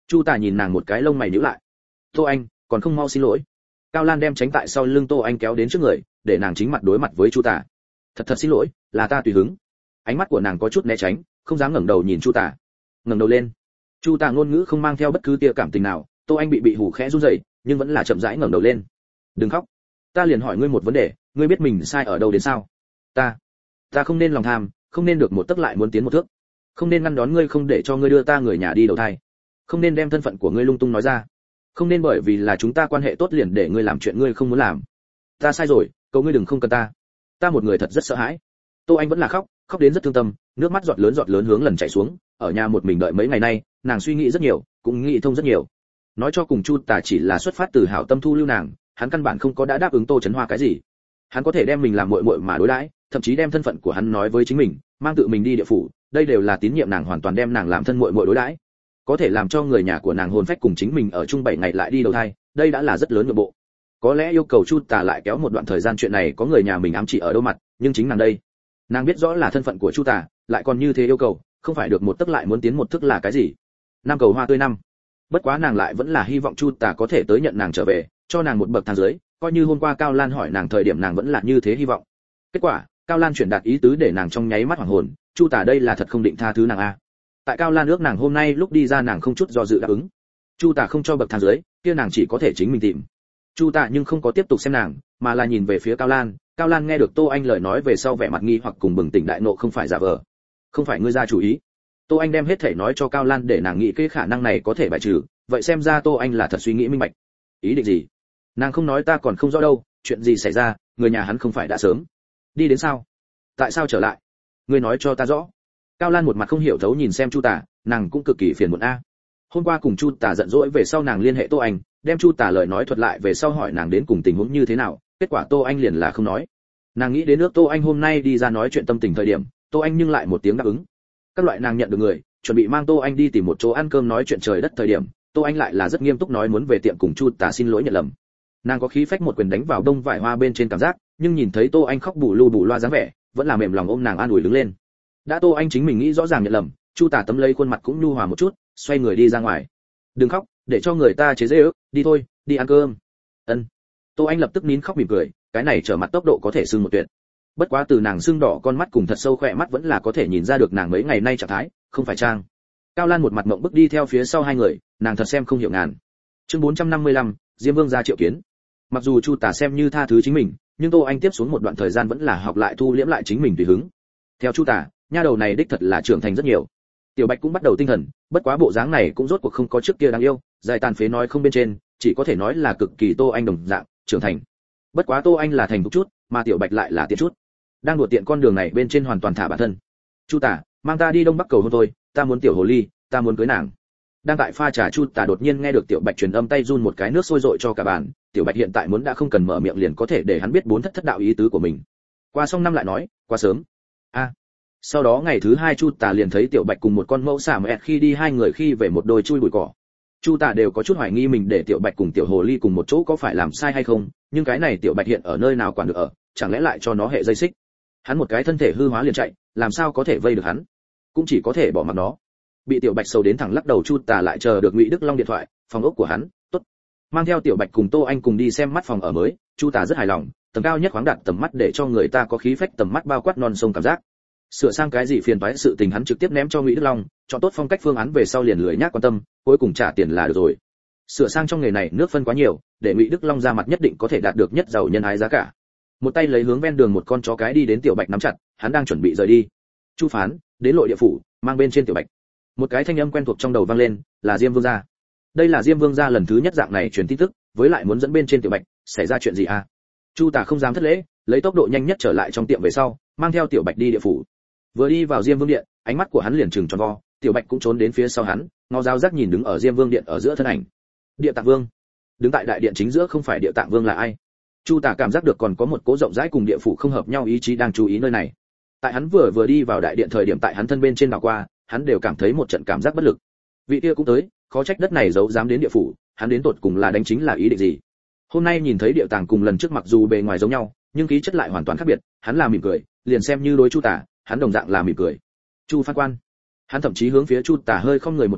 Chu Tả nhìn nàng một cái, lông mày nhíu lại. Tô Anh, còn không mau xin lỗi. Cao Lan đem tránh tại sau lưng Tô Anh kéo đến trước người, để nàng chính mặt đối mặt với Chu Tả. Thật thật xin lỗi, là ta tùy hứng. Ánh mắt của nàng có chút né tránh, không dám ngẩng đầu nhìn Chu Tả. Ngẩng đầu lên. Chu Tả ngôn ngữ không mang theo bất cứ tia cảm tình nào, Tô Anh bị bị hù khẽ run rẩy, nhưng vẫn là chậm rãi ngẩng đầu lên. Đừng khóc. Ta liền hỏi ngươi một vấn đề, ngươi biết mình sai ở đâu đến sao? Ta, ta không nên lòng tham, không nên được một tấc lại muốn tiến một thước, không nên ngăn đón ngươi, không để cho ngươi đưa ta người nhà đi đầu thai, không nên đem thân phận của ngươi lung tung nói ra, không nên bởi vì là chúng ta quan hệ tốt liền để ngươi làm chuyện ngươi không muốn làm. Ta sai rồi, cầu ngươi đừng không cần ta. Ta một người thật rất sợ hãi. Tô Anh vẫn là khóc, khóc đến rất thương tâm, nước mắt giọt lớn giọt lớn hướng lần chảy xuống. Ở nhà một mình đợi mấy ngày nay, nàng suy nghĩ rất nhiều, cũng nghĩ thông rất nhiều. Nói cho cùng Chu Tả chỉ là xuất phát từ hảo tâm thu lưu nàng, hắn căn bản không có đã đáp ứng Tô Chấn Hoa cái gì. Hắn có thể đem mình làm muội muội mà đối đãi, thậm chí đem thân phận của hắn nói với chính mình, mang tự mình đi địa phủ, đây đều là tín nhiệm nàng, hoàn toàn đem nàng làm thân muội muội đối đãi. Có thể làm cho người nhà của nàng hồn phách cùng chính mình ở chung bảy ngày lại đi đầu thai, đây đã là rất lớn nhượng bộ. Có lẽ yêu cầu Chu Tả lại kéo một đoạn thời gian, chuyện này có người nhà mình ám chỉ ở đâu mặt, nhưng chính nàng đây, nàng biết rõ là thân phận của Chu Tả, lại còn như thế yêu cầu, không phải được một tức lại muốn tiến một thức là cái gì? Năm cầu hoa tươi năm. Bất quá nàng lại vẫn là hy vọng Chu Tả có thể tới nhận nàng trở về, cho nàng một bậc thang dưới, coi như hôm qua Cao Lan hỏi nàng thời điểm nàng vẫn là như thế hy vọng. Kết quả, Cao Lan chuyển đạt ý tứ để nàng trong nháy mắt hoảng hồn, Chu Tả đây là thật không định tha thứ nàng a. Tại Cao Lan ước nàng hôm nay lúc đi ra nàng không chút do dự đáp ứng. Chu Tả không cho bậc thang dưới, kia nàng chỉ có thể chính mình tìm. Chu Tả nhưng không có tiếp tục xem nàng, mà là nhìn về phía Cao Lan. Cao Lan nghe được Tô Anh lời nói về sau vẻ mặt nghi hoặc cùng bừng tỉnh đại nộ, không phải giả vờ, không phải ngươi ra chủ ý. Tô Anh đem hết thể nói cho Cao Lan để nàng nghĩ cái khả năng này có thể bài trừ, vậy xem ra Tô Anh là thật suy nghĩ minh bạch. Ý định gì? Nàng không nói ta còn không rõ đâu, chuyện gì xảy ra, người nhà hắn không phải đã sớm đi đến sao? Tại sao trở lại? Ngươi nói cho ta rõ. Cao Lan một mặt không hiểu thấu nhìn xem Chu Tả, nàng cũng cực kỳ phiền muộn a. Hôm qua cùng Chu Tả giận dỗi về sau nàng liên hệ Tô Anh, đem Chu Tả lời nói thuật lại về sau hỏi nàng đến cùng tình huống như thế nào, kết quả Tô Anh liền là không nói. Nàng nghĩ đến nước Tô Anh hôm nay đi ra nói chuyện tâm tình thời điểm, Tô Anh nhưng lại một tiếng đáp ứng. Các loại nàng nhận được người, chuẩn bị mang Tô Anh đi tìm một chỗ ăn cơm nói chuyện trời đất thời điểm, Tô Anh lại là rất nghiêm túc nói muốn về tiệm cùng Chu Tả xin lỗi nhận lầm. Nàng có khí phách một quyền đánh vào đông vải hoa bên trên cảm giác, nhưng nhìn thấy Tô Anh khóc bù lu bù loa dáng vẻ, vẫn là mềm lòng ôm nàng an ủi đứng lên. Đã Tô Anh chính mình nghĩ rõ ràng nhận lầm, Chu Tả tấm lấy khuôn mặt cũng nhu hòa một chút, xoay người đi ra ngoài. Đừng khóc, để cho người ta chế giễu, đi thôi, đi ăn cơm. Ân. Tô Anh lập tức nín khóc mỉm cười, cái này trở mặt tốc độ có thể xưng một tuyệt. Bất quá từ nàng sưng đỏ con mắt cùng thật sâu khỏe mắt vẫn là có thể nhìn ra được nàng mấy ngày nay trạng thái không phải trang. Cao Lan một mặt mộng bức đi theo phía sau hai người, nàng thật xem không hiểu ngàn. Chương bốn trăm năm mươi lăm, Diêm Vương gia triệu kiến. Mặc dù Chu Tả xem như tha thứ chính mình, nhưng Tô Anh tiếp xuống một đoạn thời gian vẫn là học lại thu liễm lại chính mình tùy hứng. Theo Chu Tả, nha đầu này đích thật là trưởng thành rất nhiều. Tiểu Bạch cũng bắt đầu tinh thần, bất quá bộ dáng này cũng rốt cuộc không có trước kia đáng yêu, dài tàn phế nói không bên trên, chỉ có thể nói là cực kỳ Tô Anh đồng dạng, trưởng thành. Bất quá Tô Anh là thành thục chút, mà Tiểu Bạch lại là tiện chút. Đang đùa tiện con đường này bên trên hoàn toàn thả bản thân. Chu Tả, mang ta đi Đông Bắc cầu hôn tôi, ta muốn tiểu hồ ly, ta muốn cưới nàng. Đang tại pha trà Chu Tả đột nhiên nghe được Tiểu Bạch truyền âm, tay run một cái, nước sôi dội cho cả bàn. Tiểu Bạch hiện tại muốn đã không cần mở miệng liền có thể để hắn biết bốn thất thất đạo ý tứ của mình. Qua xong năm lại nói, quá sớm. A. À. Sau đó ngày thứ hai Chu Tả liền thấy Tiểu Bạch cùng một con mẫu xà mẹ khi đi hai người khi về một đôi chui bụi cỏ. Chu Tả đều có chút hoài nghi mình để Tiểu Bạch cùng tiểu hồ ly cùng một chỗ có phải làm sai hay không, nhưng cái này Tiểu Bạch hiện ở nơi nào quản được ở, chẳng lẽ lại cho nó hệ dây xích. Hắn một cái thân thể hư hóa liền chạy, làm sao có thể vây được hắn, cũng chỉ có thể bỏ mặc nó. Bị Tiểu Bạch sầu đến thẳng lắc đầu, Chu Tả lại chờ được Ngụy Đức Long điện thoại, phòng ốc của hắn, tốt. Mang theo Tiểu Bạch cùng Tô Anh cùng đi xem mắt phòng ở mới, Chu Tả rất hài lòng, tầng cao nhất khoáng đạt tầm mắt để cho người ta có khí phách tầm mắt bao quát non sông cảm giác. Sửa sang cái gì phiền toái sự tình hắn trực tiếp ném cho Ngụy Đức Long, chọn tốt phong cách phương án về sau liền lười nhác quan tâm, cuối cùng trả tiền là được rồi. Sửa sang trong nghề này nước phân quá nhiều, để Ngụy Đức Long ra mặt nhất định có thể đạt được nhất giàu nhân ái giá cả. Một tay lấy hướng ven đường một con chó cái đi đến Tiểu Bạch nắm chặt, hắn đang chuẩn bị rời đi. Chu phán, đến lội địa phủ, mang bên trên Tiểu Bạch. Một cái thanh âm quen thuộc trong đầu vang lên, là Diêm Vương gia. Đây là Diêm Vương gia lần thứ nhất dạng này truyền tin tức, với lại muốn dẫn bên trên Tiểu Bạch, xảy ra chuyện gì à? Chu Tả không dám thất lễ, lấy tốc độ nhanh nhất trở lại trong tiệm về sau, mang theo Tiểu Bạch đi địa phủ. Vừa đi vào Diêm Vương điện, ánh mắt của hắn liền trừng tròn vo, Tiểu Bạch cũng trốn đến phía sau hắn, ngó dao rắc nhìn đứng ở Diêm Vương điện ở giữa thân ảnh. Địa Tạng Vương. Đứng tại đại điện chính giữa không phải Địa Tạng Vương là ai? Chu Tả cảm giác được còn có một cố rộng rãi cùng địa phủ không hợp nhau ý chí đang chú ý nơi này. Tại hắn vừa vừa đi vào đại điện thời điểm tại hắn thân bên trên đảo qua, hắn đều cảm thấy một trận cảm giác bất lực. Vị kia cũng tới, khó trách đất này giấu dám đến địa phủ, hắn đến tột cùng là đánh chính là ý định gì? Hôm nay nhìn thấy Địa Tạng cùng lần trước mặc dù bề ngoài giống nhau, nhưng khí chất lại hoàn toàn khác biệt, hắn là mỉm cười, liền xem như đối Chu Tả, hắn đồng dạng là mỉm cười. Chu Phan Quan. Hắn thậm chí hướng phía Chu Tả hơi không người một cái,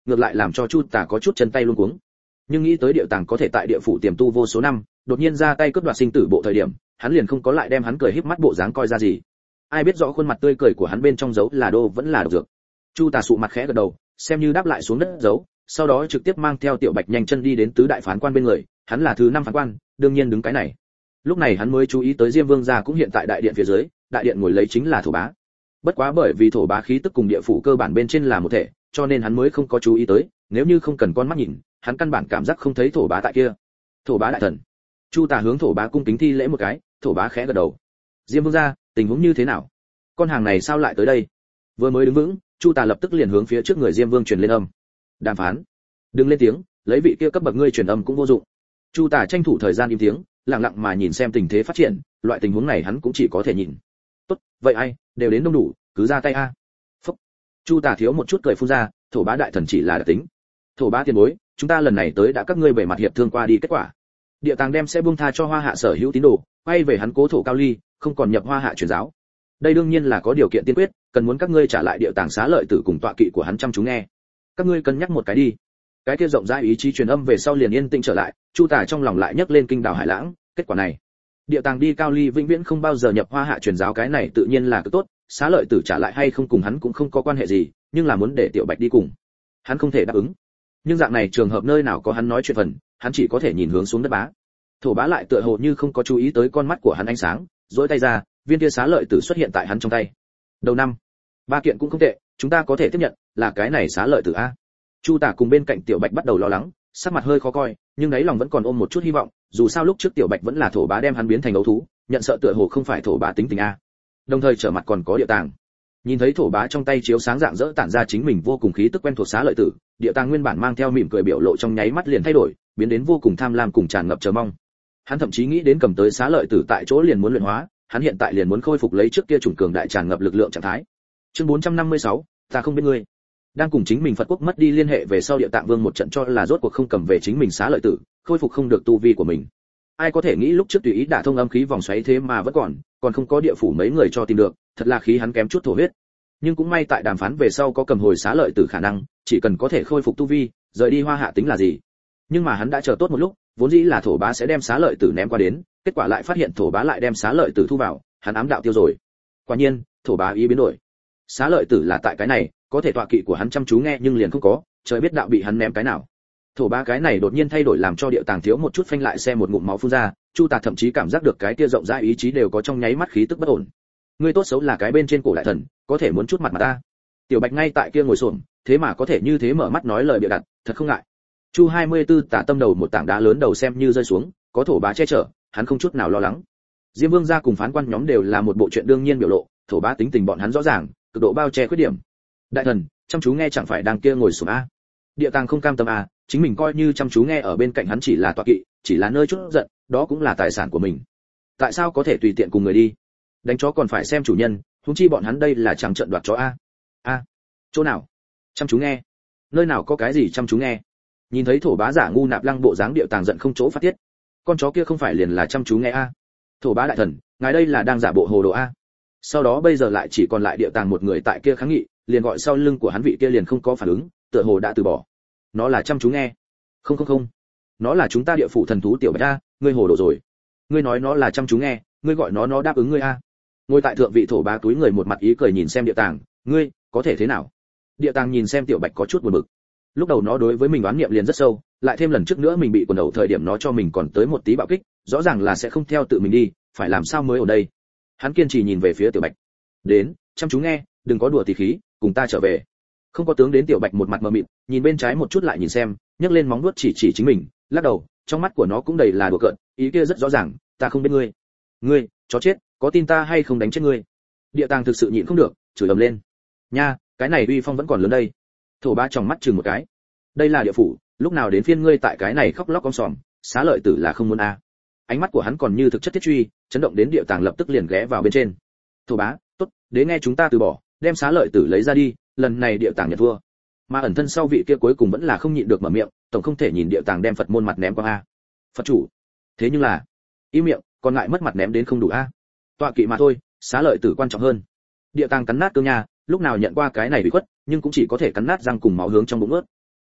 ngược lại làm cho Chu Tả có chút chân tay luống cuống. Nhưng nghĩ tới Điệu Tàng có thể tại địa phủ tiềm tu vô số năm, đột nhiên ra tay cướp đoạt sinh tử bộ thời điểm, hắn liền không có lại đem hắn cười híp mắt bộ dáng coi ra gì. Ai biết rõ khuôn mặt tươi cười của hắn bên trong dấu là đô vẫn là độc dược. Chu Tả sụ mặt khẽ gật đầu, xem như đáp lại xuống đất dấu, sau đó trực tiếp mang theo Tiểu Bạch nhanh chân đi đến tứ đại phán quan bên người, hắn là thứ năm phán quan, đương nhiên đứng cái này. Lúc này hắn mới chú ý tới Diêm Vương gia cũng hiện tại đại điện phía dưới, đại điện ngồi lấy chính là Thổ Bá. Bất quá bởi vì Thổ Bá khí tức cùng địa phủ cơ bản bên trên là một thể, cho nên hắn mới không có chú ý tới, nếu như không cần con mắt nhìn, hắn căn bản cảm giác không thấy Thổ Bá tại kia. Thổ Bá đại thần. Chu Tả hướng Thổ Bá cung kính thi lễ một cái, Thổ Bá khẽ gật đầu. Diêm Vương gia, tình huống như thế nào? Con hàng này sao lại tới đây? Vừa mới đứng vững, Chu Tả lập tức liền hướng phía trước người Diêm Vương truyền lên âm. Đàm phán. Đừng lên tiếng, lấy vị kia cấp bậc ngươi truyền âm cũng vô dụng. Chu Tả tranh thủ thời gian im tiếng, lặng lặng mà nhìn xem tình thế phát triển, loại tình huống này hắn cũng chỉ có thể nhìn. Tốt, vậy ai, đều đến đông đủ, cứ ra tay a. Phúc. Chu Tả thiếu một chút cười phun ra, Thổ Bá đại thần chỉ là đặc tính. Thổ Bá tiền bối, chúng ta lần này tới đã các ngươi bề mặt hiệp thương qua đi kết quả. Địa Tàng đem sẽ buông tha cho Hoa Hạ sở hữu tín đồ, quay về hắn Cố Thổ Cao Ly, không còn nhập Hoa Hạ truyền giáo. Đây đương nhiên là có điều kiện tiên quyết, cần muốn các ngươi trả lại Địa Tàng xá lợi tử cùng tọa kỵ của hắn chăm chú nghe. Các ngươi cân nhắc một cái đi. Cái kia rộng rãi ý chí truyền âm về sau liền yên tĩnh trở lại, Chu Tả trong lòng lại nhấc lên kinh đào hải lãng, kết quả này, Địa Tàng đi Cao Ly vĩnh viễn không bao giờ nhập Hoa Hạ truyền giáo, cái này tự nhiên là cực tốt, xá lợi tử trả lại hay không cùng hắn cũng không có quan hệ gì, nhưng là muốn để Tiểu Bạch đi cùng, hắn không thể đáp ứng. Nhưng dạng này trường hợp nơi nào có hắn nói chuyện phần, hắn chỉ có thể nhìn hướng xuống đất Bá. Thổ Bá lại tựa hồ như không có chú ý tới con mắt của hắn ánh sáng, duỗi tay ra, viên kia xá lợi tử xuất hiện tại hắn trong tay. Đầu năm, ba kiện cũng không tệ, chúng ta có thể tiếp nhận, là cái này xá lợi tử a. Chu Tả cùng bên cạnh Tiểu Bạch bắt đầu lo lắng, sắc mặt hơi khó coi, nhưng đáy lòng vẫn còn ôm một chút hy vọng, dù sao lúc trước Tiểu Bạch vẫn là Thổ Bá đem hắn biến thành ấu thú, nhận sợ tựa hồ không phải Thổ Bá tính tình a. Đồng thời trở mặt còn có Địa Tàng. Nhìn thấy Thổ Bá trong tay chiếu sáng rạng rỡ tản ra chính mình vô cùng khí tức quen thuộc xá lợi tử, Địa Tàng nguyên bản mang theo mỉm cười biểu lộ trong nháy mắt liền thay đổi, biến đến vô cùng tham lam cùng tràn ngập chờ mong. Hắn thậm chí nghĩ đến cầm tới xá lợi tử tại chỗ liền muốn luyện hóa, hắn hiện tại liền muốn khôi phục lấy trước kia chủng cường đại tràn ngập lực lượng trạng thái. Chương bốn trăm năm mươi sáu, ta không biết ngươi. Đang cùng chính mình Phật quốc mất đi liên hệ về sau Địa Tạng Vương một trận cho là rốt cuộc không cầm về chính mình xá lợi tử, khôi phục không được tu vi của mình. Ai có thể nghĩ lúc trước tùy ý đả thông âm khí vòng xoáy thế mà vẫn còn, còn không có địa phủ mấy người cho tìm được, thật là khí hắn kém chút thổ huyết. Nhưng cũng may tại đàm phán về sau có cầm hồi xá lợi tử khả năng, chỉ cần có thể khôi phục tu vi, rời đi Hoa Hạ tính là gì. Nhưng mà hắn đã chờ tốt một lúc, vốn dĩ là Thổ Bá sẽ đem xá lợi tử ném qua đến, kết quả lại phát hiện Thổ Bá lại đem xá lợi tử thu vào, hắn ám đạo tiêu rồi. Quả nhiên, Thổ Bá ý biến đổi. Xá lợi tử là tại cái này, có thể tọa kỵ của hắn chăm chú nghe nhưng liền không có, trời biết đạo bị hắn ném cái nào. Thổ Bá cái này đột nhiên thay đổi làm cho Địa Tàng thiếu một chút phanh lại xe một ngụm máu phun ra, Chu Tà thậm chí cảm giác được cái kia rộng rãi ý chí đều có trong nháy mắt khí tức bất ổn. Ngươi tốt xấu là cái bên trên cổ đại thần, có thể muốn chút mặt mà ta. Tiểu Bạch ngay tại kia ngồi xổm, thế mà có thể như thế mở mắt nói lời bịa đặt, thật không ngại. Chu hai mươi tư tả tâm đầu một tảng đá lớn đầu xem như rơi xuống, có Thổ Bá che chở, hắn không chút nào lo lắng. Diêm Vương gia cùng phán quan nhóm đều là một bộ chuyện đương nhiên biểu lộ, Thổ Bá tính tình bọn hắn rõ ràng, cực độ bao che khuyết điểm. Đại thần, chăm chú nghe chẳng phải đang kia ngồi xổm a. Địa Tàng không cam tâm a, chính mình coi như chăm chú nghe ở bên cạnh hắn chỉ là tọa kỵ, chỉ là nơi chút giận, đó cũng là tài sản của mình. Tại sao có thể tùy tiện cùng người đi? Đánh chó còn phải xem chủ nhân, huống chi bọn hắn đây là trắng trợn đoạt chó a. A, chỗ nào? Chăm chú nghe. Nơi nào có cái gì chăm chú nghe? Nhìn thấy Thổ Bá giả ngu nạp lăng bộ dáng Địa Tàng giận không chỗ phát tiết. Con chó kia không phải liền là chăm chú nghe a? Thổ Bá đại thần, ngài đây là đang giả bộ hồ đồ a. Sau đó bây giờ lại chỉ còn lại Địa Tàng một người tại kia kháng nghị, liền gọi sau lưng của hắn vị kia liền không có phản ứng, tựa hồ đã từ bỏ. Nó là chăm chú nghe. Không không không, nó là chúng ta địa phủ thần thú Tiểu Bạch a, ngươi hồ đồ rồi. Ngươi nói nó là chăm chú nghe, ngươi gọi nó nó đáp ứng ngươi a. Ngồi tại thượng vị Thổ Bá túi người một mặt ý cười nhìn xem Địa Tàng, ngươi có thể thế nào? Địa Tàng nhìn xem Tiểu Bạch có chút buồn bực. Lúc đầu nó đối với mình oán niệm liền rất sâu, lại thêm lần trước nữa mình bị quần đầu thời điểm nó cho mình còn tới một tí bạo kích, rõ ràng là sẽ không theo tự mình đi, phải làm sao mới ở đây. Hắn kiên trì nhìn về phía Tiểu Bạch. Đến, chăm chú nghe, đừng có đùa tí khí, cùng ta trở về. Không có tướng đến Tiểu Bạch một mặt mờ mịt, nhìn bên trái một chút lại nhìn xem, nhấc lên móng vuốt chỉ chỉ chính mình, lắc đầu, trong mắt của nó cũng đầy là đùa cợt, ý kia rất rõ ràng, ta không biết ngươi. Ngươi, chó chết, có tin ta hay không đánh chết ngươi? Địa Tàng thực sự nhịn không được, chửi ầm lên. Nha, cái này uy phong vẫn còn lớn đây. Thổ Bá tròng mắt chừng một cái. Đây là địa phủ, lúc nào đến phiên ngươi tại cái này khóc lóc con sòm, xá lợi tử là không muốn a. À. Ánh mắt của hắn còn như thực chất thiết truy, chấn động đến Địa Tàng lập tức liền ghé vào bên trên. Thổ Bá, tốt, đế nghe chúng ta từ bỏ, đem xá lợi tử lấy ra đi, lần này Địa Tàng nhận thua. Mà ẩn thân sau vị kia cuối cùng vẫn là không nhịn được mở miệng, tổng không thể nhìn Địa Tàng đem Phật môn mặt ném qua a. Phật chủ, thế nhưng là, im miệng, còn ngại mất mặt ném đến không đủ a. Tọa kỵ mà thôi, xá lợi tử quan trọng hơn. Địa Tàng cắn nát cương nha, lúc nào nhận qua cái này bị khuất, nhưng cũng chỉ có thể cắn nát răng cùng máu hướng trong bụng ướt.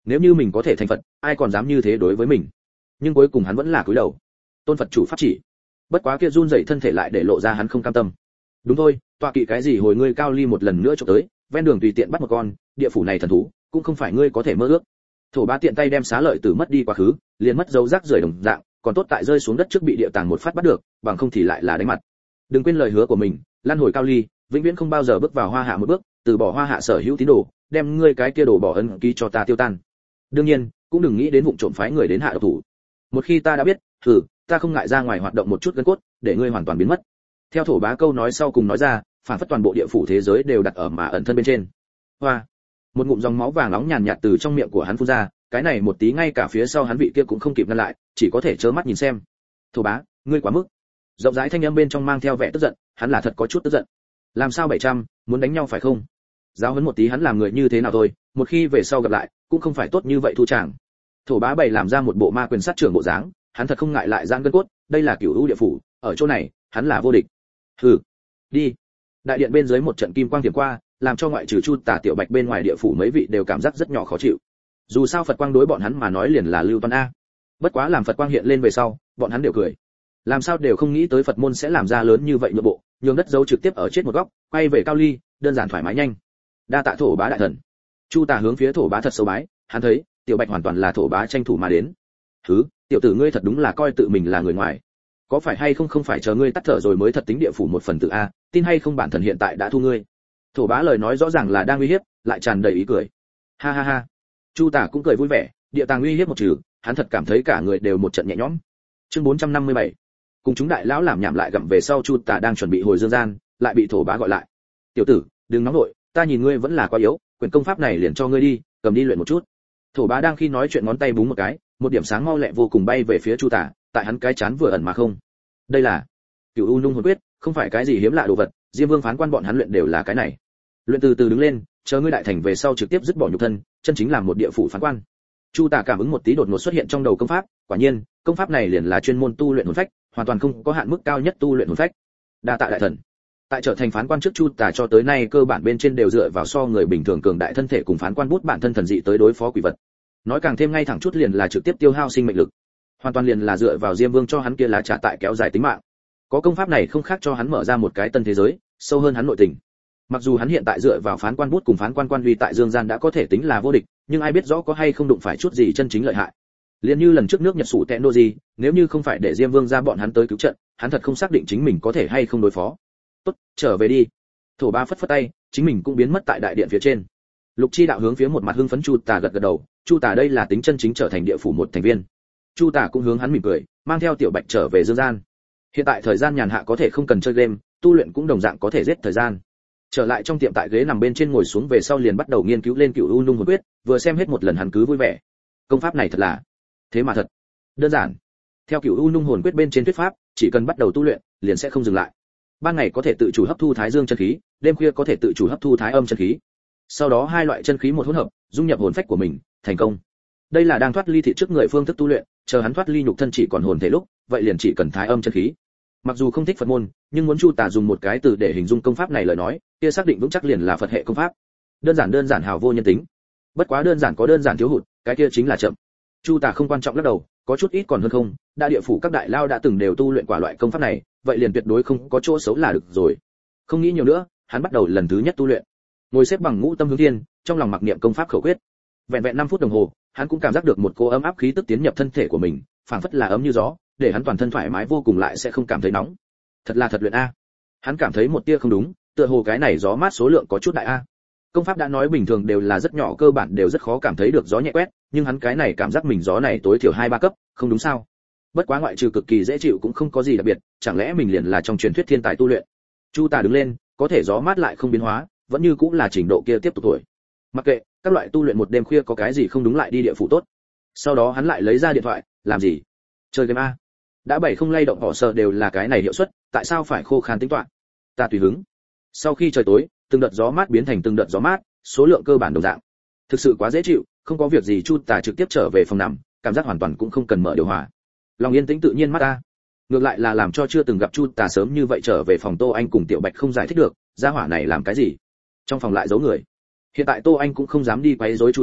Nếu như mình có thể thành Phật, ai còn dám như thế đối với mình. Nhưng cuối cùng hắn vẫn là cúi đầu. Tôn Phật chủ pháp chỉ. Bất quá kia run rẩy thân thể lại để lộ ra hắn không cam tâm. Đúng thôi, tọa kỵ cái gì hồi ngươi cao ly một lần nữa chụp tới, ven đường tùy tiện bắt một con, địa phủ này thần thú, cũng không phải ngươi có thể mơ ước. Thổ Bá tiện tay đem xá lợi tử mất đi quá khứ, liền mất dấu rác rưởi đồng dạng, còn tốt tại rơi xuống đất trước bị địa tàng một phát bắt được, bằng không thì lại là đánh mặt. Đừng quên lời hứa của mình, lan hồi cao ly, vĩnh viễn không bao giờ bước vào Hoa Hạ một bước, từ bỏ Hoa Hạ sở hữu tín đồ, đem ngươi cái kia đồ bỏ ân ký cho ta tiêu tan. Đương nhiên, cũng đừng nghĩ đến vụng trộm phái người đến hạ độc thủ. Một khi ta đã biết, thử, ta không ngại ra ngoài hoạt động một chút gân cốt, để ngươi hoàn toàn biến mất. Theo Thổ Bá câu nói sau cùng nói ra, phản phất toàn bộ địa phủ thế giới đều đặt ở mà ẩn thân bên trên. Hoa, một ngụm dòng máu vàng nóng nhàn nhạt từ trong miệng của hắn phun ra, cái này một tí ngay cả phía sau hắn vị kia cũng không kịp ngăn lại, chỉ có thể trơ mắt nhìn xem. Thổ Bá, ngươi quá mức. Rộng rãi thanh âm bên trong mang theo vẻ tức giận, hắn là thật có chút tức giận. Làm sao bảy trăm, muốn đánh nhau phải không? Giáo huấn một tí hắn làm người như thế nào thôi, một khi về sau gặp lại, cũng không phải tốt như vậy thu chàng. Thổ Bá bày làm ra một bộ ma quyền sát trưởng bộ dáng, hắn thật không ngại lại giãn gân cốt, đây là cửu u địa phủ, ở chỗ này, hắn là vô địch. Hừ, đi. Đại điện bên dưới một trận kim quang tiềm qua, làm cho ngoại trừ Chu Tả Tiểu Bạch bên ngoài địa phủ mấy vị đều cảm giác rất nhỏ khó chịu. Dù sao Phật quang đối bọn hắn mà nói liền là lưu toan a. Bất quá làm Phật quang hiện lên về sau, bọn hắn đều cười. Làm sao đều không nghĩ tới Phật môn sẽ làm ra lớn như vậy nhượng bộ, nhường đất dấu trực tiếp ở chết một góc, quay về cao ly, đơn giản thoải mái nhanh. Đa tạ Thổ Bá đại thần. Chu Tả hướng phía Thổ Bá thật sâu bái, hắn thấy, Tiểu Bạch hoàn toàn là Thổ Bá tranh thủ mà đến. Hứ, tiểu tử ngươi thật đúng là coi tự mình là người ngoài. Có phải hay không không phải chờ ngươi tắt thở rồi mới thật tính địa phủ một phần tự a, tin hay không bản thần hiện tại đã thu ngươi. Thổ Bá lời nói rõ ràng là đang uy hiếp, lại tràn đầy ý cười. Ha ha ha. Chu Tả cũng cười vui vẻ, địa tàng uy hiếp một trừ, hắn thật cảm thấy cả người đều một trận nhẹ nhõm. Chương bốn trăm năm mươi bảy. Cùng chúng đại lão làm nhảm lại gặm về sau, Chu Tả đang chuẩn bị hồi dương gian, lại bị Thổ Bá gọi lại. Tiểu tử, đừng nóng nội, ta nhìn ngươi vẫn là quá yếu, quyền công pháp này liền cho ngươi đi, cầm đi luyện một chút. Thổ Bá đang khi nói chuyện ngón tay búng một cái, một điểm sáng mau lẹ vô cùng bay về phía Chu Tả, tại hắn cái chán vừa ẩn mà không. Đây là Cửu U Nung Hồn Quyết, không phải cái gì hiếm lạ đồ vật, Diêm Vương phán quan bọn hắn luyện đều là cái này. Luyện từ từ đứng lên, chờ ngươi đại thành về sau trực tiếp dứt bỏ nhục thân, chân chính làm một địa phủ phán quan. Chu Tả cảm ứng một tí đột ngột xuất hiện trong đầu công pháp, quả nhiên, công pháp này liền là chuyên môn tu luyện hồn phách, hoàn toàn không có hạn mức cao nhất tu luyện hồn phách. Đa tạ đại thần. Tại trở thành phán quan trước, Chu Tả cho tới nay cơ bản bên trên đều dựa vào so người bình thường cường đại thân thể cùng phán quan bút bản thân thần dị tới đối phó quỷ vật. Nói càng thêm ngay thẳng chút liền là trực tiếp tiêu hao sinh mệnh lực. Hoàn toàn liền là dựa vào Diêm Vương cho hắn kia lá trà tại kéo dài tính mạng. Có công pháp này không khác cho hắn mở ra một cái tân thế giới, sâu hơn hắn nội tình. Mặc dù hắn hiện tại dựa vào phán quan bút cùng phán quan quan uy tại dương gian đã có thể tính là vô địch, nhưng ai biết rõ có hay không đụng phải chút gì chân chính lợi hại. Liên như lần trước nước Nhật sủ tẹn nô gì, nếu như không phải để Diêm Vương ra bọn hắn tới cứu trận, hắn thật không xác định chính mình có thể hay không đối phó. Tốt, trở về đi. Thổ Bá phất phất tay, chính mình cũng biến mất tại đại điện phía trên. Lục Chi đạo hướng phía một mặt hưng phấn Chu Tả gật gật đầu, Chu Tả đây là tính chân chính trở thành địa phủ một thành viên. Chu Tả cũng hướng hắn mỉm cười, mang theo Tiểu Bạch trở về dương gian. Hiện tại thời gian nhàn hạ có thể không cần chơi game, tu luyện cũng đồng dạng có thể giết thời gian. Trở lại trong tiệm, tại ghế nằm bên trên ngồi xuống về sau liền bắt đầu nghiên cứu lên Cửu U Nung Hồn Quyết, vừa xem hết một lần hắn cứ vui vẻ. Công pháp này thật là, thế mà thật đơn giản. Theo Cửu U Nung Hồn Quyết bên trên thuyết pháp, chỉ cần bắt đầu tu luyện, liền sẽ không dừng lại. Ban ngày có thể tự chủ hấp thu Thái Dương chân khí, đêm khuya có thể tự chủ hấp thu Thái Âm chân khí. Sau đó hai loại chân khí một hỗn hợp, dung nhập hồn phách của mình, thành công. Đây là đang thoát ly thị trước người phương thức tu luyện, chờ hắn thoát ly nhục thân chỉ còn hồn thể lúc, vậy liền chỉ cần Thái Âm chân khí. Mặc dù không thích Phật môn, nhưng muốn Chu Tả dùng một cái từ để hình dung công pháp này lời nói, kia xác định vững chắc liền là Phật hệ công pháp. Đơn giản đơn giản hào vô nhân tính. Bất quá đơn giản có đơn giản thiếu hụt, cái kia chính là chậm. Chu Tả không quan trọng lắc đầu, có chút ít còn hơn không, đại địa phủ các đại lao đã từng đều tu luyện quả loại công pháp này, vậy liền tuyệt đối không có chỗ xấu là được rồi. Không nghĩ nhiều nữa, hắn bắt đầu lần thứ nhất tu luyện. Ngồi xếp bằng ngũ tâm hướng thiên, trong lòng mặc niệm công pháp khẩu quyết. Vẹn vẹn năm phút đồng hồ, hắn cũng cảm giác được một cô ấm áp khí tức tiến nhập thân thể của mình, phảng phất là ấm như gió, để hắn toàn thân thoải mái vô cùng, lại sẽ không cảm thấy nóng. Thật là thật luyện a. Hắn cảm thấy một tia không đúng, tựa hồ cái này gió mát số lượng có chút đại a. Công pháp đã nói bình thường đều là rất nhỏ, cơ bản đều rất khó cảm thấy được gió nhẹ quét, nhưng hắn cái này cảm giác mình gió này tối thiểu hai ba cấp, không đúng sao? Bất quá ngoại trừ cực kỳ dễ chịu cũng không có gì đặc biệt, chẳng lẽ mình liền là trong truyền thuyết thiên tài tu luyện? Chu Tả đứng lên, có thể gió mát lại không biến hóa, vẫn như cũng là trình độ kia tiếp tục tuổi. Mặc kệ, các loại tu luyện một đêm khuya có cái gì không đúng lại đi địa phủ tốt. Sau đó hắn lại lấy ra điện thoại, làm gì? Chơi game a. Đã bảy không lay động họ sợ đều là cái này hiệu suất, tại sao phải khô khan tính toán? Ta tùy hứng. Sau khi trời tối, từng đợt gió mát biến thành từng đợt gió mát, số lượng cơ bản đồng dạng. Thực sự quá dễ chịu, không có việc gì Chu Tả trực tiếp trở về phòng nằm, cảm giác hoàn toàn cũng không cần mở điều hòa. Lòng yên tĩnh tự nhiên mắt ta. Ngược lại là làm cho chưa từng gặp Chu Tả sớm như vậy trở về phòng Tô Anh cùng Tiểu Bạch không giải thích được, gia hỏa này làm cái gì? Trong phòng lại giấu người. Hiện tại Tô Anh cũng không dám đi quấy rối Chu Tả,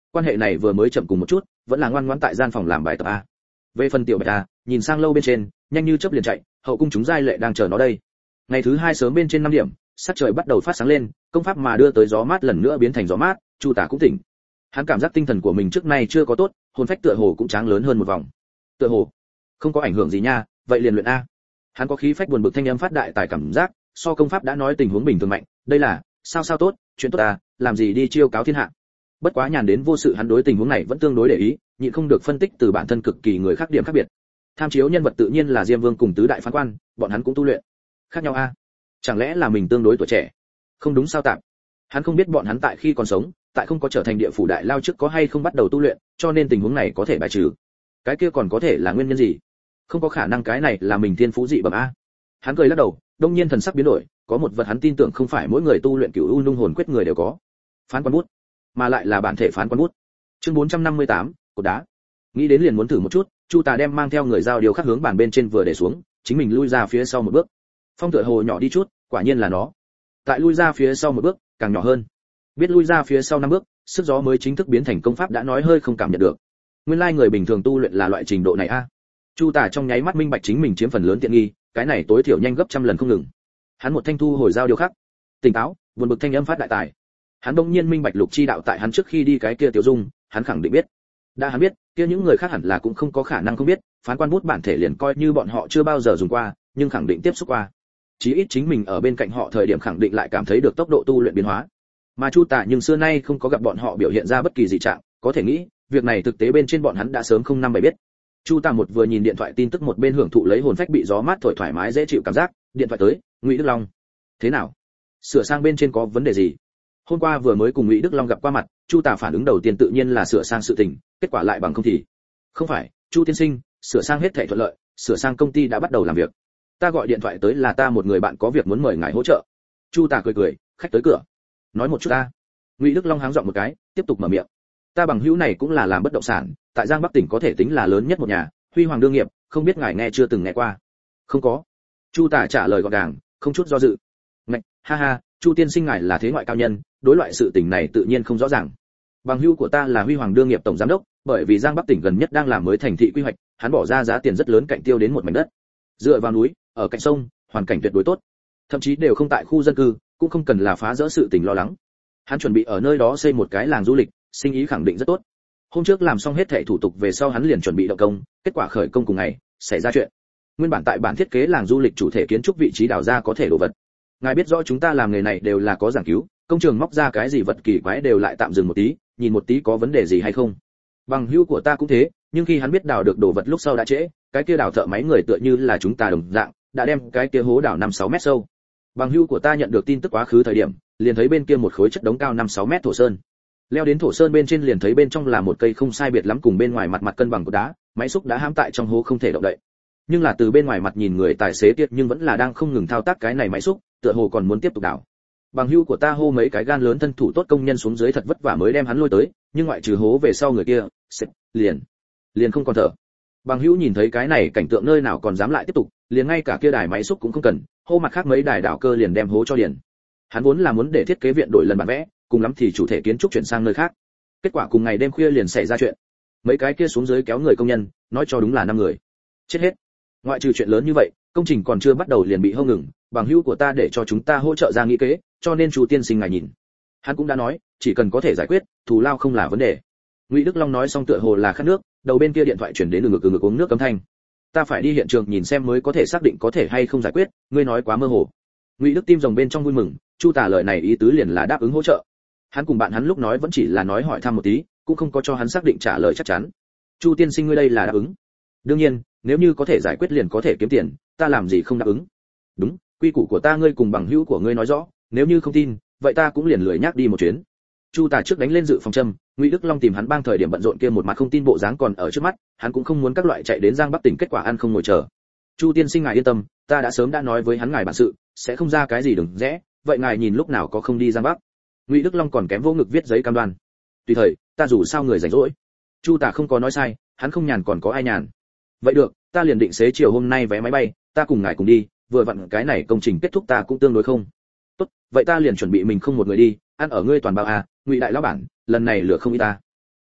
quan hệ này vừa mới chậm cùng một chút, vẫn là ngoan ngoãn tại gian phòng làm bài tập a. Về phần tiểu Bạch a, nhìn sang lâu bên trên, nhanh như chớp liền chạy, hậu cung chúng giai lệ đang chờ nó đây. Ngày thứ hai sớm bên trên năm điểm, sắc trời bắt đầu phát sáng lên, công pháp mà đưa tới gió mát lần nữa biến thành gió mát, Chu Tả cũng tỉnh. Hắn cảm giác tinh thần của mình trước nay chưa có tốt, hồn phách tựa hồ cũng tráng lớn hơn một vòng. Tựa hồ không có ảnh hưởng gì nha, vậy liền luyện a. Hắn có khí phách buồn bực thanh âm phát đại tài cảm giác, so công pháp đã nói tình huống bình thường mạnh, đây là sao sao tốt, chuyện tốt à, làm gì đi chiêu cáo thiên hạ. Bất quá nhàn đến vô sự hắn đối tình huống này vẫn tương đối để ý, nhịn không được phân tích từ bản thân cực kỳ người khác điểm khác biệt. Tham chiếu nhân vật tự nhiên là Diêm Vương cùng tứ đại phán quan, bọn hắn cũng tu luyện. Khác nhau a? Chẳng lẽ là mình tương đối tuổi trẻ? Không đúng sao tạm. Hắn không biết bọn hắn tại khi còn sống, tại không có trở thành địa phủ đại lao trước có hay không bắt đầu tu luyện, cho nên tình huống này có thể bài trừ. Cái kia còn có thể là nguyên nhân gì? Không có khả năng cái này là mình thiên phú dị bẩm a. Hắn cười lắc đầu, đông nhiên thần sắc biến đổi, có một vật hắn tin tưởng không phải mỗi người tu luyện cửu u nung hồn quyết người đều có. Phán quan bút, mà lại là bản thể phán quan bút. Chương bốn trăm năm mươi tám, cột đá. Nghĩ đến liền muốn thử một chút, Chu Tà đem mang theo người giao điều khắc hướng bàn bên trên vừa để xuống, chính mình lui ra phía sau một bước. Phong tựa hồ nhỏ đi chút, quả nhiên là nó. Tại lui ra phía sau một bước, càng nhỏ hơn. Biết lui ra phía sau năm bước, sức gió mới chính thức biến thành công pháp đã nói hơi không cảm nhận được. Nguyên lai người bình thường tu luyện là loại trình độ này a. Chu Tà trong nháy mắt minh bạch chính mình chiếm phần lớn tiện nghi, cái này tối thiểu nhanh gấp trăm lần không ngừng. Hắn một thanh thu hồi giao điều khắc, tỉnh táo, buồn bực thanh âm phát đại tài. Hắn đông nhiên minh bạch lục chi đạo tại hắn trước khi đi cái kia tiểu dung, hắn khẳng định biết. Đã hắn biết, kia những người khác hẳn là cũng không có khả năng không biết, phán quan bút bản thể liền coi như bọn họ chưa bao giờ dùng qua, nhưng khẳng định tiếp xúc qua. Chí ít chính mình ở bên cạnh họ thời điểm khẳng định lại cảm thấy được tốc độ tu luyện biến hóa. Mà Chu Tà nhưng xưa nay không có gặp bọn họ biểu hiện ra bất kỳ dị trạng, có thể nghĩ, việc này thực tế bên trên bọn hắn đã sớm không năm bảy biết. Chu Tà một vừa nhìn điện thoại tin tức một bên hưởng thụ lấy hồn phách bị gió mát thổi thoải mái dễ chịu cảm giác, điện thoại tới, Ngụy Đức Long. Thế nào? Sửa sang bên trên có vấn đề gì? Hôm qua vừa mới cùng Ngụy Đức Long gặp qua mặt, Chu Tà phản ứng đầu tiên tự nhiên là sửa sang sự tình, kết quả lại bằng không thì. Không phải, Chu tiên sinh, sửa sang hết thảy thuận lợi, sửa sang công ty đã bắt đầu làm việc. Ta gọi điện thoại tới là ta một người bạn có việc muốn mời ngài hỗ trợ. Chu Tà cười cười, khách tới cửa. Nói một chút ta. Ngụy Đức Long háng giọng một cái, tiếp tục mở miệng. Ta bằng hữu này cũng là làm bất động sản, tại Giang Bắc tỉnh có thể tính là lớn nhất một nhà, Huy Hoàng đương nghiệp, không biết ngài nghe chưa từng nghe qua. Không có. Chu Tà trả lời gọn gàng, không chút do dự. Ngạch, ha ha, Chu tiên sinh ngài là thế ngoại cao nhân, đối loại sự tình này tự nhiên không rõ ràng. Bằng hữu của ta là Huy Hoàng đương nghiệp tổng giám đốc, bởi vì Giang Bắc tỉnh gần nhất đang làm mới thành thị quy hoạch, hắn bỏ ra giá tiền rất lớn cạnh tiêu đến một mảnh đất. Dựa vào núi, ở cạnh sông, hoàn cảnh tuyệt đối tốt. Thậm chí đều không tại khu dân cư, cũng không cần là phá rỡ sự tình lo lắng. Hắn chuẩn bị ở nơi đó xây một cái làng du lịch, sinh ý khẳng định rất tốt. Hôm trước làm xong hết thảy thủ tục về sau hắn liền chuẩn bị động công, kết quả khởi công cùng ngày, xảy ra chuyện. Nguyên bản tại bản thiết kế làng du lịch chủ thể kiến trúc vị trí đào ra có thể đồ vật. Ngài biết rõ chúng ta làm nghề này đều là có giảng cứu, công trường móc ra cái gì vật kỳ quái đều lại tạm dừng một tí, nhìn một tí có vấn đề gì hay không. Bằng hữu của ta cũng thế, nhưng khi hắn biết đào được đồ vật lúc sau đã trễ, cái kia đào thợ máy người tựa như là chúng ta đồng dạng, đã đem cái kia hố đào năm sáu mét sâu. Bằng hữu của ta nhận được tin tức quá khứ thời điểm, liền thấy bên kia một khối chất đống cao năm sáu mét thổ sơn. Leo đến thổ sơn bên trên liền thấy bên trong là một cây không sai biệt lắm cùng bên ngoài mặt mặt cân bằng của đá, máy xúc đã hãm tại trong hố không thể động đậy. Nhưng là từ bên ngoài mặt nhìn người tài xế tiết nhưng vẫn là đang không ngừng thao tác cái này máy xúc, tựa hồ còn muốn tiếp tục đào. Bằng hữu của ta hô mấy cái gan lớn thân thủ tốt công nhân xuống dưới thật vất vả mới đem hắn lôi tới, nhưng ngoại trừ hố về sau người kia, xếp, liền liền không còn thở. Bằng hữu nhìn thấy cái này cảnh tượng nơi nào còn dám lại tiếp tục, liền ngay cả kia đài máy xúc cũng không cần, hô mặt khác mấy đài đảo cơ liền đem hố cho điền. Hắn vốn là muốn để thiết kế viện đổi lần bản vẽ, cùng lắm thì chủ thể kiến trúc chuyển sang nơi khác. Kết quả cùng ngày đêm khuya liền xảy ra chuyện. Mấy cái kia xuống dưới kéo người công nhân, nói cho đúng là năm người. Chết hết. Ngoại trừ chuyện lớn như vậy, công trình còn chưa bắt đầu liền bị hô ngừng, bằng hữu của ta để cho chúng ta hỗ trợ ra nghĩ kế, cho nên chú tiên sinh ngài nhìn. Hắn cũng đã nói, chỉ cần có thể giải quyết, thù lao không là vấn đề. Ngụy Đức Long nói xong tựa hồ là khát nước, đầu bên kia điện thoại chuyển đến từ ngực từ ngực uống nước cấm thanh. Ta phải đi hiện trường nhìn xem mới có thể xác định có thể hay không giải quyết, ngươi nói quá mơ hồ. Ngụy Đức tim rồng bên trong vui mừng, Chu Tà lời này ý tứ liền là đáp ứng hỗ trợ. Hắn cùng bạn hắn lúc nói vẫn chỉ là nói hỏi thăm một tí, cũng không có cho hắn xác định trả lời chắc chắn. Chu tiên sinh ngươi đây là đáp ứng? Đương nhiên, nếu như có thể giải quyết liền có thể kiếm tiền, ta làm gì không đáp ứng. Đúng, quy củ của ta ngươi cùng bằng hữu của ngươi nói rõ, nếu như không tin, vậy ta cũng liền lười nhắc đi một chuyến. Chu Tà trước đánh lên dự phòng châm, Ngụy Đức Long tìm hắn bang thời điểm bận rộn kia một mặt không tin bộ dáng còn ở trước mắt, hắn cũng không muốn các loại chạy đến Giang Bắc tỉnh kết quả ăn không ngồi chờ. Chu tiên sinh ngài yên tâm, ta đã sớm đã nói với hắn ngài bản sự, sẽ không ra cái gì đừng rẽ, vậy ngài nhìn lúc nào có không đi Giang Bắc. Ngụy Đức Long còn kém vô ngực viết giấy cam đoan. Tùy thời, ta dù sao người rảnh rỗi. Chu Tà không có nói sai, hắn không nhàn còn có ai nhàn. Vậy được, ta liền định xế chiều hôm nay vé máy bay, ta cùng ngài cùng đi, vừa vặn cái này công trình kết thúc ta cũng tương đối không. Tốt, vậy ta liền chuẩn bị mình không một người đi, ăn ở ngươi toàn bao à, Ngụy đại lão bản, lần này lửa không ít ta.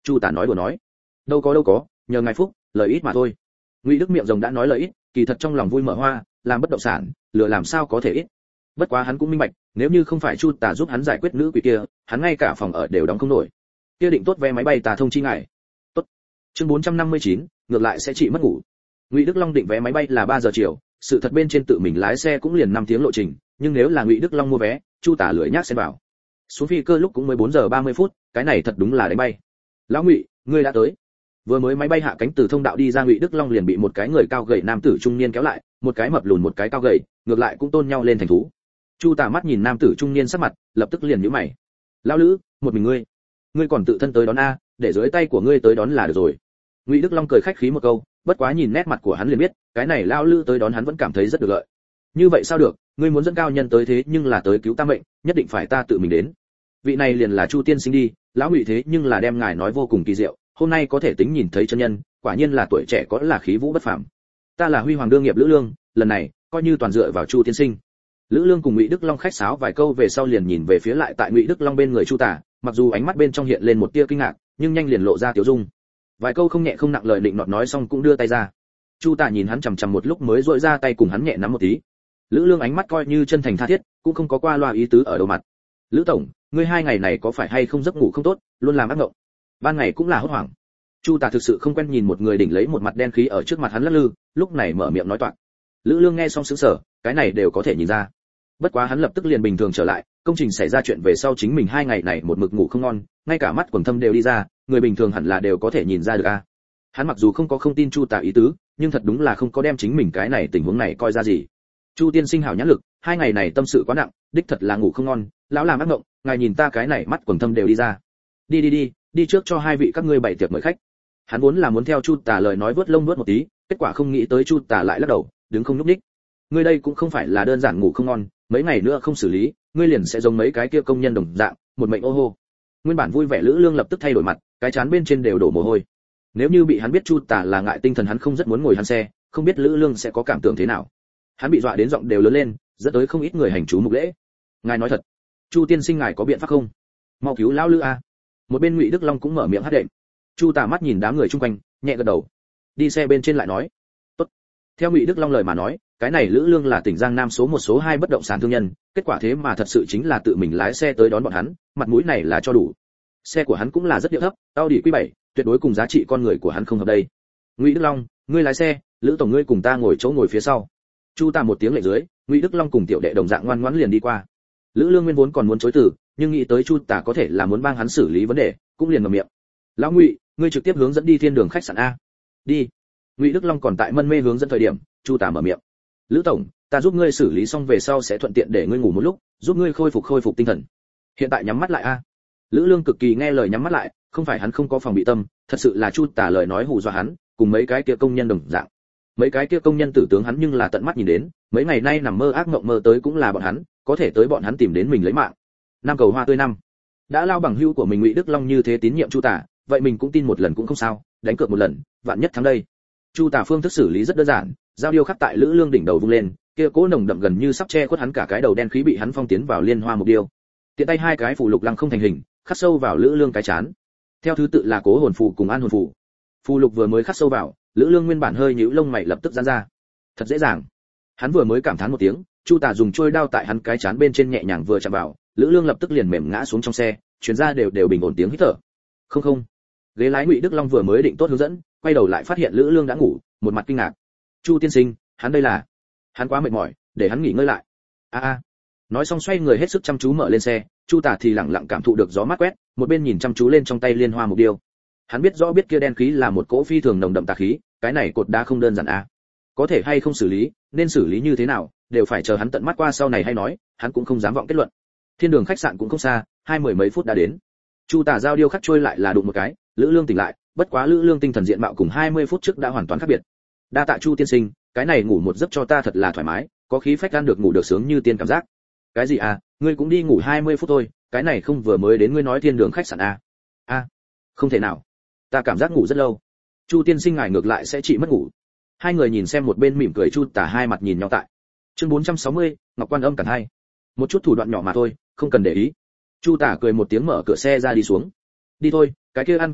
Chu Tả nói đùa nói. Đâu có đâu có, nhờ ngài phúc, lời ít mà thôi. Ngụy Đức miệng rồng đã nói lời ít, kỳ thật trong lòng vui mở hoa, làm bất động sản, lừa làm sao có thể ít. Bất quá hắn cũng minh bạch, nếu như không phải Chu Tả giúp hắn giải quyết nữ quỷ kia, hắn ngay cả phòng ở đều đóng không nổi. Kia định tốt vé máy bay Tà thông chi ngài. Tốt. Chương bốn trăm năm mươi chín, ngược lại sẽ trị mất ngủ. Ngụy Đức Long định vé máy bay là ba giờ chiều, sự thật bên trên tự mình lái xe cũng liền năm tiếng lộ trình, nhưng nếu là Ngụy Đức Long mua vé, Chu Tả lười nhác xen vào. Xuống phi cơ lúc cũng mới bốn giờ ba mươi phút, cái này thật đúng là đánh bay. Lão Ngụy, ngươi đã tới. Vừa mới máy bay hạ cánh từ thông đạo đi ra, Ngụy Đức Long liền bị một cái người cao gầy nam tử trung niên kéo lại, một cái mập lùn một cái cao gầy, ngược lại cũng tôn nhau lên thành thú. Chu Tả mắt nhìn nam tử trung niên sắc mặt, lập tức liền nhíu mày. Lão Lữ, một mình ngươi, ngươi còn tự thân tới đón a, để dưới tay của ngươi tới đón là được rồi. Ngụy Đức Long cười khách khí một câu, bất quá nhìn nét mặt của hắn liền biết, cái này lão Lữ tới đón hắn vẫn cảm thấy rất được lợi. Như vậy sao được, ngươi muốn dẫn cao nhân tới thế nhưng là tới cứu ta mệnh, nhất định phải ta tự mình đến. Vị này liền là Chu tiên sinh đi, lão Ngụy thế nhưng là đem ngài nói vô cùng kỳ diệu, hôm nay có thể tính nhìn thấy chân nhân, quả nhiên là tuổi trẻ có là khí vũ bất phàm. Ta là Huy Hoàng đương nghiệp Lữ Lương, lần này coi như toàn dựa vào Chu tiên sinh. Lữ Lương cùng Ngụy Đức Long khách sáo vài câu về sau liền nhìn về phía lại tại Ngụy Đức Long bên người Chu Tả, mặc dù ánh mắt bên trong hiện lên một tia kinh ngạc, nhưng nhanh liền lộ ra tiểu dung. Vài câu không nhẹ không nặng lời định nọt nói xong cũng đưa tay ra. Chu Tả nhìn hắn chằm chằm một lúc mới duỗi ra tay cùng hắn nhẹ nắm một tí. Lữ Lương ánh mắt coi như chân thành tha thiết, cũng không có qua loa ý tứ ở đầu mặt. Lữ tổng, ngươi hai ngày này có phải hay không giấc ngủ không tốt, luôn làm ác mộng? Ban ngày cũng là hốt hoảng. Chu Tả thực sự không quen nhìn một người đỉnh lấy một mặt đen khí ở trước mặt hắn lắc lư, lúc này mở miệng nói toạc. Lữ Lương nghe xong sững sờ, cái này đều có thể nhìn ra. Bất quá hắn lập tức liền bình thường trở lại, công trình xảy ra chuyện về sau chính mình hai ngày này một mực ngủ không ngon, ngay cả mắt quầng thâm đều đi ra, người bình thường hẳn là đều có thể nhìn ra được a. Hắn mặc dù không có không tin Chu Tả ý tứ, nhưng thật đúng là không có đem chính mình cái này tình huống này coi ra gì. Chu tiên sinh hảo nhãn lực, hai ngày này tâm sự quá nặng, đích thật là ngủ không ngon, lão làm ác mộng, ngài nhìn ta cái này mắt quầng thâm đều đi ra. Đi đi đi, đi trước cho hai vị các ngươi bày tiệc mời khách. Hắn vốn là muốn theo Chu Tả lời nói vớt lông vớt một tí, kết quả không nghĩ tới Chu Tả lại lắc đầu, đứng không nhúc nhích. Ngươi đây cũng không phải là đơn giản ngủ không ngon, mấy ngày nữa không xử lý, ngươi liền sẽ giống mấy cái kia công nhân đồng dạng, một mệnh ô hô. Nguyên bản vui vẻ Lữ Lương lập tức thay đổi mặt, cái trán bên trên đều đổ mồ hôi. Nếu như bị hắn biết Chu Tả là ngại tinh thần hắn không rất muốn ngồi hắn xe, không biết Lữ Lương sẽ có cảm tưởng thế nào. Hắn bị dọa đến giọng đều lớn lên, dẫn tới không ít người hành chú mục lễ. Ngài nói thật, Chu tiên sinh ngài có biện pháp không? Mau cứu lão Lữ a. Một bên Ngụy Đức Long cũng mở miệng hát đệm. Chu Tả mắt nhìn đám người chung quanh, nhẹ gật đầu. Đi xe bên trên lại nói. Tốt. Theo Ngụy Đức Long lời mà nói, cái này Lữ Lương là tỉnh Giang Nam số một số hai bất động sản thương nhân, kết quả thế mà thật sự chính là tự mình lái xe tới đón bọn hắn, mặt mũi này là cho đủ. Xe của hắn cũng là rất điệu thấp, Audi Q bảy, tuyệt đối cùng giá trị con người của hắn không hợp đây. Ngụy Đức Long, ngươi lái xe, Lữ tổng ngươi cùng ta ngồi chỗ ngồi phía sau. Chu Tả một tiếng lệnh dưới, Ngụy Đức Long cùng tiểu đệ đồng dạng ngoan ngoãn liền đi qua. Lữ Lương nguyên vốn còn muốn chối từ, nhưng nghĩ tới Chu Tả có thể là muốn帮hắn xử lý vấn đề, cũng liền ngậm miệng. Lão Ngụy, ngươi trực tiếp hướng dẫn đi thiên đường khách sạn a. Đi. Ngụy Đức Long còn tại mân mê hướng dẫn thời điểm, Chu Tả mở miệng. Lữ tổng, ta giúp ngươi xử lý xong về sau sẽ thuận tiện để ngươi ngủ một lúc, giúp ngươi khôi phục khôi phục tinh thần. Hiện tại nhắm mắt lại a. Lữ Lương cực kỳ nghe lời nhắm mắt lại, không phải hắn không có phòng bị tâm, thật sự là Chu Tả lời nói hù dọa hắn, cùng mấy cái kia công nhân đồng dạng. Mấy cái kia công nhân tử tướng hắn nhưng là tận mắt nhìn đến, mấy ngày nay nằm mơ ác mộng mơ tới cũng là bọn hắn, có thể tới bọn hắn tìm đến mình lấy mạng. Năm cầu hoa tươi năm. Đã lao bằng hữu của mình Ngụy Đức Long như thế tín nhiệm Chu Tả, vậy mình cũng tin một lần cũng không sao, đánh cược một lần, vạn nhất thắng đây. Chu Tả phương thức xử lý rất đơn giản, dao điêu khắc tại Lữ Lương đỉnh đầu vung lên, kia cỗ nồng đậm gần như sắp che khuất hắn cả cái đầu đen khí bị hắn phong tiến vào liên hoa mục điêu. Tiện tay hai cái phù lục lăng không thành hình, khắc sâu vào Lữ Lương cái chán. Theo thứ tự là Cố hồn phù cùng An hồn phù. Phù lục vừa mới khắc sâu vào, Lữ Lương nguyên bản hơi nhíu lông mày lập tức giãn ra. Thật dễ dàng. Hắn vừa mới cảm thán một tiếng, Chu Tả dùng trôi đao tại hắn cái chán bên trên nhẹ nhàng vừa chạm vào, Lữ Lương lập tức liền mềm ngã xuống trong xe, truyền ra đều đều bình ổn tiếng hít thở. Không không. Ghế lái Ngụy Đức Long vừa mới định tốt hướng dẫn, quay đầu lại phát hiện Lữ Lương đã ngủ, một mặt kinh ngạc. Chu tiên sinh, hắn đây là? Hắn quá mệt mỏi, để hắn nghỉ ngơi lại. A a. Nói xong xoay người hết sức chăm chú mở lên xe, Chu Tả thì lặng lặng cảm thụ được gió mát quét, một bên nhìn chăm chú lên trong tay liên hoa mục điêu. Hắn biết rõ biết kia đen khí là một cỗ phi thường nồng đậm tà khí, cái này cột đá không đơn giản a. Có thể hay không xử lý, nên xử lý như thế nào, đều phải chờ hắn tận mắt qua sau này hay nói, hắn cũng không dám vọng kết luận. Thiên đường khách sạn cũng không xa, hai mười mấy phút đã đến. Chu Tả giao điêu khắc trôi lại là đụng một cái, Lữ Lương tỉnh lại, bất quá Lữ Lương tinh thần diện mạo cùng hai mươi phút trước đã hoàn toàn khác biệt. Đa tạ Chu tiên sinh, cái này ngủ một giấc cho ta thật là thoải mái, có khí phách ăn được ngủ được sướng như tiên cảm giác. Cái gì à, ngươi cũng đi ngủ hai mươi phút thôi, cái này không vừa mới đến ngươi nói thiên đường khách sạn à? A, không thể nào, ta cảm giác ngủ rất lâu. Chu tiên sinh ngài ngược lại sẽ trị mất ngủ. Hai người nhìn xem một bên mỉm cười Chu Tả hai mặt nhìn nhau tại. Chương bốn trăm sáu mươi, Ngọc Quan Âm cản hai. Một chút thủ đoạn nhỏ mà thôi, không cần để ý. Chu Tả cười một tiếng mở cửa xe ra đi xuống. Đi thôi, cái kia ăn cơm đi,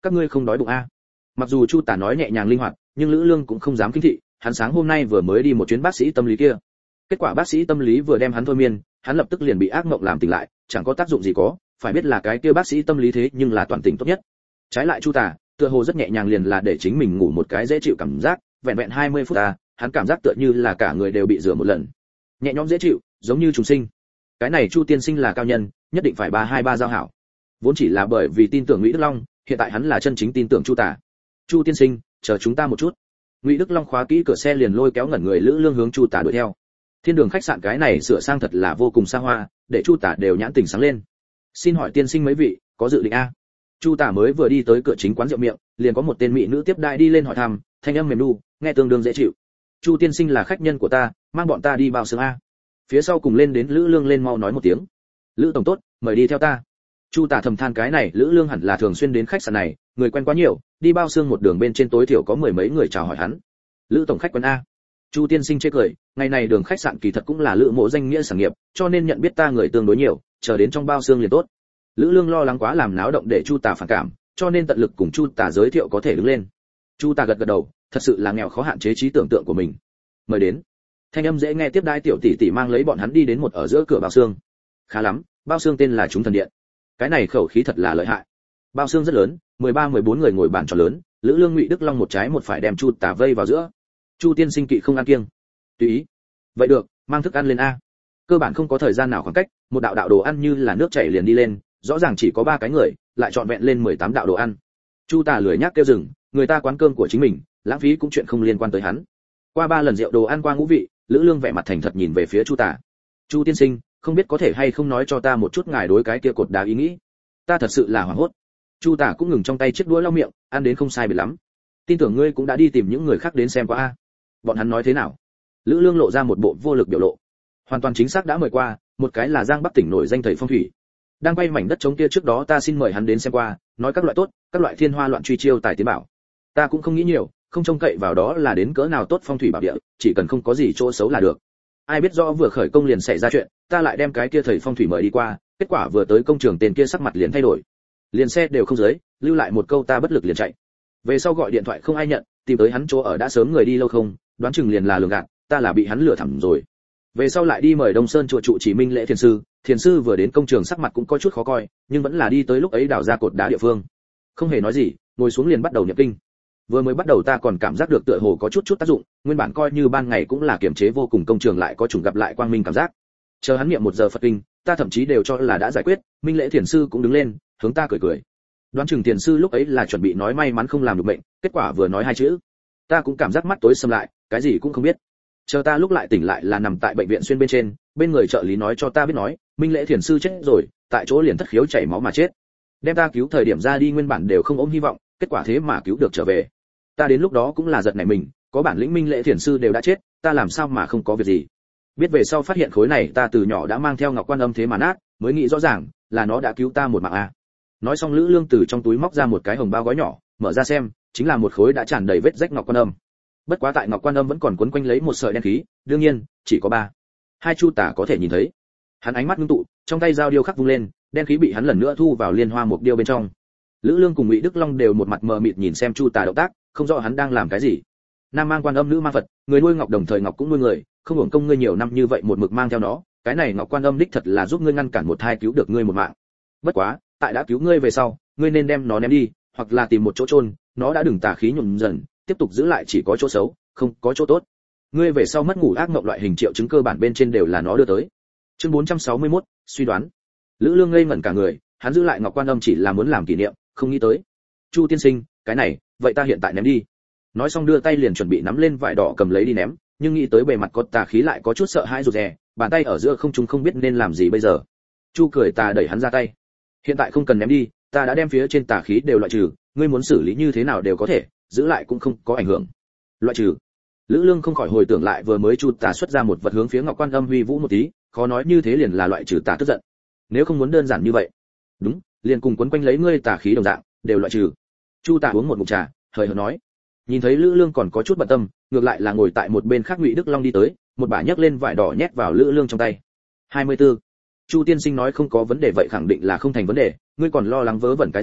các ngươi không đói bụng a? Mặc dù Chu Tả nói nhẹ nhàng linh hoạt, nhưng Lữ Lương cũng không dám kinh thị, hắn sáng hôm nay vừa mới đi một chuyến bác sĩ tâm lý kia. Kết quả bác sĩ tâm lý vừa đem hắn thôi miên, hắn lập tức liền bị ác mộng làm tỉnh lại, chẳng có tác dụng gì có, phải biết là cái kia bác sĩ tâm lý thế nhưng là toàn tỉnh tốt nhất. Trái lại Chu Tả, tựa hồ rất nhẹ nhàng liền là để chính mình ngủ một cái dễ chịu cảm giác, vẹn vẹn hai mươi phút ta, hắn cảm giác tựa như là cả người đều bị rửa một lần. Nhẹ nhõm dễ chịu, giống như trùng sinh. Cái này Chu tiên sinh là cao nhân, nhất định phải ba hai ba giao hảo. Vốn chỉ là bởi vì tin tưởng Ngụy Đức Long, hiện tại hắn là chân chính tin tưởng Chu Tả. Chu tiên sinh, chờ chúng ta một chút. Ngụy Đức Long khóa kỹ cửa xe liền lôi kéo ngẩn người Lữ Lương hướng Chu Tả đuổi theo. Thiên đường khách sạn cái này sửa sang thật là vô cùng xa hoa, để Chu Tả đều nhãn tỉnh sáng lên. Xin hỏi tiên sinh mấy vị, có dự định a? Chu Tả mới vừa đi tới cửa chính quán rượu miệng, liền có một tên mỹ nữ tiếp đãi đi lên hỏi thăm, thanh âm mềm nu, nghe tương đương dễ chịu. Chu tiên sinh là khách nhân của ta, mang bọn ta đi bao xương a. Phía sau cùng lên đến Lữ Lương lên mau nói một tiếng. Lữ tổng tốt, mời đi theo ta. Chu Tả thầm than cái này Lữ Lương hẳn là thường xuyên đến khách sạn này, người quen quá nhiều, đi bao xương một đường bên trên tối thiểu có mười mấy người chào hỏi hắn. Lữ tổng khách quen a. Chu tiên sinh chế cười, ngày này đường khách sạn kỳ thật cũng là Lữ mộ danh nghĩa sản nghiệp, cho nên nhận biết ta người tương đối nhiều, chờ đến trong bao xương liền tốt. Lữ Lương lo lắng quá làm náo động để Chu Tả phản cảm, cho nên tận lực cùng Chu Tả giới thiệu có thể đứng lên. Chu Tả gật gật đầu, thật sự là nghèo khó hạn chế trí tưởng tượng của mình. Mời đến. Thanh âm dễ nghe tiếp đái tiểu tỷ tỷ mang lấy bọn hắn đi đến một ở giữa cửa bao xương. Khá lắm, bao xương tên là Chúng Thần Điện. Cái này khẩu khí thật là lợi hại. Bao xương rất lớn, mười ba mười bốn người ngồi bàn tròn lớn, Lữ Lương Ngụy Đức Long một trái một phải đem Chu Tả vây vào giữa. Chu tiên sinh kỵ không ăn kiêng. Tùy ý. Vậy được, mang thức ăn lên a. Cơ bản không có thời gian nào khoảng cách, một đạo đạo đồ ăn như là nước chảy liền đi lên, rõ ràng chỉ có ba cái người, lại trọn vẹn lên mười tám đạo đồ ăn. Chu Tả lười nhác kêu dừng, người ta quán cơm của chính mình, lãng phí cũng chuyện không liên quan tới hắn. Qua ba lần rượu đồ ăn qua ngũ vị, Lữ Lương vẻ mặt thành thật nhìn về phía Chu Tả. Chu tiên sinh, không biết có thể hay không nói cho ta một chút ngài đối cái kia cột đá ý nghĩ. Ta thật sự là hoảng hốt. Chu Tả cũng ngừng trong tay chiếc đũa lau miệng, ăn đến không sai biệt lắm. Tin tưởng ngươi cũng đã đi tìm những người khác đến xem qua a. Bọn hắn nói thế nào? Lữ Lương lộ ra một bộ vô lực biểu lộ. Hoàn toàn chính xác đã mời qua, một cái là Giang Bắc tỉnh nổi danh thầy phong thủy. Đang quay mảnh đất trống kia trước đó ta xin mời hắn đến xem qua, nói các loại tốt, các loại thiên hoa loạn truy chiêu tài tiến bảo. Ta cũng không nghĩ nhiều, không trông cậy vào đó là đến cỡ nào tốt phong thủy bảo địa, chỉ cần không có gì chỗ xấu là được. Ai biết rõ vừa khởi công liền xảy ra chuyện, ta lại đem cái kia thầy phong thủy mời đi qua, kết quả vừa tới công trường tên kia sắc mặt liền thay đổi. Liền xe đều không dưới, lưu lại một câu ta bất lực liền chạy. Về sau gọi điện thoại không ai nhận, tìm tới hắn chỗ ở đã sớm người đi lâu không, đoán chừng liền là lường gạt, ta là bị hắn lừa thẳm rồi. Về sau lại đi mời Đông Sơn chùa trụ chỉ Minh Lễ thiền sư, thiền sư vừa đến công trường sắc mặt cũng có chút khó coi, nhưng vẫn là đi tới lúc ấy đào ra cột đá địa phương. Không hề nói gì, ngồi xuống liền bắt đầu niệm kinh. Vừa mới bắt đầu ta còn cảm giác được tựa hồ có chút chút tác dụng, nguyên bản coi như ban ngày cũng là kiềm chế vô cùng công trường lại có chủng gặp lại quang minh cảm giác. Chờ hắn niệm một giờ Phật kinh, ta thậm chí đều cho là đã giải quyết, Minh Lễ thiền sư cũng đứng lên, hướng ta cười cười. Đoán chừng thiền sư lúc ấy là chuẩn bị nói may mắn không làm được bệnh, kết quả vừa nói hai chữ, ta cũng cảm giác mắt tối sầm lại, cái gì cũng không biết. Chờ ta lúc lại tỉnh lại là nằm tại bệnh viện xuyên bên trên, bên người trợ lý nói cho ta biết nói, Minh Lễ thiền sư chết rồi, tại chỗ liền thất khiếu chảy máu mà chết. Đem ta cứu thời điểm ra đi nguyên bản đều không ôm hy vọng, kết quả thế mà cứu được trở về. Ta đến lúc đó cũng là giật nảy mình, có bản lĩnh Minh Lễ thiền sư đều đã chết, ta làm sao mà không có việc gì. Biết về sau phát hiện khối này ta từ nhỏ đã mang theo ngọc quan âm thế mà nát, mới nghĩ rõ ràng là nó đã cứu ta một mạng a. Nói xong Lữ Lương từ trong túi móc ra một cái hồng bao gói nhỏ, mở ra xem, chính là một khối đã tràn đầy vết rách ngọc quan âm. Bất quá tại ngọc quan âm vẫn còn quấn quanh lấy một sợi đen khí, đương nhiên chỉ có ba. Hai Chu Tả có thể nhìn thấy. Hắn ánh mắt ngưng tụ, trong tay dao điêu khắc vung lên, đen khí bị hắn lần nữa thu vào liên hoa mục điêu bên trong. Lữ Lương cùng Ngụy Đức Long đều một mặt mờ mịt nhìn xem Chu Tả động tác, không rõ hắn đang làm cái gì. Nam mang quan âm, nữ mang Phật, người nuôi ngọc đồng thời ngọc cũng nuôi người, không hưởng công ngươi nhiều năm như vậy một mực mang theo nó, cái này ngọc quan âm đích thật là giúp ngươi ngăn cản một thai cứu được ngươi một mạng. Bất quá, tại đã cứu ngươi về sau, ngươi nên đem nó ném đi, hoặc là tìm một chỗ chôn, nó đã đừng tà khí nhuộm dần, tiếp tục giữ lại chỉ có chỗ xấu, không có chỗ tốt. Ngươi về sau mất ngủ ác mộng loại hình triệu chứng cơ bản bên trên đều là nó đưa tới. Chương bốn trăm sáu mươi mốt, suy đoán. Lữ Lương ngây ngẩn cả người, hắn giữ lại ngọc quan âm chỉ là muốn làm kỷ niệm, không nghĩ tới. Chu tiên sinh, cái này, vậy ta hiện tại ném đi. Nói xong đưa tay liền chuẩn bị nắm lên vải đỏ cầm lấy đi ném, nhưng nghĩ tới bề mặt có tà khí lại có chút sợ hãi rụt rè, bàn tay ở giữa không trung không biết nên làm gì bây giờ. Chu cười tà đẩy hắn ra tay. Hiện tại không cần ném đi, ta đã đem phía trên tà khí đều loại trừ, ngươi muốn xử lý như thế nào đều có thể, giữ lại cũng không có ảnh hưởng. Loại trừ. Lữ Lương không khỏi hồi tưởng lại vừa mới Chu Tả xuất ra một vật hướng phía Ngọc Quan Âm huy vũ một tí, khó nói như thế liền là loại trừ tà tức giận. Nếu không muốn đơn giản như vậy. Đúng, liền cùng quấn quanh lấy ngươi tà khí đồng dạng, đều loại trừ. Chu Tả uống một ngụm trà, hời hợt nói. Nhìn thấy Lữ Lương còn có chút bận tâm, ngược lại là ngồi tại một bên khác Ngụy Đức Long đi tới, một bả nhấc lên vải đỏ nhét vào Lữ Lương trong tay. hai mươi tư. Chu tiên sinh nói không có vấn đề vậy khẳng định là không thành vấn đề, ngươi còn lo lắng vớ vẩn cái gì,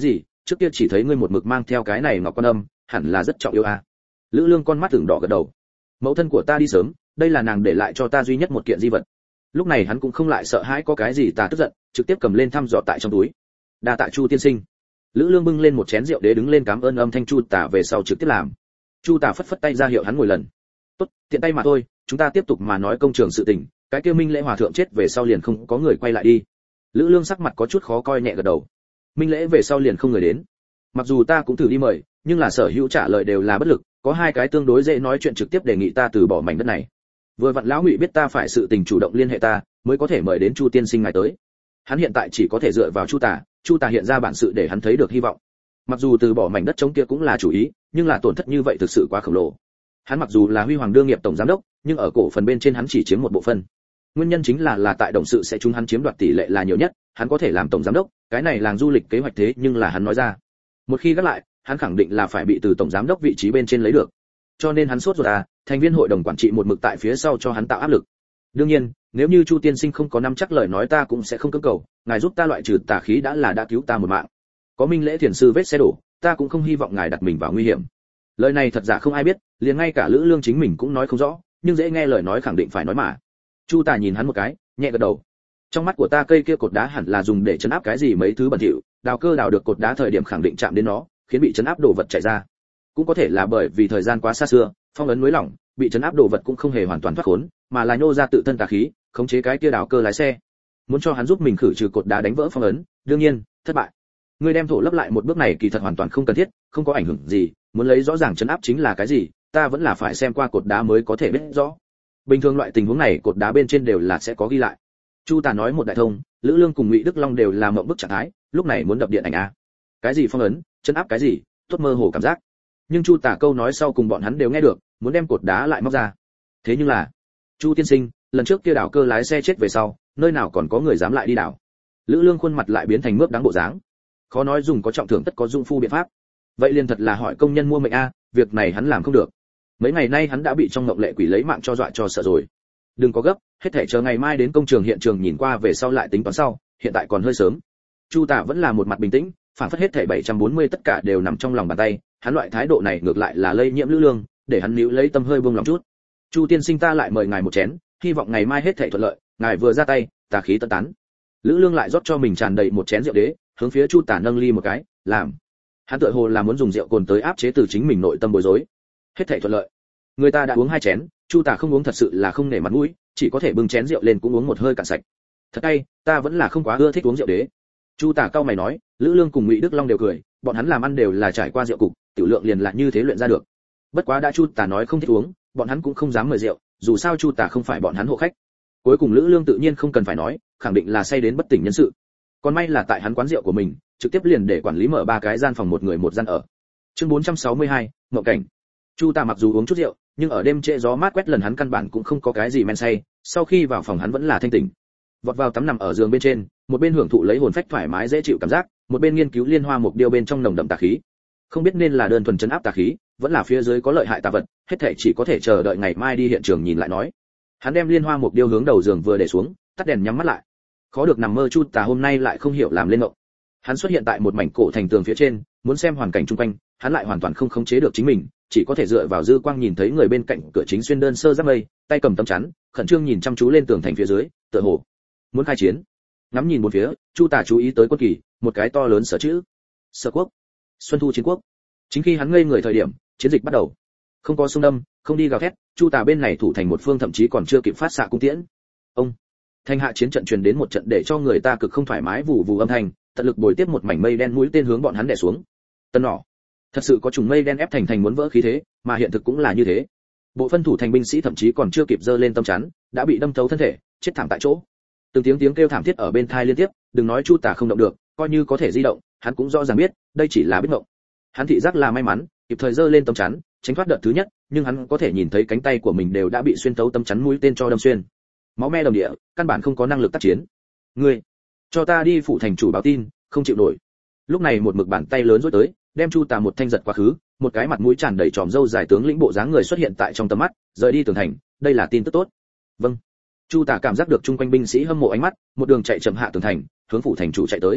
trước kia chỉ thấy ngươi một mực mang theo cái này ngọc quan âm, hẳn là rất trọng yếu à. Lữ Lương con mắt ửng đỏ gật đầu. Mẫu thân của ta đi sớm, đây là nàng để lại cho ta duy nhất một kiện di vật. Lúc này hắn cũng không lại sợ hãi có cái gì ta tức giận, trực tiếp cầm lên thăm dò tại trong túi. Đa tạ Chu tiên sinh. Lữ Lương bưng lên một chén rượu đế đứng lên cảm ơn âm thanh Chu Tả về sau trực tiếp làm. Chu Tả phất phất tay ra hiệu hắn ngồi lần. Tốt, tiện tay mà thôi, chúng ta tiếp tục mà nói công trường sự tình, cái kia Minh Lễ hòa thượng chết về sau liền không có người quay lại đi. Lữ Lương sắc mặt có chút khó coi nhẹ gật đầu. Minh Lễ về sau liền không người đến. Mặc dù ta cũng thử đi mời, nhưng là sở hữu trả lời đều là bất lực, có hai cái tương đối dễ nói chuyện trực tiếp đề nghị ta từ bỏ mảnh đất này. Vừa vặn lão Ngụy biết ta phải sự tình chủ động liên hệ ta, mới có thể mời đến Chu tiên sinh ngài tới. Hắn hiện tại chỉ có thể dựa vào Chu Tả, Chu Tả hiện ra bản sự để hắn thấy được hy vọng. Mặc dù từ bỏ mảnh đất trống kia cũng là chủ ý, nhưng là tổn thất như vậy thực sự quá khổng lồ. Hắn mặc dù là Huy Hoàng đương nghiệp tổng giám đốc, nhưng ở cổ phần bên trên hắn chỉ chiếm một bộ phận. Nguyên nhân chính là là tại đồng sự sẽ chúng hắn chiếm đoạt tỷ lệ là nhiều nhất, hắn có thể làm tổng giám đốc, cái này làng du lịch kế hoạch thế nhưng là hắn nói ra. Một khi gác lại, hắn khẳng định là phải bị từ tổng giám đốc vị trí bên trên lấy được. Cho nên hắn sốt ruột à, thành viên hội đồng quản trị một mực tại phía sau cho hắn tạo áp lực. Đương nhiên, nếu như Chu tiên sinh không có nắm chắc lời nói ta cũng sẽ không cưỡng cầu, ngài giúp ta loại trừ tà khí đã là đã cứu ta một mạng. Có Minh Lễ thiền sư vết xe đổ, ta cũng không hy vọng ngài đặt mình vào nguy hiểm. Lời này thật giả không ai biết, liền ngay cả Lữ Lương chính mình cũng nói không rõ, nhưng dễ nghe lời nói khẳng định phải nói mà. Chu Tả nhìn hắn một cái, nhẹ gật đầu. Trong mắt của ta cây kia cột đá hẳn là dùng để chấn áp cái gì mấy thứ bẩn thỉu, đào cơ đào được cột đá thời điểm khẳng định chạm đến nó, khiến bị chấn áp đồ vật chạy ra. Cũng có thể là bởi vì thời gian quá xa xưa, phong ấn núi lỏng, bị chấn áp đồ vật cũng không hề hoàn toàn thoát khốn, mà là nhô ra tự thân tà khí, khống chế cái kia đào cơ lái xe. Muốn cho hắn giúp mình khử trừ cột đá đánh vỡ phong ấn, đương nhiên, thất bại. Ngươi đem thổ lấp lại một bước này kỳ thật hoàn toàn không cần thiết, không có ảnh hưởng gì, muốn lấy rõ ràng chấn áp chính là cái gì, ta vẫn là phải xem qua cột đá mới có thể biết rõ. Bình thường loại tình huống này cột đá bên trên đều là sẽ có ghi lại. Chu Tả nói một đại thông, Lữ Lương cùng Ngụy Đức Long đều là mộng bức trạng thái, lúc này muốn đập điện ảnh a. Cái gì phong ấn, chấn áp cái gì, tốt mơ hồ cảm giác. Nhưng Chu Tả câu nói sau cùng bọn hắn đều nghe được, muốn đem cột đá lại móc ra. Thế nhưng là, Chu tiên sinh, lần trước kia đảo cơ lái xe chết về sau, nơi nào còn có người dám lại đi đảo. Lữ Lương khuôn mặt lại biến thành mướp đáng bộ dáng. Khó nói dùng có trọng thưởng tất có dụng phu biện pháp. Vậy liền thật là hỏi công nhân mua mệnh a, việc này hắn làm không được. Mấy ngày nay hắn đã bị trong ngộng lệ quỷ lấy mạng cho dọa cho sợ rồi. Đừng có gấp, hết thảy chờ ngày mai đến công trường hiện trường nhìn qua về sau lại tính toán sau, hiện tại còn hơi sớm. Chu Tả vẫn là một mặt bình tĩnh, phản phất hết thảy bảy trăm bốn mươi tất cả đều nằm trong lòng bàn tay, hắn loại thái độ này ngược lại là lây nhiễm Lữ Lương, để hắn níu lấy tâm hơi buông lòng chút. Chu tiên sinh ta lại mời ngài một chén, hy vọng ngày mai hết thảy thuận lợi, ngài vừa ra tay, tà khí tận tán. Lữ Lương lại rót cho mình tràn đầy một chén rượu đế, hướng phía Chu Tả nâng ly một cái, làm. Hắn tựa hồ là muốn dùng rượu cồn tới áp chế từ chính mình nội tâm bối rối. Hết thảy thuận lợi. Người ta đã uống hai chén, Chu Tả không uống thật sự là không nể mặt mũi, chỉ có thể bưng chén rượu lên cũng uống một hơi cạn sạch. Thật hay, ta vẫn là không quá ưa thích uống rượu đế. Chu Tả cau mày nói, Lữ Lương cùng Ngụy Đức Long đều cười, bọn hắn làm ăn đều là trải qua rượu cục, tiểu lượng liền là như thế luyện ra được. Bất quá đã Chu Tả nói không thích uống, bọn hắn cũng không dám mời rượu, dù sao Chu Tả không phải bọn hắn hộ khách. Cuối cùng Lữ Lương tự nhiên không cần phải nói, khẳng định là say đến bất tỉnh nhân sự. Còn may là tại hắn quán rượu của mình, trực tiếp liền để quản lý mở ba cái gian phòng một người một gian ở. Chương bốn trăm sáu mươi hai, ngộ cảnh. Chu Tả mặc dù uống chút rượu, nhưng ở đêm trễ gió mát quét lần hắn căn bản cũng không có cái gì men say, sau khi vào phòng hắn vẫn là thanh tỉnh. Vọt vào tắm nằm ở giường bên trên, một bên hưởng thụ lấy hồn phách thoải mái dễ chịu cảm giác, một bên nghiên cứu liên hoa mục điêu bên trong nồng đậm tà khí. Không biết nên là đơn thuần chấn áp tà khí, vẫn là phía dưới có lợi hại tà vật, hết thảy chỉ có thể chờ đợi ngày mai đi hiện trường nhìn lại nói. Hắn đem liên hoa mục điêu hướng đầu giường vừa để xuống, tắt đèn nhắm mắt lại. Khó được nằm mơ Chu Tả hôm nay lại không hiểu làm lên mộng. Hắn xuất hiện tại một mảnh cổ thành tường phía trên, muốn xem hoàn cảnh xung quanh, hắn lại hoàn toàn không khống chế được chính mình, chỉ có thể dựa vào dư quang nhìn thấy người bên cạnh cửa chính xuyên đơn sơ giáp mây, tay cầm tấm chắn, khẩn trương nhìn chăm chú lên tường thành phía dưới, tựa hồ muốn khai chiến. Ngắm nhìn bốn phía, Chu Tả chú ý tới quân kỳ, một cái to lớn sở chữ. Sở quốc, Xuân Thu chiến quốc. Chính khi hắn ngây người thời điểm, chiến dịch bắt đầu. Không có xung đâm, không đi gào thét, Chu Tả bên này thủ thành một phương thậm chí còn chưa kịp phát xạ cung tiễn. Ông, thanh hạ chiến trận truyền đến một trận để cho người ta cực không thoải mái vù vù âm thanh, tận lực bồi tiếp một mảnh mây đen mũi tên hướng bọn hắn đè xuống. Tân nỏ, thật sự có trùng mây đen ép thành thành muốn vỡ khí thế, mà hiện thực cũng là như thế. Bộ phân thủ thành binh sĩ thậm chí còn chưa kịp giơ lên tâm chắn, đã bị đâm thấu thân thể, chết thảm tại chỗ. Từng tiếng tiếng kêu thảm thiết ở bên tai liên tiếp, đừng nói Chu Tả không động được, coi như có thể di động, hắn cũng rõ ràng biết, đây chỉ là biết mộng. Hắn thị giác là may mắn, kịp thời giơ lên tâm chắn, tránh thoát đợt thứ nhất, nhưng hắn có thể nhìn thấy cánh tay của mình đều đã bị xuyên thấu tâm chắn mũi tên cho đâm xuyên. Máu me đồng địa, căn bản không có năng lực tác chiến. Ngươi, cho ta đi phụ thành chủ báo tin, không chịu nổi. Lúc này một mực bàn tay lớn rối tới, đem Chu Tả một thanh giật quá khứ, một cái mặt mũi tràn đầy tròm râu dài tướng lĩnh bộ dáng người xuất hiện tại trong tầm mắt, rời đi tường thành, đây là tin tức tốt. Vâng. Chu Tả cảm giác được chung quanh binh sĩ hâm mộ ánh mắt, một đường chạy chậm hạ tường thành, hướng phủ thành chủ chạy tới.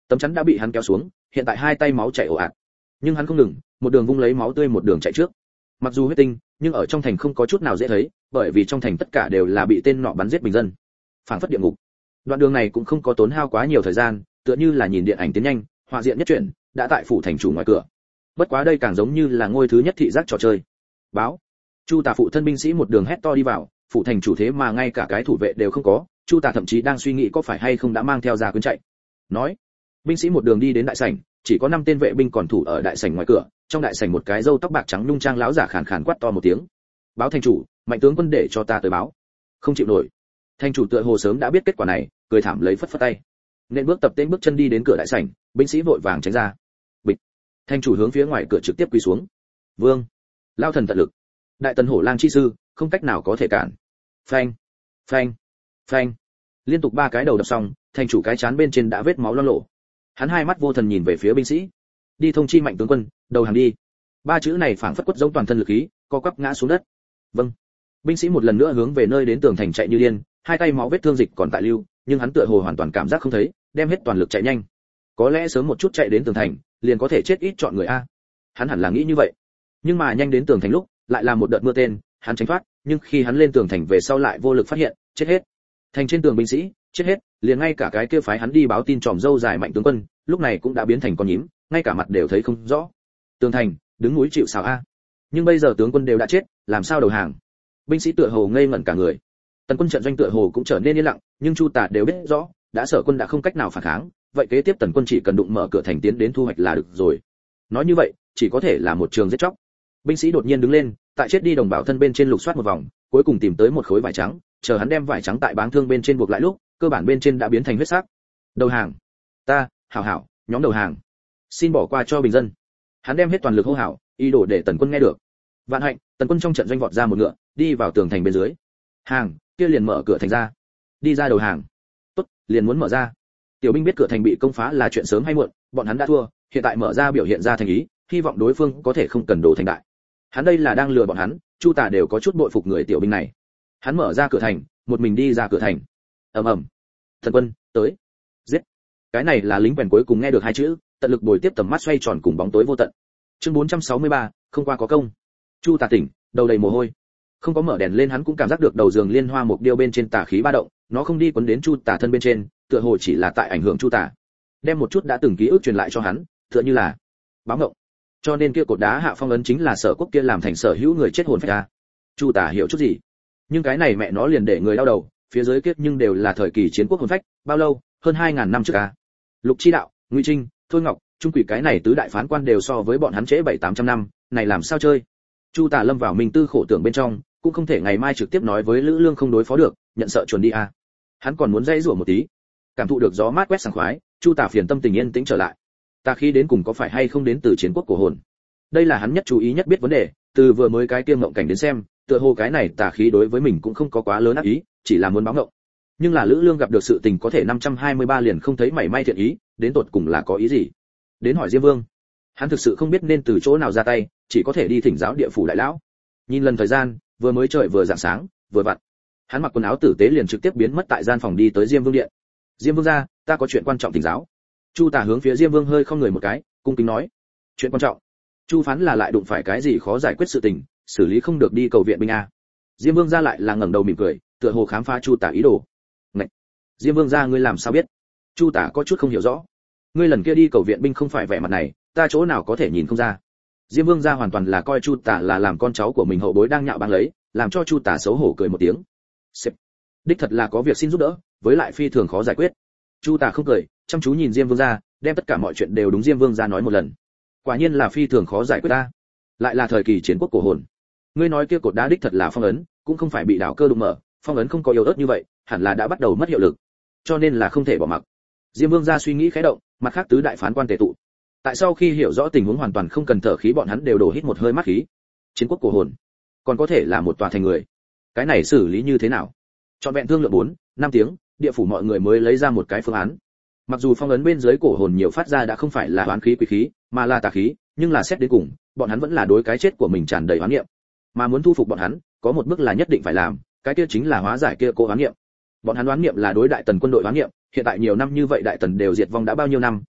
Tấm chắn đã bị hắn kéo xuống, hiện tại hai tay máu chảy ồ ạt. Nhưng hắn không ngừng, một đường vung lấy máu tươi một đường chạy trước. Mặc dù huyết tinh, nhưng ở trong thành không có chút nào dễ thấy, bởi vì trong thành tất cả đều là bị tên nọ bắn giết bình dân. Phảng phất địa ngục. Đoạn đường này cũng không có tốn hao quá nhiều thời gian, tựa như là nhìn điện ảnh tiến nhanh, họa diện nhất chuyển, đã tại phủ thành chủ ngoài cửa. Bất quá đây càng giống như là ngôi thứ nhất thị giác trò chơi. Báo. Chu Tả phụ thân binh sĩ một đường hét to đi vào, phủ thành chủ thế mà ngay cả cái thủ vệ đều không có, Chu Tả thậm chí đang suy nghĩ có phải hay không đã mang theo gia quyến chạy. Nói, binh sĩ một đường đi đến đại sảnh, chỉ có năm tên vệ binh còn thủ ở đại sảnh ngoài cửa, trong đại sảnh một cái râu tóc bạc trắng nhung trang lão giả khàn khàn quát to một tiếng. Báo thành chủ, mạnh tướng quân để cho ta tới báo. Không chịu nổi. Thành chủ tựa hồ sớm đã biết kết quả này, cười thảm lấy phất phất tay. Nên bước tập tên bước chân đi đến cửa đại sảnh, binh sĩ vội vàng tránh ra. Bịch. Thành chủ hướng phía ngoài cửa trực tiếp quỳ xuống. Vương, lao thần tận lực. Đại tần hổ lang chi sư, không cách nào có thể cản. Phanh, phanh, phanh. Liên tục ba cái đầu đập xong, thành chủ cái chán bên trên đã vết máu loang lổ. Hắn hai mắt vô thần nhìn về phía binh sĩ. Đi thông chi mạnh tướng quân, đầu hàng đi. Ba chữ này phảng phất quất giống toàn thân lực khí, co quắp ngã xuống đất. Vâng. Binh sĩ một lần nữa hướng về nơi đến tường thành chạy như điên, hai tay máu vết thương dịch còn tại lưu, nhưng hắn tựa hồ hoàn toàn cảm giác không thấy, đem hết toàn lực chạy nhanh. Có lẽ sớm một chút chạy đến tường thành, liền có thể chết ít chọn người a. Hắn hẳn là nghĩ như vậy. Nhưng mà nhanh đến tường thành lúc, lại là một đợt mưa tên, hắn tránh thoát, nhưng khi hắn lên tường thành về sau lại vô lực phát hiện, chết hết. Thành trên tường binh sĩ, chết hết, liền ngay cả cái kia phái hắn đi báo tin tròm dâu dài mạnh tướng quân, lúc này cũng đã biến thành con nhím, ngay cả mặt đều thấy không rõ. Tường thành, đứng núi chịu sào a. Nhưng bây giờ tướng quân đều đã chết, làm sao đầu hàng? Binh sĩ tựa hồ ngây ngẩn cả người. Tần quân trận doanh tựa hồ cũng trở nên yên lặng, nhưng Chu Tả đều biết rõ, đã Sở quân đã không cách nào phản kháng, vậy kế tiếp Tần quân chỉ cần đụng mở cửa thành tiến đến thu hoạch là được rồi. Nói như vậy, chỉ có thể là một trường giết chóc. Binh sĩ đột nhiên đứng lên, tại chết đi đồng bào thân bên trên lục soát một vòng, cuối cùng tìm tới một khối vải trắng, chờ hắn đem vải trắng tại báng thương bên trên buộc lại lúc, cơ bản bên trên đã biến thành huyết sắc. Đầu hàng. Ta, hảo hảo, nhóm đầu hàng. Xin bỏ qua cho bình dân. Hắn đem hết toàn lực hô hào, ý đồ để Tần quân nghe được. Vạn hạnh, Tần quân trong trận doanh vọt ra một ngựa, đi vào tường thành bên dưới. Hàng, kia liền mở cửa thành ra. Đi ra đầu hàng. Tốt, liền muốn mở ra. Tiểu binh biết cửa thành bị công phá là chuyện sớm hay muộn, bọn hắn đã thua, hiện tại mở ra biểu hiện ra thành ý, hy vọng đối phương có thể không cần đổ thành đại. Hắn đây là đang lừa bọn hắn, Chu Tả đều có chút bội phục người tiểu binh này. Hắn mở ra cửa thành, một mình đi ra cửa thành. Ầm ầm. Thần quân, tới. Giết. Cái này là lính quèn cuối cùng nghe được hai chữ, tận lực bồi tiếp tầm mắt xoay tròn cùng bóng tối vô tận. Chương bốn trăm sáu mươi ba, không qua có công. Chu Tả tỉnh, đầu đầy mồ hôi. Không có mở đèn lên hắn cũng cảm giác được đầu giường liên hoa mục điêu bên trên tà khí ba động, nó không đi quấn đến Chu Tả thân bên trên, tựa hồ chỉ là tại ảnh hưởng Chu Tả. Đem một chút đã từng ký ức truyền lại cho hắn, tựa như là báo ngộng. Cho nên kia cột đá hạ phong ấn chính là Sở Quốc kia làm thành sở hữu người chết hồn phách ra. Chu Tả hiểu chút gì, nhưng cái này mẹ nó liền để người đau đầu, phía dưới kiếp nhưng đều là thời kỳ chiến quốc hồn phách, bao lâu, hơn hai ngàn năm trước à. Lục Chi Đạo, Ngụy Trinh, Thôi Ngọc, Trung Quỷ cái này tứ đại phán quan đều so với bọn hắn trễ bảy tám trăm năm, này làm sao chơi? Chu Tả lâm vào minh tư khổ tưởng bên trong, cũng không thể ngày mai trực tiếp nói với Lữ Lương không đối phó được, nhận sợ chuẩn đi à. Hắn còn muốn dây rủa một tí. Cảm thụ được gió mát quét sảng khoái, Chu Tả phiền tâm tình yên tĩnh trở lại. Ta khi đến cùng có phải hay không đến từ chiến quốc của hồn? Đây là hắn nhất chú ý nhất biết vấn đề, từ vừa mới cái tiêm ngộng cảnh đến xem, tựa hồ cái này tà khí đối với mình cũng không có quá lớn ác ý, chỉ là muốn báo ngộng. Nhưng là Lữ Lương gặp được sự tình có thể năm trăm hai mươi ba liền không thấy mảy may thiện ý, đến tột cùng là có ý gì? Đến hỏi Diêm Vương. Hắn thực sự không biết nên từ chỗ nào ra tay, chỉ có thể đi thỉnh giáo địa phủ đại lão. Nhìn lần thời gian, vừa mới trời vừa rạng sáng, vừa vặn. Hắn mặc quần áo tử tế liền trực tiếp biến mất tại gian phòng đi tới Diêm Vương điện. Diêm Vương gia, ta có chuyện quan trọng thỉnh giáo. Chu Tả hướng phía Diêm Vương hơi không người một cái, cung kính nói. Chuyện quan trọng? Chu phán là lại đụng phải cái gì khó giải quyết sự tình, xử lý không được đi cầu viện binh a. Diêm Vương gia lại là ngẩng đầu mỉm cười, tựa hồ khám phá Chu Tả ý đồ. Ngạch. Diêm Vương gia ngươi làm sao biết? Chu Tả có chút không hiểu rõ. Ngươi lần kia đi cầu viện binh không phải vẻ mặt này, ta chỗ nào có thể nhìn không ra. Diêm Vương gia hoàn toàn là coi Chu Tả là làm con cháu của mình hậu bối đang nhạo báng lấy, làm cho Chu Tả xấu hổ cười một tiếng. Sếp. Đích thật là có việc xin giúp đỡ, với lại phi thường khó giải quyết. Chu Tả không cười, chăm chú nhìn Diêm Vương gia, đem tất cả mọi chuyện đều đúng Diêm Vương gia nói một lần. Quả nhiên là phi thường khó giải quyết ta. Lại là thời kỳ chiến quốc cổ hồn. Ngươi nói kia cột đá đích thật là phong ấn, cũng không phải bị đảo cơ đụng mở, phong ấn không có yếu ớt như vậy, hẳn là đã bắt đầu mất hiệu lực, cho nên là không thể bỏ mặc. Diêm Vương gia suy nghĩ khẽ động, mặt khác tứ đại phán quan tề tụ. Tại sau khi hiểu rõ tình huống hoàn toàn không cần thở khí, bọn hắn đều đổ hít một hơi mát khí. Chiến quốc cổ hồn, còn có thể là một tòa thành người, cái này xử lý như thế nào? Chọn vẹn thương lượng bốn, năm tiếng, địa phủ mọi người mới lấy ra một cái phương án. Mặc dù phong ấn bên dưới cổ hồn nhiều phát ra đã không phải là oán khí quỷ khí, mà là tà khí, nhưng là xét đến cùng, bọn hắn vẫn là đối cái chết của mình tràn đầy oán niệm. Mà muốn thu phục bọn hắn, có một bước là nhất định phải làm, cái kia chính là hóa giải kia cố oán niệm. Bọn hắn oán niệm là đối đại tần quân đội oán niệm, hiện tại nhiều năm như vậy đại tần đều diệt vong đã bao nhiêu năm,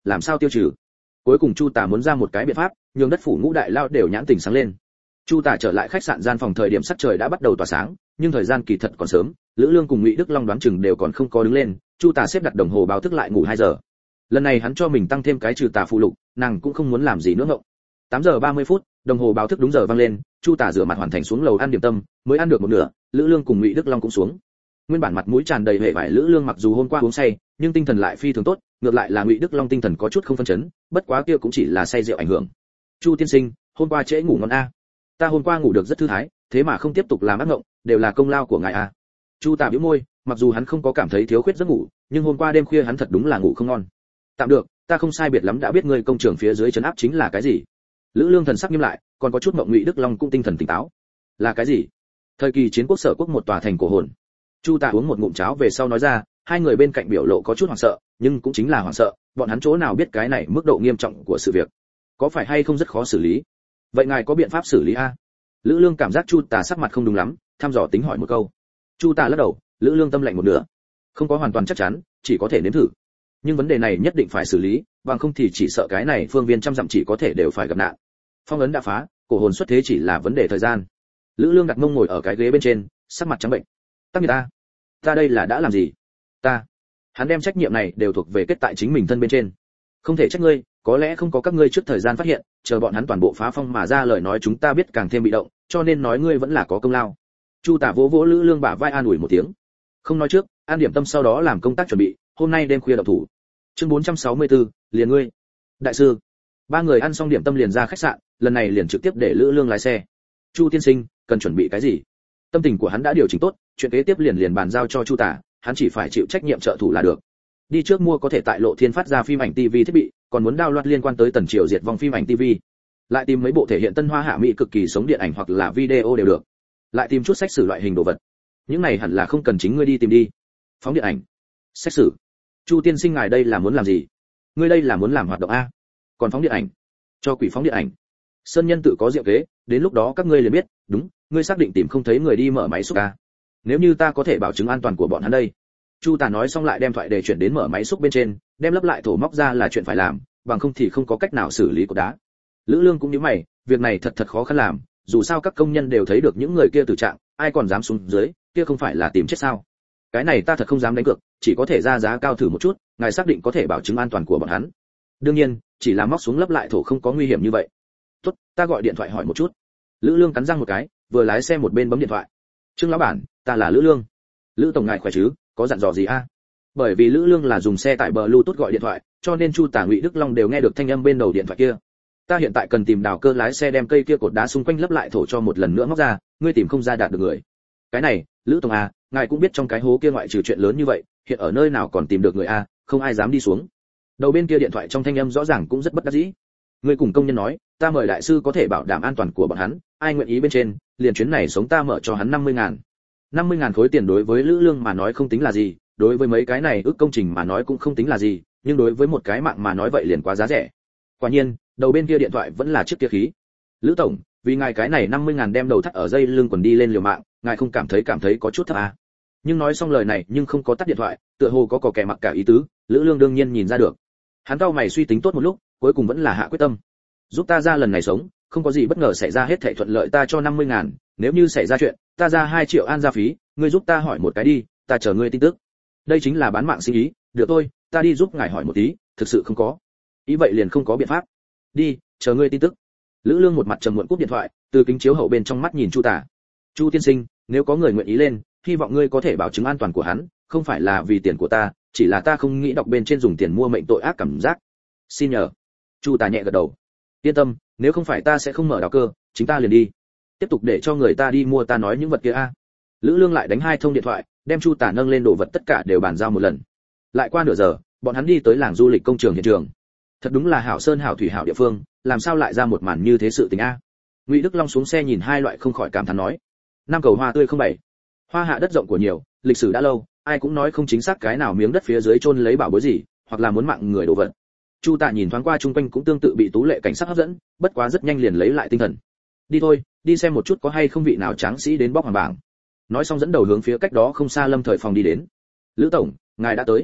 làm sao tiêu trừ? Cuối cùng Chu Tả muốn ra một cái biện pháp, nhường đất phủ ngũ đại lao đều nhãn tình sáng lên. Chu Tả trở lại khách sạn gian phòng thời điểm sắc trời đã bắt đầu tỏa sáng, nhưng thời gian kỳ thật còn sớm, Lữ Lương cùng Ngụy Đức Long đoán chừng đều còn không có đứng lên, Chu Tả xếp đặt đồng hồ báo thức lại ngủ hai giờ. Lần này hắn cho mình tăng thêm cái trừ tà phụ lục, nàng cũng không muốn làm gì nữa ngộng. tám giờ ba mươi phút, đồng hồ báo thức đúng giờ vang lên, Chu Tả rửa mặt hoàn thành xuống lầu ăn điểm tâm, mới ăn được một nửa, Lữ Lương cùng Ngụy Đức Long cũng xuống. Nguyên bản mặt mũi tràn đầy hệ vải Lữ Lương mặc dù hôm qua uống say, nhưng tinh thần lại phi thường tốt, ngược lại là Ngụy Đức Long tinh thần có chút không phân chấn, bất quá kia cũng chỉ là say rượu ảnh hưởng. Chu tiên sinh, hôm qua trễ ngủ ngon a. Ta hôm qua ngủ được rất thư thái, thế mà không tiếp tục làm ác mộng, đều là công lao của ngài a. Chu Tả bĩu môi, mặc dù hắn không có cảm thấy thiếu khuyết giấc ngủ, nhưng hôm qua đêm khuya hắn thật đúng là ngủ không ngon. Tạm được, ta không sai biệt lắm đã biết ngươi công trường phía dưới trấn áp chính là cái gì. Lữ Lương thần sắc nghiêm lại, còn có chút mộng. Ngụy Đức Long cũng tinh thần tỉnh táo. Là cái gì? Thời kỳ chiến quốc sở quốc một tòa thành cổ hồn. Chu Tả uống một ngụm cháo về sau nói ra, hai người bên cạnh biểu lộ có chút hoảng sợ, nhưng cũng chính là hoảng sợ, bọn hắn chỗ nào biết cái này mức độ nghiêm trọng của sự việc, có phải hay không rất khó xử lý. Vậy ngài có biện pháp xử lý a? Lữ Lương cảm giác Chu Tả sắc mặt không đúng lắm, thăm dò tính hỏi một câu. Chu Tả lắc đầu, Lữ Lương tâm lạnh một nửa, không có hoàn toàn chắc chắn, chỉ có thể nếm thử. Nhưng vấn đề này nhất định phải xử lý, bằng không thì chỉ sợ cái này phương viên trăm dặm chỉ có thể đều phải gặp nạn. Phong ấn đã phá, cổ hồn xuất thế chỉ là vấn đề thời gian. Lữ Lương đặt mông ngồi ở cái ghế bên trên, sắc mặt trắng bệnh. Tắc người ta, ta đây là đã làm gì? Ta, hắn đem trách nhiệm này đều thuộc về kết tại chính mình thân bên trên. Không thể trách ngươi, có lẽ không có các ngươi trước thời gian phát hiện, chờ bọn hắn toàn bộ phá phong mà ra lời nói chúng ta biết càng thêm bị động, cho nên nói ngươi vẫn là có công lao. Chu Tả vỗ vỗ Lữ Lương bả vai an ủi một tiếng. Không nói trước, an điểm tâm sau đó làm công tác chuẩn bị, hôm nay đêm khuya động thủ. Chương bốn trăm sáu mươi tư, liền ngươi. Đại sư. Ba người ăn xong điểm tâm liền ra khách sạn, lần này liền trực tiếp để Lữ Lương lái xe. Chu tiên sinh, cần chuẩn bị cái gì? Tâm tình của hắn đã điều chỉnh tốt, chuyện kế tiếp liền liền bàn giao cho Chu Tả, hắn chỉ phải chịu trách nhiệm trợ thủ là được. Đi trước mua có thể tại Lộ Thiên phát ra phim ảnh ti vi thiết bị, còn muốn download liên quan tới Tần Triều diệt vong phim ảnh ti vi. Lại tìm mấy bộ thể hiện tân hoa hạ mỹ cực kỳ sống điện ảnh hoặc là video đều được. Lại tìm chút sách sử loại hình đồ vật. Những này hẳn là không cần chính ngươi đi tìm đi. Phóng điện ảnh, sách sử. Chu tiên sinh ngài đây là muốn làm gì? Ngươi đây là muốn làm hoạt động a? Còn phóng điện ảnh? Cho quỷ phóng điện ảnh. Sơn Nhân tự có diệu kế, đến lúc đó các ngươi liền biết, đúng, ngươi xác định tìm không thấy người đi mở máy xúc a. Nếu như ta có thể bảo chứng an toàn của bọn hắn đây. Chu Tả nói xong lại đem thoại để chuyển đến mở máy xúc bên trên, đem lấp lại thổ móc ra là chuyện phải làm, bằng không thì không có cách nào xử lý cột đá. Lữ Lương cũng nhíu mày, việc này thật thật khó khăn làm, dù sao các công nhân đều thấy được những người kia tử trạng, ai còn dám xuống dưới, kia không phải là tìm chết sao? Cái này ta thật không dám đánh cược, chỉ có thể ra giá cao thử một chút, ngài xác định có thể bảo chứng an toàn của bọn hắn. Đương nhiên, chỉ là móc xuống lấp lại thổ không có nguy hiểm như vậy. Tốt, ta gọi điện thoại hỏi một chút. Lữ Lương cắn răng một cái, vừa lái xe một bên bấm điện thoại. Trương lão bản, ta là Lữ Lương. Lữ tổng ngài khỏe chứ, có dặn dò gì a? Bởi vì Lữ Lương là dùng xe tải Bluetooth gọi điện thoại, cho nên Chu Tả Ngụy Đức Long đều nghe được thanh âm bên đầu điện thoại kia. Ta hiện tại cần tìm đào cơ lái xe đem cây kia cột đá xung quanh lấp lại thổ cho một lần nữa móc ra, ngươi tìm không ra đạt được người. Cái này, Lữ tổng à, ngài cũng biết trong cái hố kia ngoại trừ chuyện lớn như vậy, hiện ở nơi nào còn tìm được người a, không ai dám đi xuống. Đầu bên kia điện thoại trong thanh âm rõ ràng cũng rất bất đắc dĩ. Ngươi cùng công nhân nói, ta mời đại sư có thể bảo đảm an toàn của bọn hắn, ai nguyện ý bên trên, liền chuyến này sống ta mở cho hắn năm mươi ngàn. năm mươi ngàn khối tiền đối với Lữ Lương mà nói không tính là gì, đối với mấy cái này ước công trình mà nói cũng không tính là gì, nhưng đối với một cái mạng mà nói vậy liền quá giá rẻ. Quả nhiên, đầu bên kia điện thoại vẫn là chiếc kia khí. Lữ tổng, vì ngài cái này năm mươi ngàn đem đầu thắt ở dây lưng quần đi lên liều mạng, ngài không cảm thấy cảm thấy có chút thấp à? Nhưng nói xong lời này nhưng không có tắt điện thoại, tựa hồ có cò kè mặc cả ý tứ, Lữ Lương đương nhiên nhìn ra được. Hắn cau mày suy tính tốt một lúc, cuối cùng vẫn là hạ quyết tâm. Giúp ta ra lần này sống, không có gì bất ngờ xảy ra hết thảy thuận lợi ta cho năm mươi ngàn, nếu như xảy ra chuyện, ta ra hai triệu an gia phí, ngươi giúp ta hỏi một cái đi, ta chờ ngươi tin tức. Đây chính là bán mạng sinh ý, được thôi, ta đi giúp ngài hỏi một tí, thực sự không có. Ý vậy liền không có biện pháp. Đi, chờ ngươi tin tức. Lữ Lương một mặt trầm muộn cúp điện thoại, từ kính chiếu hậu bên trong mắt nhìn Chu Tả. Chu tiên sinh, nếu có người nguyện ý lên, hy vọng ngươi có thể bảo chứng an toàn của hắn, không phải là vì tiền của ta, chỉ là ta không nghĩ đọc bên trên dùng tiền mua mệnh tội ác cảm giác. Xin nhờ. Chu Tả nhẹ gật đầu. Yên tâm, nếu không phải ta sẽ không mở đào cơ, chính ta liền đi. Tiếp tục để cho người ta đi mua ta nói những vật kia a. Lữ Lương lại đánh hai thông điện thoại, đem Chu Tả nâng lên đồ vật tất cả đều bàn giao một lần. Lại qua nửa giờ, bọn hắn đi tới làng du lịch công trường hiện trường. Thật đúng là hảo sơn hảo thủy hảo địa phương, làm sao lại ra một màn như thế sự tình a? Ngụy Đức Long xuống xe nhìn hai loại không khỏi cảm thán nói. Năm cầu hoa tươi không bảy. Hoa hạ đất rộng của nhiều, lịch sử đã lâu, ai cũng nói không chính xác cái nào miếng đất phía dưới chôn lấy bảo bối gì, hoặc là muốn mạng người đồ vật. Chu Tả nhìn thoáng qua chung quanh cũng tương tự bị tú lệ cảnh sắc hấp dẫn, bất quá rất nhanh liền lấy lại tinh thần. Đi thôi, đi xem một chút có hay không vị nào tráng sĩ đến bóc hoàng bảng. Nói xong dẫn đầu hướng phía cách đó không xa Lâm Thời phòng đi đến. Lữ tổng, ngài đã tới.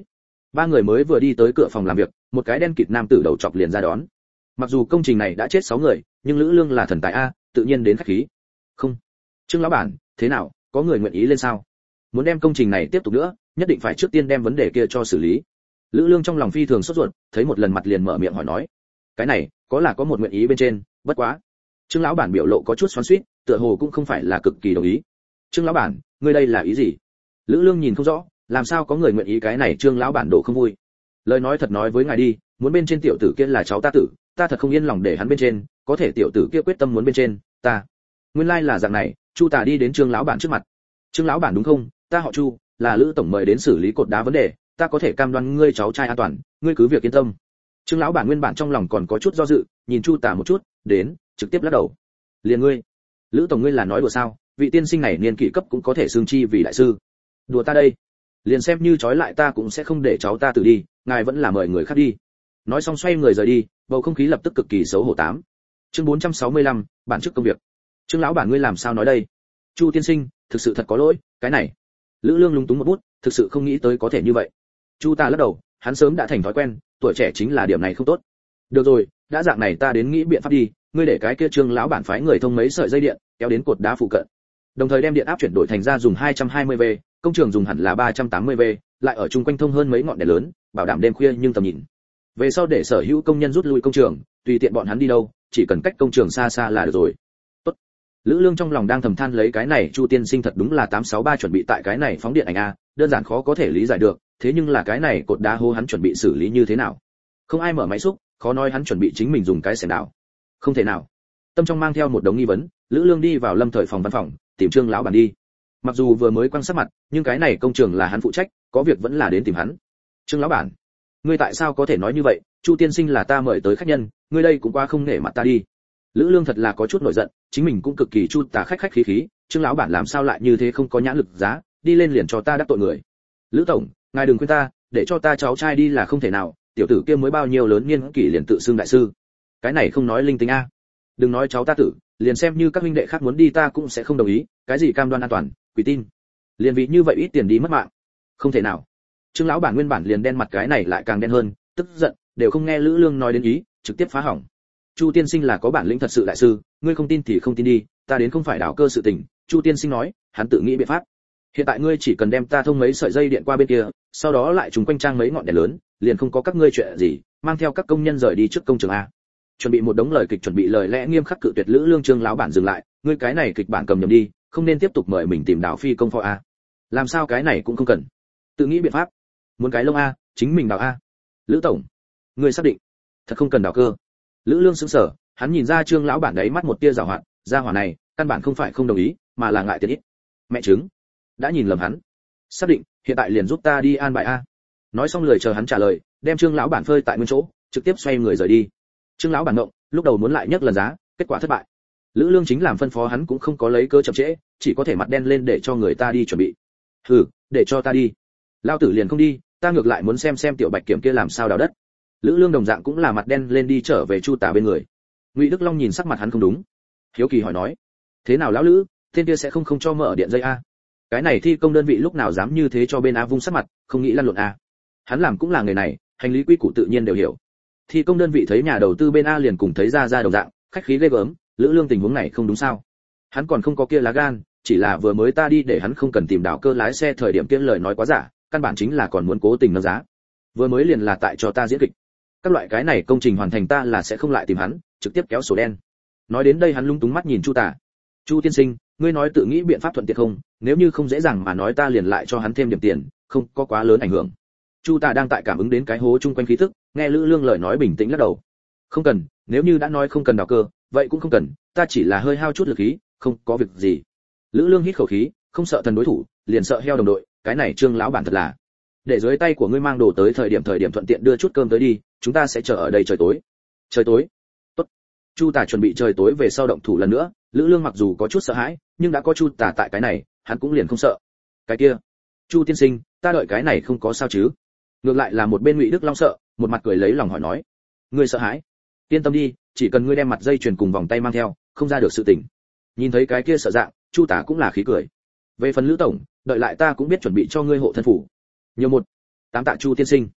Ba người mới vừa đi tới cửa phòng làm việc, một cái đen kịt nam tử đầu chọc liền ra đón. Mặc dù công trình này đã chết sáu người, nhưng Lữ Lương là thần tài a, tự nhiên đến khách khí. Không, Trương lão bản, thế nào, có người nguyện ý lên sao? Muốn đem công trình này tiếp tục nữa, nhất định phải trước tiên đem vấn đề kia cho xử lý. Lữ Lương trong lòng phi thường sốt ruột, thấy một lần mặt liền mở miệng hỏi nói. Cái này, có là có một nguyện ý bên trên, bất quá. Trương lão bản biểu lộ có chút xoắn xuýt, tựa hồ cũng không phải là cực kỳ đồng ý. Trương lão bản, ngươi đây là ý gì? Lữ Lương nhìn không rõ, làm sao có người nguyện ý cái này Trương lão bản độ không vui. Lời nói thật nói với ngài đi, muốn bên trên tiểu tử kia là cháu ta tử, ta thật không yên lòng để hắn bên trên, có thể tiểu tử kia quyết tâm muốn bên trên, ta. Nguyên lai like là dạng này, Chu Tà đi đến Trương lão bản trước mặt. Trương lão bản đúng không? Ta họ Chu, là Lữ tổng mời đến xử lý cột đá vấn đề, ta có thể cam đoan ngươi cháu trai an toàn, ngươi cứ việc yên tâm. Trương lão bản nguyên bản trong lòng còn có chút do dự, nhìn Chu Tà một chút, đến, trực tiếp lắc đầu. Liền ngươi, Lữ tổng ngươi là nói đùa sao? Vị tiên sinh này niên kỷ cấp cũng có thể xương chi vì đại sư. Đùa ta đây, liền xem như trói lại ta cũng sẽ không để cháu ta tự đi, ngài vẫn là mời người khác đi. Nói xong xoay người rời đi, bầu không khí lập tức cực kỳ xấu hổ tám. Chương bốn trăm sáu mươi lăm, bản chức công việc. Trương lão bản ngươi làm sao nói đây? Chu tiên sinh, thực sự thật có lỗi, cái này. Lữ Lương lúng túng một bút, thực sự không nghĩ tới có thể như vậy. Chu ta lắc đầu, hắn sớm đã thành thói quen, tuổi trẻ chính là điểm này không tốt. Được rồi, đã dạng này ta đến nghĩ biện pháp đi, ngươi để cái kia Trương lão bản phái người thông mấy sợi dây điện, kéo đến cột đá phụ cận. Đồng thời đem điện áp chuyển đổi thành ra dùng hai trăm hai mươi vê, công trường dùng hẳn là ba trăm tám mươi vê, lại ở chung quanh thông hơn mấy ngọn đèn lớn, bảo đảm đêm khuya nhưng tầm nhìn. Về sau để sở hữu công nhân rút lui công trường, tùy tiện bọn hắn đi đâu, chỉ cần cách công trường xa xa là được rồi. Tốt. Lữ Lương trong lòng đang thầm than lấy cái này Chu tiên sinh thật đúng là tám sáu ba chuẩn bị tại cái này phóng điện ảnh a, đơn giản khó có thể lý giải được, thế nhưng là cái này cột đá hô hắn chuẩn bị xử lý như thế nào? Không ai mở máy xúc, khó nói hắn chuẩn bị chính mình dùng cái xẻng đào. Không thể nào. Tâm trong mang theo một đống nghi vấn, Lữ Lương đi vào Lâm Thời phòng văn phòng, tìm Trương lão bản đi. Mặc dù vừa mới quan sát mặt, nhưng cái này công trường là hắn phụ trách, có việc vẫn là đến tìm hắn. Trương lão bản, ngươi tại sao có thể nói như vậy? Chu tiên sinh là ta mời tới khách nhân, ngươi đây cũng quá không nể mặt ta đi. Lữ Lương thật là có chút nổi giận, chính mình cũng cực kỳ Chu Tà khách khách khí khí, Trương lão bản làm sao lại như thế không có nhãn lực giá, đi lên liền cho ta đắc tội người. Lữ tổng, ngài đừng khuyên ta, để cho ta cháu trai đi là không thể nào, tiểu tử kia mới bao nhiêu lớn niên kỷ liền tự xưng đại sư. Cái này không nói linh tinh a. Đừng nói cháu ta tử, liền xem như các huynh đệ khác muốn đi ta cũng sẽ không đồng ý, cái gì cam đoan an toàn, quỷ tin. Liền vì như vậy ít tiền đi mất mạng. Không thể nào. Trương lão bản nguyên bản liền đen mặt cái này lại càng đen hơn, tức giận, đều không nghe Lữ Lương nói đến ý, trực tiếp phá hỏng. Chu tiên sinh là có bản lĩnh thật sự đại sư, ngươi không tin thì không tin đi, ta đến không phải đảo cơ sự tình. Chu tiên sinh nói, hắn tự nghĩ biện pháp. Hiện tại ngươi chỉ cần đem ta thông mấy sợi dây điện qua bên kia, sau đó lại trùng quanh trang mấy ngọn đèn lớn, liền không có các ngươi chuyện gì, mang theo các công nhân rời đi trước công trường a. Chuẩn bị một đống lời kịch chuẩn bị lời lẽ nghiêm khắc cự tuyệt Lữ Lương. Trương lão bản dừng lại, ngươi cái này kịch bản cầm nhầm đi, không nên tiếp tục mời mình tìm đảo phi công phó a. Làm sao cái này cũng không cần, tự nghĩ biện pháp. Muốn cái lông a, chính mình đảo a. Lữ tổng, ngươi xác định thật không cần đảo cơ? Lữ Lương sững sờ, hắn nhìn ra Trương lão bản đấy mắt một tia giảo hoạt, gia hỏa này căn bản không phải không đồng ý, mà là ngại tiền ít. Mẹ chứng, đã nhìn lầm hắn. Xác định, hiện tại liền giúp ta đi an bài a. Nói xong lời chờ hắn trả lời, đem Trương lão bản phơi tại nguyên chỗ, trực tiếp xoay người rời đi. Trương lão bản ngộng, lúc đầu muốn lại nhấc lần giá, kết quả thất bại. Lữ Lương chính làm phân phó hắn cũng không có lấy cơ chậm trễ, chỉ có thể mặt đen lên để cho người ta đi chuẩn bị. Hừ, để cho ta đi. Lao tử liền không đi, ta ngược lại muốn xem xem tiểu bạch kiểm kia làm sao đào đất. Lữ Lương đồng dạng cũng là mặt đen lên đi trở về Chu Tà bên người. Ngụy Đức Long nhìn sắc mặt hắn không đúng, hiếu kỳ hỏi nói: thế nào lão Lữ, tên kia sẽ không không cho mở điện dây a? Cái này thi công đơn vị lúc nào dám như thế cho bên a vung sắc mặt, không nghĩ lăn lộn a? Hắn làm cũng là người này, hành lý quy củ tự nhiên đều hiểu. Thi công đơn vị thấy nhà đầu tư bên a liền cùng thấy ra ra đồng dạng, khách khí ghê gớm. Lữ Lương tình huống này không đúng sao? Hắn còn không có kia lá gan, chỉ là vừa mới ta đi để hắn không cần tìm đảo cơ lái xe thời điểm kia lời nói quá giả, căn bản chính là còn muốn cố tình nâng giá. Vừa mới liền là tại cho ta diễn kịch. Các loại cái này công trình hoàn thành ta là sẽ không lại tìm hắn, trực tiếp kéo sổ đen. Nói đến đây hắn lung túng mắt nhìn Chu Tà. Chu tiên sinh, ngươi nói tự nghĩ biện pháp thuận tiện không? Nếu như không dễ dàng mà nói ta liền lại cho hắn thêm điểm tiền, không có quá lớn ảnh hưởng. Chu Tà đang tại cảm ứng đến cái hố chung quanh khí tức, nghe Lữ Lương lời nói bình tĩnh lắc đầu. Không cần, nếu như đã nói không cần đào cơ, vậy cũng không cần, ta chỉ là hơi hao chút lực khí, không có việc gì. Lữ Lương hít khẩu khí, không sợ thần đối thủ, liền sợ heo đồng đội, cái này Trương lão bản thật là. Để dưới tay của ngươi mang đồ tới thời điểm thời điểm thuận tiện đưa chút cơm tới đi, chúng ta sẽ chờ ở đây trời tối. Trời tối? Tốt. Chu Tà chuẩn bị trời tối về sau động thủ lần nữa, Lữ Lương mặc dù có chút sợ hãi, nhưng đã có Chu Tà tại cái này, hắn cũng liền không sợ. Cái kia, Chu tiên sinh, ta đợi cái này không có sao chứ? Ngược lại là một bên Ngụy Đức Long sợ, một mặt cười lấy lòng hỏi nói: ngươi sợ hãi? Yên tâm đi, chỉ cần ngươi đem mặt dây chuyền cùng vòng tay mang theo, không ra được sự tình. Nhìn thấy cái kia sợ dạng, Chu Tà cũng là khí cười. Về phần Lữ tổng, đợi lại ta cũng biết chuẩn bị cho ngươi hộ thân phủ. Nhiều một. Tám tạ Chu tiên sinh.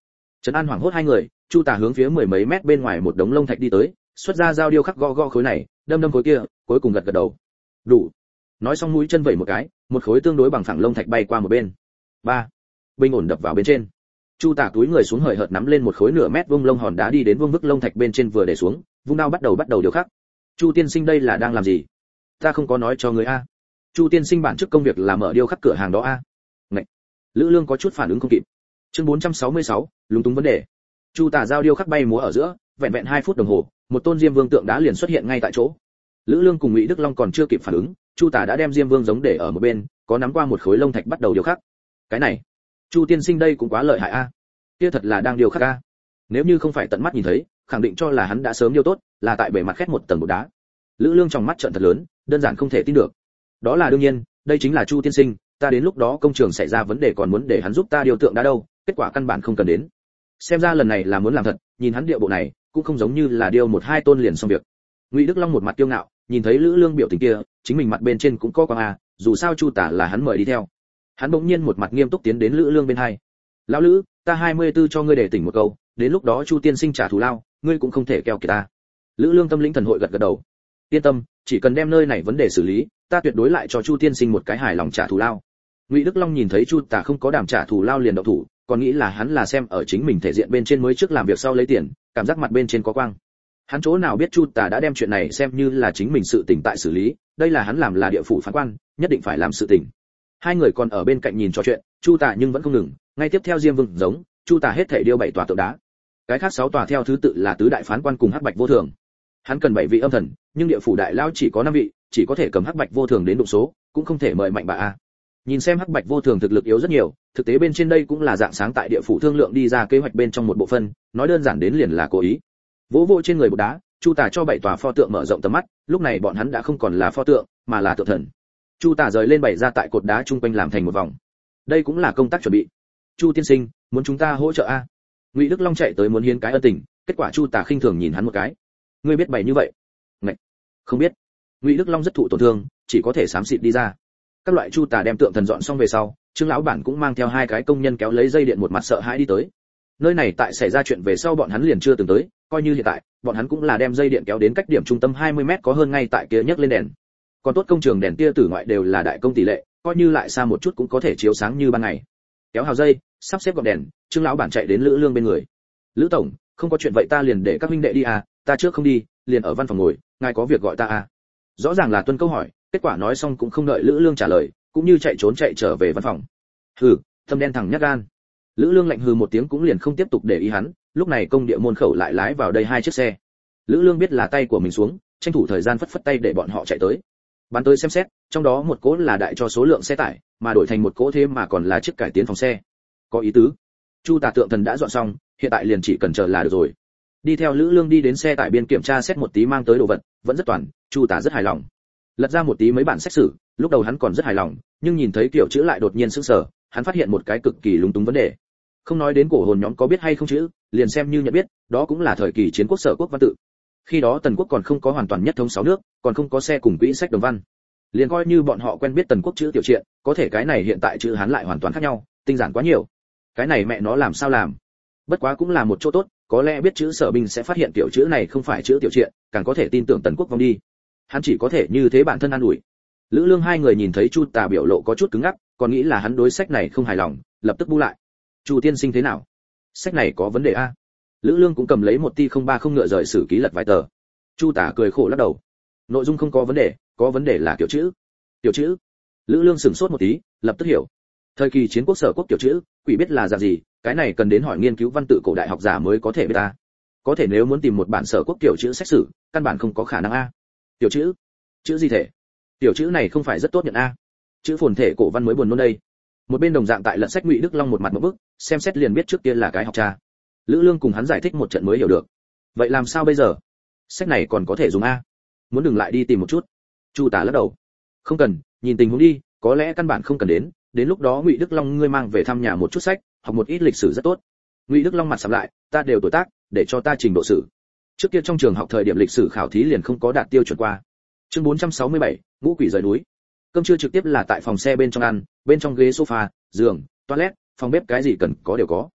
Trấn an hoảng hốt hai người, Chu Tả hướng phía mười mấy mét bên ngoài một đống lông thạch đi tới, xuất ra dao điêu khắc gõ gõ khối này, đâm đâm khối kia, cuối cùng gật gật đầu. Đủ. Nói xong mũi chân vẩy một cái, một khối tương đối bằng phẳng lông thạch bay qua một bên. Ba. Bình ổn đập vào bên trên. Chu Tả túi người xuống hời hợt nắm lên một khối nửa mét vuông lông hòn đá đi đến vuông vức lông thạch bên trên vừa để xuống, vung đao bắt đầu bắt đầu điêu khắc. Chu tiên sinh đây là đang làm gì? Ta không có nói cho người a. Chu tiên sinh bản chức công việc là mở điêu khắc cửa hàng đó a. Ngậy. Lữ Lương có chút phản ứng không kịp. Chương bốn trăm sáu mươi sáu, lúng túng vấn đề. Chu Tả giao điêu khắc bay múa ở giữa, vẹn vẹn hai phút đồng hồ, một tôn Diêm Vương tượng đá liền xuất hiện ngay tại chỗ. Lữ Lương cùng Ngụy Đức Long còn chưa kịp phản ứng, Chu Tả đã đem Diêm Vương giống để ở một bên, có nắm qua một khối lông thạch bắt đầu điêu khắc. Cái này, Chu tiên sinh đây cũng quá lợi hại a. Kia thật là đang điêu khắc a. Nếu như không phải tận mắt nhìn thấy, khẳng định cho là hắn đã sớm điêu tốt, là tại bề mặt khét một tầng bột đá. Lữ Lương trong mắt trợn thật lớn, đơn giản không thể tin được. Đó là đương nhiên, đây chính là Chu tiên sinh, ta đến lúc đó công trường xảy ra vấn đề còn muốn để hắn giúp ta điêu tượng đá đâu, kết quả căn bản không cần đến. Xem ra lần này là muốn làm thật, nhìn hắn điệu bộ này, cũng không giống như là điêu một hai tôn liền xong việc. Ngụy Đức Long một mặt kiêu ngạo, nhìn thấy Lữ Lương biểu tình kia, chính mình mặt bên trên cũng có quang a, dù sao Chu Tả là hắn mời đi theo. Hắn bỗng nhiên một mặt nghiêm túc tiến đến Lữ Lương bên hai. "Lão Lữ, ta hai mươi tư cho ngươi để tỉnh một câu, đến lúc đó Chu tiên sinh trả thù lao, ngươi cũng không thể keo kiệt ta." Lữ Lương tâm lĩnh thần hội gật gật đầu. "Yên tâm, chỉ cần đem nơi này vấn đề xử lý, ta tuyệt đối lại cho Chu tiên sinh một cái hài lòng trả thù lao." Ngụy Đức Long nhìn thấy Chu Tả không có đảm trả thù lao liền động thủ, còn nghĩ là hắn là xem ở chính mình thể diện bên trên mới trước làm việc sau lấy tiền, cảm giác mặt bên trên có quang. Hắn chỗ nào biết Chu Tả đã đem chuyện này xem như là chính mình sự tình tại xử lý, đây là hắn làm là địa phủ phán quan, nhất định phải làm sự tình. Hai người còn ở bên cạnh nhìn trò chuyện, Chu Tả nhưng vẫn không ngừng, ngay tiếp theo Diêm Vương giống, Chu Tả hết thể điêu bảy tòa tượng đá. Cái khác sáu tòa theo thứ tự là tứ đại phán quan cùng hắc bạch vô thường. Hắn cần bảy vị âm thần, nhưng địa phủ đại lão chỉ có năm vị, chỉ có thể cầm hắc bạch vô thường đến đụng số, cũng không thể mời mạnh bà a. Nhìn xem hắc bạch vô thường thực lực yếu rất nhiều, thực tế bên trên đây cũng là dạng sáng tại địa phủ thương lượng đi ra kế hoạch bên trong một bộ phân, nói đơn giản đến liền là cố ý. Vỗ vỗ trên người bột đá, Chu Tả cho bảy tòa pho tượng mở rộng tầm mắt, lúc này bọn hắn đã không còn là pho tượng, mà là tượng thần. Chu Tả rời lên bảy ra tại cột đá trung quanh làm thành một vòng. Đây cũng là công tác chuẩn bị. Chu tiên sinh, muốn chúng ta hỗ trợ a? Ngụy Đức Long chạy tới muốn hiến cái ân tình, kết quả Chu Tả khinh thường nhìn hắn một cái. Ngươi biết bày như vậy? Ngạch, không biết. Ngụy Đức Long rất thụ tổn thương, chỉ có thể xám xịt đi ra. Các loại Chu Tả đem tượng thần dọn xong về sau, Trương lão bản cũng mang theo hai cái công nhân kéo lấy dây điện một mặt sợ hãi đi tới. Nơi này tại xảy ra chuyện về sau bọn hắn liền chưa từng tới, coi như hiện tại, bọn hắn cũng là đem dây điện kéo đến cách điểm trung tâm hai mươi mét có hơn ngay tại kia nhấc lên đèn. Còn tốt công trường đèn tia tử ngoại đều là đại công tỷ lệ, coi như lại xa một chút cũng có thể chiếu sáng như ban ngày. Kéo hào dây, sắp xếp gọn đèn, Trương lão bản chạy đến Lữ Lương bên người. "Lữ tổng, không có chuyện vậy ta liền để các huynh đệ đi à, ta trước không đi, liền ở văn phòng ngồi, ngài có việc gọi ta à?" Rõ ràng là tuân câu hỏi, kết quả nói xong cũng không đợi Lữ Lương trả lời, cũng như chạy trốn chạy trở về văn phòng. "Hừ, thâm đen thẳng nhát gan." Lữ Lương lạnh hừ một tiếng cũng liền không tiếp tục để ý hắn, lúc này công địa môn khẩu lại lái vào đây hai chiếc xe. Lữ Lương biết là tay của mình xuống, tranh thủ thời gian phất phất tay để bọn họ chạy tới. Bắn tới xem xét, trong đó một cỗ là đại cho số lượng xe tải, mà đổi thành một cỗ thêm mà còn là chiếc cải tiến phòng xe. Có ý tứ. Chu Tả tượng thần đã dọn xong, hiện tại liền chỉ cần chờ là được rồi. Đi theo Lữ Lương đi đến xe tải biên kiểm tra xét một tí mang tới đồ vật, vẫn rất toàn, Chu Tả rất hài lòng. Lật ra một tí mấy bản sách sử, lúc đầu hắn còn rất hài lòng, nhưng nhìn thấy kiểu chữ lại đột nhiên sững sờ, hắn phát hiện một cái cực kỳ lúng túng vấn đề. Không nói đến cổ hồn nhóm có biết hay không chữ, liền xem như nhận biết, đó cũng là thời kỳ chiến quốc sở quốc văn tự. Khi đó Tần quốc còn không có hoàn toàn nhất thống sáu nước, còn không có xe cùng quỹ sách đồng văn. Liền coi như bọn họ quen biết Tần quốc chữ tiểu truyện, có thể cái này hiện tại chữ Hán lại hoàn toàn khác nhau, tinh giản quá nhiều. Cái này mẹ nó làm sao làm? Bất quá cũng là một chỗ tốt, có lẽ biết chữ Sở Binh sẽ phát hiện tiểu chữ này không phải chữ tiểu truyện, càng có thể tin tưởng Tần quốc vong đi. Hắn chỉ có thể như thế bản thân an ủi. Lữ Lương hai người nhìn thấy Chu Tả biểu lộ có chút cứng ngắc, còn nghĩ là hắn đối sách này không hài lòng, lập tức bu lại. "Chu tiên sinh thế nào? Sách này có vấn đề a?" Lữ Lương cũng cầm lấy một ti không ba không ngựa rời sử ký lật vài tờ. Chu Tả cười khổ lắc đầu. "Nội dung không có vấn đề, có vấn đề là kiểu chữ." "Tiểu chữ?" Lữ Lương sửng sốt một tí, lập tức hiểu. Thời kỳ chiến quốc sở quốc tiểu chữ, quỷ biết là dạng gì, cái này cần đến hỏi nghiên cứu văn tự cổ đại học giả mới có thể biết ta. Có thể nếu muốn tìm một bản sở quốc tiểu chữ sách sử, căn bản không có khả năng a. Tiểu chữ? Chữ gì thể? Tiểu chữ này không phải rất tốt nhận a. Chữ phồn thể cổ văn mới buồn nôn đây. Một bên đồng dạng tại lật sách Ngụy Đức Long một mặt một bức, xem xét liền biết trước kia là cái học cha. Lữ Lương cùng hắn giải thích một trận mới hiểu được. Vậy làm sao bây giờ? Sách này còn có thể dùng a? Muốn đừng lại đi tìm một chút. Chu Tả lắc đầu. Không cần, nhìn tình huống đi, có lẽ căn bản không cần đến, đến lúc đó Ngụy Đức Long ngươi mang về thăm nhà một chút sách, học một ít lịch sử rất tốt. Ngụy Đức Long mặt sầm lại, ta đều tuổi tác, để cho ta trình độ sử. Trước kia trong trường học thời điểm lịch sử khảo thí liền không có đạt tiêu chuẩn qua. Chương bốn trăm sáu mươi bảy, ngũ quỷ rời núi. Cơm trưa trực tiếp là tại phòng xe bên trong ăn, bên trong ghế sofa, giường, toilet, phòng bếp cái gì cần có đều có.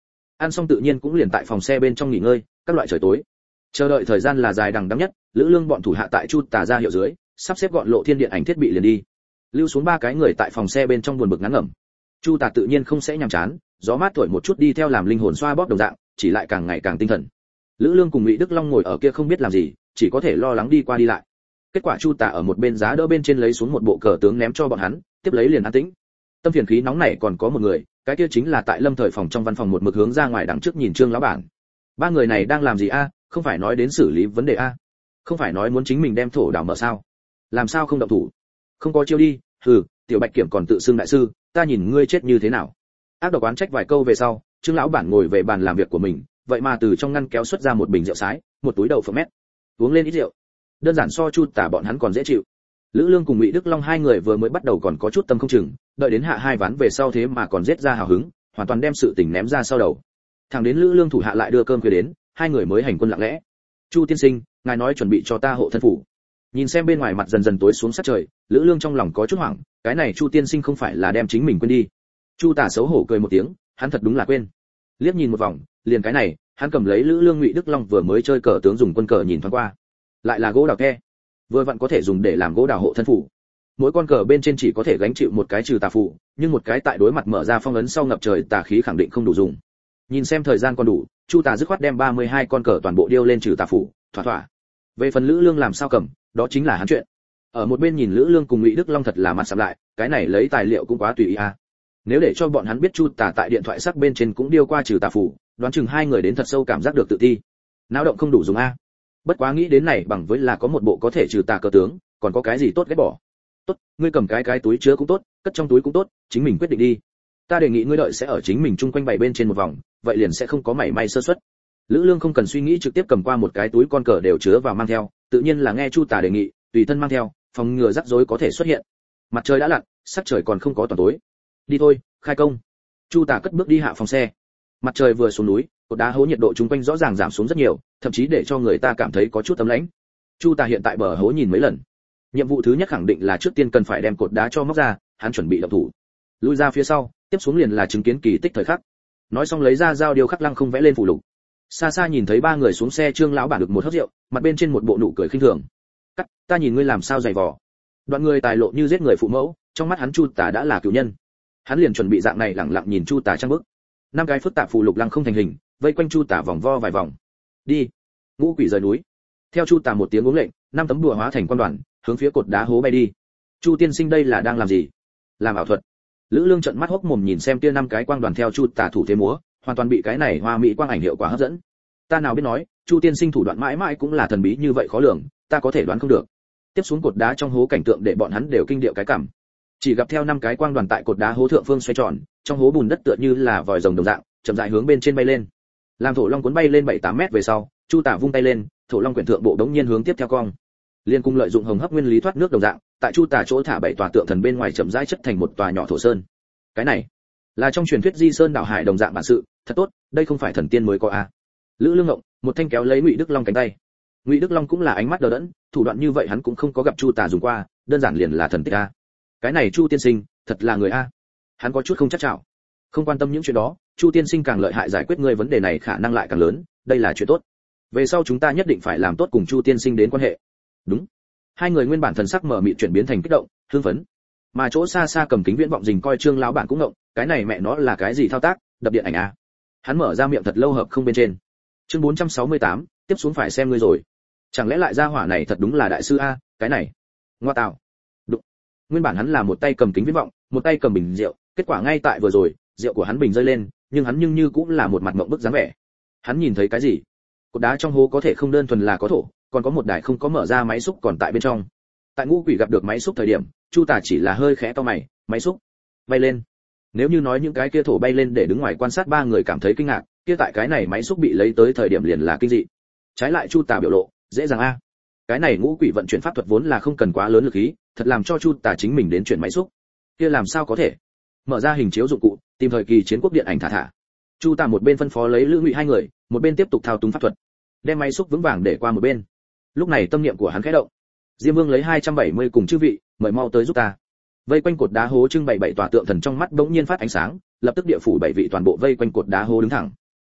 ăn xong tự nhiên cũng liền tại phòng xe bên trong nghỉ ngơi, các loại trời tối. Chờ đợi thời gian là dài đằng đẵng nhất, Lữ Lương bọn thủ hạ tại Chu Tà ra hiệu dưới, sắp xếp gọn lộ thiên điện ảnh thiết bị liền đi. Lưu xuống ba cái người tại phòng xe bên trong buồn bực ngắn ngẩm. Chu Tà tự nhiên không sẽ nhàm chán, gió mát thổi một chút đi theo làm linh hồn xoa bóp đồng dạng, chỉ lại càng ngày càng tinh thần. Lữ Lương cùng Ngụy Đức Long ngồi ở kia không biết làm gì, chỉ có thể lo lắng đi qua đi lại. Kết quả Chu Tà ở một bên giá đỡ bên trên lấy xuống một bộ cờ tướng ném cho bọn hắn, tiếp lấy liền an tĩnh. Tâm phiền khí nóng này còn có một người, cái kia chính là tại Lâm Thời phòng trong văn phòng một mực hướng ra ngoài đằng trước nhìn Trương lão bản. Ba người này đang làm gì a? Không phải nói đến xử lý vấn đề a? Không phải nói muốn chính mình đem thổ đảo mở sao? Làm sao không động thủ? Không có chiêu đi, hừ, tiểu Bạch Kiểm còn tự xưng đại sư, ta nhìn ngươi chết như thế nào? Ác độc oán trách vài câu về sau, Trương lão bản ngồi về bàn làm việc của mình, vậy mà từ trong ngăn kéo xuất ra một bình rượu sái, một túi đậu phộng mét. Uống lên ít rượu. Đơn giản so Chu Tả bọn hắn còn dễ chịu. Lữ Lương cùng Ngụy Đức Long hai người vừa mới bắt đầu còn có chút tâm không chừng, đợi đến hạ hai ván về sau thế mà còn giết ra hào hứng, hoàn toàn đem sự tình ném ra sau đầu. Thẳng đến Lữ Lương thủ hạ lại đưa cơm khuya đến, hai người mới hành quân lặng lẽ. Chu tiên sinh, ngài nói chuẩn bị cho ta hộ thân phủ. Nhìn xem bên ngoài mặt dần dần tối xuống sát trời, Lữ Lương trong lòng có chút hoảng, cái này Chu tiên sinh không phải là đem chính mình quên đi. Chu Tả xấu hổ cười một tiếng, hắn thật đúng là quên. Liếc nhìn một vòng, liền cái này, hắn cầm lấy Lữ Lương Ngụy Đức Long vừa mới chơi cờ tướng dùng quân cờ nhìn thoáng qua. Lại là gỗ đào ke, vừa vặn có thể dùng để làm gỗ đào hộ thân phủ. Mỗi con cờ bên trên chỉ có thể gánh chịu một cái trừ tà phù, nhưng một cái tại đối mặt mở ra phong ấn sau ngập trời tà khí khẳng định không đủ dùng. Nhìn xem thời gian còn đủ, Chu Tà dứt khoát đem ba mươi hai con cờ toàn bộ điêu lên trừ tà phù, thỏa thỏa. Về phần Lữ Lương làm sao cầm, đó chính là hắn chuyện. Ở một bên nhìn Lữ Lương cùng Ngụy Đức Long thật là mặt sạm lại, cái này lấy tài liệu cũng quá tùy ý à. Nếu để cho bọn hắn biết Chu Tà tại điện thoại sắc bên trên cũng điêu qua trừ tà phù, đoán chừng hai người đến thật sâu cảm giác được tự ti. Náo động không đủ dùng a. Bất quá nghĩ đến này bằng với là có một bộ có thể trừ tà cờ tướng, còn có cái gì tốt ghét bỏ. Tốt, ngươi cầm cái cái túi chứa cũng tốt, cất trong túi cũng tốt, chính mình quyết định đi. Ta đề nghị ngươi đợi sẽ ở chính mình chung quanh bảy bên trên một vòng, vậy liền sẽ không có mảy may sơ suất. Lữ Lương không cần suy nghĩ trực tiếp cầm qua một cái túi con cờ đều chứa vào mang theo, tự nhiên là nghe Chu Tà đề nghị, tùy thân mang theo, phòng ngừa rắc rối có thể xuất hiện. Mặt trời đã lặn, sắc trời còn không có toàn tối. Đi thôi, khai công. Chu Tà cất bước đi hạ phòng xe. Mặt trời vừa xuống núi, cột đá hố nhiệt độ chung quanh rõ ràng giảm xuống rất nhiều, thậm chí để cho người ta cảm thấy có chút ấm lãnh. Chu Tà hiện tại bờ hố nhìn mấy lần. Nhiệm vụ thứ nhất khẳng định là trước tiên cần phải đem cột đá cho móc ra, hắn chuẩn bị động thủ. Lui ra phía sau, tiếp xuống liền là chứng kiến kỳ tích thời khắc. Nói xong lấy ra dao điêu khắc lăng không vẽ lên phù lục. Xa xa nhìn thấy ba người xuống xe, Trương lão bản được một hớp rượu, mặt bên trên một bộ nụ cười khinh thường. "Cắt, ta nhìn ngươi làm sao dày vò." Đoạn người tài lộ như giết người phụ mẫu, trong mắt hắn Chu Tà đã là cửu nhân. Hắn liền chuẩn bị dạng này lẳng lặng nhìn Chu Tà trang bức. Năm cái phức tạp phù lục lăng không thành hình, vây quanh Chu Tà vòng vo vài vòng. "Đi." Ngũ quỷ rời núi. Theo Chu Tà một tiếng uống lệnh, năm tấm đùa hóa thành quan đoàn, hướng phía cột đá hố bay đi. Chu tiên sinh đây là đang làm gì? Làm ảo thuật. Lữ Lương trợn mắt hốc mồm nhìn xem kia năm cái quang đoàn theo Chu Tà thủ thế múa, hoàn toàn bị cái này hoa mỹ quang ảnh hiệu quả hấp dẫn. Ta nào biết nói, Chu tiên sinh thủ đoạn mãi mãi cũng là thần bí như vậy khó lường, ta có thể đoán không được. Tiếp xuống cột đá trong hố cảnh tượng để bọn hắn đều kinh điệu cái cảm. Chỉ gặp theo năm cái quang đoàn tại cột đá hố thượng phương xoay tròn, trong hố bùn đất tựa như là vòi rồng đồng dạng, chậm rãi hướng bên trên bay lên. Làm thổ long cuốn bay lên bảy tám mét về sau, Chu Tà vung tay lên, thổ long quyển thượng bộ đống nhiên hướng tiếp theo cong. Liên cung lợi dụng hồng hấp nguyên lý thoát nước đồng dạng, tại Chu Tà chỗ thả bảy tòa tượng thần bên ngoài chậm rãi chất thành một tòa nhỏ thổ sơn. Cái này là trong truyền thuyết Di Sơn đảo hải đồng dạng bản sự, thật tốt, đây không phải thần tiên mới có a. À. Lữ Lương ngộng, một thanh kéo lấy Ngụy Đức Long cánh tay. Ngụy Đức Long cũng là ánh mắt đờ đẫn, thủ đoạn như vậy hắn cũng không có gặp Chu Tà dùng qua, đơn giản liền là thần tích a. Cái này Chu tiên sinh, thật là người a. Hắn có chút không chắc chạo. Không quan tâm những chuyện đó, Chu tiên sinh càng lợi hại giải quyết ngươi vấn đề này khả năng lại càng lớn, đây là chuyện tốt. Về sau chúng ta nhất định phải làm tốt cùng Chu tiên sinh đến quan hệ. Đúng. Hai người nguyên bản thần sắc mở mịt chuyển biến thành kích động, hưng phấn. Mà chỗ xa xa cầm kính viễn vọng dình coi Trương lão bản cũng ngộng, cái này mẹ nó là cái gì thao tác, đập điện ảnh a. Hắn mở ra miệng thật lâu hợp không bên trên. Chương bốn trăm sáu mươi tám, tiếp xuống phải xem ngươi rồi. Chẳng lẽ lại gia hỏa này thật đúng là đại sư a, cái này. Ngoa tạo. Đụng. Nguyên bản hắn là một tay cầm kính viễn vọng, một tay cầm bình rượu, kết quả ngay tại vừa rồi, rượu của hắn bình rơi lên, nhưng hắn nhưng như cũng là một mặt mộng bức dáng vẻ. Hắn nhìn thấy cái gì? Cột đá trong hố có thể không đơn thuần là có thổ, còn có một đài không có mở ra máy xúc còn tại bên trong. Tại Ngũ Quỷ gặp được máy xúc thời điểm, Chu Tà chỉ là hơi khẽ to mày, máy xúc bay lên. Nếu như nói những cái kia thổ bay lên để đứng ngoài quan sát ba người cảm thấy kinh ngạc, kia tại cái này máy xúc bị lấy tới thời điểm liền là kinh dị. Trái lại Chu Tà biểu lộ, dễ dàng a. Cái này Ngũ Quỷ vận chuyển pháp thuật vốn là không cần quá lớn lực khí, thật làm cho Chu Tà chính mình đến chuyển máy xúc. Kia làm sao có thể? Mở ra hình chiếu dụng cụ, tìm thời kỳ chiến quốc điện ảnh thả thả. Chu Tà một bên phân phó lấy Lữ Ngụy hai người, một bên tiếp tục thao túng pháp thuật, đem máy xúc vững vàng để qua một bên. Lúc này tâm niệm của hắn khẽ động. Diêm Vương lấy hai trăm bảy mươi cùng chư vị, mời mau tới giúp ta. Vây quanh cột đá hố trưng bày bảy tòa tượng thần trong mắt bỗng nhiên phát ánh sáng, lập tức địa phủ bảy vị toàn bộ vây quanh cột đá hố đứng thẳng.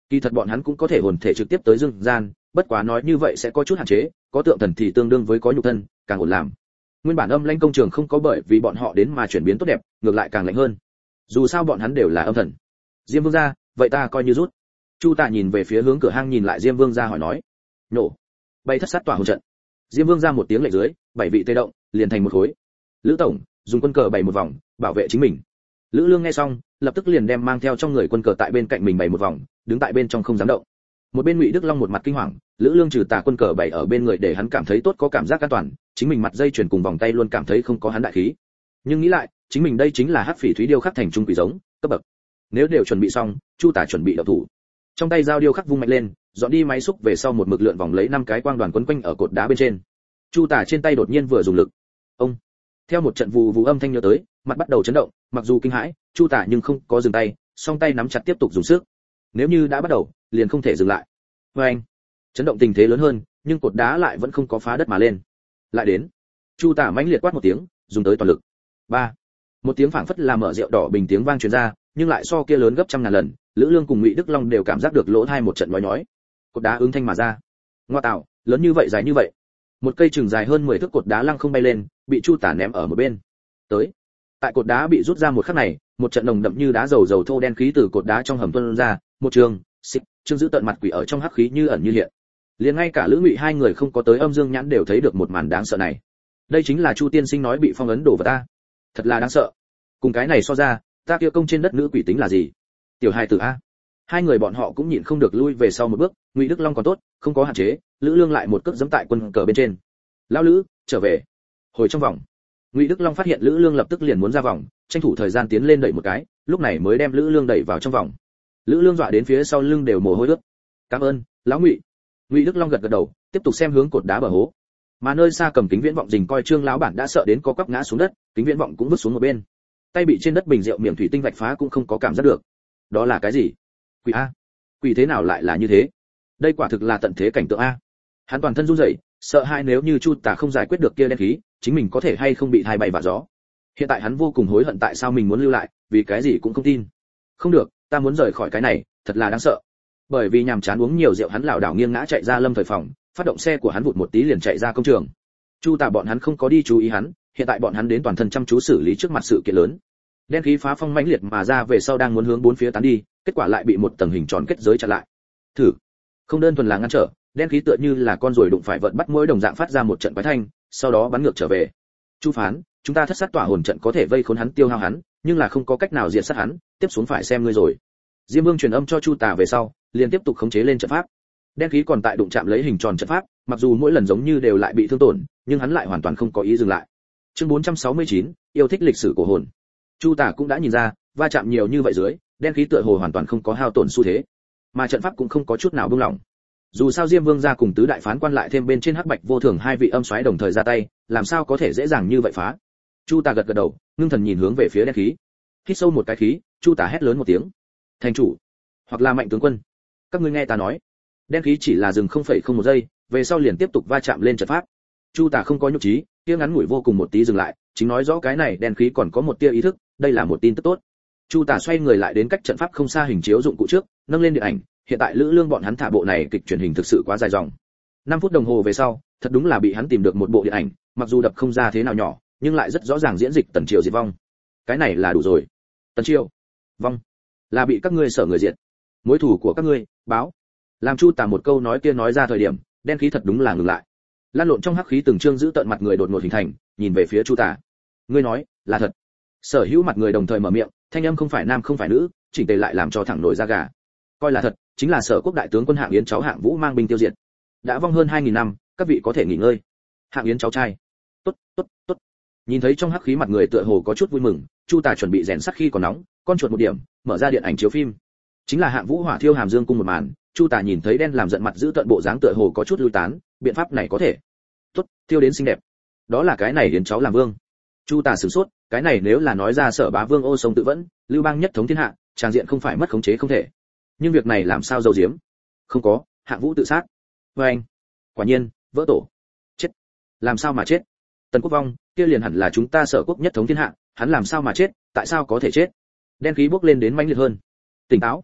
Kỳ thật bọn hắn cũng có thể hồn thể trực tiếp tới dương gian, bất quá nói như vậy sẽ có chút hạn chế, có tượng thần thì tương đương với có nhục thân, càng ổn làm. Nguyên bản âm lãnh công trường không có bởi vì bọn họ đến mà chuyển biến tốt đẹp, ngược lại càng lạnh hơn. Dù sao bọn hắn đều là âm thần. Diêm Vương gia, vậy ta coi như rút. Chu Tả nhìn về phía hướng cửa hang nhìn lại Diêm Vương gia hỏi nói. Nổ. Bay thất sát tỏa hồn trận. Diêm Vương gia một tiếng lệnh dưới, bảy vị tê động, liền thành một khối. Lữ tổng, dùng quân cờ bày một vòng, bảo vệ chính mình. Lữ Lương nghe xong, lập tức liền đem mang theo trong người quân cờ tại bên cạnh mình bày một vòng, đứng tại bên trong không dám động. Một bên Ngụy Đức Long một mặt kinh hoàng, Lữ Lương trừ tà quân cờ bày ở bên người để hắn cảm thấy tốt có cảm giác an toàn, chính mình mặt dây chuyền cùng vòng tay luôn cảm thấy không có hắn đại khí. Nhưng nghĩ lại, chính mình đây chính là hắc phỉ thúy điêu khắc thành trung quỷ giống, cấp bậc. Nếu đều chuẩn bị xong, Chu Tả chuẩn bị động thủ. Trong tay dao điêu khắc vung mạnh lên, dọn đi máy xúc về sau một mực lượn vòng lấy năm cái quang đoàn quấn quanh ở cột đá bên trên. Chu Tả trên tay đột nhiên vừa dùng lực. Ông. Theo một trận vù vù âm thanh nhớ tới, mặt bắt đầu chấn động, mặc dù kinh hãi, Chu Tả nhưng không có dừng tay, song tay nắm chặt tiếp tục dùng sức. Nếu như đã bắt đầu, liền không thể dừng lại. Và anh, chấn động tình thế lớn hơn, nhưng cột đá lại vẫn không có phá đất mà lên. Lại đến. Chu Tả mãnh liệt quát một tiếng, dùng tới toàn lực. Ba. Một tiếng phảng phất là mở rượu đỏ bình tiếng vang truyền ra, nhưng lại so kia lớn gấp trăm ngàn lần, Lữ Lương cùng Ngụy Đức Long đều cảm giác được lỗ tai một trận nhói nhói. Cột đá ứng thanh mà ra. Ngoa tạo, lớn như vậy dài như vậy. Một cây chừng dài hơn mười thước cột đá lăng không bay lên, bị Chu Tả ném ở một bên. Tới. Tại cột đá bị rút ra một khắc này, một trận nồng đậm như đá dầu dầu thô đen khí từ cột đá trong hầm tuôn ra, một trường, xích, Trương giữ tận mặt quỷ ở trong hắc khí như ẩn như hiện. Liền ngay cả Lữ Ngụy hai người không có tới âm dương nhãn đều thấy được một màn đáng sợ này. Đây chính là Chu tiên sinh nói bị phong ấn đổ vào ta. Thật là đáng sợ. Cùng cái này so ra, ta kia công trên đất nữ quỷ tính là gì? Tiểu hai tử a. Hai người bọn họ cũng nhịn không được lui về sau một bước, Ngụy Đức Long còn tốt, không có hạn chế, Lữ Lương lại một cước giẫm tại quân cờ bên trên. Lão Lữ, trở về. Hồi trong vòng. Ngụy Đức Long phát hiện Lữ Lương lập tức liền muốn ra vòng, tranh thủ thời gian tiến lên đẩy một cái, lúc này mới đem Lữ Lương đẩy vào trong vòng. Lữ Lương dọa đến phía sau lưng đều mồ hôi ướt. Cảm ơn, lão Ngụy. Ngụy Đức Long gật gật đầu, tiếp tục xem hướng cột đá bờ hố. Mà nơi xa cầm kính viễn vọng rình coi Trương lão bản đã sợ đến có quắp ngã xuống đất, kính viễn vọng cũng vứt xuống một bên. Tay bị trên đất bình rượu miệng thủy tinh vạch phá cũng không có cảm giác được. Đó là cái gì? Quỷ a. Quỷ thế nào lại là như thế? Đây quả thực là tận thế cảnh tượng a. Hắn toàn thân run rẩy, sợ hai nếu như Chu Tả không giải quyết được kia đen khí, chính mình có thể hay không bị thai bay vạ gió. Hiện tại hắn vô cùng hối hận tại sao mình muốn lưu lại, vì cái gì cũng không tin. Không được, ta muốn rời khỏi cái này, thật là đáng sợ. Bởi vì nhàm chán uống nhiều rượu hắn lảo đảo nghiêng ngã chạy ra Lâm Thời phòng, phát động xe của hắn vụt một tí liền chạy ra công trường. Chu Tả bọn hắn không có đi chú ý hắn, hiện tại bọn hắn đến toàn thân chăm chú xử lý trước mặt sự kiện lớn. Đen khí phá phong mãnh liệt mà ra về sau đang muốn hướng bốn phía tán đi, kết quả lại bị một tầng hình tròn kết giới chặn lại. Thử, không đơn thuần là ngăn trở, đen khí tựa như là con ruồi đụng phải vận bắt mũi đồng dạng phát ra một trận quái thanh, sau đó bắn ngược trở về. Chu phán, chúng ta thất sát tỏa hồn trận có thể vây khốn hắn tiêu hao hắn, nhưng là không có cách nào diệt sát hắn, tiếp xuống phải xem ngươi rồi. Diêm Vương truyền âm cho Chu Tả về sau, liền tiếp tục khống chế lên trận pháp. Đen khí còn tại đụng chạm lấy hình tròn trận pháp, mặc dù mỗi lần giống như đều lại bị thương tổn, nhưng hắn lại hoàn toàn không có ý dừng lại. Chương bốn trăm sáu mươi chín, yêu thích lịch sử của hồn. Chu Tả cũng đã nhìn ra, va chạm nhiều như vậy dưới, đen khí tựa hồ hoàn toàn không có hao tổn xu thế, mà trận pháp cũng không có chút nào buông lỏng. Dù sao Diêm Vương gia cùng tứ đại phán quan lại thêm bên trên hắc bạch vô thường hai vị âm soái đồng thời ra tay, làm sao có thể dễ dàng như vậy phá. Chu Tả gật gật đầu, ngưng thần nhìn hướng về phía đen khí. Hít sâu một cái khí, Chu Tả hét lớn một tiếng. Thành chủ, hoặc là Mạnh tướng quân, các ngươi nghe ta nói. Đen khí chỉ là dừng không phẩy không một giây, về sau liền tiếp tục va chạm lên trận pháp. Chu Tả không có nhục trí, kia ngắn ngủi vô cùng một tí dừng lại, chính nói rõ cái này đen khí còn có một tia ý thức, đây là một tin tức tốt. Chu Tả xoay người lại đến cách trận pháp không xa hình chiếu dụng cụ trước, nâng lên điện ảnh, hiện tại Lữ Lương bọn hắn thả bộ này kịch truyền hình thực sự quá dài dòng. năm phút đồng hồ về sau, thật đúng là bị hắn tìm được một bộ điện ảnh, mặc dù đập không ra thế nào nhỏ, nhưng lại rất rõ ràng diễn dịch Tần Triều diệt vong. Cái này là đủ rồi. Tần Triều vong, là bị các ngươi sở người diệt. Mối thù của các ngươi, báo. Làm Chu Tả một câu nói kia nói ra thời điểm, đen khí thật đúng là ngừng lại. Lan lộn trong hắc khí từng trương giữ tận mặt người đột ngột hình thành, nhìn về phía Chu Tả. Ngươi nói, là thật. Sở hữu mặt người đồng thời mở miệng, thanh âm không phải nam không phải nữ, chỉnh tề lại làm cho thẳng nổi da gà. Coi là thật, chính là Sở Quốc đại tướng quân Hạng Yến cháu Hạng Vũ mang binh tiêu diệt. Đã vong hơn hai nghìn năm, các vị có thể nghỉ ngơi. Hạng Yến cháu trai. Tốt, tốt, tốt. Nhìn thấy trong hắc khí mặt người tựa hồ có chút vui mừng, Chu Tả chuẩn bị rèn sắt khi còn nóng, con chuột một điểm, mở ra điện ảnh chiếu phim. Chính là Hạng Vũ hỏa thiêu Hàm Dương cung một màn, Chu Tả nhìn thấy đen làm giận mặt giữ tận bộ dáng tựa hồ có chút lui tán, biện pháp này có thể. Tốt, thiêu đến xinh đẹp. Đó là cái này Yến cháu làm vương. Chu Tả sửng sốt, cái này nếu là nói ra Sở Bá Vương ô sông tự vẫn, Lưu Bang nhất thống thiên hạ, tràng diện không phải mất khống chế không thể. Nhưng việc này làm sao giấu giếm? Không có, Hạng Vũ tự sát. Với anh, quả nhiên, vỡ tổ. Chết. Làm sao mà chết? Tần Quốc vong, kia liền hẳn là chúng ta Sở Quốc nhất thống thiên hạ, hắn làm sao mà chết, tại sao có thể chết? Đen khí bốc lên đến mãnh liệt hơn. Tỉnh táo.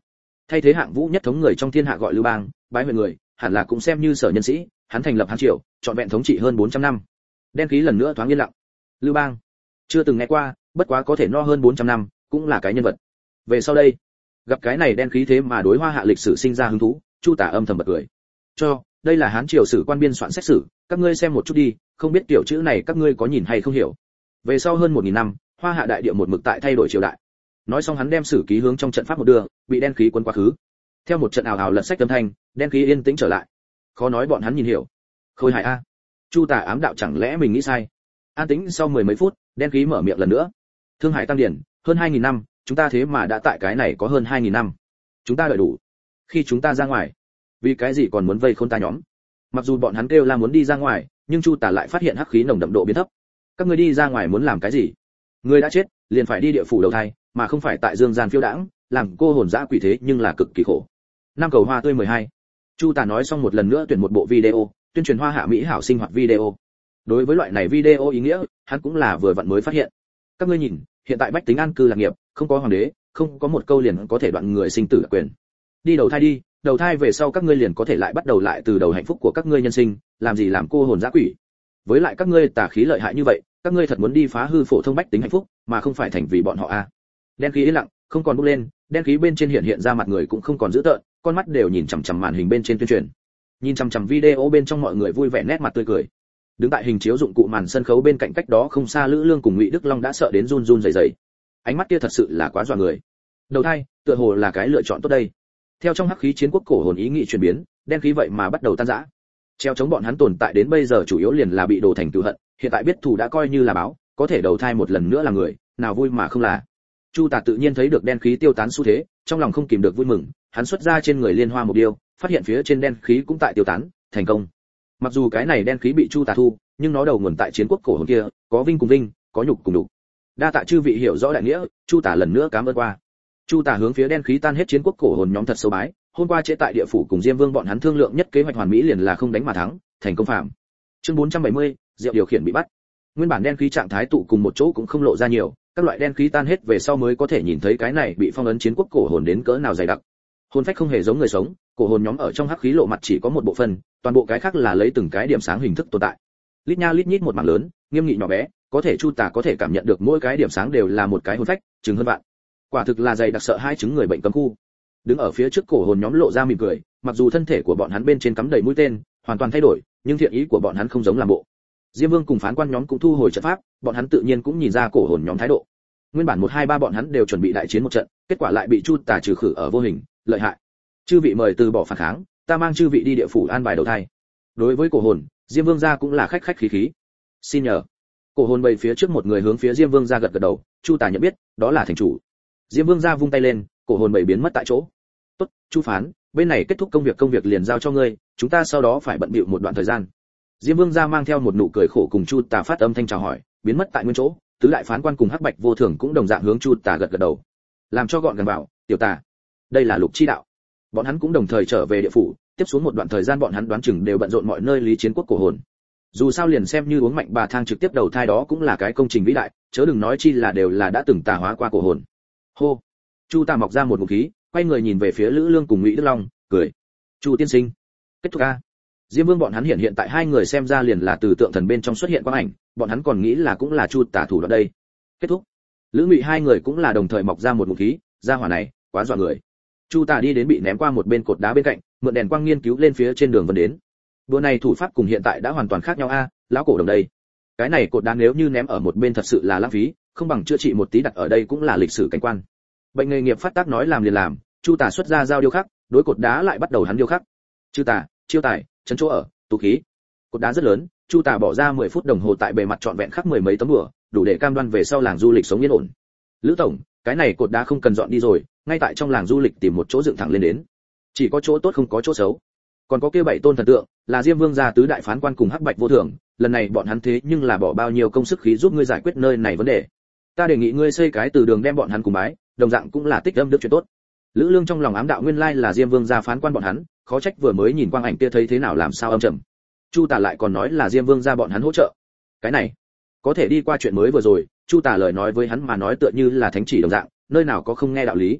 Thay thế Hạng Vũ nhất thống người trong thiên hạ gọi Lưu Bang, bái huyện người, hẳn là cũng xem như sở nhân sĩ, hắn thành lập Hán Triều, trọn vẹn thống trị hơn bốn trăm năm. Đen khí lần nữa thoáng yên lặng. Lưu Bang, chưa từng nghe qua, bất quá có thể no hơn bốn trăm năm, cũng là cái nhân vật. Về sau đây, gặp cái này đen khí thế mà đối Hoa Hạ lịch sử sinh ra hứng thú, Chu Tả âm thầm bật cười. Cho, đây là Hán Triều sử quan biên soạn xét xử, các ngươi xem một chút đi, không biết tiểu chữ này các ngươi có nhìn hay không hiểu. Về sau hơn một nghìn năm, Hoa Hạ đại địa một mực tại thay đổi triều đại. Nói xong hắn đem sử ký hướng trong trận pháp một đưa, bị đen khí cuốn quá khứ. Theo một trận ào ào lật sách âm thanh, đen khí yên tĩnh trở lại. Khó nói bọn hắn nhìn hiểu. Khôi hài a. Chu Tả ám đạo chẳng lẽ mình nghĩ sai. An tĩnh sau mười mấy phút, đen khí mở miệng lần nữa. Thương Hải tăng điển, hơn hai nghìn năm, chúng ta thế mà đã tại cái này có hơn hai nghìn năm. Chúng ta đợi đủ. Khi chúng ta ra ngoài, vì cái gì còn muốn vây khôn ta nhóm? Mặc dù bọn hắn kêu là muốn đi ra ngoài, nhưng Chu Tả lại phát hiện hắc khí nồng đậm độ biến thấp. Các ngươi đi ra ngoài muốn làm cái gì? Người đã chết, liền phải đi địa phủ đầu thai, mà không phải tại dương gian phiêu đãng, làm cô hồn dã quỷ thế nhưng là cực kỳ khổ. Năm cầu hoa tươi mười hai. Chu Tả nói xong một lần nữa tuyển một bộ video, tuyên truyền Hoa Hạ mỹ hảo sinh hoạt video. Đối với loại này video ý nghĩa, hắn cũng là vừa vặn mới phát hiện. Các ngươi nhìn, hiện tại bách tính an cư lạc nghiệp, không có hoàng đế, không có một câu liền có thể đoạn người sinh tử quyền. Đi đầu thai đi, đầu thai về sau các ngươi liền có thể lại bắt đầu lại từ đầu hạnh phúc của các ngươi nhân sinh, làm gì làm cô hồn dã quỷ. Với lại các ngươi tà khí lợi hại như vậy, các ngươi thật muốn đi phá hư phổ thông bách tính hạnh phúc, mà không phải thành vì bọn họ a. À. Đen khí yên lặng, không còn bốc lên, đen khí bên trên hiện hiện ra mặt người cũng không còn dữ tợn, con mắt đều nhìn chằm chằm màn hình bên trên tuyên truyền. Nhìn chằm chằm video bên trong mọi người vui vẻ nét mặt tươi cười. Đứng tại hình chiếu dụng cụ màn sân khấu bên cạnh cách đó không xa Lữ Lương cùng Ngụy Đức Long đã sợ đến run run rẩy rẩy. Ánh mắt kia thật sự là quá dọa người. Đầu thai, tựa hồ là cái lựa chọn tốt đây. Theo trong hắc khí chiến quốc cổ hồn ý nghĩ chuyển biến, đen khí vậy mà bắt đầu tan rã. Treo chống bọn hắn tồn tại đến bây giờ chủ yếu liền là bị đổ thành cừu hận, hiện tại biết thù đã coi như là báo, có thể đầu thai một lần nữa là người, nào vui mà không là. Chu Tả tự nhiên thấy được đen khí tiêu tán xu thế, trong lòng không kìm được vui mừng, hắn xuất ra trên người liên hoa một điêu, phát hiện phía trên đen khí cũng tại tiêu tán, thành công. Mặc dù cái này đen khí bị Chu Tả thu, nhưng nó đầu nguồn tại chiến quốc cổ hồn kia, có vinh cùng vinh, có nhục cùng nhục. Đa tạ chư vị hiểu rõ đại nghĩa, Chu Tả lần nữa cảm ơn qua. Chu Tả hướng phía đen khí tan hết chiến quốc cổ hồn nhóm thật sâu bái, hôm qua chế tại địa phủ cùng Diêm Vương bọn hắn thương lượng nhất kế hoạch hoàn mỹ liền là không đánh mà thắng, thành công phạm. Chương bốn trăm bảy mươi, Diệu điều khiển bị bắt. Nguyên bản đen khí trạng thái tụ cùng một chỗ cũng không lộ ra nhiều, các loại đen khí tan hết về sau mới có thể nhìn thấy cái này bị phong ấn chiến quốc cổ hồn đến cỡ nào dày đặc. Hồn phách không hề giống người sống, cổ hồn nhóm ở trong hắc khí lộ mặt chỉ có một bộ phận, toàn bộ cái khác là lấy từng cái điểm sáng hình thức tồn tại. Lít nha lít nhít một mảng lớn, nghiêm nghị nhỏ bé, có thể Chu Tả có thể cảm nhận được mỗi cái điểm sáng đều là một cái hồn phách, chừng hơn vạn. Quả thực là dày đặc sợ hai chứng người bệnh cấm khu. Đứng ở phía trước cổ hồn nhóm lộ ra mỉm cười, mặc dù thân thể của bọn hắn bên trên cắm đầy mũi tên, hoàn toàn thay đổi, nhưng thiện ý của bọn hắn không giống làm bộ. Diêm Vương cùng phán quan nhóm cũng thu hồi trận pháp, bọn hắn tự nhiên cũng nhìn ra cổ hồn nhóm thái độ. Nguyên bản một hai ba bọn hắn đều chuẩn bị đại chiến một trận, kết quả lại bị Chu Tả trừ khử ở vô hình, lợi hại. Chư vị mời từ bỏ phản kháng, ta mang chư vị đi địa phủ an bài đầu thai. Đối với cổ hồn, Diêm Vương gia cũng là khách khách khí khí. Xin nhờ. Cổ hồn bày phía trước một người hướng phía Diêm Vương gia gật gật đầu, Chu Tả nhận biết, đó là thành chủ. Diêm Vương gia vung tay lên, cổ hồn bày biến mất tại chỗ. Tốt, Chu phán, bên này kết thúc công việc công việc liền giao cho ngươi, chúng ta sau đó phải bận bịu một đoạn thời gian. Diêm Vương gia mang theo một nụ cười khổ cùng Chu Tả phát âm thanh chào hỏi, biến mất tại nguyên chỗ. Tứ đại phán quan cùng Hắc Bạch Vô Thường cũng đồng dạng hướng Chu Tả gật gật đầu. Làm cho gọn gàng bảo, tiểu Tả, đây là lục chi đạo. Bọn hắn cũng đồng thời trở về địa phủ, tiếp xuống một đoạn thời gian bọn hắn đoán chừng đều bận rộn mọi nơi lý chiến quốc cổ hồn. Dù sao liền xem như uống mạnh bà thang trực tiếp đầu thai đó cũng là cái công trình vĩ đại, chớ đừng nói chi là đều là đã từng tà hóa qua cổ hồn. Hô. Chu Tả mọc ra một ngụm khí, quay người nhìn về phía Lữ Lương cùng Ngụy Đức Long, cười. Chu tiên sinh, kết thúc a. Diêm Vương bọn hắn hiện hiện tại hai người xem ra liền là từ tượng thần bên trong xuất hiện quang ảnh, bọn hắn còn nghĩ là cũng là Chu Tả thủ đoạn đây. Kết thúc. Lữ Ngụy hai người cũng là đồng thời mọc ra một ngụm khí, gia hỏa này, quá dọa người. Chu Tả đi đến bị ném qua một bên cột đá bên cạnh, mượn đèn quang nghiên cứu lên phía trên đường vân đến. Đùa này thủ pháp cùng hiện tại đã hoàn toàn khác nhau a, lão cổ đồng đây. Cái này cột đá nếu như ném ở một bên thật sự là lãng phí, không bằng chữa trị một tí đặt ở đây cũng là lịch sử cảnh quan. Bệnh nghề nghiệp phát tác nói làm liền làm, Chu Tả xuất ra dao điêu khắc, đối cột đá lại bắt đầu hắn điêu khắc. Chư Tả, chiêu tài, trấn chỗ ở, tú khí. Cột đá rất lớn, Chu Tả bỏ ra mười phút đồng hồ tại bề mặt trọn vẹn khắc mười mấy tấm bùa, đủ để cam đoan về sau làng du lịch sống yên ổn. Lữ tổng, cái này cột đá không cần dọn đi rồi, ngay tại trong làng du lịch tìm một chỗ dựng thẳng lên đến. Chỉ có chỗ tốt không có chỗ xấu. Còn có kia bảy tôn thần tượng, là Diêm Vương gia tứ đại phán quan cùng Hắc Bạch Vô Thường, lần này bọn hắn thế nhưng là bỏ bao nhiêu công sức khí giúp ngươi giải quyết nơi này vấn đề. Ta đề nghị ngươi xây cái từ đường đem bọn hắn cùng bái, đồng dạng cũng là tích âm đức chuyện tốt. Lữ Lương trong lòng ám đạo nguyên lai là Diêm Vương gia phán quan bọn hắn, khó trách vừa mới nhìn quang ảnh kia thấy thế nào làm sao âm trầm. Chu Tả lại còn nói là Diêm Vương gia bọn hắn hỗ trợ. Cái này, có thể đi qua chuyện mới vừa rồi, Chu Tả lời nói với hắn mà nói tựa như là thánh chỉ đồng dạng, nơi nào có không nghe đạo lý.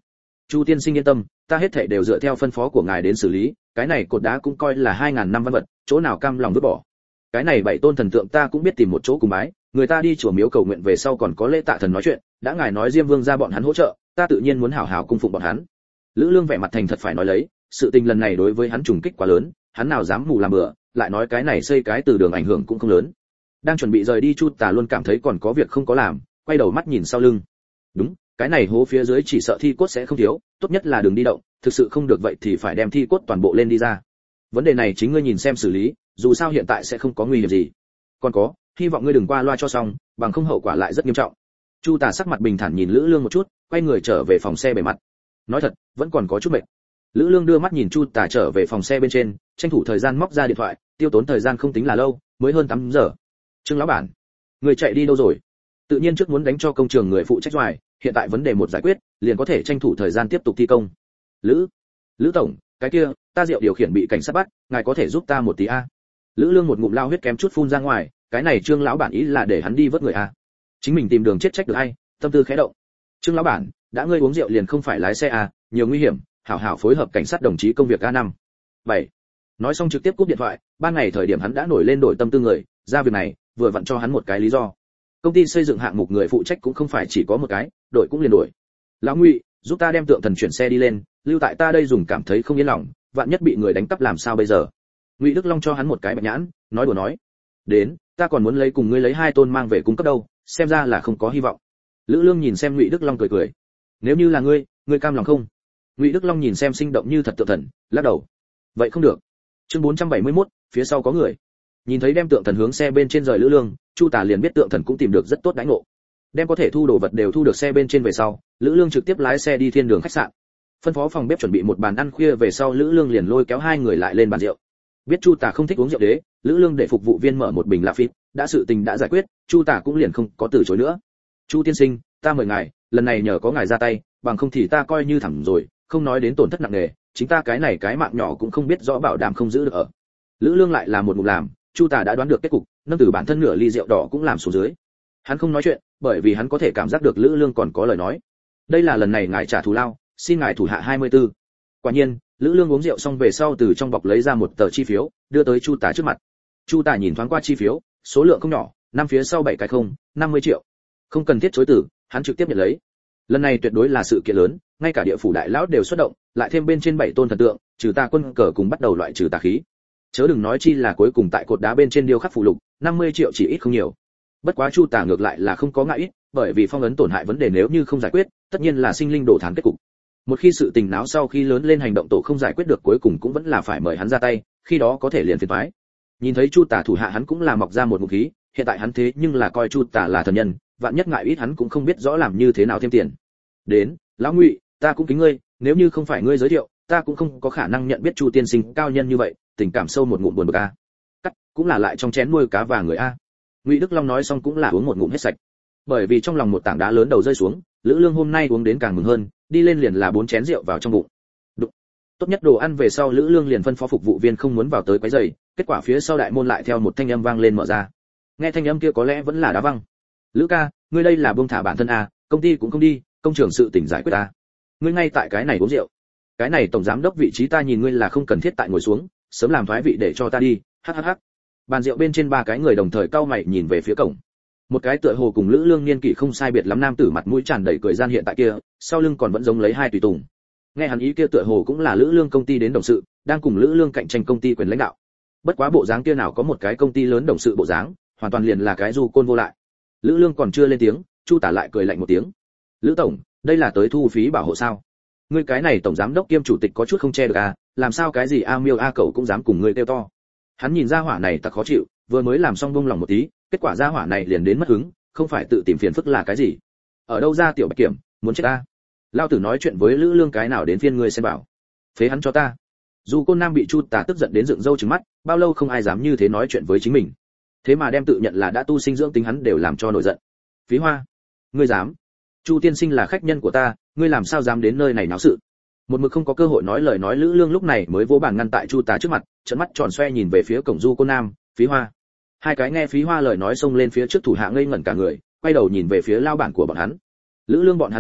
Chu tiên sinh yên tâm, ta hết thảy đều dựa theo phân phó của ngài đến xử lý, cái này cột đá cũng coi là hai ngàn năm văn vật, chỗ nào cam lòng vứt bỏ. Cái này bảy tôn thần tượng ta cũng biết tìm một chỗ cùng bái, người ta đi chùa miếu cầu nguyện về sau còn có lễ tạ thần nói chuyện, đã ngài nói Diêm Vương ra bọn hắn hỗ trợ, ta tự nhiên muốn hảo hảo cung phụng bọn hắn. Lữ Lương vẻ mặt thành thật phải nói lấy, sự tình lần này đối với hắn trùng kích quá lớn, hắn nào dám mù làm bừa, lại nói cái này xây cái từ đường ảnh hưởng cũng không lớn. Đang chuẩn bị rời đi, Chu Tà luôn cảm thấy còn có việc không có làm, quay đầu mắt nhìn sau lưng. Đúng, cái này hố phía dưới chỉ sợ thi cốt sẽ không thiếu, tốt nhất là đừng đi động, thực sự không được vậy thì phải đem thi cốt toàn bộ lên đi ra. Vấn đề này chính ngươi nhìn xem xử lý, dù sao hiện tại sẽ không có nguy hiểm gì. Còn có, hy vọng ngươi đừng qua loa cho xong, bằng không hậu quả lại rất nghiêm trọng. Chu Tà sắc mặt bình thản nhìn Lữ Lương một chút, quay người trở về phòng xe bề mặt. Nói thật, vẫn còn có chút mệt. Lữ Lương đưa mắt nhìn Chu Tà trở về phòng xe bên trên, tranh thủ thời gian móc ra điện thoại, tiêu tốn thời gian không tính là lâu, mới hơn tám giờ. Trương lão bản, người chạy đi đâu rồi? Tự nhiên trước muốn đánh cho công trường người phụ trách ngoài, hiện tại vấn đề một giải quyết, liền có thể tranh thủ thời gian tiếp tục thi công. Lữ, Lữ tổng, cái kia, ta Diệu điều khiển bị cảnh sát bắt, ngài có thể giúp ta một tí a? Lữ Lương một ngụm lao huyết kém chút phun ra ngoài, cái này Trương lão bản ý là để hắn đi vớt người a. Chính mình tìm đường chết trách được ai, tâm tư khẽ động. Trương lão bản, đã ngươi uống rượu liền không phải lái xe a, nhiều nguy hiểm, hảo hảo phối hợp cảnh sát đồng chí công việc a năm. bảy. Nói xong trực tiếp cúp điện thoại, ban ngày thời điểm hắn đã nổi lên đổi tâm tư người, ra việc này, vừa vặn cho hắn một cái lý do. Công ty xây dựng hạng mục người phụ trách cũng không phải chỉ có một cái, đổi cũng liền đổi. Lão Ngụy, giúp ta đem tượng thần chuyển xe đi lên, lưu tại ta đây dùng cảm thấy không yên lòng, vạn nhất bị người đánh cắp làm sao bây giờ? Ngụy Đức Long cho hắn một cái bạch nhãn, nói đùa nói, đến, ta còn muốn lấy cùng ngươi lấy hai tôn mang về cung cấp đâu, xem ra là không có hy vọng. Lữ Lương nhìn xem Ngụy Đức Long cười cười, nếu như là ngươi, ngươi cam lòng không? Ngụy Đức Long nhìn xem sinh động như thật tượng thần, lắc đầu, vậy không được. Chương bốn trăm bảy mươi mốt, phía sau có người. Nhìn thấy đem tượng thần hướng xe bên trên rời Lữ Lương, Chu Tà liền biết tượng thần cũng tìm được rất tốt đãi ngộ. Đem có thể thu đồ vật đều thu được xe bên trên về sau, Lữ Lương trực tiếp lái xe đi thiên đường khách sạn. Phân phó phòng bếp chuẩn bị một bàn ăn khuya về sau, Lữ Lương liền lôi kéo hai người lại lên bàn rượu. Biết Chu Tà không thích uống rượu đế, Lữ Lương để phục vụ viên mở một bình La Phít, đã sự tình đã giải quyết, Chu Tà cũng liền không có từ chối nữa. Chu tiên sinh, ta mời ngài, lần này nhờ có ngài ra tay, bằng không thì ta coi như thẳng rồi, không nói đến tổn thất nặng nề, chính ta cái này cái mạng nhỏ cũng không biết rõ bảo đảm không giữ được ở. Lữ Lương lại là một ngụm làm, Chu Tà đã đoán được kết cục, nâng từ bản thân nửa ly rượu đỏ cũng làm xuống dưới. Hắn không nói chuyện, bởi vì hắn có thể cảm giác được Lữ Lương còn có lời nói. Đây là lần này ngài trả thù lao, xin ngài thủ hạ hai mươi tư. Quả nhiên, Lữ Lương uống rượu xong về sau từ trong bọc lấy ra một tờ chi phiếu, đưa tới Chu Tà trước mặt. Chu Tà nhìn thoáng qua chi phiếu, số lượng không nhỏ, năm phía sau bảy cái không, năm mươi triệu. Không cần thiết chối từ, hắn trực tiếp nhận lấy. Lần này tuyệt đối là sự kiện lớn, ngay cả địa phủ đại lão đều xuất động, lại thêm bên trên bảy tôn thần tượng, trừ tà quân cờ cùng bắt đầu loại trừ tà khí. Chớ đừng nói chi là cuối cùng tại cột đá bên trên điêu khắc phù lục, năm mươi triệu chỉ ít không nhiều. Bất quá Chu Tà ngược lại là không có ngại ít, bởi vì phong ấn tổn hại vấn đề nếu như không giải quyết, tất nhiên là sinh linh đổ thán kết cục. Một khi sự tình náo sau khi lớn lên hành động tổ không giải quyết được cuối cùng cũng vẫn là phải mời hắn ra tay, khi đó có thể liền phiền toái. Nhìn thấy Chu Tà thủ hạ hắn cũng là mọc ra một ngụm khí, hiện tại hắn thế nhưng là coi Chu Tà là thần nhân, vạn nhất ngại ít hắn cũng không biết rõ làm như thế nào thêm tiền. Đến, lão Ngụy, ta cũng kính ngươi, nếu như không phải ngươi giới thiệu, ta cũng không có khả năng nhận biết Chu tiên sinh cao nhân như vậy, tình cảm sâu một ngụm buồn bực a. Cắt, cũng là lại trong chén nuôi cá vàng người a. Ngụy Đức Long nói xong cũng là uống một ngụm hết sạch. Bởi vì trong lòng một tảng đá lớn đầu rơi xuống, Lữ Lương hôm nay uống đến càng mừng hơn, đi lên liền là bốn chén rượu vào trong bụng. Đụng. Tốt nhất đồ ăn về sau Lữ Lương liền phân phó phục vụ viên không muốn vào tới quấy rầy, kết quả phía sau đại môn lại theo một thanh âm vang lên mở ra. Nghe thanh âm kia có lẽ vẫn là đá văng. Lữ ca, ngươi đây là buông thả bản thân à, công ty cũng không đi, công trường sự tỉnh giải quyết ta. Ngươi ngay tại cái này uống rượu. Cái này tổng giám đốc vị trí ta nhìn ngươi là không cần thiết tại ngồi xuống, sớm làm thoái vị để cho ta đi. Hhh. Bàn rượu bên trên ba cái người đồng thời cau mày nhìn về phía cổng. Một cái tựa hồ cùng Lữ Lương niên kỷ không sai biệt lắm nam tử mặt mũi tràn đầy cười gian hiện tại kia, sau lưng còn vẫn giống lấy hai tùy tùng. Nghe hắn ý kia tựa hồ cũng là Lữ Lương công ty đến đồng sự, đang cùng Lữ Lương cạnh tranh công ty quyền lãnh đạo. Bất quá bộ dáng kia nào có một cái công ty lớn đồng sự bộ dáng, hoàn toàn liền là cái du côn vô lại. Lữ Lương còn chưa lên tiếng, Chu Tả lại cười lạnh một tiếng. Lữ tổng, đây là tới thu phí bảo hộ sao? Ngươi cái này tổng giám đốc kiêm chủ tịch có chút không che được à, làm sao cái gì a miêu a cẩu cũng dám cùng ngươi kêu to. Hắn nhìn ra hỏa này ta khó chịu, vừa mới làm xong buông lòng một tí, kết quả ra hỏa này liền đến mất hứng, không phải tự tìm phiền phức là cái gì? Ở đâu ra tiểu bạch kiểm, muốn chết ta? Lao tử nói chuyện với Lữ Lương cái nào đến phiên ngươi xem bảo. Phế hắn cho ta. Dù Côn Nam bị Chu Tả tức giận đến dựng râu trừng mắt, bao lâu không ai dám như thế nói chuyện với chính mình. Thế mà đem tự nhận là đã tu sinh dưỡng tính hắn đều làm cho nổi giận. Phí Hoa, ngươi dám? Chu tiên sinh là khách nhân của ta, ngươi làm sao dám đến nơi này náo sự? Một mực không có cơ hội nói lời nói Lữ Lương lúc này mới vỗ bàn ngăn tại Chu Tả trước mặt, trợn mắt tròn xoe nhìn về phía cổng Du Côn Nam, Phí Hoa. Hai cái nghe Phí Hoa lời nói xông lên phía trước thủ hạ ngây ngẩn cả người, quay đầu nhìn về phía lao bản của bọn hắn. Lữ Lương bọn hắn đều biết,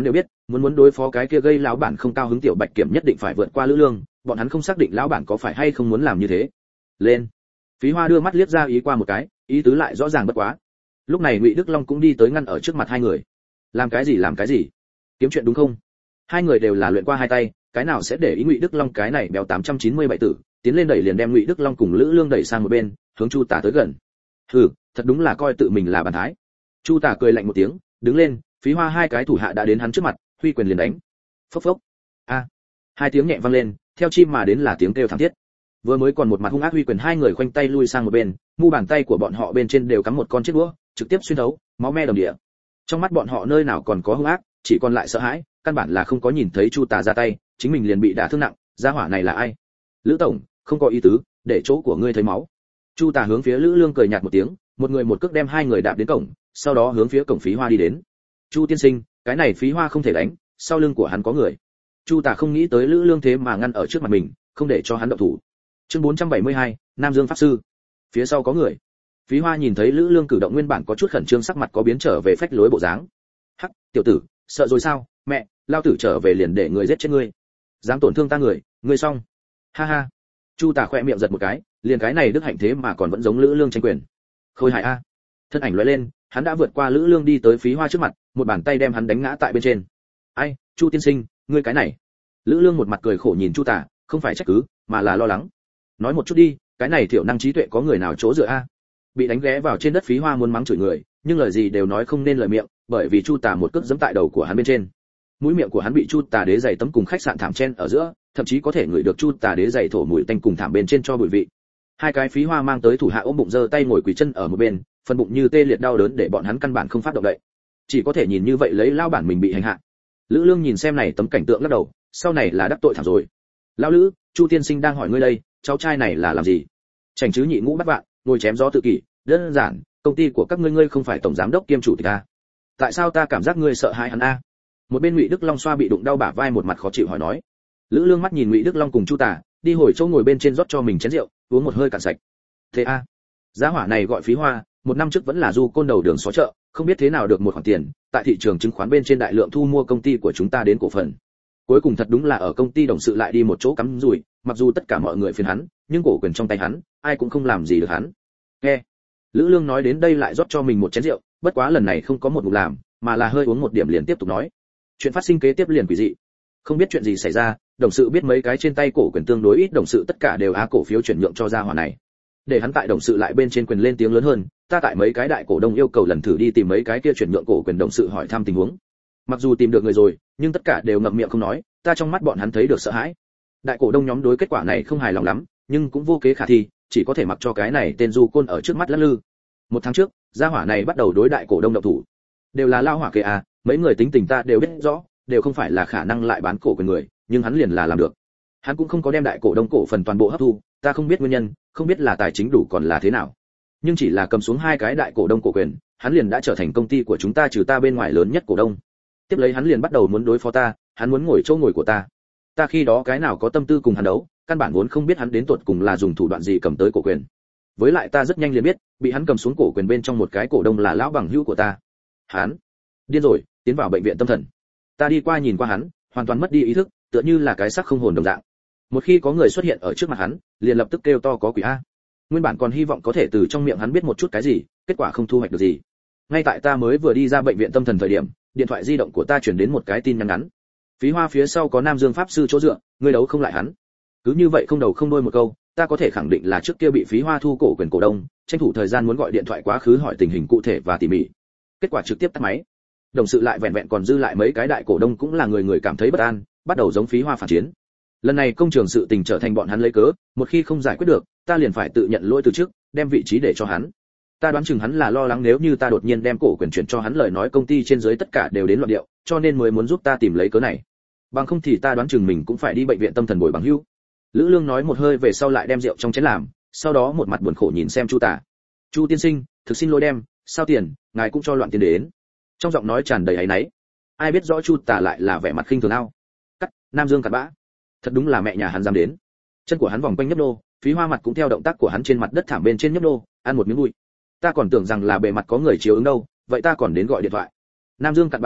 muốn muốn đối phó cái kia gây lão bản không cao hứng tiểu bạch kiểm nhất định phải vượt qua lữ lương, bọn hắn không xác định lão bản có phải hay không muốn làm như thế. Lên. Phí Hoa đưa mắt liếc ra ý qua một cái, ý tứ lại rõ ràng bất quá. Lúc này Ngụy Đức Long cũng đi tới ngăn ở trước mặt hai người. Làm cái gì làm cái gì? Kiếm chuyện đúng không? Hai người đều là luyện qua hai tay, cái nào sẽ để ý Ngụy Đức Long cái này béo tám trăm chín mươi bảy tử, tiến lên đẩy liền đem Ngụy Đức Long cùng Lữ Lương đẩy sang một bên, hướng Chu Tả tới gần. Hừ, thật đúng là coi tự mình là bàn thái. Chu Tả cười lạnh một tiếng, đứng lên, Phí Hoa hai cái thủ hạ đã đến hắn trước mặt, huy quyền liền đánh. Phốc phốc. A. Hai tiếng nhẹ vang lên, theo chim mà đến là tiếng kêu thảm thiết. Vừa mới còn một mặt hung ác huy quyền hai người khoanh tay lui sang một bên, mu bàn tay của bọn họ bên trên đều cắm một con chiếc đũa, trực tiếp xuyên thấu, máu me đầm địa. Trong mắt bọn họ nơi nào còn có hung ác, chỉ còn lại sợ hãi, căn bản là không có nhìn thấy Chu Tả ra tay, chính mình liền bị đả thương nặng, gia hỏa này là ai? Lữ tổng, không có ý tứ, để chỗ của ngươi thấy máu. Chu Tả hướng phía Lữ Lương cười nhạt một tiếng, một người một cước đem hai người đạp đến cổng, sau đó hướng phía cổng Phí Hoa đi đến. Chu tiên sinh, cái này Phí Hoa không thể đánh, sau lưng của hắn có người. Chu Tả không nghĩ tới Lữ Lương thế mà ngăn ở trước mặt mình, không để cho hắn động thủ. Chương bốn trăm bảy mươi hai, Nam Dương pháp sư. Phía sau có người. Phí Hoa nhìn thấy Lữ Lương cử động nguyên bản có chút khẩn trương, sắc mặt có biến trở về phách lối bộ dáng. Hắc, tiểu tử, sợ rồi sao? Mẹ, lao tử trở về liền để người giết chết ngươi. Dám tổn thương ta người, ngươi xong. Ha ha. Chu Tả khẽ miệng giật một cái, liền cái này đức hạnh thế mà còn vẫn giống Lữ Lương tranh quyền. Khôi hài a. Thân ảnh lóe lên, hắn đã vượt qua Lữ Lương đi tới Phí Hoa trước mặt, một bàn tay đem hắn đánh ngã tại bên trên. Ai, Chu tiên sinh, ngươi cái này. Lữ Lương một mặt cười khổ nhìn Chu Tả, không phải trách cứ, mà là lo lắng. Nói một chút đi, cái này thiểu năng trí tuệ có người nào chỗ dựa a? Bị đánh ghé vào trên đất Phí Hoa muốn mắng chửi người, nhưng lời gì đều nói không nên lời miệng, bởi vì Chu Tả một cước giẫm tại đầu của hắn bên trên. Mũi miệng của hắn bị Chu Tả đế giày tấm cùng khách sạn thảm chen ở giữa, thậm chí có thể ngửi được Chu Tả đế giày thổ mùi tanh cùng thảm bên trên cho bụi vị. Hai cái Phí Hoa mang tới thủ hạ ôm bụng giơ tay ngồi quỳ chân ở một bên, phần bụng như tê liệt đau đớn để bọn hắn căn bản không phát động đậy, chỉ có thể nhìn như vậy lấy lao bản mình bị hành hạ. Lữ Lương nhìn xem này tấm cảnh tượng lắc đầu, sau này là đắc tội thảm rồi. Lão Lữ, Chu tiên sinh đang hỏi ngươi đây, cháu trai này là làm gì? Chảnh chứ nhị ngũ bắt vạn, ngồi chém gió tự kỷ, đơn giản, công ty của các ngươi ngươi không phải tổng giám đốc kiêm chủ tịch a? Tại sao ta cảm giác ngươi sợ hãi hắn a? Một bên Ngụy Đức Long xoa bị đụng đau bả vai một mặt khó chịu hỏi nói. Lữ Lương mắt nhìn Ngụy Đức Long cùng Chu Tả, đi hồi chỗ ngồi bên trên rót cho mình chén rượu, uống một hơi cạn sạch. Thế a? Giá hỏa này gọi Phí Hoa, một năm trước vẫn là du côn đầu đường xó chợ, không biết thế nào được một khoản tiền, tại thị trường chứng khoán bên trên đại lượng thu mua công ty của chúng ta đến cổ phần. Cuối cùng thật đúng là ở công ty đồng sự lại đi một chỗ cắm rủi, mặc dù tất cả mọi người phiền hắn, nhưng cổ quyền trong tay hắn, ai cũng không làm gì được hắn. Nghe. Lữ Lương nói đến đây lại rót cho mình một chén rượu, bất quá lần này không có một ngụm làm, mà là hơi uống một điểm liền tiếp tục nói. Chuyện phát sinh kế tiếp liền quỷ dị. Không biết chuyện gì xảy ra, đồng sự biết mấy cái trên tay cổ quyền tương đối ít, đồng sự tất cả đều á cổ phiếu chuyển nhượng cho gia hỏa này. Để hắn tại đồng sự lại bên trên quyền lên tiếng lớn hơn, ta tại mấy cái đại cổ đông yêu cầu lần thử đi tìm mấy cái kia chuyển nhượng cổ quyền đồng sự hỏi thăm tình huống. Mặc dù tìm được người rồi, nhưng tất cả đều ngậm miệng không nói, ta trong mắt bọn hắn thấy được sợ hãi. Đại cổ đông nhóm đối kết quả này không hài lòng lắm, nhưng cũng vô kế khả thi, chỉ có thể mặc cho cái này tên du côn ở trước mắt lắc lư. Một tháng trước, gia hỏa này bắt đầu đối đại cổ đông động thủ. Đều là lao hỏa kê à, mấy người tính tình ta đều biết rõ, đều không phải là khả năng lại bán cổ quyền người, nhưng hắn liền là làm được. Hắn cũng không có đem đại cổ đông cổ phần toàn bộ hấp thu, ta không biết nguyên nhân, không biết là tài chính đủ còn là thế nào. Nhưng chỉ là cầm xuống hai cái đại cổ đông cổ quyền, hắn liền đã trở thành công ty của chúng ta trừ ta bên ngoài lớn nhất cổ đông. Tiếp lấy hắn liền bắt đầu muốn đối phó ta, hắn muốn ngồi chỗ ngồi của ta. Ta khi đó cái nào có tâm tư cùng hắn đấu, căn bản vốn không biết hắn đến tột cùng là dùng thủ đoạn gì cầm tới cổ quyền. Với lại ta rất nhanh liền biết, bị hắn cầm xuống cổ quyền bên trong một cái cổ đông là lão bằng hữu của ta. Hắn điên rồi, tiến vào bệnh viện tâm thần. Ta đi qua nhìn qua hắn, hoàn toàn mất đi ý thức, tựa như là cái xác không hồn đồng dạng. Một khi có người xuất hiện ở trước mặt hắn, liền lập tức kêu to có quỷ a. Nguyên bản còn hy vọng có thể từ trong miệng hắn biết một chút cái gì, kết quả không thu hoạch được gì. Ngay tại ta mới vừa đi ra bệnh viện tâm thần thời điểm, điện thoại di động của ta truyền đến một cái tin nhắn ngắn. Phí Hoa phía sau có Nam Dương pháp sư chỗ dựa, ngươi đấu không lại hắn. Cứ như vậy không đầu không đuôi một câu, ta có thể khẳng định là trước kia bị Phí Hoa thu cổ quyền cổ đông, tranh thủ thời gian muốn gọi điện thoại quá khứ hỏi tình hình cụ thể và tỉ mỉ. Kết quả trực tiếp tắt máy. Đồng sự lại vẹn vẹn còn dư lại mấy cái đại cổ đông cũng là người người cảm thấy bất an, bắt đầu giống Phí Hoa phản chiến. Lần này công trường sự tình trở thành bọn hắn lấy cớ, một khi không giải quyết được, ta liền phải tự nhận lỗi từ trước, đem vị trí để cho hắn. Ta đoán chừng hắn là lo lắng nếu như ta đột nhiên đem cổ quyền chuyển cho hắn lời nói công ty trên dưới tất cả đều đến loạn điệu, cho nên mới muốn giúp ta tìm lấy cớ này. Bằng không thì ta đoán chừng mình cũng phải đi bệnh viện tâm thần bồi bằng hữu. Lữ Lương nói một hơi về sau lại đem rượu trong chén làm, sau đó một mặt buồn khổ nhìn xem Chu Tả. Chu tiên sinh, thực xin lỗi đem, sao tiền, ngài cũng cho loạn tiền đến. Trong giọng nói tràn đầy áy náy. Ai biết rõ Chu Tả lại là vẻ mặt khinh thường ao. Cắt, Nam Dương cặn bã. Thật đúng là mẹ nhà hắn dám đến. Chân của hắn vòng quanh nhấp nô, Phí Hoa mặt cũng theo động tác của hắn trên mặt đất thảm bên trên nhấp nô, ăn một miếng bụi. Ta còn tưởng rằng là bề mặt có người chiếu ứng đâu, vậy ta còn đến gọi điện thoại. Nam Dương cặn bã a,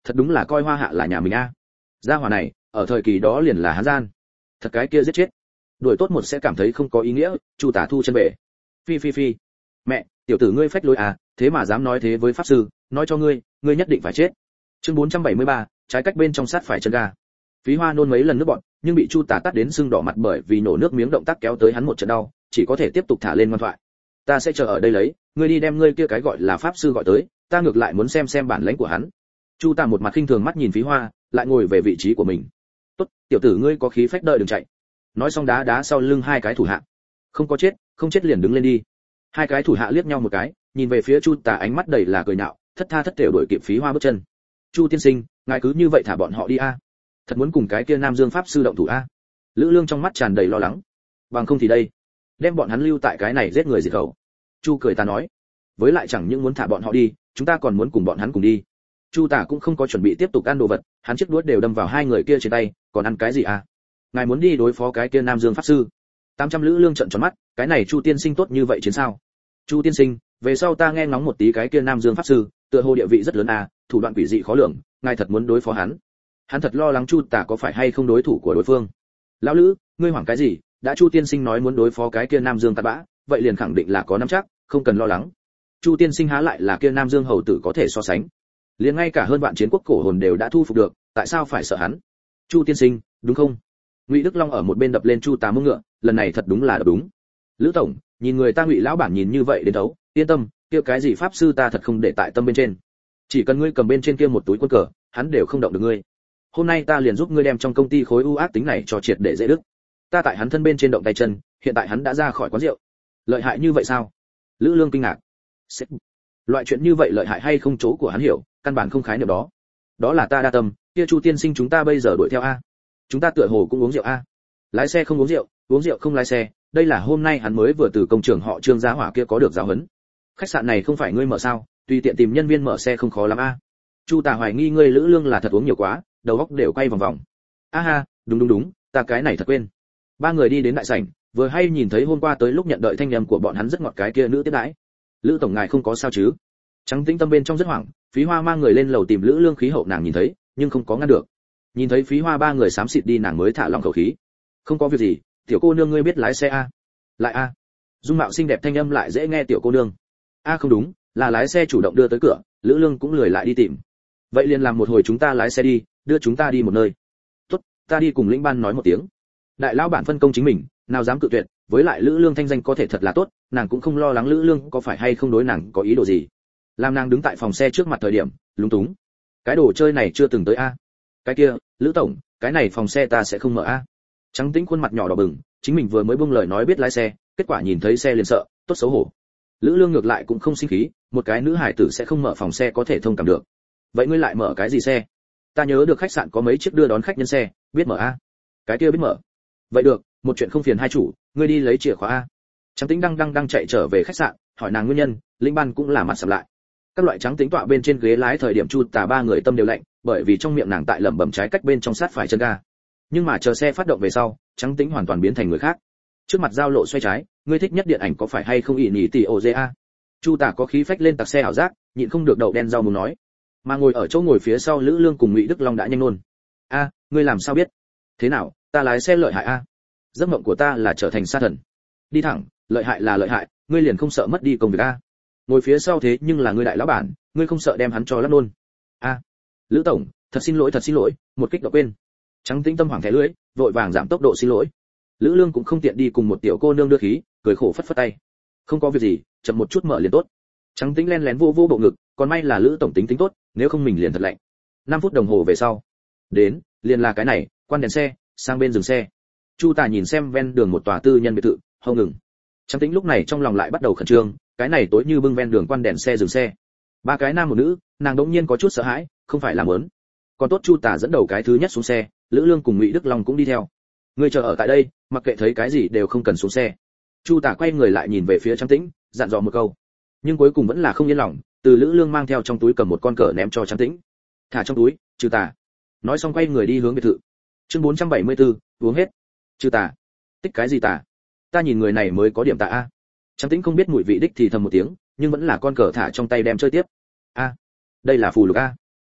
thật đúng là coi Hoa Hạ là nhà mình a. Gia hỏa này ở thời kỳ đó liền là hán gian, thật cái kia giết chết đuổi tốt một sẽ cảm thấy không có ý nghĩa. Chu Tả thu chân về. Phi phi phi, mẹ, tiểu tử ngươi phách lối à, thế mà dám nói thế với pháp sư, nói cho ngươi, ngươi nhất định phải chết. Chương bốn trăm bảy mươi ba, trái cách bên trong sát phải chân ga. Phí Hoa nôn mấy lần nước bọt, nhưng bị Chu Tả tát đến sưng đỏ mặt bởi vì nổ nước miếng động tác kéo tới hắn một trận đau, chỉ có thể tiếp tục thả lên ngoan thoại. Ta sẽ chờ ở đây lấy, ngươi đi đem ngươi kia cái gọi là pháp sư gọi tới, ta ngược lại muốn xem xem bản lĩnh của hắn. Chu Tả một mặt khinh thường mắt nhìn Phí Hoa, lại ngồi về vị trí của mình. Tốt, tiểu tử ngươi có khí phách đợi đừng chạy. Nói xong đá đá sau lưng hai cái thủ hạ. Không có chết, không chết liền đứng lên đi. Hai cái thủ hạ liếc nhau một cái, nhìn về phía Chu Tả ánh mắt đầy là cười nhạo, thất tha thất thểu đuổi kịp Phí Hoa bước chân. Chu tiên sinh, ngài cứ như vậy thả bọn họ đi a? Thật muốn cùng cái kia Nam Dương pháp sư động thủ a? Lữ Lương trong mắt tràn đầy lo lắng. Bằng không thì đây, đem bọn hắn lưu tại cái này giết người diệt khẩu. Chu cười ta nói, với lại chẳng những muốn thả bọn họ đi, chúng ta còn muốn cùng bọn hắn cùng đi. Chu Tả cũng không có chuẩn bị tiếp tục ăn đồ vật, hắn chiếc đuốt đều đâm vào hai người kia trên tay, còn ăn cái gì à? Ngài muốn đi đối phó cái kia Nam Dương pháp sư? tám trăm Lữ Lương trợn tròn mắt, cái này Chu tiên sinh tốt như vậy chiến sao? Chu tiên sinh, về sau ta nghe ngóng một tí cái kia Nam Dương pháp sư, tựa hồ địa vị rất lớn à, thủ đoạn quỷ dị khó lường, ngài thật muốn đối phó hắn? Hắn thật lo lắng Chu Tả có phải hay không đối thủ của đối phương. Lão Lữ, ngươi hoảng cái gì? Đã Chu tiên sinh nói muốn đối phó cái kia Nam Dương tạt bã, vậy liền khẳng định là có nắm chắc, không cần lo lắng. Chu tiên sinh há lại là kia Nam Dương hầu tử có thể so sánh. Liền ngay cả hơn vạn chiến quốc cổ hồn đều đã thu phục được, tại sao phải sợ hắn? Chu tiên sinh, đúng không? Ngụy Đức Long ở một bên đập lên Chu Tả mông ngựa, lần này thật đúng là đúng. Lữ tổng, nhìn người ta Ngụy lão bản nhìn như vậy đến đấu, yên tâm, kia cái gì pháp sư ta thật không để tại tâm bên trên. Chỉ cần ngươi cầm bên trên kia một túi quân cờ, hắn đều không động được ngươi. Hôm nay ta liền giúp ngươi đem trong công ty khối u ác tính này cho triệt để dễ đức. Ta tại hắn thân bên trên động tay chân, hiện tại hắn đã ra khỏi quán rượu. Lợi hại như vậy sao? Lữ Lương kinh ngạc. Sếp, loại chuyện như vậy lợi hại hay không chỗ của hắn hiểu, căn bản không khái niệm đó. Đó là ta đa tâm, kia Chu tiên sinh chúng ta bây giờ đuổi theo a. Chúng ta tựa hồ cũng uống rượu a. Lái xe không uống rượu, uống rượu không lái xe, đây là hôm nay hắn mới vừa từ công trường họ Trương Giá Hỏa kia có được giáo huấn. Khách sạn này không phải ngươi mở sao, tùy tiện tìm nhân viên mở xe không khó lắm a. Chu Tả hoài nghi ngươi Lữ Lương là thật uống nhiều quá, đầu óc đều quay vòng vòng. A ha, đúng đúng đúng, ta cái này thật quên. Ba người đi đến đại sảnh, vừa hay nhìn thấy hôm qua tới lúc nhận đợi thanh âm của bọn hắn rất ngọt cái kia nữ tiếp đãi. Lữ tổng ngài không có sao chứ? Trắng Tĩnh tâm bên trong rất hoảng, Phí Hoa mang người lên lầu tìm Lữ Lương khí hậu nàng nhìn thấy, nhưng không có ngăn được. Nhìn thấy Phí Hoa ba người xám xịt đi nàng mới thả lỏng khẩu khí. Không có việc gì, tiểu cô nương ngươi biết lái xe a? Lại a? Dung mạo xinh đẹp thanh âm lại dễ nghe tiểu cô nương. A không đúng, là lái xe chủ động đưa tới cửa, Lữ Lương cũng lười lại đi tìm. Vậy liền làm một hồi chúng ta lái xe đi, đưa chúng ta đi một nơi. Tốt, ta đi cùng lĩnh ban nói một tiếng. Đại lão bản phân công chính mình, nào dám cự tuyệt, với lại Lữ Lương thanh danh có thể thật là tốt, nàng cũng không lo lắng Lữ Lương có phải hay không đối nàng có ý đồ gì. Làm nàng đứng tại phòng xe trước mặt thời điểm, lúng túng. Cái đồ chơi này chưa từng tới a. Cái kia, Lữ tổng, cái này phòng xe ta sẽ không mở a. Trắng Tĩnh khuôn mặt nhỏ đỏ bừng, chính mình vừa mới buông lời nói biết lái xe, kết quả nhìn thấy xe liền sợ, tốt xấu hổ. Lữ Lương ngược lại cũng không sinh khí, một cái nữ hải tử sẽ không mở phòng xe có thể thông cảm được. Vậy ngươi lại mở cái gì xe? Ta nhớ được khách sạn có mấy chiếc đưa đón khách nhân xe, biết mở a? Cái kia biết mở. Vậy được, một chuyện không phiền hai chủ, ngươi đi lấy chìa khóa a. Trắng Tĩnh đang đang đang chạy trở về khách sạn, hỏi nàng nguyên nhân, Linh Ban cũng là mặt sầm lại. Các loại Trắng Tĩnh tọa bên trên ghế lái thời điểm Chu Tả ba người tâm đều lạnh, bởi vì trong miệng nàng tại lẩm bẩm trái cách bên trong sát phải chân ga. Nhưng mà chờ xe phát động về sau, Trắng Tĩnh hoàn toàn biến thành người khác. Trước mặt giao lộ xoay trái, ngươi thích nhất điện ảnh có phải hay không ỷ nhỉ tỷ ô dê a? Chu Tả có khí phách lên tặc xe ảo giác, nhịn không được đậu đen rau muốn nói. Mà ngồi ở chỗ ngồi phía sau Lữ Lương cùng Ngụy Đức Long đã nhanh nôn. A, ngươi làm sao biết? Thế nào, ta lái xe lợi hại a? Giấc mộng của ta là trở thành sa thần. Đi thẳng, lợi hại là lợi hại, ngươi liền không sợ mất đi công việc a? Ngồi phía sau thế nhưng là ngươi đại lão bản, ngươi không sợ đem hắn cho lắc nôn. A, Lữ tổng, thật xin lỗi thật xin lỗi, một kích đã quên. Trắng Tĩnh tâm hoảng thẻ lưỡi, vội vàng giảm tốc độ xin lỗi. Lữ Lương cũng không tiện đi cùng một tiểu cô nương đưa khí, cười khổ phất phất tay. Không có việc gì, chậm một chút mở liền tốt. Trắng Tĩnh len lén vô vô bộ ngực, còn may là Lữ tổng tính tính tốt, nếu không mình liền thật lạnh. năm phút đồng hồ về sau, đến, liền là cái này, quan đèn xe, sang bên dừng xe. Chu Tả nhìn xem ven đường một tòa tư nhân biệt thự, hâu ngừng. Trắng Tĩnh lúc này trong lòng lại bắt đầu khẩn trương, cái này tối như bưng ven đường quan đèn xe dừng xe. Ba cái nam một nữ, nàng đống nhiên có chút sợ hãi, không phải là muốn. Còn tốt Chu Tả dẫn đầu cái thứ nhất xuống xe, Lữ Lương cùng Ngụy Đức Long cũng đi theo. Ngươi chờ ở tại đây, mặc kệ thấy cái gì đều không cần xuống xe. Chu Tả quay người lại nhìn về phía Trắng Tĩnh, dặn dò một câu. Nhưng cuối cùng vẫn là không yên lòng, từ Lữ Lương mang theo trong túi cầm một con cờ ném cho Trắng Tĩnh. Thả trong túi, Trừ Tà. Nói xong quay người đi hướng biệt thự. Chương bốn trăm bảy mươi tư, uống hết. Trừ Tà. Tích cái gì tà? Ta nhìn người này mới có điểm tà a. Trắng Tĩnh không biết mùi vị đích thì thầm một tiếng, nhưng vẫn là con cờ thả trong tay đem chơi tiếp. A, đây là phù lục a.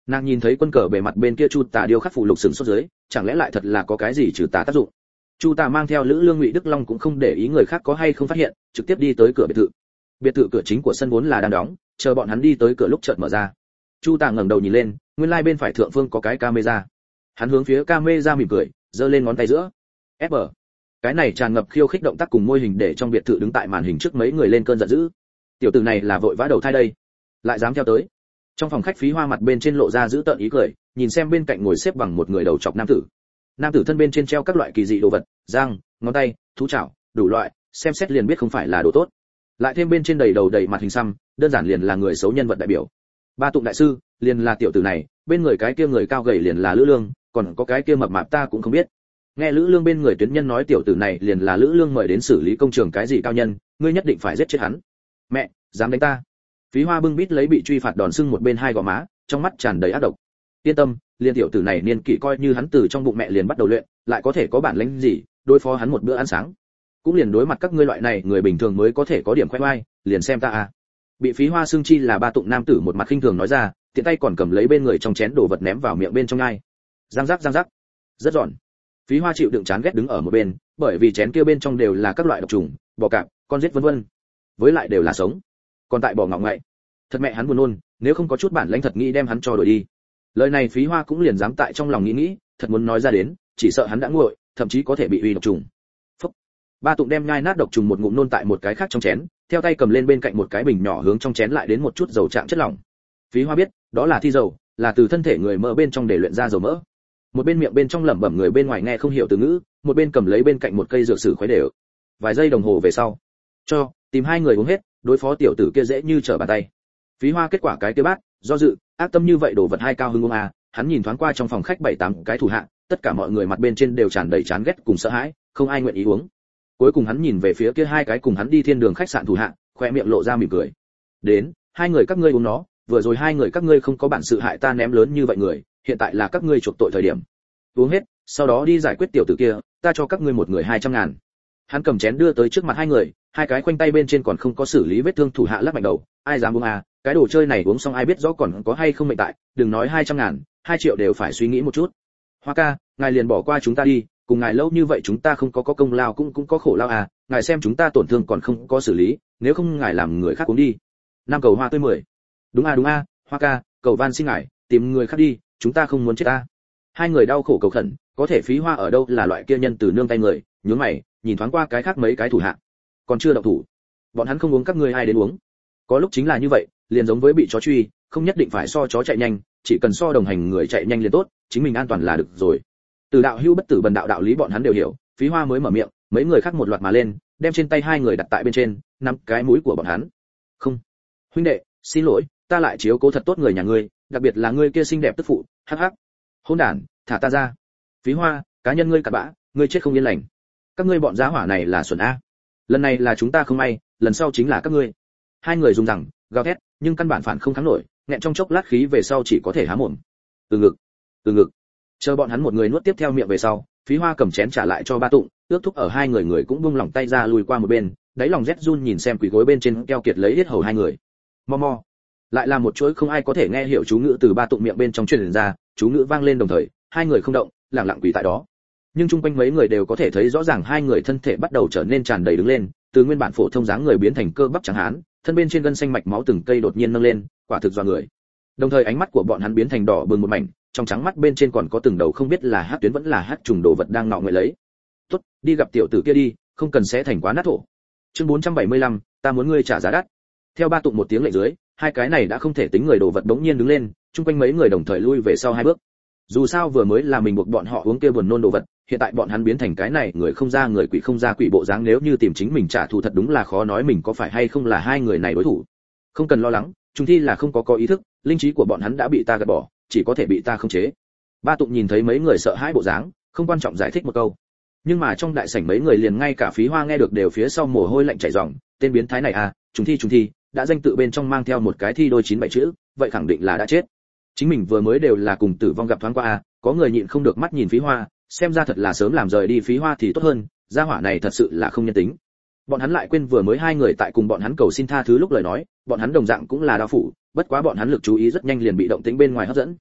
Nàng nhìn thấy quân cờ bề mặt bên kia chu tả điêu khắc phù lục sừng sốt dưới, chẳng lẽ lại thật là có cái gì trừ tà tác dụng. Chu tả mang theo Lữ Lương Ngụy Đức Long cũng không để ý người khác có hay không phát hiện, trực tiếp đi tới cửa biệt thự. Biệt thự cửa chính của sân vốn là đang đóng, chờ bọn hắn đi tới cửa lúc chợt mở ra. Chu tả ngẩng đầu nhìn lên, nguyên lai bên phải thượng phương có cái camera. Hắn hướng phía camera mỉm cười, giơ lên ngón tay giữa. ép bê. Cái này tràn ngập khiêu khích động tác cùng môi hình để trong biệt thự đứng tại màn hình trước mấy người lên cơn giận dữ. Tiểu tử này là vội vã đầu thai đây, lại dám theo tới. Trong phòng khách Phí Hoa mặt bên trên lộ ra giữ tợn ý cười, nhìn xem bên cạnh ngồi xếp bằng một người đầu trọc nam tử. Nam tử thân bên trên treo các loại kỳ dị đồ vật, răng, ngón tay, thú chảo, đủ loại, xem xét liền biết không phải là đồ tốt. Lại thêm bên trên đầy đầu đầy mặt hình xăm, đơn giản liền là người xấu nhân vật đại biểu. Ba Tụng đại sư, liền là tiểu tử này, bên người cái kia người cao gầy liền là Lữ Lương, còn có cái kia mập mạp ta cũng không biết. Nghe Lữ Lương bên người tuyến nhân nói tiểu tử này liền là Lữ Lương mời đến xử lý công trường cái gì cao nhân, ngươi nhất định phải giết chết hắn. Mẹ, dám đánh ta. Phí Hoa bưng bít lấy bị truy phạt đòn sưng một bên hai gò má, trong mắt tràn đầy ác độc. Yên tâm, liên tiểu tử này niên kỷ coi như hắn từ trong bụng mẹ liền bắt đầu luyện, lại có thể có bản lĩnh gì, đối phó hắn một bữa ăn sáng. Cũng liền đối mặt các ngươi loại này người bình thường mới có thể có điểm khoe oai, liền xem ta à. Bị Phí Hoa xưng chi là Ba Tụng nam tử một mặt khinh thường nói ra, tiện tay còn cầm lấy bên người trong chén đồ vật ném vào miệng bên trong nhai. Răng rắc răng rắc, rất giòn. Phí Hoa chịu đựng chán ghét đứng ở một bên, bởi vì chén kia bên trong đều là các loại độc trùng, bò cạp, con giết vân vân, với lại đều là sống. Còn tại bò ngọng ngậy, thật mẹ hắn buồn nôn, nếu không có chút bản lãnh thật nghĩ đem hắn cho đuổi đi. Lời này Phí Hoa cũng liền dám tại trong lòng nghĩ nghĩ, thật muốn nói ra đến, chỉ sợ hắn đã nguội, thậm chí có thể bị uy độc trùng. Phúc. Ba Tụng đem nhai nát độc trùng một ngụm nôn tại một cái khác trong chén, theo tay cầm lên bên cạnh một cái bình nhỏ hướng trong chén lại đến một chút dầu trạng chất lỏng. Phí Hoa biết, đó là thi dầu, là từ thân thể người mỡ bên trong để luyện ra dầu mỡ. Một bên miệng bên trong lẩm bẩm người bên ngoài nghe không hiểu từ ngữ, một bên cầm lấy bên cạnh một cây dược sử khuấy đều. Vài giây đồng hồ về sau, cho tìm hai người uống hết, đối phó tiểu tử kia dễ như trở bàn tay. Phí Hoa kết quả cái kia bát, do dự, ác tâm như vậy đổ vật hai cao hứng uống à, hắn nhìn thoáng qua trong phòng khách bảy tám cái thủ hạ, tất cả mọi người mặt bên trên đều tràn đầy chán ghét cùng sợ hãi, không ai nguyện ý uống. Cuối cùng hắn nhìn về phía kia hai cái cùng hắn đi thiên đường khách sạn thủ hạ, khoe miệng lộ ra mỉm cười. Đến, hai người các ngươi uống nó, vừa rồi hai người các ngươi không có bản sự hại ta ném lớn như vậy người, hiện tại là các ngươi chuộc tội thời điểm. Uống hết, sau đó đi giải quyết tiểu tử kia, ta cho các ngươi một người hai trăm ngàn. Hắn cầm chén đưa tới trước mặt hai người, hai cái khoanh tay bên trên còn không có xử lý vết thương thủ hạ lắc mạnh đầu, ai dám uống à, cái đồ chơi này uống xong ai biết rõ còn có hay không mệnh tại, đừng nói hai trăm ngàn, hai triệu đều phải suy nghĩ một chút. Hoa ca, ngài liền bỏ qua chúng ta đi, cùng ngài lâu như vậy chúng ta không có có công lao cũng cũng có khổ lao à, ngài xem chúng ta tổn thương còn không có xử lý, nếu không ngài làm người khác uống đi. Nam cầu hoa tươi mười. Đúng à đúng à, Hoa ca, cầu van xin ngài, tìm người khác đi, chúng ta không muốn chết ta. Hai người đau khổ cầu khẩn, có thể Phí Hoa ở đâu là loại kia nhân từ nương tay người, nhướng mày, nhìn thoáng qua cái khác mấy cái thủ hạ. Còn chưa động thủ, bọn hắn không uống các ngươi ai đến uống. Có lúc chính là như vậy, liền giống với bị chó truy, không nhất định phải so chó chạy nhanh, chỉ cần so đồng hành người chạy nhanh liền tốt, chính mình an toàn là được rồi. Từ đạo hữu bất tử bần đạo đạo lý bọn hắn đều hiểu, Phí Hoa mới mở miệng, mấy người khác một loạt mà lên, đem trên tay hai người đặt tại bên trên, nắm cái mũi của bọn hắn. Không, huynh đệ, xin lỗi, ta lại chiếu cố thật tốt người nhà ngươi, đặc biệt là ngươi kia xinh đẹp tức phụ, hắc hắc. Hỗn đản, thả ta ra. Phí Hoa, cá nhân ngươi cặn bã, ngươi chết không yên lành. Các ngươi bọn giá hỏa này là xuẩn a. Lần này là chúng ta không may, lần sau chính là các ngươi. Hai người dùng rằng, gào thét, nhưng căn bản phản không thắng nổi, nghẹn trong chốc lát khí về sau chỉ có thể há mồm. Từ ngực, từ ngực. Chờ bọn hắn một người nuốt tiếp theo miệng về sau, Phí Hoa cầm chén trả lại cho Ba Tụng, ước thúc ở hai người người cũng buông lỏng tay ra lùi qua một bên, đáy lòng rét run nhìn xem quỷ gối bên trên keo kiệt lấy hết hầu hai người. Mo mo. Lại là một chuỗi không ai có thể nghe hiểu chú ngữ từ Ba Tụng miệng bên trong truyền ra, chú ngữ vang lên đồng thời, hai người không động, lặng lặng quỳ tại đó. Nhưng chung quanh mấy người đều có thể thấy rõ ràng hai người thân thể bắt đầu trở nên tràn đầy đứng lên, từ nguyên bản phổ thông dáng người biến thành cơ bắp trắng hán, thân bên trên gân xanh mạch máu từng cây đột nhiên nâng lên, quả thực dọa người. Đồng thời ánh mắt của bọn hắn biến thành đỏ bừng một mảnh, trong trắng mắt bên trên còn có từng đầu không biết là hắc tuyến vẫn là hắc trùng đồ vật đang nọ người lấy. Tốt, đi gặp tiểu tử kia đi, không cần xé thành quá nát thổ. Chương bốn trăm bảy mươi lăm, ta muốn ngươi trả giá đắt. Theo Ba Tụng một tiếng lệnh dưới, hai cái này đã không thể tính người đồ vật đống nhiên đứng lên, chung quanh mấy người đồng thời lui về sau hai bước. Dù sao vừa mới là mình buộc bọn họ uống kia buồn nôn đồ vật, hiện tại bọn hắn biến thành cái này người không ra người quỷ không ra quỷ bộ dáng, nếu như tìm chính mình trả thù thật đúng là khó nói mình có phải hay không là hai người này đối thủ. Không cần lo lắng, chúng thi là không có có ý thức, linh trí của bọn hắn đã bị ta gạt bỏ, chỉ có thể bị ta khống chế. Ba Tụng nhìn thấy mấy người sợ hãi bộ dáng, không quan trọng giải thích một câu. Nhưng mà trong đại sảnh mấy người liền ngay cả Phí Hoa nghe được đều phía sau mồ hôi lạnh chảy ròng, tên biến thái này à, chúng thi chúng thi, đã danh tự bên trong mang theo một cái thi đôi chín bảy chữ, vậy khẳng định là đã chết. Chính mình vừa mới đều là cùng tử vong gặp thoáng qua à, có người nhịn không được mắt nhìn Phí Hoa, xem ra thật là sớm làm rời đi Phí Hoa thì tốt hơn, gia hỏa này thật sự là không nhân tính. Bọn hắn lại quên vừa mới hai người tại cùng bọn hắn cầu xin tha thứ lúc lời nói, bọn hắn đồng dạng cũng là đao phủ, bất quá bọn hắn lực chú ý rất nhanh liền bị động tĩnh bên ngoài hấp dẫn.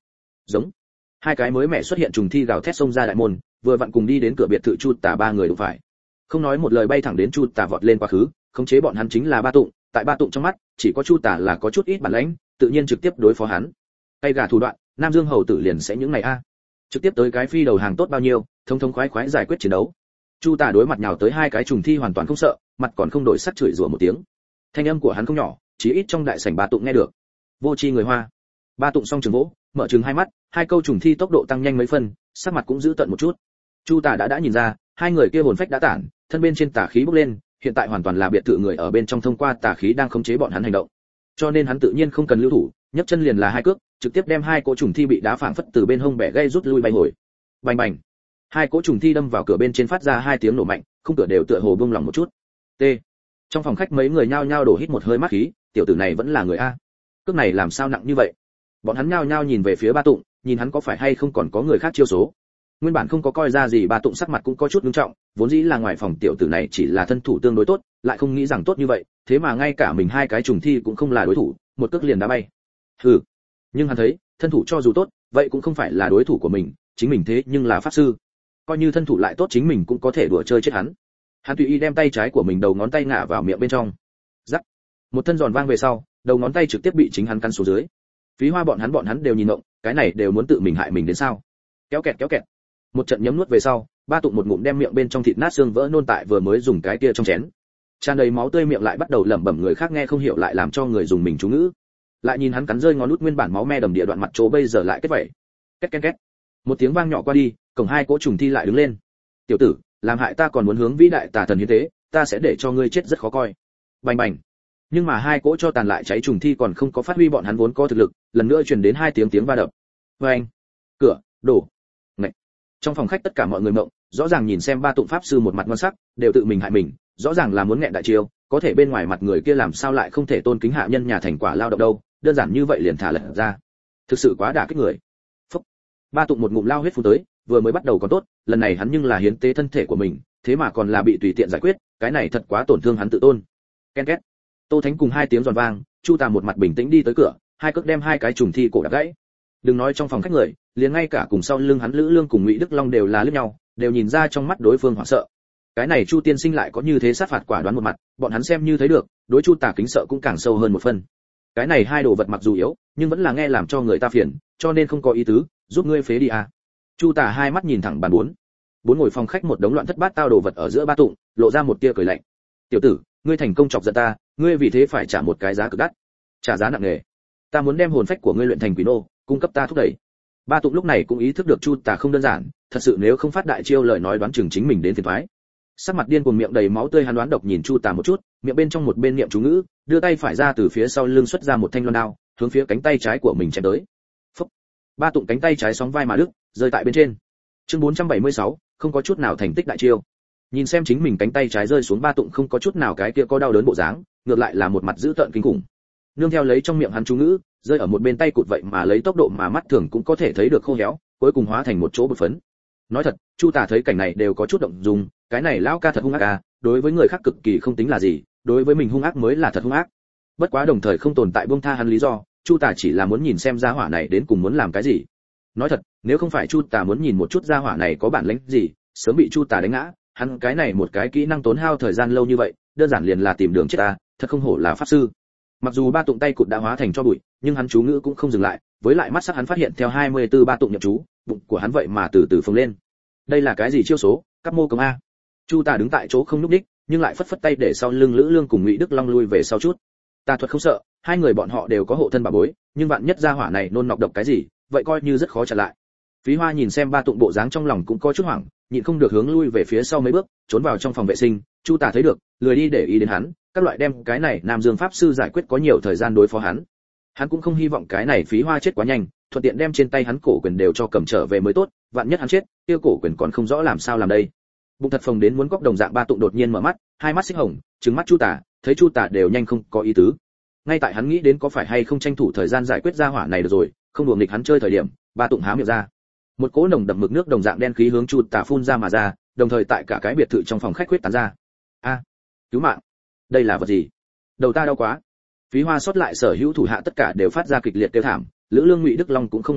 Giống. Hai cái mới mẻ xuất hiện trùng thi gào thét xông ra đại môn, vừa vặn cùng đi đến cửa biệt thự Chu Tả ba người đụng phải. Không nói một lời bay thẳng đến Chu Tả vọt lên quá khứ, khống chế bọn hắn chính là Ba Tụng, tại Ba Tụng trong mắt, chỉ có Chu Tả là có chút ít bản lĩnh, tự nhiên trực tiếp đối phó hắn. Tay gà thủ đoạn, Nam Dương hầu tử liền sẽ những này a. Trực tiếp tới cái phi đầu hàng tốt bao nhiêu, thông thông khoái khoái giải quyết chiến đấu. Chu Tả đối mặt nhào tới hai cái trùng thi hoàn toàn không sợ, mặt còn không đổi sắc chửi rủa một tiếng. Thanh âm của hắn không nhỏ, chỉ ít trong đại sảnh Ba Tụng nghe được. Vô tri người Hoa. Ba Tụng song trường vỗ, mở trừng hai mắt, hai câu trùng thi tốc độ tăng nhanh mấy phân, sắc mặt cũng giữ tận một chút. Chu Tả đã đã nhìn ra, hai người kia hồn phách đã tản, thân bên trên tà khí bốc lên, hiện tại hoàn toàn là biệt thự người ở bên trong thông qua tà khí đang khống chế bọn hắn hành động. Cho nên hắn tự nhiên không cần lưu thủ, nhấc chân liền là hai cước, trực tiếp đem hai cỗ trùng thi bị đá phảng phất từ bên hông bẻ gây rút lui bay hồi. Bành bành. Hai cỗ trùng thi đâm vào cửa bên trên phát ra hai tiếng nổ mạnh, khung cửa đều tựa hồ buông lỏng một chút. T. Trong phòng khách mấy người nhao nhao đổ hít một hơi mát khí, tiểu tử này vẫn là người a. Cước này làm sao nặng như vậy? Bọn hắn nhao nhao nhìn về phía Ba Tụng, nhìn hắn có phải hay không còn có người khác chiêu số. Nguyên bản không có coi ra gì, Ba Tụng sắc mặt cũng có chút nghiêm trọng, vốn dĩ là ngoài phòng tiểu tử này chỉ là thân thủ tương đối tốt, lại không nghĩ rằng tốt như vậy, thế mà ngay cả mình hai cái trùng thi cũng không là đối thủ, một cước liền đá bay. Hừ. Nhưng hắn thấy, thân thủ cho dù tốt, vậy cũng không phải là đối thủ của mình, chính mình thế nhưng là pháp sư. Coi như thân thủ lại tốt chính mình cũng có thể đùa chơi chết hắn. Hắn tùy ý đem tay trái của mình đầu ngón tay ngả vào miệng bên trong. Rắc. Một thân giòn vang về sau, đầu ngón tay trực tiếp bị chính hắn cắn xuống dưới. Phí Hoa bọn hắn bọn hắn đều nhìn động, cái này đều muốn tự mình hại mình đến sao? Kéo kẹt kéo kẹt. Một trận nhấm nuốt về sau, Ba Tụng một ngụm đem miệng bên trong thịt nát xương vỡ nôn tại vừa mới dùng cái kia trong chén. Tràn đầy máu tươi miệng lại bắt đầu lẩm bẩm, người khác nghe không hiểu lại làm cho người dùng mình chú ngữ. Lại nhìn hắn cắn rơi ngón út, nguyên bản máu me đầm địa đoạn mặt chỗ bây giờ lại kết vậy. Két két két. Một tiếng vang nhỏ qua đi, cổng hai cỗ trùng thi lại đứng lên. Tiểu tử, làm hại ta còn muốn hướng vĩ đại tà thần hiến tế, ta sẽ để cho ngươi chết rất khó coi. Bành bành. Nhưng mà hai cỗ cho tàn lại cháy trùng thi còn không có phát huy bọn hắn vốn có thực lực, lần nữa truyền đến hai tiếng tiếng va đập. Oeng. Cửa đổ. Ngậy. Trong phòng khách tất cả mọi người mộng, rõ ràng nhìn xem Ba Tụng pháp sư một mặt ngon sắc, đều tự mình hại mình, rõ ràng là muốn nghẹn đại chiêu, có thể bên ngoài mặt người kia làm sao lại không thể tôn kính hạ nhân nhà thành quả lao động đâu, đơn giản như vậy liền thả lật ra. Thực sự quá đả kích người. Phúc. Ba Tụng một ngụm lao huyết phun tới, vừa mới bắt đầu còn tốt, lần này hắn nhưng là hiến tế thân thể của mình, thế mà còn là bị tùy tiện giải quyết, cái này thật quá tổn thương hắn tự tôn. Ken két. Tô Thánh cùng hai tiếng giòn vang, Chu Tà một mặt bình tĩnh đi tới cửa, hai cước đem hai cái trùng thi cổ đạp gãy. Đừng nói trong phòng khách người, liền ngay cả cùng sau lưng hắn Lữ Lương cùng Ngụy Đức Long đều là liếc nhau, đều nhìn ra trong mắt đối phương hoảng sợ. Cái này Chu tiên sinh lại có như thế sát phạt quả đoán một mặt, bọn hắn xem như thấy được, đối Chu Tà kính sợ cũng càng sâu hơn một phần. Cái này hai đồ vật mặc dù yếu, nhưng vẫn là nghe làm cho người ta phiền, cho nên không có ý tứ, giúp ngươi phế đi à. Chu Tà hai mắt nhìn thẳng bàn bốn. Bốn ngồi phòng khách một đống loạn thất bát tao đồ vật ở giữa Ba Tụng, lộ ra một tia cười lạnh. Tiểu tử, ngươi thành công chọc giận ta, ngươi vì thế phải trả một cái giá cực đắt. Trả giá nặng nề. Ta muốn đem hồn phách của ngươi luyện thành quỷ nô, cung cấp ta thúc đẩy. Ba Tụng lúc này cũng ý thức được Chu Tà không đơn giản, thật sự nếu không phát đại chiêu lời nói đoán chừng chính mình đến phiền toái. Sắc mặt điên cuồng, miệng đầy máu tươi, hắn đoán độc nhìn Chu Tà một chút, miệng bên trong một bên niệm chú ngữ, đưa tay phải ra từ phía sau lưng xuất ra một thanh loan đao, hướng phía cánh tay trái của mình chém tới. Phốc. Ba Tụng cánh tay trái sóng vai mà đứt, rơi tại bên trên. Chương bốn trăm bảy mươi sáu, không có chút nào thành tích đại chiêu. Nhìn xem chính mình cánh tay trái rơi xuống, Ba Tụng không có chút nào cái kia có đau đớn bộ dáng, ngược lại là một mặt dữ tợn kinh khủng. Nương theo lấy trong miệng hắn chú ngữ, rơi ở một bên tay cụt vậy mà lấy tốc độ mà mắt thường cũng có thể thấy được khô héo, cuối cùng hóa thành một chỗ bột phấn. Nói thật, Chu Tà thấy cảnh này đều có chút động dung, cái này lão ca thật hung ác à, đối với người khác cực kỳ không tính là gì, đối với mình hung ác mới là thật hung ác. Bất quá đồng thời không tồn tại buông tha hắn lý do, Chu Tà chỉ là muốn nhìn xem gia hỏa này đến cùng muốn làm cái gì. Nói thật, nếu không phải Chu Tà muốn nhìn một chút gia hỏa này có bản lĩnh gì, sớm bị Chu Tà đánh ngã, hắn cái này một cái kỹ năng tốn hao thời gian lâu như vậy, đơn giản liền là tìm đường chết ta, thật không hổ là pháp sư. Mặc dù Ba Tụng tay cụt đã hóa thành cho bụi, nhưng hắn chú ngữ cũng không dừng lại, với lại mắt sắc hắn phát hiện theo hai mươi tư Ba Tụng nhập chú, bụng của hắn vậy mà từ từ phồng lên. Đây là cái gì chiêu số? Cắp mô công a. Chu Tà đứng tại chỗ không nhúc nhích, nhưng lại phất phất tay để sau lưng Lữ Lương cùng Ngụy Đức Long lui về sau chút. Tà thuật không sợ, hai người bọn họ đều có hộ thân bảo bối, nhưng bạn nhất gia hỏa này nôn nọc độc cái gì, vậy coi như rất khó trả lại. Phí Hoa nhìn xem Ba Tụng bộ dáng trong lòng cũng có chút hoảng, nhịn không được hướng lui về phía sau mấy bước, trốn vào trong phòng vệ sinh. Chu Tà thấy được, lười đi để ý đến hắn, các loại đem cái này Nam Dương pháp sư giải quyết có nhiều thời gian đối phó hắn. Hắn cũng không hy vọng cái này Phí Hoa chết quá nhanh, thuận tiện đem trên tay hắn cổ quyền đều cho cầm trở về mới tốt, vạn nhất hắn chết, kia cổ quyền còn không rõ làm sao làm đây. Bụng thật phồng đến muốn cóc đồng dạng, Ba Tụng đột nhiên mở mắt, hai mắt xích hồng, trừng mắt Chu Tà, thấy Chu Tà đều nhanh không có ý tứ. Ngay tại hắn nghĩ đến có phải hay không tranh thủ thời gian giải quyết gia hỏa này được rồi, không đùa nghịch hắn chơi thời điểm, Ba Tụng há miệng ra. Một cỗ nồng đậm mực nước đồng dạng đen khí hướng Chu Tà phun ra mà ra, đồng thời tại cả cái biệt thự trong phòng khách huyết tán ra. A, cứu mạng! Đây là vật gì? Đầu ta đau quá. Phí Hoa sót lại sở hữu thủ hạ tất cả đều phát ra kịch liệt kêu thảm, Lữ Lương Ngụy Đức Long cũng không ngoại lệ,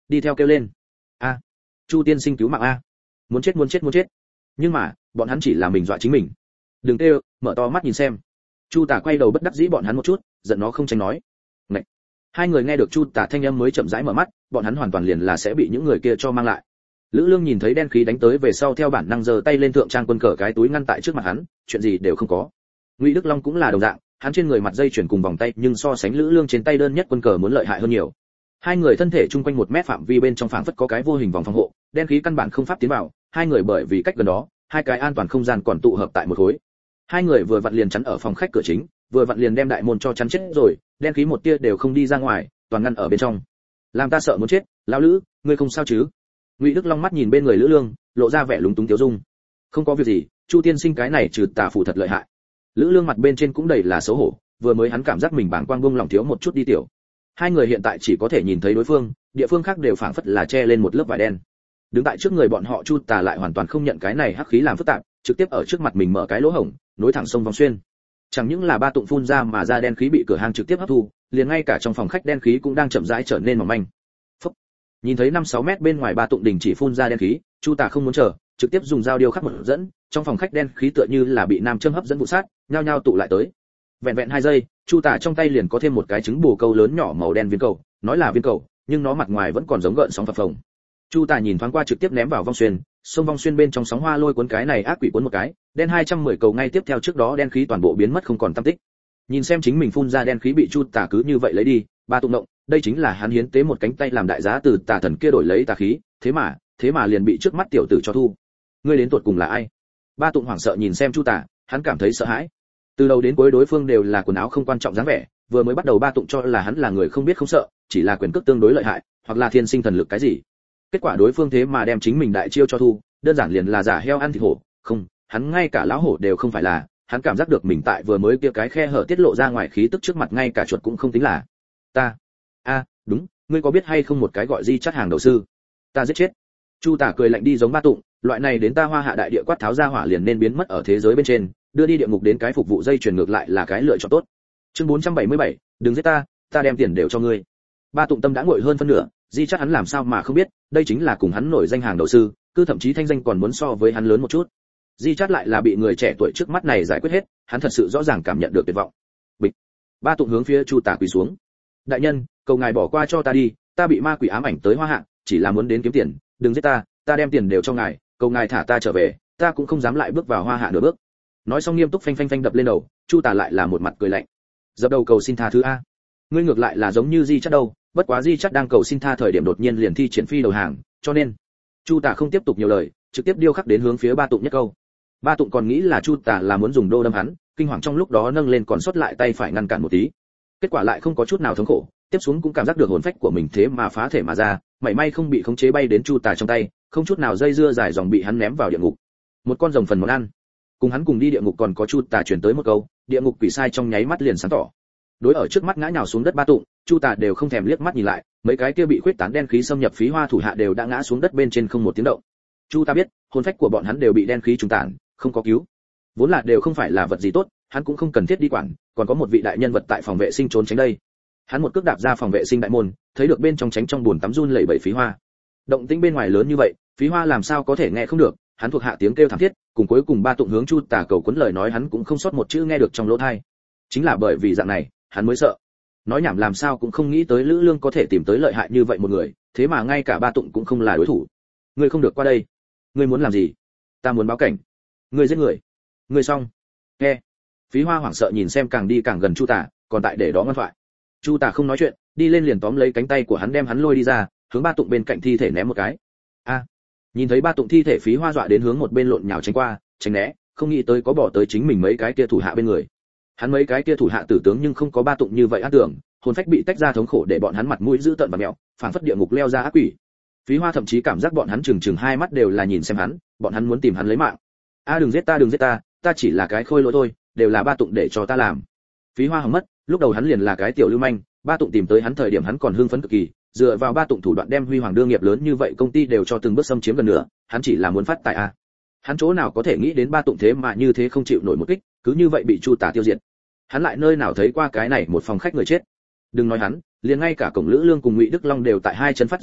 đi theo kêu lên. A, Chu tiên sinh cứu mạng a, muốn chết muốn chết muốn chết. Nhưng mà bọn hắn chỉ là mình dọa chính mình. Đừng kêu, mở to mắt nhìn xem. Chu Tả quay đầu bất đắc dĩ bọn hắn một chút, giận nó không tránh nói. Ngậy. Hai người nghe được Chu Tả thanh âm mới chậm rãi mở mắt, bọn hắn hoàn toàn liền là sẽ bị những người kia cho mang lại. Lữ Lương nhìn thấy đen khí đánh tới về sau theo bản năng giơ tay lên thượng trang quân cờ cái túi ngăn tại trước mặt hắn, chuyện gì đều không có. Ngụy Đức Long cũng là đồng dạng, hắn trên người mặt dây chuyền cùng vòng tay, nhưng so sánh Lữ Lương trên tay đơn nhất quân cờ muốn lợi hại hơn nhiều. Hai người thân thể chung quanh một mét phạm vi bên trong phảng phất có cái vô hình vòng phòng hộ, đen khí căn bản không pháp tiến vào, hai người bởi vì cách gần đó, hai cái an toàn không gian còn tụ hợp tại một khối. Hai người vừa vặn liền chắn ở phòng khách cửa chính, vừa vặn liền đem đại môn cho chắn chết rồi, đen khí một tia đều không đi ra ngoài, toàn ngăn ở bên trong. Làm ta sợ muốn chết, lão Lữ, ngươi không sao chứ? Ngụy Đức Long mắt nhìn bên người Lữ Lương, lộ ra vẻ lúng túng tiêu dung. Không có việc gì, Chu tiên sinh cái này trừ tà phù thật lợi hại. Lữ Lương mặt bên trên cũng đầy là xấu hổ, vừa mới hắn cảm giác mình bảng quang buông lỏng thiếu một chút đi tiểu. Hai người hiện tại chỉ có thể nhìn thấy đối phương, địa phương khác đều phảng phất là che lên một lớp vải đen. Đứng tại trước người bọn họ Chu Tà lại hoàn toàn không nhận cái này hắc khí làm phức tạp, trực tiếp ở trước mặt mình mở cái lỗ hổng, nối thẳng sông vòng xuyên. Chẳng những là ba tụng phun ra mà ra đen khí bị cửa hàng trực tiếp hấp thu, liền ngay cả trong phòng khách đen khí cũng đang chậm rãi trở nên mỏng manh. Phúc. Nhìn thấy năm sáu mét bên ngoài ba tụng đình chỉ phun ra đen khí, Chu Tà không muốn chờ, trực tiếp dùng dao điêu khắc một dẫn, trong phòng khách đen khí tựa như là bị nam châm hấp dẫn vụ sát, nhao nhao tụ lại tới. Vẹn vẹn hai giây, Chu Tà trong tay liền có thêm một cái trứng bồ câu lớn nhỏ màu đen viên cầu, nói là viên cầu, nhưng nó mặt ngoài vẫn còn giống gợn sóng phập phồng. Chu Tà nhìn thoáng qua trực tiếp ném vào vong xuyên, sông vong xuyên bên trong sóng hoa lôi cuốn cái này ác quỷ cuốn một cái, đen hai trăm mười cầu ngay tiếp theo trước đó đen khí toàn bộ biến mất không còn tăm tích. Nhìn xem chính mình phun ra đen khí bị Chu Tà cứ như vậy lấy đi, ba tụng động, đây chính là hắn hiến tế một cánh tay làm đại giá từ tà thần kia đổi lấy tà khí, thế mà, thế mà liền bị trước mắt tiểu tử cho thu. Ngươi đến tuột cùng là ai? Ba tụng hoảng sợ nhìn xem Chu Tà, hắn cảm thấy sợ hãi. Từ đầu đến cuối đối phương đều là quần áo không quan trọng dáng vẻ, vừa mới bắt đầu ba tụng cho là hắn là người không biết không sợ, chỉ là quyền cước tương đối lợi hại, hoặc là thiên sinh thần lực cái gì. Kết quả đối phương thế mà đem chính mình đại chiêu cho thu, đơn giản liền là giả heo ăn thịt hổ, không, hắn ngay cả lão hổ đều không phải là, hắn cảm giác được mình tại vừa mới kia cái khe hở tiết lộ ra ngoài khí tức trước mặt ngay cả chuột cũng không tính là. Ta, a, đúng, ngươi có biết hay không một cái gọi Di Chát hàng đầu sư? Ta giết chết. Chu Tả cười lạnh đi giống ba tụng, loại này đến ta Hoa Hạ đại địa quát tháo ra hỏa liền nên biến mất ở thế giới bên trên, đưa đi địa ngục đến cái phục vụ dây chuyển ngược lại là cái lựa chọn tốt. Chương bốn trăm bảy mươi bảy, đừng giết ta, ta đem tiền đều cho ngươi. Ba tụng tâm đã nguội hơn phân nửa, Di Chát hắn làm sao mà không biết, đây chính là cùng hắn nổi danh hàng đầu sư, cứ thậm chí thanh danh còn muốn so với hắn lớn một chút. Di Chát lại là bị người trẻ tuổi trước mắt này giải quyết hết, hắn thật sự rõ ràng cảm nhận được tuyệt vọng. Bịch. Ba tụng hướng phía Chu Tả quỳ xuống. Đại nhân, cầu ngài bỏ qua cho ta đi, ta bị ma quỷ ám ảnh tới Hoa Hạ, chỉ là muốn đến kiếm tiền, đừng giết ta, ta đem tiền đều cho ngài, cầu ngài thả ta trở về, ta cũng không dám lại bước vào Hoa Hạ nửa bước. Nói xong nghiêm túc phanh phanh phanh đập lên đầu, Chu Tả lại là một mặt cười lạnh. Dập đầu cầu xin tha thứ a. Ngươi ngược lại là giống như Di Chát đâu, bất quá Di Chát đang cầu xin tha thời điểm đột nhiên liền thi triển phi đầu hàng, cho nên Chu Tả không tiếp tục nhiều lời, trực tiếp điêu khắc đến hướng phía ba tụng nhất câu. Ba tụng còn nghĩ là Chu Tả là muốn dùng đô đâm hắn, kinh hoàng trong lúc đó nâng lên còn sót lại tay phải ngăn cản một tí. Kết quả lại không có chút nào thống khổ, tiếp xuống cũng cảm giác được hồn phách của mình thế mà phá thể mà ra, may may không bị khống chế bay đến Chu Tả trong tay, không chút nào dây dưa dài dòng bị hắn ném vào địa ngục. Một con rồng phần món ăn. Cùng hắn cùng đi địa ngục còn có Chu Tả truyền tới một câu, địa ngục quỷ sai trong nháy mắt liền sáng tỏ. Đối ở trước mắt ngã nhào xuống đất ba tụng, Chu Tả đều không thèm liếc mắt nhìn lại, mấy cái kia bị khuyết tán đen khí xâm nhập phí hoa thủ hạ đều đã ngã xuống đất bên trên không một tiếng động. Chu Tả biết, hồn phách của bọn hắn đều bị đen khí trùng tản, không có cứu. Vốn là đều không phải là vật gì tốt, hắn cũng không cần thiết đi quản, còn có một vị đại nhân vật tại phòng vệ sinh trốn tránh đây. Hắn một cước đạp ra phòng vệ sinh đại môn, thấy được bên trong tránh trong buồn tắm run lẩy bẩy phí hoa. Động tĩnh bên ngoài lớn như vậy, phí hoa làm sao có thể nghe không được, hắn thuộc hạ tiếng kêu thảm thiết, cùng cuối cùng ba tụng hướng Chu Tả cầu cuốn lời nói hắn cũng không sót một chữ nghe được trong lỗ tai. Chính là bởi vì dạng này, hắn mới sợ. Nói nhảm làm sao cũng không nghĩ tới Lữ Lương có thể tìm tới lợi hại như vậy một người, thế mà ngay cả ba tụng cũng không là đối thủ. Ngươi không được qua đây. Ngươi muốn làm gì? Ta muốn báo cảnh. Ngươi giết người. Ngươi xong. Nghe. Phí Hoa hoảng sợ nhìn xem càng đi càng gần Chu Tả, còn tại để đó ngoan thoại. Chu Tả không nói chuyện, đi lên liền tóm lấy cánh tay của hắn đem hắn lôi đi ra, hướng ba tụng bên cạnh thi thể ném một cái. A. Nhìn thấy ba tụng thi thể Phí Hoa dọa đến hướng một bên lộn nhào tránh qua, tránh né, không nghĩ tới có bỏ tới chính mình mấy cái kia thủ hạ bên người. Hắn mấy cái kia thủ hạ tử tướng nhưng không có ba tụng như vậy ác tưởng, hồn phách bị tách ra thống khổ để bọn hắn mặt mũi dữ tợn và mèo, phảng phất địa ngục leo ra ác quỷ. Phí Hoa thậm chí cảm giác bọn hắn trừng trừng hai mắt đều là nhìn xem hắn, bọn hắn muốn tìm hắn lấy mạng. A đừng giết ta đừng giết ta, ta chỉ là cái khôi lỗi thôi, đều là ba tụng để cho ta làm. Phí Hoa hỏng mất, lúc đầu hắn liền là cái tiểu lưu manh, ba tụng tìm tới hắn thời điểm hắn còn hưng phấn cực kỳ, dựa vào ba tụng thủ đoạn đem Huy Hoàng đương nghiệp lớn như vậy công ty đều cho từng bước xâm chiếm gần nữa, hắn chỉ là muốn phát tài a. Hắn chỗ nào có thể nghĩ đến ba tụng thế mà như thế không chịu nổi một kích, cứ như vậy bị Chu Tả tiêu diệt. Hắn lại nơi nào thấy qua cái này một phòng khách người chết. Đừng nói hắn, liền ngay cả Cổng Lữ Lương cùng Ngụy Đức Long đều tại hai chân phát run đâu,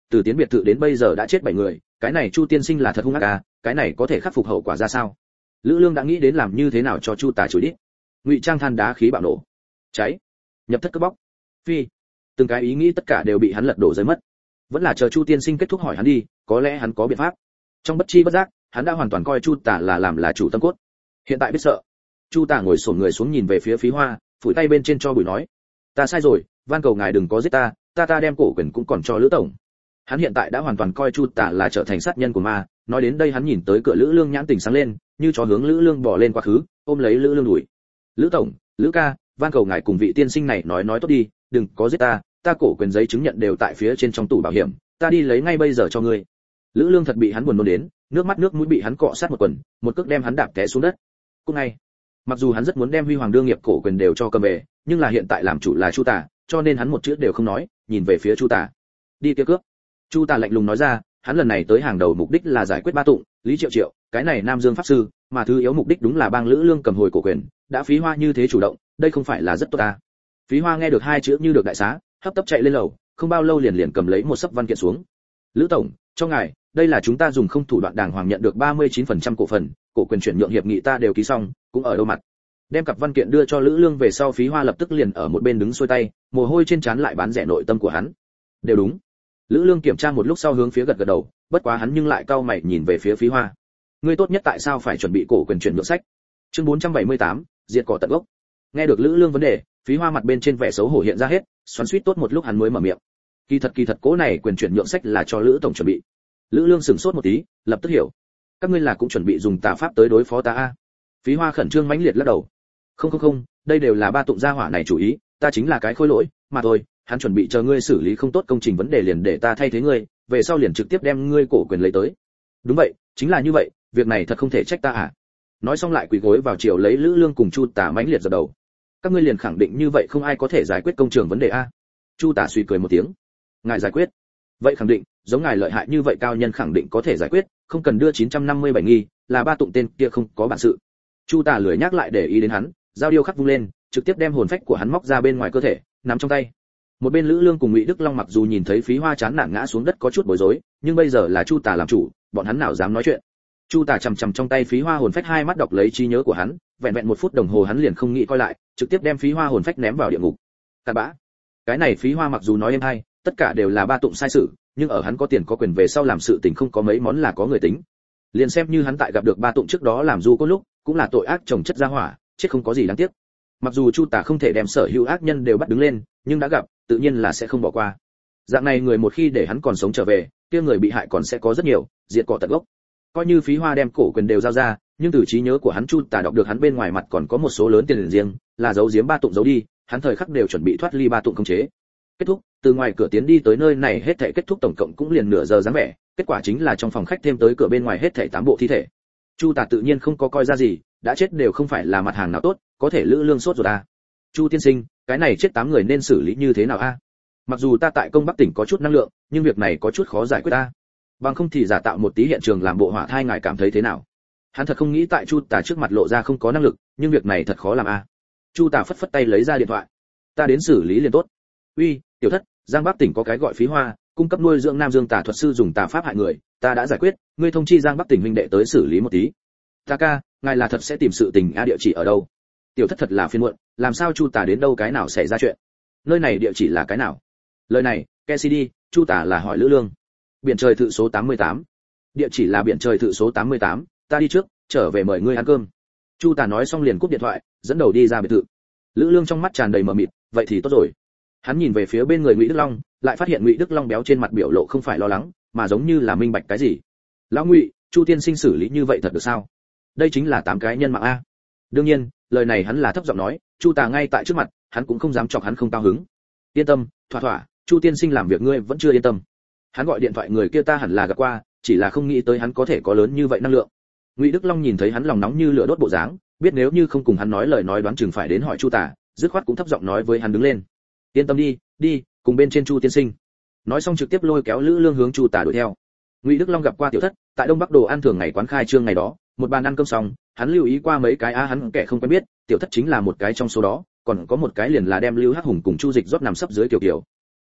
từ tiến biệt thự đến bây giờ đã chết bảy người, cái này Chu tiên sinh là thật hung ác à, cái này có thể khắc phục hậu quả ra sao? Lữ Lương đã nghĩ đến làm như thế nào cho Chu Tả chửi đít. Ngụy trang than đá khí bạo nổ, cháy, nhập thất cướp bóc, phi, từng cái ý nghĩ tất cả đều bị hắn lật đổ rơi mất. Vẫn là chờ Chu tiên sinh kết thúc hỏi hắn đi, có lẽ hắn có biện pháp. Trong bất chi bất giác, hắn đã hoàn toàn coi Chu Tả là làm là chủ tâm cốt. Hiện tại biết sợ. Chu Tả ngồi xổm người xuống nhìn về phía Phí Hoa, phủi tay bên trên cho bụi nói: "Ta sai rồi, van cầu ngài đừng có giết ta, ta ta đem cổ quyền cũng còn cho Lữ tổng." Hắn hiện tại đã hoàn toàn coi Chu Tả là trở thành sát nhân của ma, nói đến đây hắn nhìn tới cửa Lữ Lương nhãn tình sáng lên, như chó hướng Lữ Lương bỏ lên quá khứ, ôm lấy Lữ Lương đuổi. "Lữ tổng, Lữ ca, van cầu ngài cùng vị tiên sinh này nói nói tốt đi, đừng có giết ta, ta cổ quyền giấy chứng nhận đều tại phía trên trong tủ bảo hiểm, ta đi lấy ngay bây giờ cho ngươi." Lữ Lương thật bị hắn buồn nôn đến, nước mắt nước mũi bị hắn cọ sát một quần, một cước đem hắn đạp té xuống đất. Cũng ngay, mặc dù hắn rất muốn đem huy hoàng đương nghiệp cổ quyền đều cho cầm về, nhưng là hiện tại làm chủ là Chu Tả, cho nên hắn một chữ đều không nói, nhìn về phía Chu Tả. "Đi kia cướp." Chu Tả lạnh lùng nói ra, hắn lần này tới hàng đầu mục đích là giải quyết Ba Tụng, Lý Triệu Triệu, cái này Nam Dương pháp sư, mà thứ yếu mục đích đúng là bang Lữ Lương cầm hồi cổ quyền, đã Phí Hoa như thế chủ động, đây không phải là rất tốt à? Phí Hoa nghe được hai chữ như được đại xá, hấp tấp chạy lên lầu, không bao lâu liền liền cầm lấy một sấp văn kiện xuống. "Lữ tổng, cho ngài, đây là chúng ta dùng không thủ đoạn đàng hoàng nhận được ba mươi chín phần trăm cổ phần, cổ quyền chuyển nhượng hiệp nghị ta đều ký xong, cũng ở đâu mặt." Đem cặp văn kiện đưa cho Lữ Lương về sau, Phí Hoa lập tức liền ở một bên đứng xuôi tay, mồ hôi trên trán lại bán rẻ nội tâm của hắn. Đều đúng. Lữ Lương kiểm tra một lúc sau hướng phía gật gật đầu, bất quá hắn nhưng lại cau mày nhìn về phía Phí Hoa. "Ngươi tốt nhất tại sao phải chuẩn bị cổ quyền chuyển nhượng sách?" Chương bốn trăm bảy mươi tám, diệt cỏ tận gốc. Nghe được Lữ Lương vấn đề, Phí Hoa mặt bên trên vẻ xấu hổ hiện ra hết, xoắn xuýt tốt một lúc hắn mới mở miệng. Kỳ thật kỳ thật cố này quyền chuyển nhượng sách là cho Lữ tổng chuẩn bị. Lữ Lương sửng sốt một tí, lập tức hiểu. "Các ngươi là cũng chuẩn bị dùng tà pháp tới đối phó ta a?" Phí Hoa khẩn trương mãnh liệt lắc đầu. "Không không không, đây đều là Ba Tụng gia hỏa này chủ ý, ta chính là cái khôi lỗi, mà thôi, hắn chuẩn bị chờ ngươi xử lý không tốt công trình vấn đề liền để ta thay thế ngươi, về sau liền trực tiếp đem ngươi cổ quyền lấy tới." "Đúng vậy, chính là như vậy, việc này thật không thể trách ta à?" Nói xong lại quỳ gối vào chiều lấy Lữ Lương cùng Chu Tả mãnh liệt giật đầu. "Các ngươi liền khẳng định như vậy không ai có thể giải quyết công trường vấn đề a?" Chu Tả suy cười một tiếng. "Ngài giải quyết? Vậy khẳng định, giống ngài lợi hại như vậy cao nhân khẳng định có thể giải quyết, không cần đưa chín trăm năm mươi bảy nghi, là Ba Tụng tên kia không có bản sự." Chu Tả lười nhắc lại để ý đến hắn, dao điêu khắc vung lên, trực tiếp đem hồn phách của hắn móc ra bên ngoài cơ thể, nắm trong tay. Một bên Lữ Lương cùng Ngụy Đức Long mặc dù nhìn thấy Phí Hoa chán nản ngã xuống đất có chút bối rối, nhưng bây giờ là Chu Tả làm chủ, bọn hắn nào dám nói chuyện. Chu Tả chằm chằm trong tay Phí Hoa hồn phách, hai mắt đọc lấy trí nhớ của hắn, vẹn vẹn một phút đồng hồ hắn liền không nghĩ coi lại, trực tiếp đem Phí Hoa hồn phách ném vào địa ngục. Cặn bã. Cái này Phí Hoa mặc dù nói êm hay, tất cả đều là Ba Tụng sai sự, nhưng ở hắn có tiền có quyền về sau làm sự tình không có mấy món là có người tính. Liền xem như hắn tại gặp được Ba Tụng trước đó làm du côn lúc, cũng là tội ác chồng chất ra hỏa, chết không có gì đáng tiếc. Mặc dù Chu Tả không thể đem sở hữu ác nhân đều bắt đứng lên, nhưng đã gặp, tự nhiên là sẽ không bỏ qua. Dạng này người một khi để hắn còn sống trở về, kia người bị hại còn sẽ có rất nhiều, diệt cỏ tận gốc. Coi như Phí Hoa đem cổ quyền đều giao ra, nhưng từ trí nhớ của hắn Chu Tả đọc được hắn bên ngoài mặt còn có một số lớn tiền riêng, là giấu giếm Ba Tụng giấu đi, hắn thời khắc đều chuẩn bị thoát ly Ba Tụng khống chế. Kết thúc, từ ngoài cửa tiến đi tới nơi này hết thảy kết thúc tổng cộng cũng liền nửa giờ dáng vẻ, kết quả chính là trong phòng khách thêm tới cửa bên ngoài hết thảy tám bộ thi thể. Chu Tả tự nhiên không có coi ra gì, đã chết đều không phải là mặt hàng nào tốt, có thể Lữ Lương sốt rồi ta. "Chu tiên sinh, cái này chết tám người nên xử lý như thế nào a? Mặc dù ta tại Công Bắc tỉnh có chút năng lượng, nhưng việc này có chút khó giải quyết ta. Bằng không thì giả tạo một tí hiện trường làm bộ hỏa thai, ngài cảm thấy thế nào?" Hắn thật không nghĩ tại Chu Tả trước mặt lộ ra không có năng lực, nhưng việc này thật khó làm a. Chu Tả phất phất tay lấy ra điện thoại. "Ta đến xử lý liền tốt." "Uy, tiểu thất, Giang Bắc tỉnh có cái gọi Phí Hoa, cung cấp nuôi dưỡng Nam Dương tà thuật sư dùng tà pháp hại người, ta đã giải quyết, ngươi thông chi Giang Bắc tỉnh huynh đệ tới xử lý một tí." "Ta ca, ngài là thật sẽ tìm sự tình a, địa chỉ ở đâu?" Tiểu thất thật là phiền muộn, làm sao Chu Tả đến đâu cái nào xảy ra chuyện? Nơi này địa chỉ là cái nào? Lời này, Cassidy, Chu Tả là hỏi Lữ Lương. Biển trời thự số tám mươi tám. Địa chỉ là biển trời thự số tám mươi tám, ta đi trước, trở về mời ngươi ăn cơm. Chu Tả nói xong liền cúp điện thoại, dẫn đầu đi ra biệt thự. Lữ Lương trong mắt tràn đầy mờ mịt, vậy thì tốt rồi. Hắn nhìn về phía bên người Ngụy Đức Long, lại phát hiện Ngụy Đức Long béo trên mặt biểu lộ không phải lo lắng, mà giống như là minh bạch cái gì. "Lão Ngụy, Chu tiên sinh xử lý như vậy thật được sao? Đây chính là tám cái nhân mạng a." Đương nhiên, lời này hắn là thấp giọng nói, Chu Tả ngay tại trước mặt, hắn cũng không dám chọc hắn không cao hứng. "Yên tâm, thỏa thỏa, Chu tiên sinh làm việc ngươi vẫn chưa yên tâm." Hắn gọi điện thoại người kia ta hẳn là gặp qua, chỉ là không nghĩ tới hắn có thể có lớn như vậy năng lượng. Ngụy Đức Long nhìn thấy hắn lòng nóng như lửa đốt bộ dáng, biết nếu như không cùng hắn nói lời nói đoán chừng phải đến hỏi Chu Tả, dứt khoát cũng thấp giọng nói với hắn đứng lên. "Yên tâm đi, đi, cùng bên trên Chu tiên sinh." Nói xong trực tiếp lôi kéo Lữ Lương hướng Chu Tả đuổi theo. Ngụy Đức Long gặp qua tiểu thất, tại Đông Bắc đồ ăn thường ngày quán khai trương ngày đó, một bàn ăn cơm xong, hắn lưu ý qua mấy cái a hắn kẻ không quen biết, tiểu thất chính là một cái trong số đó, còn có một cái liền là đem Lưu Hắc Hùng cùng Chu Dịch rót nằm sấp dưới Kiều Kiều.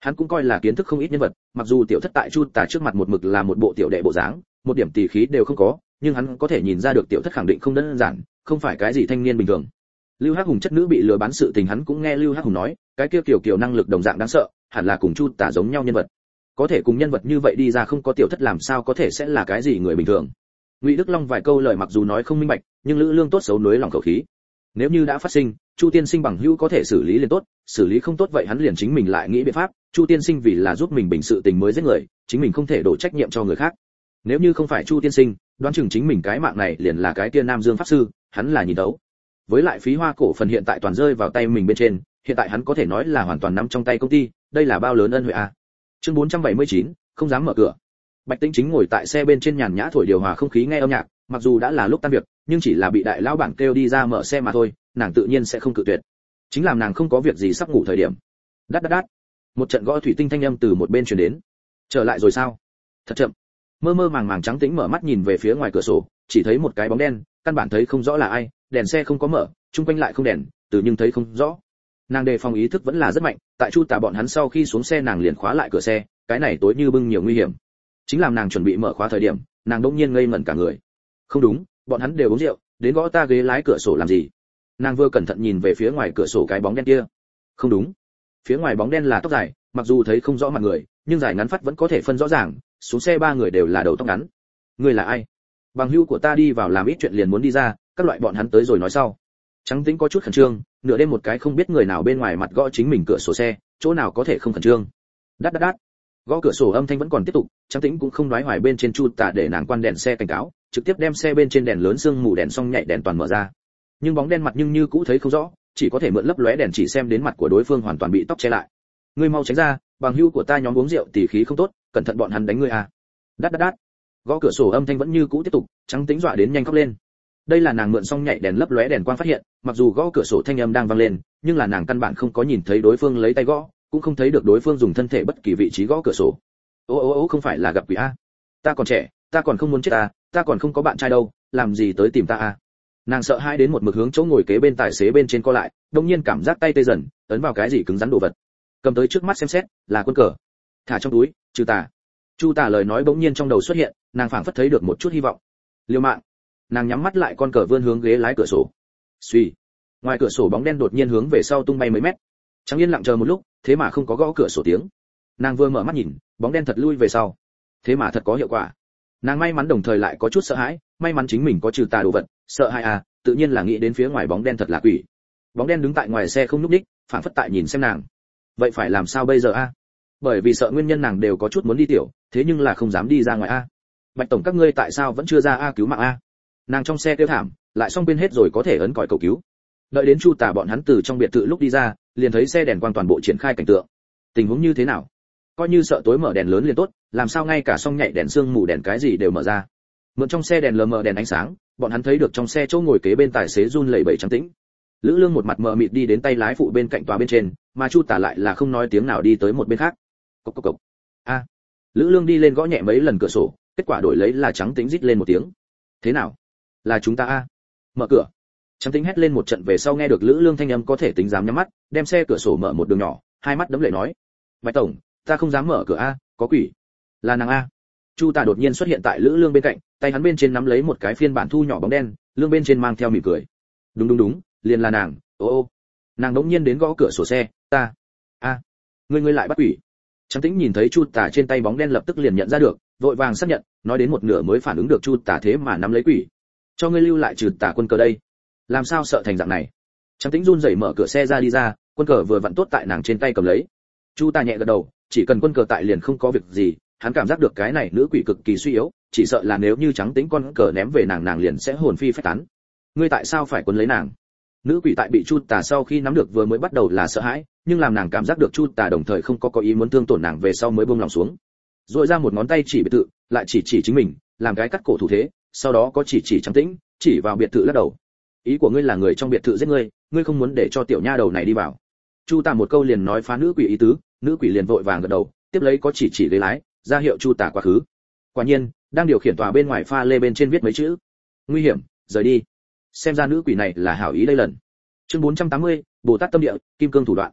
hắn cũng coi là kiến thức không ít nhân vật, mặc dù tiểu thất tại Chu Tả trước mặt một mực là một bộ tiểu đệ bộ dáng, một điểm tỉ khí đều không có, nhưng hắn có thể nhìn ra được tiểu thất khẳng định không đơn giản, không phải cái gì thanh niên bình thường. Lưu Hắc Hùng chất nữ bị lừa bán sự tình hắn cũng nghe Lưu Hắc Hùng nói, cái kia kiểu kiểu năng lực đồng dạng đáng sợ, hẳn là cùng Chu Tả giống nhau nhân vật. Có thể cùng nhân vật như vậy đi ra không có tiểu thất làm sao có thể sẽ là cái gì người bình thường. Ngụy Đức Long vài câu lời mặc dù nói không minh bạch, nhưng Lữ Lương tốt xấu nối lòng khẩu khí. Nếu như đã phát sinh, Chu tiên sinh bằng hữu có thể xử lý liền tốt, xử lý không tốt vậy hắn liền chính mình lại nghĩ biện pháp, Chu tiên sinh vì là giúp mình bình sự tình mới giết người, chính mình không thể đổ trách nhiệm cho người khác. Nếu như không phải Chu tiên sinh, đoán chừng chính mình cái mạng này liền là cái kia Nam Dương pháp sư, hắn là nhìn đấu. Với lại phí hoa cổ phần hiện tại toàn rơi vào tay mình bên trên, hiện tại hắn có thể nói là hoàn toàn nắm trong tay công ty, đây là bao lớn ân huệ a. Chương bốn trăm bảy mươi chín, không dám mở cửa. Bạch Tĩnh chính ngồi tại xe bên trên nhàn nhã thổi điều hòa không khí nghe âm nhạc, mặc dù đã là lúc tan việc, nhưng chỉ là bị đại lão bản kêu đi ra mở xe mà thôi, nàng tự nhiên sẽ không cự tuyệt. Chính làm nàng không có việc gì sắp ngủ thời điểm. Đát đát đát. Một trận gõ thủy tinh thanh âm từ một bên truyền đến. Trở lại rồi sao? Thật chậm. Mơ mơ màng màng Trắng Tĩnh mở mắt nhìn về phía ngoài cửa sổ, chỉ thấy một cái bóng đen, căn bản thấy không rõ là ai, đèn xe không có mở, chung quanh lại không đèn, tự nhưng thấy không rõ. Nàng đề phòng ý thức vẫn là rất mạnh, tại Chu Tả bọn hắn sau khi xuống xe nàng liền khóa lại cửa xe, cái này tối như bưng nhiều nguy hiểm. Chính làm nàng chuẩn bị mở khóa thời điểm, nàng đột nhiên ngây ngẩn cả người. Không đúng, bọn hắn đều uống rượu, đến gõ ta ghế lái cửa sổ làm gì? Nàng vừa cẩn thận nhìn về phía ngoài cửa sổ cái bóng đen kia. Không đúng, phía ngoài bóng đen là tóc dài, mặc dù thấy không rõ mặt người, nhưng dài ngắn phát vẫn có thể phân rõ ràng, xuống xe ba người đều là đầu tóc ngắn. Người là ai? Bằng hữu của ta đi vào làm ít chuyện liền muốn đi ra, các loại bọn hắn tới rồi nói sau. Trắng Tĩnh có chút khẩn trương, nửa đêm một cái không biết người nào bên ngoài mặt gõ chính mình cửa sổ xe, chỗ nào có thể không khẩn trương. Đát đát đát. Gõ cửa sổ âm thanh vẫn còn tiếp tục, Trắng Tĩnh cũng không nói hoài bên trên Chu Tả để nàng quan đèn xe cảnh cáo, trực tiếp đem xe bên trên đèn lớn sương mù đèn xong nhạy đèn toàn mở ra. Nhưng bóng đen mặt nhưng như cũ thấy không rõ, chỉ có thể mượn lấp lóe đèn chỉ xem đến mặt của đối phương hoàn toàn bị tóc che lại. Ngươi mau tránh ra, bằng hữu của ta nhóm uống rượu tỉ khí không tốt, cẩn thận bọn hắn đánh ngươi à. Đát đát đát. Gõ cửa sổ âm thanh vẫn như cũ tiếp tục, Trắng Tĩnh dọa đến nhanh khóc lên. Đây là nàng mượn xong nhạy đèn lấp lóe đèn quang phát hiện, mặc dù gõ cửa sổ thanh âm đang vang lên, nhưng là nàng căn bản không có nhìn thấy đối phương lấy tay gõ, cũng không thấy được đối phương dùng thân thể bất kỳ vị trí gõ cửa sổ. Ô ô ô không phải là gặp quỷ a? Ta còn trẻ, ta còn không muốn chết à, ta còn không có bạn trai đâu, làm gì tới tìm ta à? Nàng sợ hãi đến một mực hướng chỗ ngồi kế bên tài xế bên trên co lại, đột nhiên cảm giác tay tê dần, ấn vào cái gì cứng rắn đồ vật. Cầm tới trước mắt xem xét, là quân cờ. Thả trong túi, trừ tà. Chu Tả lời nói bỗng nhiên trong đầu xuất hiện, nàng phảng phất thấy được một chút hy vọng. Liều mạng. Nàng nhắm mắt lại con cờ vươn hướng ghế lái cửa sổ. Suy. Ngoài cửa sổ bóng đen đột nhiên hướng về sau tung bay mấy mét. Trắng Yên lặng chờ một lúc, thế mà không có gõ cửa sổ tiếng. Nàng vừa mở mắt nhìn, bóng đen thật lui về sau. Thế mà thật có hiệu quả. Nàng may mắn đồng thời lại có chút sợ hãi, may mắn chính mình có trừ tà đồ vật, sợ hãi à, tự nhiên là nghĩ đến phía ngoài bóng đen thật là quỷ. Bóng đen đứng tại ngoài xe không nhúc nhích, phảng phất tại nhìn xem nàng. Vậy phải làm sao bây giờ a? Bởi vì sợ nguyên nhân nàng đều có chút muốn đi tiểu, thế nhưng là không dám đi ra ngoài a. Bạch tổng các ngươi tại sao vẫn chưa ra a cứu mạng a? Nàng trong xe kêu thảm, lại xong bên hết rồi có thể ấn còi cầu cứu. Đợi đến Chu Tả bọn hắn từ trong biệt thự lúc đi ra, liền thấy xe đèn quang toàn bộ triển khai cảnh tượng. Tình huống như thế nào? Coi như sợ tối mở đèn lớn liền tốt, làm sao ngay cả xong nhạy đèn sương mù đèn cái gì đều mở ra. Mượn trong xe đèn lờ mờ đèn ánh sáng, bọn hắn thấy được trong xe chỗ ngồi kế bên tài xế run lẩy bẩy Trắng Tĩnh. Lữ Lương một mặt mờ mịt đi đến tay lái phụ bên cạnh tòa bên trên, mà Chu Tả lại là không nói tiếng nào đi tới một bên khác. Cộc cộc cộc. A. Lữ Lương đi lên gõ nhẹ mấy lần cửa sổ, kết quả đổi lấy là Trắng Tĩnh rít lên một tiếng. Thế nào? Là chúng ta a? Mở cửa. Trắng Tĩnh hét lên một trận về sau nghe được Lữ Lương thanh âm có thể tính dám nhắm mắt, đem xe cửa sổ mở một đường nhỏ, hai mắt đấm lệ nói: "Bạch tổng, ta không dám mở cửa a, có quỷ." Là nàng a. Chu Tả đột nhiên xuất hiện tại Lữ Lương bên cạnh, tay hắn bên trên nắm lấy một cái phiên bản thu nhỏ bóng đen, lương bên trên mang theo mỉm cười. Đúng đúng đúng, liền là nàng. Ô ô. Nàng đống nhiên đến gõ cửa sổ xe, ta. A. Ngươi ngươi lại bắt quỷ. Trắng Tĩnh nhìn thấy Chu Tả trên tay bóng đen lập tức liền nhận ra được, vội vàng xác nhận, nói đến một nửa mới phản ứng được Chu Tả thế mà nắm lấy quỷ. Cho ngươi lưu lại trừ tà quân cờ đây. Làm sao sợ thành dạng này? Trắng Tĩnh run rẩy mở cửa xe ra đi ra, quân cờ vừa vặn tốt tại nàng trên tay cầm lấy. Chu Tả nhẹ gật đầu, chỉ cần quân cờ tại liền không có việc gì, hắn cảm giác được cái này nữ quỷ cực kỳ suy yếu, chỉ sợ là nếu như Trắng Tĩnh con cờ ném về nàng nàng liền sẽ hồn phi phách tán. Ngươi tại sao phải quấn lấy nàng? Nữ quỷ tại bị Chu Tả sau khi nắm được vừa mới bắt đầu là sợ hãi, nhưng làm nàng cảm giác được Chu Tả đồng thời không có có ý muốn thương tổn nàng về sau mới buông lòng xuống. Rồi ra một ngón tay chỉ biệt thự, lại chỉ chỉ chính mình, làm cái cắt cổ thủ thế, sau đó có chỉ chỉ Trắng Tĩnh, chỉ vào biệt thự lắc đầu. Ý của ngươi là người trong biệt thự giết ngươi, ngươi không muốn để cho tiểu nha đầu này đi vào. Chu Tả một câu liền nói phá nữ quỷ ý tứ, nữ quỷ liền vội vàng gật đầu, tiếp lấy có chỉ chỉ ghế lái, ra hiệu Chu Tả quá khứ. Quả nhiên, đang điều khiển tòa bên ngoài pha lê bên trên viết mấy chữ: nguy hiểm, rời đi. Xem ra nữ quỷ này là hảo ý đây lần. Chương bốn trăm tám mươi, Bồ Tát tâm địa, kim cương thủ đoạn.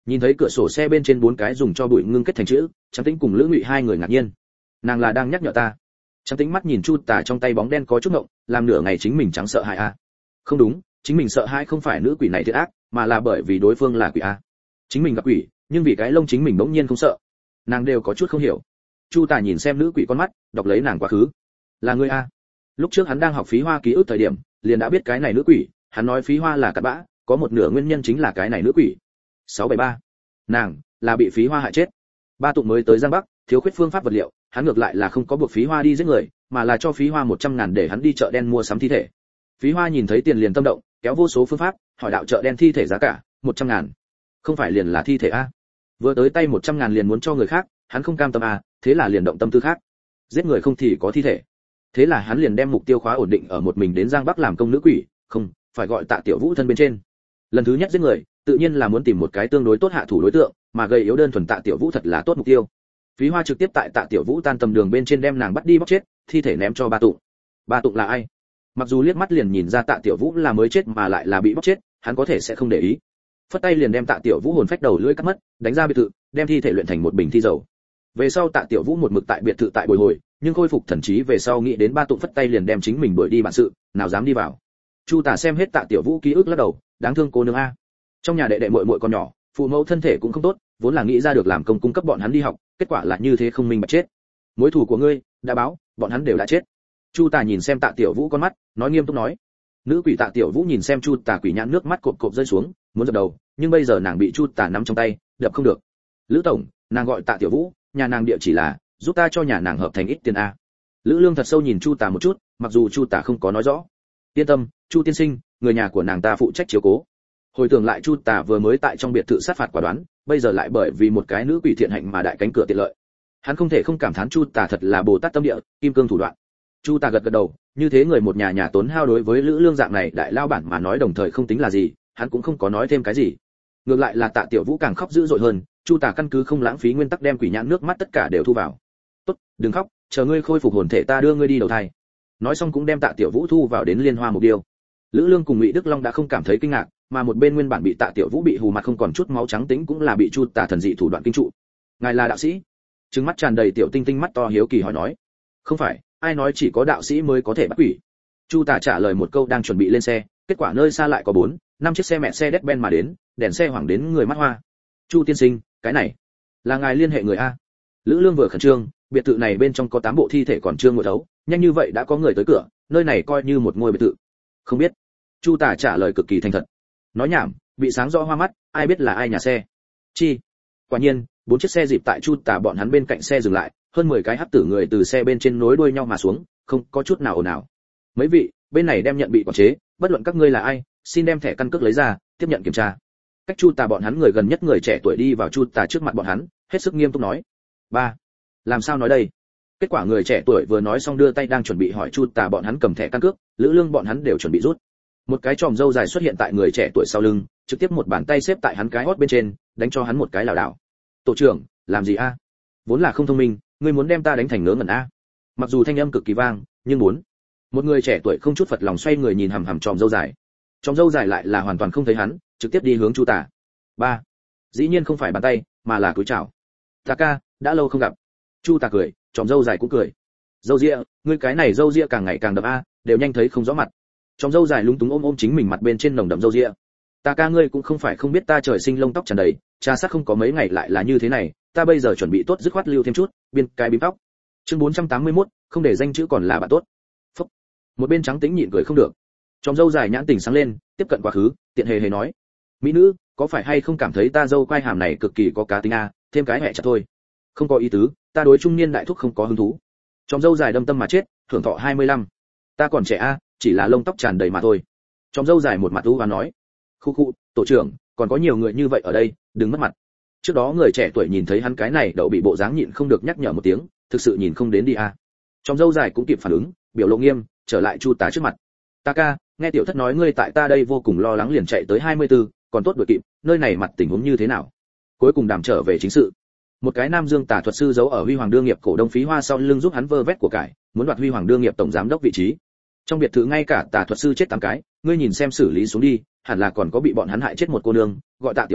Nhìn thấy cửa sổ xe bên trên bốn cái dùng cho bụi ngưng kết thành chữ, Trắng Tĩnh cùng Lữ Ngụy hai người ngạc nhiên. Nàng là đang nhắc nhở ta. Trắng Tĩnh mắt nhìn Chu Tả trong tay bóng đen có chút ngộng, làm nửa ngày chính mình chẳng sợ hãi a. Không đúng, chính mình sợ hãi không phải nữ quỷ này thiệt ác, mà là bởi vì đối phương là quỷ a. Chính mình gặp quỷ, nhưng vì cái lông chính mình bỗng nhiên không sợ. Nàng đều có chút không hiểu. Chu Tả nhìn xem nữ quỷ con mắt, đọc lấy nàng quá khứ. Là ngươi a. Lúc trước hắn đang học Phí Hoa ký ức thời điểm, liền đã biết cái này nữ quỷ, hắn nói Phí Hoa là cặn bã, có một nửa nguyên nhân chính là cái này nữ quỷ. sáu bảy ba. Nàng là bị Phí Hoa hại chết. Ba Tụng mới tới Giang Bắc, thiếu khuyết phương pháp vật liệu, hắn ngược lại là không có buộc Phí Hoa đi giết người, mà là cho Phí Hoa một trăm ngàn để hắn đi chợ đen mua sắm thi thể. Phí Hoa nhìn thấy tiền liền tâm động, kéo vô số phương pháp, hỏi đạo chợ đen thi thể giá cả, một trăm ngàn. Không phải liền là thi thể a? Vừa tới tay một trăm ngàn liền muốn cho người khác, hắn không cam tâm a, thế là liền động tâm tư khác. Giết người không thì có thi thể. Thế là hắn liền đem mục tiêu khóa ổn định ở một mình đến Giang Bắc làm công nữ quỷ, không, phải gọi Tạ Tiểu Vũ thân bên trên. Lần thứ nhất giết người, tự nhiên là muốn tìm một cái tương đối tốt hạ thủ đối tượng, mà gây yếu đơn thuần Tạ Tiểu Vũ thật là tốt mục tiêu. Phí Hoa trực tiếp tại Tạ Tiểu Vũ tan tầm đường bên trên đem nàng bắt đi bóc chết, thi thể ném cho Ba Tụng. Ba Tụng là ai? Mặc dù liếc mắt liền nhìn ra Tạ Tiểu Vũ là mới chết mà lại là bị bóc chết, hắn có thể sẽ không để ý. Phất tay liền đem Tạ Tiểu Vũ hồn phách đầu lưỡi cắt mất, đánh ra biệt thự, đem thi thể luyện thành một bình thi dầu. Về sau Tạ Tiểu Vũ một mực tại biệt thự tại bồi hồi, nhưng khôi phục thần trí về sau nghĩ đến Ba Tụng phất tay liền đem chính mình đuổi đi bản sự, nào dám đi vào. Chu Tả xem hết Tạ Tiểu Vũ ký ức lắc đầu, đáng thương cô nương a. Trong nhà đệ đệ muội muội con nhỏ, phụ mẫu thân thể cũng không tốt, vốn là nghĩ ra được làm công cung cấp bọn hắn đi học, kết quả là như thế không minh bạch chết. Mối thù của ngươi đã báo, bọn hắn đều đã chết. Chu Tả nhìn xem Tạ Tiểu Vũ con mắt, nói nghiêm túc nói. Nữ quỷ Tạ Tiểu Vũ nhìn xem Chu Tả quỷ nhãn nước mắt cộp cộp rơi xuống, muốn dập đầu, nhưng bây giờ nàng bị Chu Tả nắm trong tay, đập không được. Lữ tổng, nàng gọi Tạ Tiểu Vũ, nhà nàng địa chỉ là, giúp ta cho nhà nàng hợp thành ít tiền a. Lữ Lương thật sâu nhìn Chu Tả một chút, mặc dù Chu Tả không có nói rõ. Yên tâm, Chu tiên sinh, người nhà của nàng ta phụ trách chiếu cố. Hồi tưởng lại Chu Tả vừa mới tại trong biệt thự sát phạt quả đoán, bây giờ lại bởi vì một cái nữ quỷ thiện hạnh mà đại cánh cửa tiện lợi. Hắn không thể không cảm thán Chu Tả thật là Bồ Tát tâm địa, kim cương thủ đoạn. Chu Tả gật gật đầu, như thế người một nhà nhà tốn hao đối với Lữ Lương dạng này đại lao bản mà nói đồng thời không tính là gì, hắn cũng không có nói thêm cái gì. Ngược lại là Tạ Tiểu Vũ càng khóc dữ dội hơn, Chu Tả căn cứ không lãng phí nguyên tắc đem quỷ nhãn nước mắt tất cả đều thu vào. "Tốt, đừng khóc, chờ ngươi khôi phục hồn thể ta đưa ngươi đi đầu thai." Nói xong cũng đem Tạ Tiểu Vũ thu vào đến Liên Hoa Mục Điêu. Lữ Lương cùng Ngụy Đức Long đã không cảm thấy kinh ngạc, mà một bên nguyên bản bị Tạ Tiểu Vũ bị hù mặt không còn chút máu trắng tính cũng là bị Chu Tả thần dị thủ đoạn kinh trụ. "Ngài là đạo sĩ?" Trừng mắt tràn đầy tiểu tinh tinh mắt to hiếu kỳ hỏi nói. "Không phải, ai nói chỉ có đạo sĩ mới có thể bắt quỷ?" Chu Tả trả lời một câu đang chuẩn bị lên xe, kết quả nơi xa lại có bốn, năm chiếc xe mẹ xe đét ben mà đến, đèn xe hoảng đến người mắt hoa. "Chu tiên sinh, cái này là ngài liên hệ người a?" Lữ Lương vừa khẩn trương, biệt thự này bên trong có tám bộ thi thể còn chưa ngồi thấu, nhanh như vậy đã có người tới cửa, nơi này coi như một ngôi biệt thự. "Không biết." Chu Tả trả lời cực kỳ thành thật. Nói nhảm, bị sáng rõ hoa mắt, ai biết là ai nhà xe. Chi? Quả nhiên, bốn chiếc xe dịp tại Chu Tả bọn hắn bên cạnh xe dừng lại, hơn mười cái hắc tử người từ xe bên trên nối đuôi nhau mà xuống, không có chút nào ồn ào. "Mấy vị, bên này đem nhận bị quản chế, bất luận các ngươi là ai, xin đem thẻ căn cước lấy ra, tiếp nhận kiểm tra." Cách Chu Tả bọn hắn người gần nhất người trẻ tuổi đi vào Chu Tả trước mặt bọn hắn, hết sức nghiêm túc nói. "Ba, làm sao nói đây?" Kết quả người trẻ tuổi vừa nói xong đưa tay đang chuẩn bị hỏi Chu Tả bọn hắn cầm thẻ căn cước, Lữ Lương bọn hắn đều chuẩn bị rút. Một cái tròm râu dài xuất hiện tại người trẻ tuổi sau lưng, trực tiếp một bàn tay xếp tại hắn cái hót bên trên, đánh cho hắn một cái lảo đảo. "Tổ trưởng, làm gì a? Vốn là không thông minh, ngươi muốn đem ta đánh thành ngớ ngẩn a?" Mặc dù thanh âm cực kỳ vang, nhưng muốn. Một người trẻ tuổi không chút phật lòng xoay người nhìn hằm hằm tròm râu dài. Tròm râu dài lại là hoàn toàn không thấy hắn, trực tiếp đi hướng Chu Tả. "Ba." Dĩ nhiên không phải bàn tay, mà là cúi chào. "Tả ca, đã lâu không gặp." Chu Tả cười, tròm râu dài cũng cười. "Râu ria, ngươi cái này râu ria càng ngày càng đậm a, đều nhanh thấy không rõ mặt." Trong râu dài lúng túng ôm ôm chính mình mặt bên trên nồng đậm râu ria. "Ta ca ngươi cũng không phải không biết ta trời sinh lông tóc tràn đầy, cha sát không có mấy ngày lại là như thế này, ta bây giờ chuẩn bị tốt dứt khoát lưu thêm chút, biên cái bím tóc." Chương bốn trăm tám mươi mốt, không để danh chữ còn là bạn tốt. Phúc. Một bên Trắng Tĩnh nhịn cười không được. Trong râu dài nhãn tình sáng lên, tiếp cận quá khứ, tiện hề hề nói: "Mỹ nữ, có phải hay không cảm thấy ta dâu quai hàm này cực kỳ có cá tính a, thêm cái hẹ chặt thôi." "Không có ý tứ, ta đối trung niên đại thúc không có hứng thú." Trong râu dài đâm tâm mà chết, thưởng thọ hai mươi lăm. "Ta còn trẻ a, chỉ là lông tóc tràn đầy mà thôi." Trong râu dài một mặt u và nói: "Khu khu, tổ trưởng, còn có nhiều người như vậy ở đây, đừng mất mặt." Trước đó người trẻ tuổi nhìn thấy hắn cái này đậu bị bộ dáng nhịn không được nhắc nhở một tiếng, thực sự nhìn không đến đi a. Trong râu dài cũng kịp phản ứng, biểu lộ nghiêm, trở lại Chu Tả trước mặt. "Ta ca, nghe tiểu thất nói ngươi tại ta đây vô cùng lo lắng liền chạy tới hai mươi tư, còn tốt đuổi kịp, nơi này mặt tình huống như thế nào?" Cuối cùng đàm trở về chính sự. Một cái Nam Dương tà thuật sư giấu ở Huy Hoàng đương nghiệp cổ đông Phí Hoa sau lưng giúp hắn vơ vét của cải, muốn đoạt Huy Hoàng đương nghiệp tổng giám đốc vị trí. Trong biệt thự ngay cả tà thuật sư chết tám cái, ngươi nhìn xem xử lý xuống đi, hẳn là còn có bị bọn hắn hại chết một cô nương, gọi Tạ Tiểu Vũ,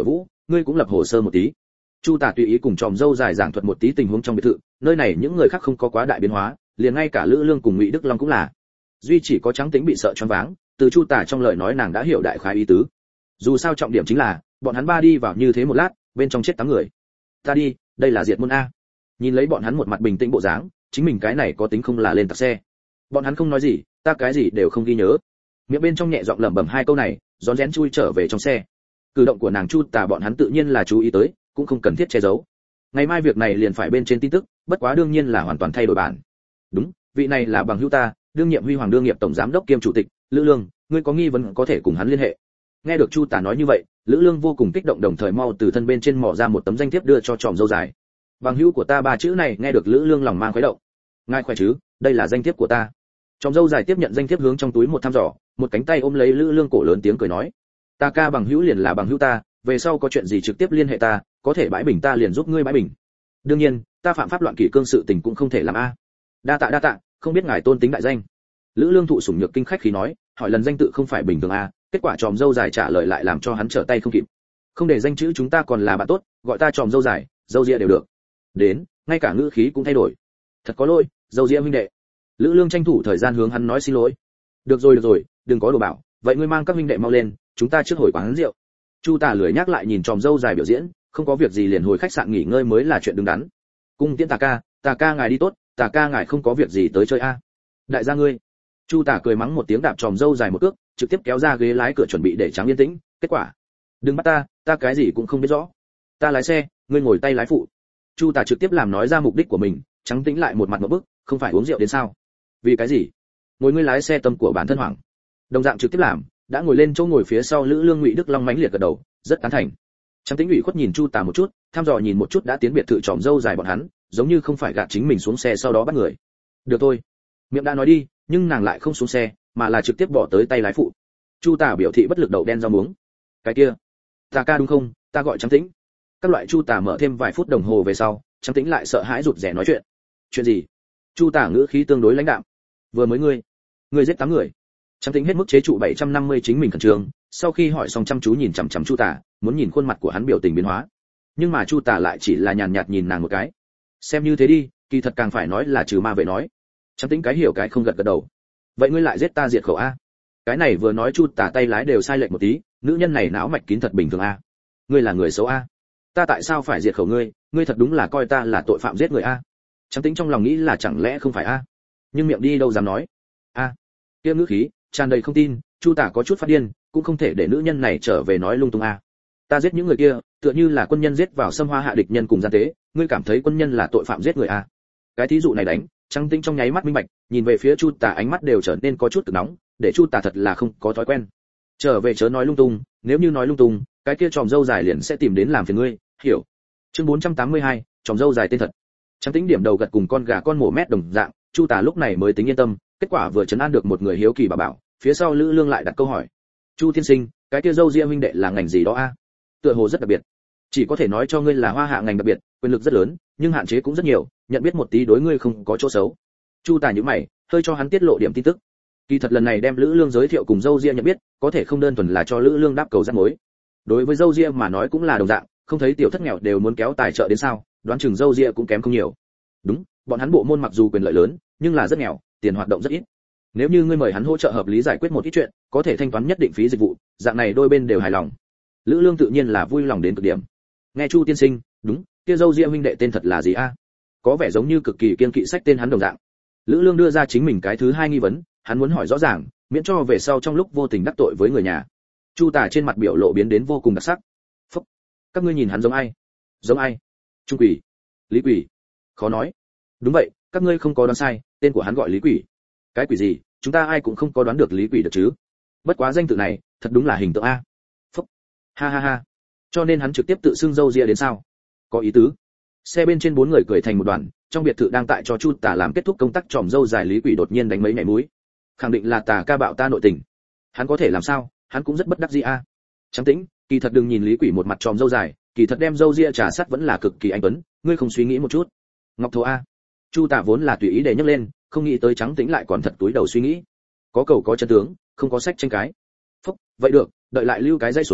ngươi cũng lập hồ sơ một tí. Chu Tả tùy ý cùng tròm dâu dài giảng thuật một tí tình huống trong biệt thự, nơi này những người khác không có quá đại biến hóa, liền ngay cả Lữ Lương cùng Ngụy Đức Long cũng là. Duy chỉ có Trắng Tĩnh bị sợ choáng váng, từ Chu Tả trong lời nói nàng đã hiểu đại khái ý tứ. Dù sao trọng điểm chính là, bọn hắn ba đi vào như thế một lát, bên trong chết tám người. Ta đi, đây là diệt môn a. Nhìn lấy bọn hắn một mặt bình tĩnh bộ dáng, chính mình cái này có tính không là lên tặc xe. Bọn hắn không nói gì, ta cái gì đều không ghi nhớ. Miệng bên trong nhẹ giọng lẩm bẩm hai câu này, rón rén chui trở về trong xe. Cử động của nàng Chu Tả bọn hắn tự nhiên là chú ý tới, cũng không cần thiết che giấu. Ngày mai việc này liền phải bên trên tin tức, bất quá đương nhiên là hoàn toàn thay đổi bản. Đúng, vị này là bằng hữu ta, đương nhiệm Huy Hoàng đương nghiệp tổng giám đốc kiêm chủ tịch, Lữ Lương, ngươi có nghi vấn có thể cùng hắn liên hệ. Nghe được Chu Tả nói như vậy, Lữ Lương vô cùng kích động, đồng thời mau từ thân bên trên mỏ ra một tấm danh thiếp đưa cho tròm dâu dài. Bằng hữu của ta ba chữ này nghe được Lữ Lương lòng mang khuấy động. Ngài khỏe chứ, đây là danh thiếp của ta. Tròm dâu dài tiếp nhận danh thiếp hướng trong túi một thăm dò, một cánh tay ôm lấy Lữ Lương cổ lớn tiếng cười nói: "Ta ca bằng hữu liền là bằng hữu ta, về sau có chuyện gì trực tiếp liên hệ ta, có thể bãi bình ta liền giúp ngươi bãi bình. Đương nhiên, ta phạm pháp loạn kỷ cương sự tình cũng không thể làm a." "Đa tạ đa tạ, không biết ngài tôn tính đại danh." Lữ Lương thụ sủng nhược kinh khách khí nói, hỏi lần danh tự không phải bình thường a, kết quả tròm dâu dài trả lời lại làm cho hắn trở tay không kịp. "Không để danh chữ chúng ta còn là bạn tốt, gọi ta tròm dâu dài, dâu ria đều được." Đến, ngay cả ngữ khí cũng thay đổi. "Thật có lỗi, dâu ria huynh đệ." Lữ Lương tranh thủ thời gian hướng hắn nói xin lỗi. "Được rồi được rồi, đừng có đồ bảo, vậy ngươi mang các huynh đệ mau lên, chúng ta trước hồi quán rượu." Chu Tả lười nhắc lại nhìn tròm dâu dài biểu diễn, không có việc gì liền hồi khách sạn nghỉ ngơi mới là chuyện đứng đắn. "Cung tiễn Tà ca, Tà ca ngài đi tốt, Tà ca ngài không có việc gì tới chơi a." "Đại gia ngươi." Chu Tả cười mắng một tiếng đạp tròm dâu dài một cước, trực tiếp kéo ra ghế lái cửa chuẩn bị để Trắng yên tĩnh, kết quả: "Đừng bắt ta, ta cái gì cũng không biết rõ. Ta lái xe, ngươi ngồi tay lái phụ." Chu Tả trực tiếp làm nói ra mục đích của mình, Trắng tĩnh lại một mặt ngộp bức, không phải uống rượu đến sao? "Vì cái gì?" "Ngồi ngươi lái xe tâm của bản thân hoảng." Đồng dạng trực tiếp làm, đã ngồi lên chỗ ngồi phía sau Lữ Lương Ngụy Đức Long mãnh liệt gật đầu, rất tán thành. Trắng Tĩnh ủy khuất nhìn Chu Tả một chút, thăm dò nhìn một chút đã tiến biệt thự tròm dâu dài bọn hắn, giống như không phải gạt chính mình xuống xe sau đó bắt người. "Được thôi." Miệng đã nói đi, nhưng nàng lại không xuống xe, mà là trực tiếp bỏ tới tay lái phụ. Chu Tả biểu thị bất lực, đậu đen rau muống. "Cái kia, Tà ca đúng không? Ta gọi Trắng Tĩnh." Các loại Chu Tả mở thêm vài phút đồng hồ về sau, Trắng Tĩnh lại sợ hãi rụt rè nói chuyện. "Chuyện gì?" Chu Tả ngữ khí tương đối lãnh đạm. "Vừa mới ngươi, ngươi giết tám người." Trắng Tĩnh hết mức chế trụ bảy trăm năm mươi chính mình khẩn trương, sau khi hỏi xong chăm chú nhìn chằm chằm Chu Tả, muốn nhìn khuôn mặt của hắn biểu tình biến hóa. Nhưng mà Chu Tả lại chỉ là nhàn nhạt nhìn nàng một cái. "Xem như thế đi, kỳ thật càng phải nói là trừ ma vệ nói." Trắng Tĩnh cái hiểu cái không gật gật đầu. "Vậy ngươi lại giết ta diệt khẩu a?" Cái này vừa nói Chu Tả tay lái đều sai lệch một tí, nữ nhân này não mạch kín thật bình thường a. "Ngươi là người xấu a?" "Ta tại sao phải diệt khẩu ngươi, ngươi thật đúng là coi ta là tội phạm giết người a." Trắng Tĩnh trong lòng nghĩ là chẳng lẽ không phải a, nhưng miệng đi đâu dám nói. "A." Kia ngữ khí tràn đầy không tin, Chu Tả có chút phát điên, cũng không thể để nữ nhân này trở về nói lung tung a. "Ta giết những người kia, tựa như là quân nhân giết vào xâm hoa hạ địch nhân cùng gian tế, ngươi cảm thấy quân nhân là tội phạm giết người a?" Cái thí dụ này đánh, Trắng Tĩnh trong nháy mắt minh bạch, nhìn về phía Chu Tả ánh mắt đều trở nên có chút cực nóng, để Chu Tả thật là không có thói quen. "Trở về chớ nói lung tung, nếu như nói lung tung, cái kia tròm dâu dài liền sẽ tìm đến làm phiền ngươi, hiểu?" Chương bốn trăm tám mươi hai, tròm dâu dài tên thật. Trắng Tĩnh điểm đầu gật cùng con gà con mổ mét đồng dạng, Chu Tả lúc này mới tính yên tâm, kết quả vừa trấn an được một người hiếu kỳ bà bảo, phía sau Lữ Lương lại đặt câu hỏi: "Chu tiên sinh, cái kia dâu ria huynh đệ là ngành gì đó a?" "Tựa hồ rất đặc biệt." "Chỉ có thể nói cho ngươi là hoa hạ ngành đặc biệt, quyền lực rất lớn, nhưng hạn chế cũng rất nhiều, nhận biết một tí đối ngươi không có chỗ xấu." Chu Tả nhíu mày, hơi cho hắn tiết lộ điểm tin tức. Kỳ thật lần này đem Lữ Lương giới thiệu cùng dâu ria nhận biết, có thể không đơn thuần là cho Lữ Lương đáp cầu rắc mối. Đối với dâu ria mà nói cũng là đồng dạng, không thấy tiểu thất nghèo đều muốn kéo tài trợ đến sao, đoán chừng dâu ria cũng kém không nhiều. Đúng, bọn hắn bộ môn mặc dù quyền lợi lớn, nhưng là rất nghèo, tiền hoạt động rất ít. Nếu như ngươi mời hắn hỗ trợ hợp lý giải quyết một ít chuyện, có thể thanh toán nhất định phí dịch vụ, dạng này đôi bên đều hài lòng. Lữ Lương tự nhiên là vui lòng đến cực điểm. Nghe Chu tiên sinh, đúng, kia dâu ria huynh đệ tên thật là gì a? Có vẻ giống như cực kỳ kiên kỵ sách tên hắn đồng dạng. Lữ Lương đưa ra chính mình cái thứ hai nghi vấn, hắn muốn hỏi rõ ràng, miễn cho về sau trong lúc vô tình đắc tội với người nhà. Chu Tả trên mặt biểu lộ biến đến vô cùng đặc sắc. Phúc, các ngươi nhìn hắn giống ai? Giống ai? Trung Quỷ, Lý Quỷ. Khó nói. Đúng vậy, các ngươi không có đoán sai, tên của hắn gọi Lý Quỷ. Cái quỷ gì, chúng ta ai cũng không có đoán được Lý Quỷ được chứ. Bất quá danh tự này, thật đúng là hình tượng a. Phúc. Ha ha ha. Cho nên hắn trực tiếp tự xưng dâu ria đến sao? Có ý tứ. Xe bên trên bốn người cười thành một đoàn, trong biệt thự đang tại cho Chu Tả làm kết thúc công tác tròm dâu dài Lý Quỷ đột nhiên đánh mấy nhảy mũi. Khẳng định là Tà ca bạo ta nội tình. Hắn có thể làm sao, hắn cũng rất bất đắc dĩ a. Trắng Tĩnh, kỳ thật đừng nhìn Lý Quỷ một mặt tròm dâu dài, kỳ thật đem dâu ria trà sắt vẫn là cực kỳ anh tuấn, ngươi không suy nghĩ một chút. Ngọc Thổ a. Chu Tả vốn là tùy ý để nhấc lên, không nghĩ tới Trắng Tĩnh lại còn thật túi đầu suy nghĩ. Có cầu có chân tướng, không có sách tranh cái. Phúc, vậy được, đợi lại lưu cái dãy số,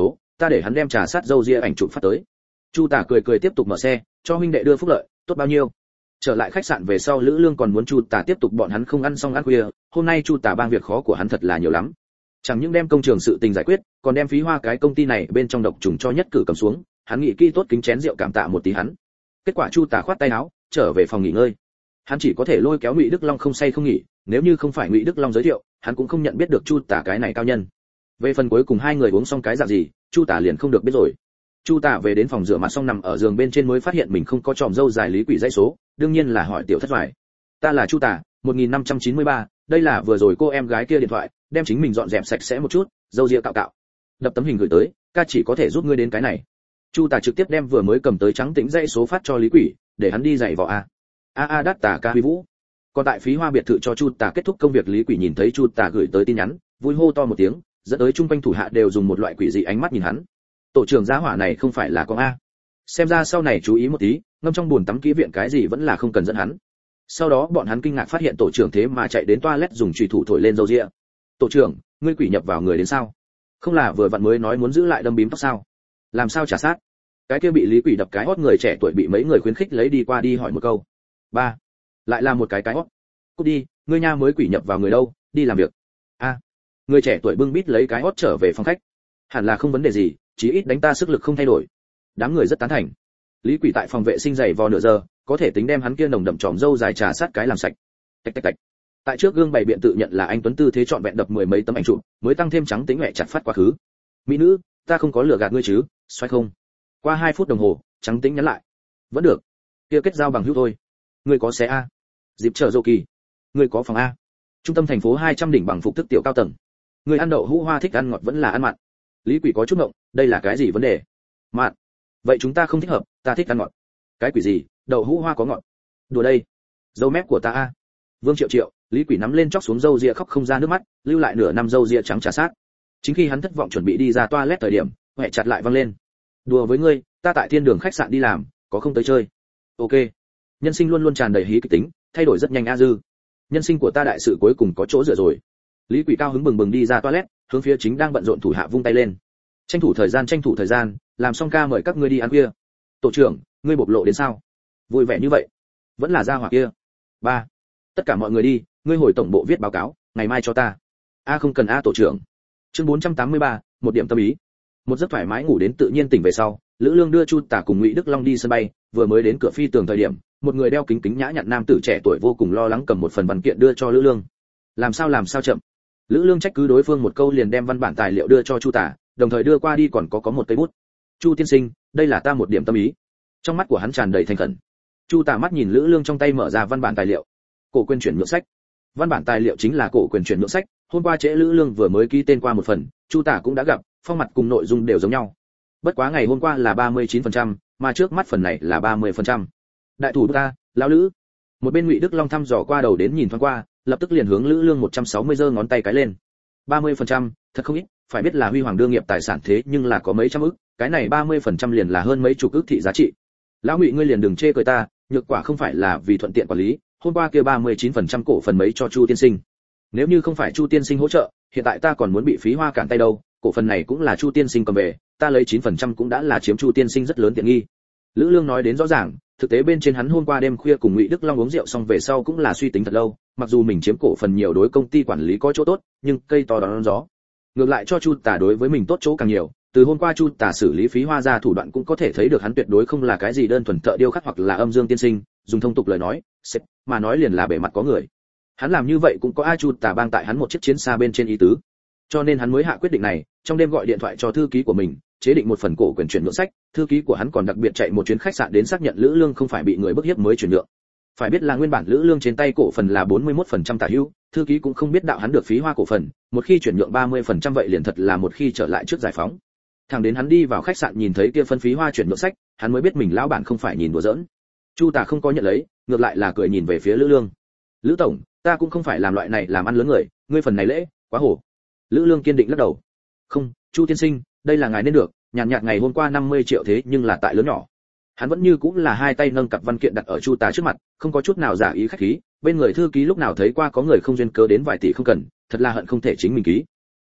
ta để hắn đem trà sát dâu ria ảnh chụp phát tới. Chu Tả cười cười tiếp tục mở xe, cho huynh đệ đưa phúc lợi, tốt bao nhiêu. Trở lại khách sạn về sau Lữ Lương còn muốn Chu Tả tiếp tục bọn hắn không ăn xong ăn khuya, hôm nay Chu Tả bang việc khó của hắn thật là nhiều lắm. Chẳng những đem công trường sự tình giải quyết, còn đem phí hoa cái công ty này bên trong độc trùng cho nhất cử cầm xuống, hắn nghĩ kỹ tốt kính chén rượu cảm tạ một tí hắn. Kết quả Chu Tả khoát tay áo, trở về phòng nghỉ ngơi. Hắn chỉ có thể lôi kéo Ngụy Đức Long không say không nghỉ, nếu như không phải Ngụy Đức Long giới thiệu, hắn cũng không nhận biết được Chu Tả cái này cao nhân. Về phần cuối cùng hai người uống xong cái dạng gì, Chu Tả liền không được biết rồi. Chu Tả về đến phòng rửa mặt xong nằm ở giường bên trên mới phát hiện mình không có tròm râu dài Lý Quỷ dãy số, đương nhiên là hỏi tiểu thất vải. Ta là Chu Tả, một nghìn năm trăm chín mươi ba, đây là vừa rồi cô em gái kia điện thoại, đem chính mình dọn dẹp sạch sẽ một chút, râu ria cạo cạo. Đập tấm hình gửi tới, ca chỉ có thể giúp ngươi đến cái này. Chu Tả trực tiếp đem vừa mới cầm tới trắng tĩnh dãy số phát cho Lý Quỷ, để hắn đi giày vò a. A a đắt Tả ca Huy Vũ. Còn tại phí hoa biệt thự cho Chu Tả kết thúc công việc Lý Quỷ nhìn thấy Chu Tả gửi tới tin nhắn, vui hô to một tiếng, dẫn tới chung quanh thủ hạ đều dùng một loại quỷ dị ánh mắt nhìn hắn. Tổ trưởng giá hỏa này không phải là con a. Xem ra sau này chú ý một tí, ngâm trong buồn tắm kỹ viện cái gì vẫn là không cần dẫn hắn. Sau đó bọn hắn kinh ngạc phát hiện tổ trưởng thế mà chạy đến toilet dùng chùy thủ thổi lên râu ria. Tổ trưởng, ngươi quỷ nhập vào người đến sao? Không là vừa vặn mới nói muốn giữ lại đâm bím tóc sao? Làm sao trả sát? Cái kia bị Lý Quỷ đập cái hót người trẻ tuổi bị mấy người khuyến khích lấy đi qua đi hỏi một câu. Ba, lại là một cái cái hót. Cút đi, ngươi nha mới quỷ nhập vào người đâu, đi làm việc. A. Người trẻ tuổi bưng bít lấy cái hót trở về phòng khách. Hẳn là không vấn đề gì, chí ít đánh ta sức lực không thay đổi. Đám người rất tán thành. Lý Quỷ tại phòng vệ sinh giày vò nửa giờ, có thể tính đem hắn kia nồng đậm tròm râu dài trà sát cái làm sạch. Tạch tạch tạch. Tại trước gương bày biện tự nhận là anh tuấn tư thế trọn vẹn đập mười mấy tấm ảnh chụp, mới tăng thêm trắng tĩnh mẹ chặt phát quá khứ. Mỹ nữ, ta không có lừa gạt ngươi chứ, xoay không? Qua hai phút đồng hồ, trắng tĩnh nhắn lại. Vẫn được. Kia kết giao bằng hữu thôi. Ngươi có xe a? Dịp chờ dô kỳ. Ngươi có phòng a? Trung tâm thành phố hai trăm đỉnh bằng phục thức tiểu cao tầng. Ngươi ăn đậu hũ hoa thích ăn ngọt vẫn là ăn mặn? Lý Quỷ có chút ngộng, đây là cái gì vấn đề? Mặn. Vậy chúng ta không thích hợp, ta thích ăn ngọt. Cái quỷ gì, đậu hũ hoa có ngọt? Đùa đây. Dâu mép của ta a. Vương Triệu Triệu, Lý Quỷ nắm lên chóc xuống râu ria khóc không ra nước mắt, lưu lại nửa năm râu ria trắng trà sát. Chính khi hắn thất vọng chuẩn bị đi ra toilet thời điểm, hoẹ chặt lại văng lên. Đùa với ngươi, ta tại thiên đường khách sạn đi làm, có không tới chơi? Ok. Nhân sinh luôn luôn tràn đầy hí kịch tính, thay đổi rất nhanh a dư. Nhân sinh của ta đại sự cuối cùng có chỗ dựa rồi. Lý Quỷ cao hứng bừng bừng đi ra toilet, hướng phía chính đang bận rộn thủ hạ vung tay lên. Tranh thủ thời gian, tranh thủ thời gian, làm xong ca mời các ngươi đi ăn khuya. Tổ trưởng, ngươi bộc lộ đến sao? Vui vẻ như vậy, vẫn là gia hỏa kia. Ba. Tất cả mọi người đi, ngươi hồi tổng bộ viết báo cáo, ngày mai cho ta. A không cần a tổ trưởng. Chương bốn trăm tám mươi ba, một điểm tâm ý. Một giấc thoải mái ngủ đến tự nhiên tỉnh về sau, Lữ Lương đưa Chu Tả cùng Ngụy Đức Long đi sân bay, vừa mới đến cửa phi tường thời điểm, một người đeo kính kính nhã nhặn nam tử trẻ tuổi vô cùng lo lắng cầm một phần văn kiện đưa cho Lữ Lương. Làm sao làm sao chậm? Lữ Lương trách cứ đối phương một câu liền đem văn bản tài liệu đưa cho Chu Tả, đồng thời đưa qua đi còn có có một cây bút. Chu tiên sinh, đây là ta một điểm tâm ý. Trong mắt của hắn tràn đầy thành khẩn. Chu Tả mắt nhìn Lữ Lương trong tay mở ra văn bản tài liệu. Cổ quyền chuyển nhượng sách. Văn bản tài liệu chính là cổ quyền chuyển nhượng sách, hôm qua trễ Lữ Lương vừa mới ký tên qua một phần, Chu Tả cũng đã gặp, phong mặt cùng nội dung đều giống nhau. Bất quá ngày hôm qua là ba mươi chín phần trăm, mà trước mắt phần này là ba mươi phần trăm. Đại thủ ta, lão Lữ. Một bên Ngụy Đức Long thăm dò qua đầu đến nhìn thoáng qua, lập tức liền hướng Lữ Lương một trăm sáu mươi giơ ngón tay cái lên. ba mươi phần trăm, thật không ít, phải biết là Huy Hoàng đương nghiệp tài sản thế nhưng là có mấy trăm ức, cái này ba mươi phần trăm liền là hơn mấy chục ức thị giá trị. Lão Ngụy ngươi liền đừng chê cười ta, nhược quả không phải là vì thuận tiện quản lý, hôm qua kia ba mươi chín phần trăm cổ phần mấy cho Chu tiên sinh. Nếu như không phải Chu tiên sinh hỗ trợ, hiện tại ta còn muốn bị phí hoa cản tay đâu, cổ phần này cũng là Chu tiên sinh cầm về, ta lấy chín phần trăm cũng đã là chiếm Chu tiên sinh rất lớn tiện nghi. Lữ Lương nói đến rõ ràng, thực tế bên trên hắn hôm qua đêm khuya cùng Ngụy Đức Long uống rượu xong về sau cũng là suy tính thật lâu, mặc dù mình chiếm cổ phần nhiều đối công ty quản lý có chỗ tốt, nhưng cây to đón gió. Ngược lại cho Chu Tả đối với mình tốt chỗ càng nhiều, từ hôm qua Chu Tả xử lý phí hoa ra thủ đoạn cũng có thể thấy được hắn tuyệt đối không là cái gì đơn thuần thợ điêu khắc hoặc là âm dương tiên sinh, dùng thông tục lời nói, sếp, mà nói liền là bề mặt có người. Hắn làm như vậy cũng có ai Chu Tả bang tại hắn một chiếc chiến xa bên trên ý tứ. Cho nên hắn mới hạ quyết định này, trong đêm gọi điện thoại cho thư ký của mình, chế định một phần cổ quyền chuyển nhượng sách, thư ký của hắn còn đặc biệt chạy một chuyến khách sạn đến xác nhận Lữ Lương không phải bị người bức hiếp mới chuyển nhượng. Phải biết là nguyên bản Lữ Lương trên tay cổ phần là bốn mươi mốt phần trăm tả hữu, thư ký cũng không biết đạo hắn được phí hoa cổ phần, một khi chuyển nhượng ba mươi phần trăm vậy liền thật là một khi trở lại trước giải phóng. Thằng đến hắn đi vào khách sạn nhìn thấy kia phân phí hoa chuyển nhượng sách, hắn mới biết mình lão bản không phải nhìn đùa giỡn. Chu Tả không có nhận lấy, ngược lại là cười nhìn về phía Lữ Lương. "Lữ tổng, ta cũng không phải làm loại này làm ăn lớn người, ngươi phần này lễ, quá hổ." Lữ Lương kiên định lắc đầu. "Không, Chu tiên sinh, đây là ngài nên được, nhàn nhạt ngày hôm qua năm mươi triệu thế nhưng là tại lớn nhỏ." Hắn vẫn như cũng là hai tay nâng cặp văn kiện đặt ở Chu Tả trước mặt, không có chút nào giả ý khách khí, bên người thư ký lúc nào thấy qua có người không duyên cớ đến vài tỷ không cần, thật là hận không thể chính mình ký.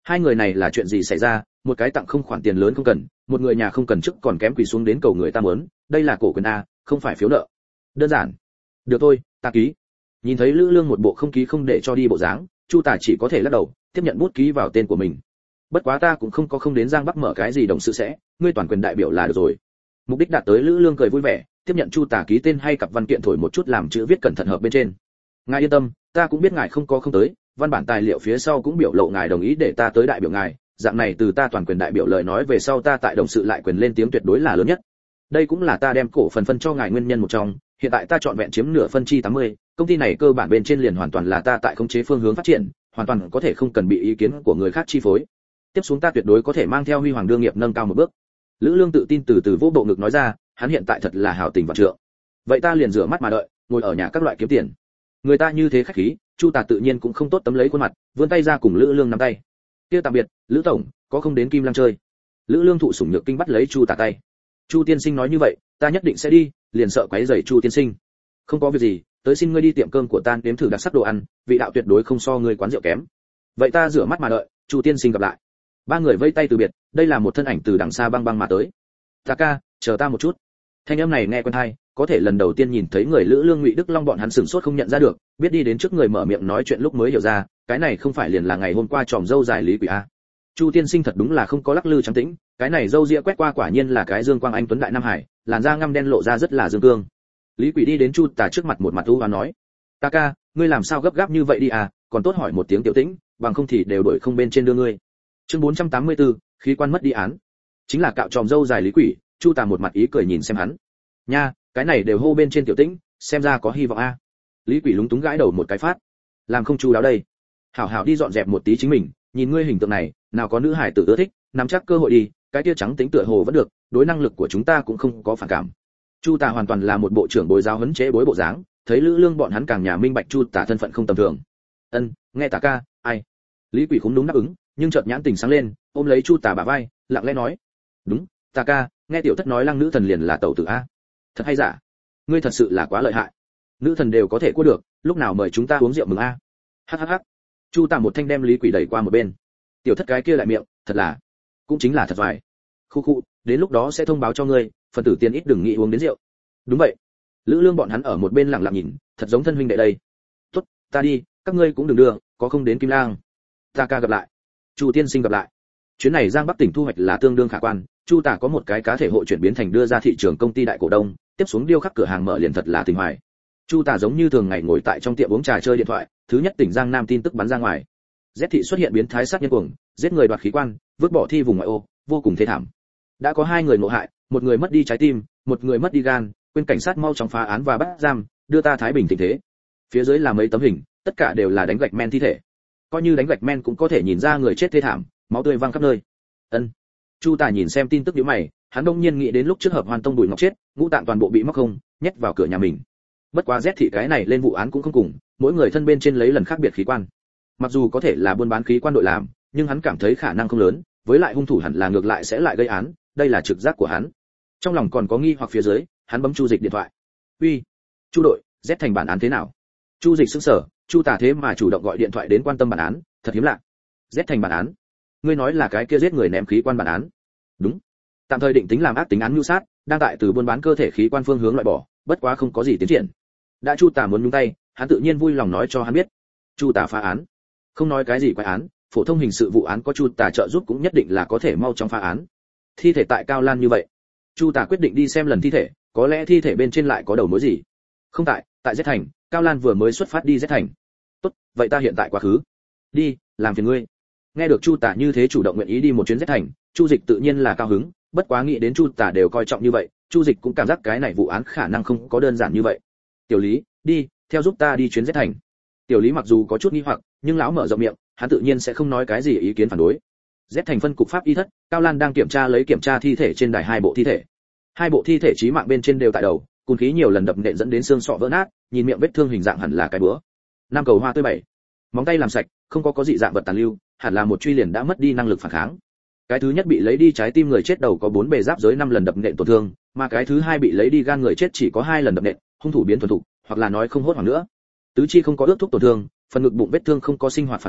Hai người này là chuyện gì xảy ra? Một cái tặng không khoản tiền lớn không cần, một người nhà không cần chức còn kém quỳ xuống đến cầu người ta muốn, đây là cổ quyền a, không phải phiếu nợ. Đơn giản. Được thôi, ta ký. Nhìn thấy Lữ Lương một bộ không ký không để cho đi bộ dáng, Chu Tả chỉ có thể lắc đầu, tiếp nhận bút ký vào tên của mình. Bất quá ta cũng không có không đến Giang Bắc mở cái gì đồng sự sẽ, ngươi toàn quyền đại biểu là được rồi. Mục đích đạt tới, Lữ Lương cười vui vẻ, tiếp nhận Chu Tả ký tên hay cặp văn kiện thổi một chút làm chữ viết cẩn thận hợp bên trên. Ngài yên tâm, ta cũng biết ngài không có không tới, văn bản tài liệu phía sau cũng biểu lộ ngài đồng ý để ta tới đại biểu ngài, dạng này từ ta toàn quyền đại biểu lời nói về sau ta tại đồng sự lại quyền lên tiếng tuyệt đối là lớn nhất. Đây cũng là ta đem cổ phần phân cho ngài nguyên nhân một trong, hiện tại ta chọn vẹn chiếm nửa phân chi tám mươi, công ty này cơ bản bên trên liền hoàn toàn là ta tại khống chế phương hướng phát triển, hoàn toàn có thể không cần bị ý kiến của người khác chi phối. Tiếp xuống ta tuyệt đối có thể mang theo huy hoàng đương nghiệp nâng cao một bước. Lữ Lương tự tin từ từ vỗ bộ ngực nói ra, hắn hiện tại thật là hào tình vạn trượng. Vậy ta liền rửa mắt mà đợi, ngồi ở nhà các loại kiếm tiền. Người ta như thế khách khí, Chu Tả tự nhiên cũng không tốt tấm lấy khuôn mặt, vươn tay ra cùng Lữ Lương nắm tay. Kia tạm biệt, Lữ tổng, có không đến Kim Lăng chơi. Lữ Lương thụ sủng nhược kinh bắt lấy Chu Tả tay. Chu tiên sinh nói như vậy, ta nhất định sẽ đi, liền sợ quấy rầy Chu tiên sinh. Không có việc gì, tới xin ngươi đi tiệm cơm của ta nếm thử đặc sắc đồ ăn, vị đạo tuyệt đối không so ngươi quán rượu kém. Vậy ta rửa mắt mà đợi, Chu tiên sinh gặp lại. Ba người vây tay từ biệt, đây là một thân ảnh từ đằng xa băng băng mà tới. Ta ca, chờ ta một chút. Thanh âm này nghe quen tai, có thể lần đầu tiên nhìn thấy người Lữ Lương Ngụy Đức Long bọn hắn sửng sốt không nhận ra được, biết đi đến trước người mở miệng nói chuyện lúc mới hiểu ra, cái này không phải liền là ngày hôm qua tròm dâu dài Lý Quỷ a. Chu tiên sinh thật đúng là không có lắc lư trắng tĩnh, cái này dâu ria quét qua quả nhiên là cái Dương Quang Anh tuấn đại Nam Hải, làn da ngăm đen lộ ra rất là dương cương. Lý Quỷ đi đến Chu Tả trước mặt một mặt u và nói, ta ca, ngươi làm sao gấp gáp như vậy đi à, còn tốt hỏi một tiếng tiểu tĩnh, bằng không thì đều đổi không bên trên đưa ngươi. Chương bốn trăm tám mươi tư, khí quan mất đi án. Chính là cạo tròm dâu dài Lý Quỷ, Chu Tả một mặt ý cười nhìn xem hắn. Nha, cái này đều hô bên trên tiểu tĩnh, xem ra có hy vọng a. Lý Quỷ lúng túng gãi đầu một cái phát, làm không chu đáo đây. Hảo hảo đi dọn dẹp một tí chính mình, nhìn ngươi hình tượng này, nào có nữ hải tử ưa thích, nắm chắc cơ hội đi, cái kia trắng tính tựa hồ vẫn được, đối năng lực của chúng ta cũng không có phản cảm. Chu Tả hoàn toàn là một bộ trưởng bồi giáo huấn chế bối bộ dáng, thấy Lữ Lương bọn hắn càng nhà minh bạch Chu Tả thân phận không tầm thường. Ân, nghe Tả ca, ai? Lý Quỷ cũng đúng đáp ứng, nhưng chợt nhãn tình sáng lên, ôm lấy Chu Tả bả vai, lặng lẽ nói, đúng, Tả ca, nghe tiểu thất nói Lăng nữ thần liền là tẩu tử a. Thật hay giả? Ngươi thật sự là quá lợi hại. Nữ thần đều có thể qua được, lúc nào mời chúng ta uống rượu mừng a? Hắc hắc hắc. Chu Tả một thanh đem Lý Quỷ đẩy qua một bên. Tiểu thất cái kia lại miệng, thật là, cũng chính là thật vài. Khu khu, đến lúc đó sẽ thông báo cho ngươi, phần tử tiền ít đừng nghĩ uống đến rượu. Đúng vậy. Lữ Lương bọn hắn ở một bên lặng lặng nhìn, thật giống thân huynh đệ đây. Tốt, ta đi, các ngươi cũng đừng đưa, có không đến Kim Lang. Ta ca gặp lại. Chu tiên sinh gặp lại. Chuyến này Giang Bắc tỉnh thu hoạch là tương đương khả quan, Chu Tả có một cái cá thể hộ chuyển biến thành đưa ra thị trường công ty đại cổ đông, tiếp xuống điêu khắc cửa hàng mở liền thật là tình hoài. Chu Tả giống như thường ngày ngồi tại trong tiệm uống trà chơi điện thoại, thứ nhất tỉnh Giang Nam tin tức bắn ra ngoài. Z thị xuất hiện biến thái sát nhân cuồng, giết người đoạt khí quan, vứt bỏ thi vùng ngoại ô, vô cùng thê thảm. Đã có hai người ngộ hại, một người mất đi trái tim, một người mất đi gan, quên cảnh sát mau chóng phá án và bắt giam, đưa ta Thái Bình tình thế. Phía dưới là mấy tấm hình, tất cả đều là đánh gạch men thi thể. Coi như đánh gạch men cũng có thể nhìn ra người chết thê thảm, máu tươi văng khắp nơi. Ân. Chu Tả nhìn xem tin tức nhíu mày, hắn đông nhiên nghĩ đến lúc trước hợp Hoàn Tông Bùi Ngọc chết, ngũ tạng toàn bộ bị móc không, nhét vào cửa nhà mình. Bất quá Z thị cái này lên vụ án cũng không cùng, mỗi người thân bên trên lấy lần khác biệt khí quan. Mặc dù có thể là buôn bán khí quan đội làm, nhưng hắn cảm thấy khả năng không lớn, với lại hung thủ hẳn là ngược lại sẽ lại gây án, đây là trực giác của hắn. Trong lòng còn có nghi hoặc phía dưới, hắn bấm Chu Dịch điện thoại. "Uy, Chu đội, Z thành bản án thế nào?" Chu Dịch sững sờ, Chu Tả thế mà chủ động gọi điện thoại đến quan tâm bản án, thật hiếm lạ. Z thành bản án? Ngươi nói là cái kia giết người ném khí quan bản án? Đúng. Tạm thời định tính làm ác tính án mưu sát, đang tại từ buôn bán cơ thể khí quan phương hướng loại bỏ, bất quá không có gì tiến triển. Đã Chu Tả muốn nhúng tay, hắn tự nhiên vui lòng nói cho hắn biết. Chu Tả phá án. Không nói cái gì quái án, phổ thông hình sự vụ án có Chu Tả trợ giúp cũng nhất định là có thể mau chóng phá án. Thi thể tại Cao Lan như vậy, Chu Tả quyết định đi xem lần thi thể, có lẽ thi thể bên trên lại có đầu mối gì. Không tại, tại Z thành, Cao Lan vừa mới xuất phát đi Z thành. Tốt, vậy ta hiện tại quá khứ. Đi, làm phiền ngươi. Nghe được Chu Tả như thế chủ động nguyện ý đi một chuyến Z thành, Chu Dịch tự nhiên là cao hứng, bất quá nghĩ đến Chu Tả đều coi trọng như vậy, Chu Dịch cũng cảm giác cái này vụ án khả năng không có đơn giản như vậy. Tiểu Lý, đi, theo giúp ta đi chuyến Z thành. Tiểu Lý mặc dù có chút nghi hoặc, nhưng lão mở rộng miệng, hắn tự nhiên sẽ không nói cái gì ý kiến phản đối. Z thành phân cục pháp y thất, Cao Lan đang kiểm tra lấy kiểm tra thi thể trên đài hai bộ thi thể. Hai bộ thi thể chí mạng bên trên đều tại đầu, cùn khí nhiều lần đập nện dẫn đến xương sọ vỡ nát, nhìn miệng vết thương hình dạng hẳn là cái búa. Năm cầu hoa tươi bảy. Móng tay làm sạch, không có có dị dạng vật tàn lưu, hẳn là một truy liền đã mất đi năng lực phản kháng. Cái thứ nhất bị lấy đi trái tim người chết đầu có bốn bề giáp giới năm lần đập nện tổn thương, mà cái thứ hai bị lấy đi gan người chết chỉ có hai lần đập nện, hung thủ biến thuần thục, hoặc là nói không hốt hoảng nữa. Tứ chi không có ướt thuốc tổn thương, phần ngực bụng vết thương không có sinh hoạt phản ứng,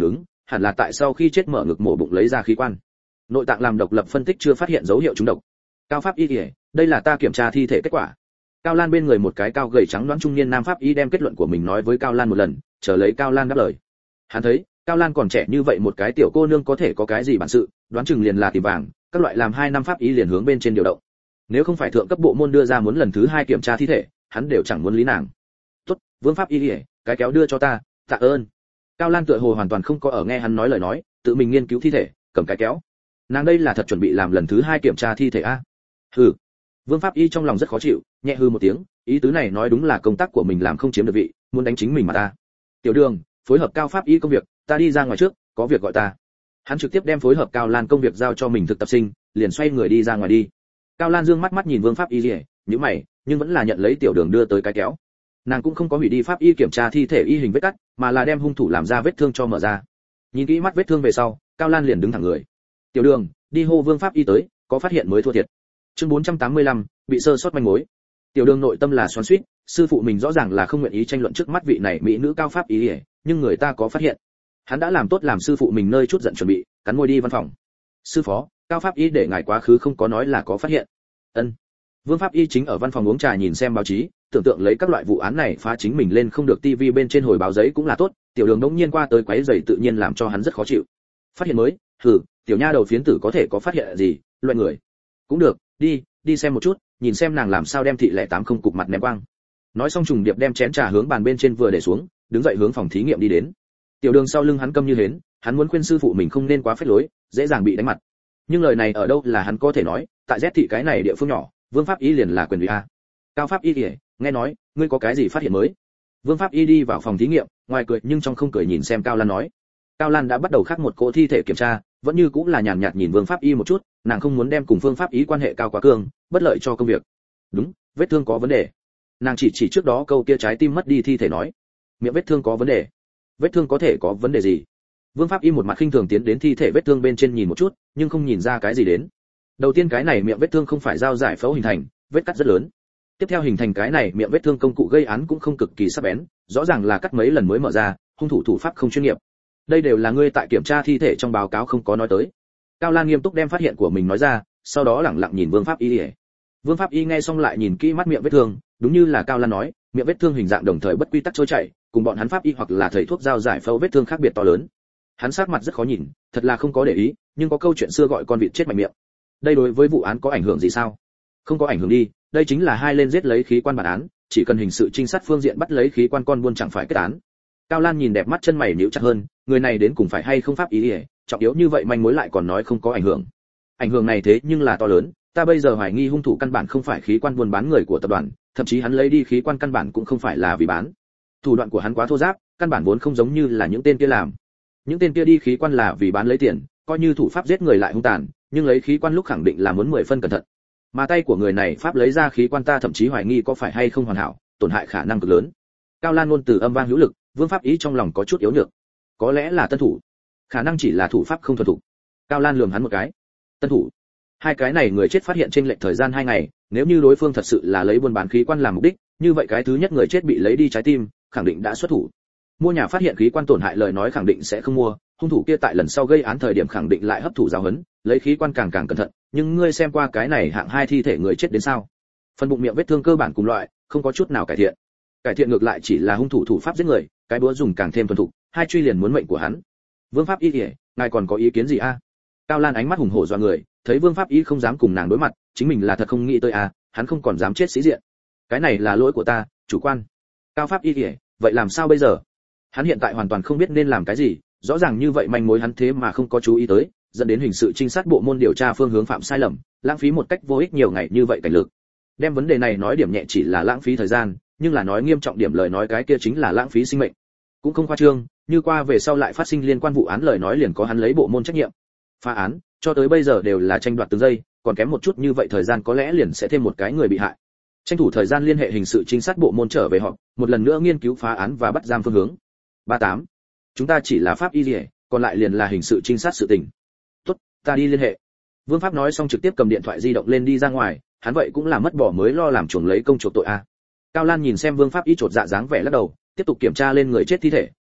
hẳn là tại sau khi chết mở ngực mổ bụng lấy ra khí quan. Nội tạng làm độc lập phân tích chưa phát hiện dấu hiệu trúng độc. Cao pháp y, đây là ta kiểm tra thi thể kết quả. Cao Lan bên người một cái cao gầy trắng đoán trung niên nam pháp y đem kết luận của mình nói với Cao Lan một lần, chờ lấy Cao Lan đáp lời. Hắn thấy, Cao Lan còn trẻ như vậy một cái tiểu cô nương có thể có cái gì bản sự, đoán chừng liền là tìm vàng, các loại làm hai năm pháp y liền hướng bên trên điều động. Nếu không phải thượng cấp bộ môn đưa ra muốn lần thứ hai kiểm tra thi thể, hắn đều chẳng muốn lý nàng. Tốt, Vương pháp y, cái kéo đưa cho ta, tạ ơn. Cao Lan tựa hồ hoàn toàn không có ở nghe hắn nói lời nói, tự mình nghiên cứu thi thể, cầm cái kéo. Nàng đây là thật chuẩn bị làm lần thứ hai kiểm tra thi thể a? Hừ. Vương pháp y trong lòng rất khó chịu, nhẹ hừ một tiếng, ý tứ này nói đúng là công tác của mình làm không chiếm được vị, muốn đánh chính mình mà ta. Tiểu Đường, phối hợp Cao pháp y công việc, ta đi ra ngoài trước, có việc gọi ta. Hắn trực tiếp đem phối hợp Cao Lan công việc giao cho mình thực tập sinh, liền xoay người đi ra ngoài đi. Cao Lan dương mắt mắt nhìn Vương pháp y liễu, nhíu mày, nhưng vẫn là nhận lấy Tiểu Đường đưa tới cái kéo. Nàng cũng không có hủy đi pháp y kiểm tra thi thể y hình vết cắt, mà là đem hung thủ làm ra vết thương cho mở ra. Nhìn kỹ mắt vết thương về sau, Cao Lan liền đứng thẳng người. Tiểu Đường, đi hô Vương pháp y tới, có phát hiện mới thua thiệt. Chương bốn trăm tám mươi lăm, bị sơ sót manh mối. Tiểu Đường nội tâm là xoắn xuýt, sư phụ mình rõ ràng là không nguyện ý tranh luận trước mắt vị này mỹ nữ cao pháp y, nhưng người ta có phát hiện. Hắn đã làm tốt làm sư phụ mình nơi chút giận chuẩn bị, cắn môi đi văn phòng. Sư phó, cao pháp y để ngài quá khứ không có nói là có phát hiện. Ân. Vương pháp y chính ở văn phòng uống trà nhìn xem báo chí, tưởng tượng lấy các loại vụ án này phá chính mình lên không được tivi bên trên hồi báo giấy cũng là tốt. Tiểu Đường đống nhiên qua tới quấy rầy tự nhiên làm cho hắn rất khó chịu. Phát hiện mới, hừ, tiểu nha đầu phiến tử có thể có phát hiện gì, loại người. Cũng được, đi, đi xem một chút, nhìn xem nàng làm sao đem thị lẻ tám không cục mặt ném quang. Nói xong trùng điệp đem chén trà hướng bàn bên trên vừa để xuống, đứng dậy hướng phòng thí nghiệm đi đến. Tiểu Đường sau lưng hắn câm như hến, hắn muốn khuyên sư phụ mình không nên quá phết lối, dễ dàng bị đánh mặt. Nhưng lời này ở đâu là hắn có thể nói, tại Z thị cái này địa phương nhỏ, Vương pháp y liền là quyền uy a. Cao pháp y, nghe nói, ngươi có cái gì phát hiện mới? Vương pháp y đi vào phòng thí nghiệm, ngoài cười nhưng trong không cười nhìn xem Cao Lan nói. Cao Lan đã bắt đầu khắc một cỗ thi thể kiểm tra, vẫn như cũng là nhàn nhạt nhìn Vương pháp y một chút, nàng không muốn đem cùng Phương pháp y quan hệ cao quá cương, bất lợi cho công việc. Đúng, vết thương có vấn đề. Nàng chỉ chỉ trước đó câu kia trái tim mất đi thi thể nói, miệng vết thương có vấn đề. Vết thương có thể có vấn đề gì? Vương pháp y một mặt khinh thường tiến đến thi thể vết thương bên trên nhìn một chút, nhưng không nhìn ra cái gì đến. Đầu tiên cái này miệng vết thương không phải dao giải phẫu hình thành, vết cắt rất lớn. Tiếp theo hình thành cái này miệng vết thương công cụ gây án cũng không cực kỳ sắc bén, rõ ràng là cắt mấy lần mới mở ra, hung thủ thủ pháp không chuyên nghiệp. Đây đều là ngươi tại kiểm tra thi thể trong báo cáo không có nói tới. Cao Lan nghiêm túc đem phát hiện của mình nói ra, sau đó lẳng lặng nhìn Vương pháp y. Vương pháp y nghe xong lại nhìn kỹ mắt miệng vết thương, đúng như là Cao Lan nói, miệng vết thương hình dạng đồng thời bất quy tắc trôi chảy, cùng bọn hắn pháp y hoặc là thầy thuốc dao giải phẫu vết thương khác biệt to lớn. Hắn sắc mặt rất khó nhìn, thật là không có để ý, nhưng có câu chuyện xưa gọi con vịt chết mạnh miệng. Đây đối với vụ án có ảnh hưởng gì sao? Không có ảnh hưởng đi, đây chính là hai lên giết lấy khí quan bản án, chỉ cần hình sự trinh sát phương diện bắt lấy khí quan con buôn chẳng phải kết án. Cao Lan nhìn đẹp mắt chân mày nhíu chặt hơn, người này đến cùng phải hay không pháp ý, ý trọng yếu như vậy manh mối lại còn nói không có ảnh hưởng. Ảnh hưởng này thế nhưng là to lớn, ta bây giờ hoài nghi hung thủ căn bản không phải khí quan buôn bán người của tập đoàn, thậm chí hắn lấy đi khí quan căn bản cũng không phải là vì bán. Thủ đoạn của hắn quá thô ráp, căn bản vốn không giống như là những tên kia làm. Những tên kia đi khí quan là vì bán lấy tiền, coi như thủ pháp giết người lại hung tàn, nhưng lấy khí quan lúc khẳng định là muốn mười phân cẩn thận. Mà tay của người này pháp lấy ra khí quan ta thậm chí hoài nghi có phải hay không hoàn hảo, tổn hại khả năng cực lớn. Cao Lan luôn từ âm vang hữu lực, Vương pháp ý trong lòng có chút yếu nhược. Có lẽ là tân thủ, khả năng chỉ là thủ pháp không thuần thục. Cao Lan lườm hắn một cái. Tân thủ? Hai cái này người chết phát hiện trên lệch thời gian hai ngày, nếu như đối phương thật sự là lấy buôn bán khí quan làm mục đích, như vậy cái thứ nhất người chết bị lấy đi trái tim, khẳng định đã xuất thủ. Mua nhà phát hiện khí quan tổn hại lời nói khẳng định sẽ không mua, hung thủ kia tại lần sau gây án thời điểm khẳng định lại hấp thụ giáo huấn, lấy khí quan càng càng cẩn thận, nhưng ngươi xem qua cái này hạng hai thi thể người chết đến sao? Phần bụng miệng vết thương cơ bản cùng loại, không có chút nào cải thiện. Cải thiện ngược lại chỉ là hung thủ thủ pháp giết người, cái búa dùng càng thêm thuần thục, hai truy liền muốn mệnh của hắn. Vương pháp y, ngài còn có ý kiến gì a? Cao Lan ánh mắt hùng hổ dọa người, thấy Vương pháp y không dám cùng nàng đối mặt, chính mình là thật không nghĩ tới a, hắn không còn dám chết sĩ diện. Cái này là lỗi của ta, chủ quan. Cao pháp y, vậy làm sao bây giờ? Hắn hiện tại hoàn toàn không biết nên làm cái gì, rõ ràng như vậy manh mối hắn thế mà không có chú ý tới, dẫn đến hình sự trinh sát bộ môn điều tra phương hướng phạm sai lầm, lãng phí một cách vô ích nhiều ngày như vậy cảnh lực. Đem vấn đề này nói điểm nhẹ chỉ là lãng phí thời gian, nhưng là nói nghiêm trọng điểm lời nói cái kia chính là lãng phí sinh mệnh. Cũng không khoa trương, như qua về sau lại phát sinh liên quan vụ án lời nói liền có hắn lấy bộ môn trách nhiệm. Phá án, cho tới bây giờ đều là tranh đoạt từng giây, còn kém một chút như vậy thời gian có lẽ liền sẽ thêm một cái người bị hại. Tranh thủ thời gian liên hệ hình sự trinh sát bộ môn trở về họp, một lần nữa nghiên cứu phá án và bắt giam phương hướng. ba tám. Chúng ta chỉ là pháp y liễu, còn lại liền là hình sự trinh sát sự tình. Tốt, ta đi liên hệ. Vương pháp nói xong trực tiếp cầm điện thoại di động lên đi ra ngoài, hắn vậy cũng là mất bỏ mới lo làm chuồng lấy công chuộc tội a. Cao Lan nhìn xem Vương pháp y trột dạ dáng vẻ lắc đầu, tiếp tục kiểm tra lên người chết thi thể,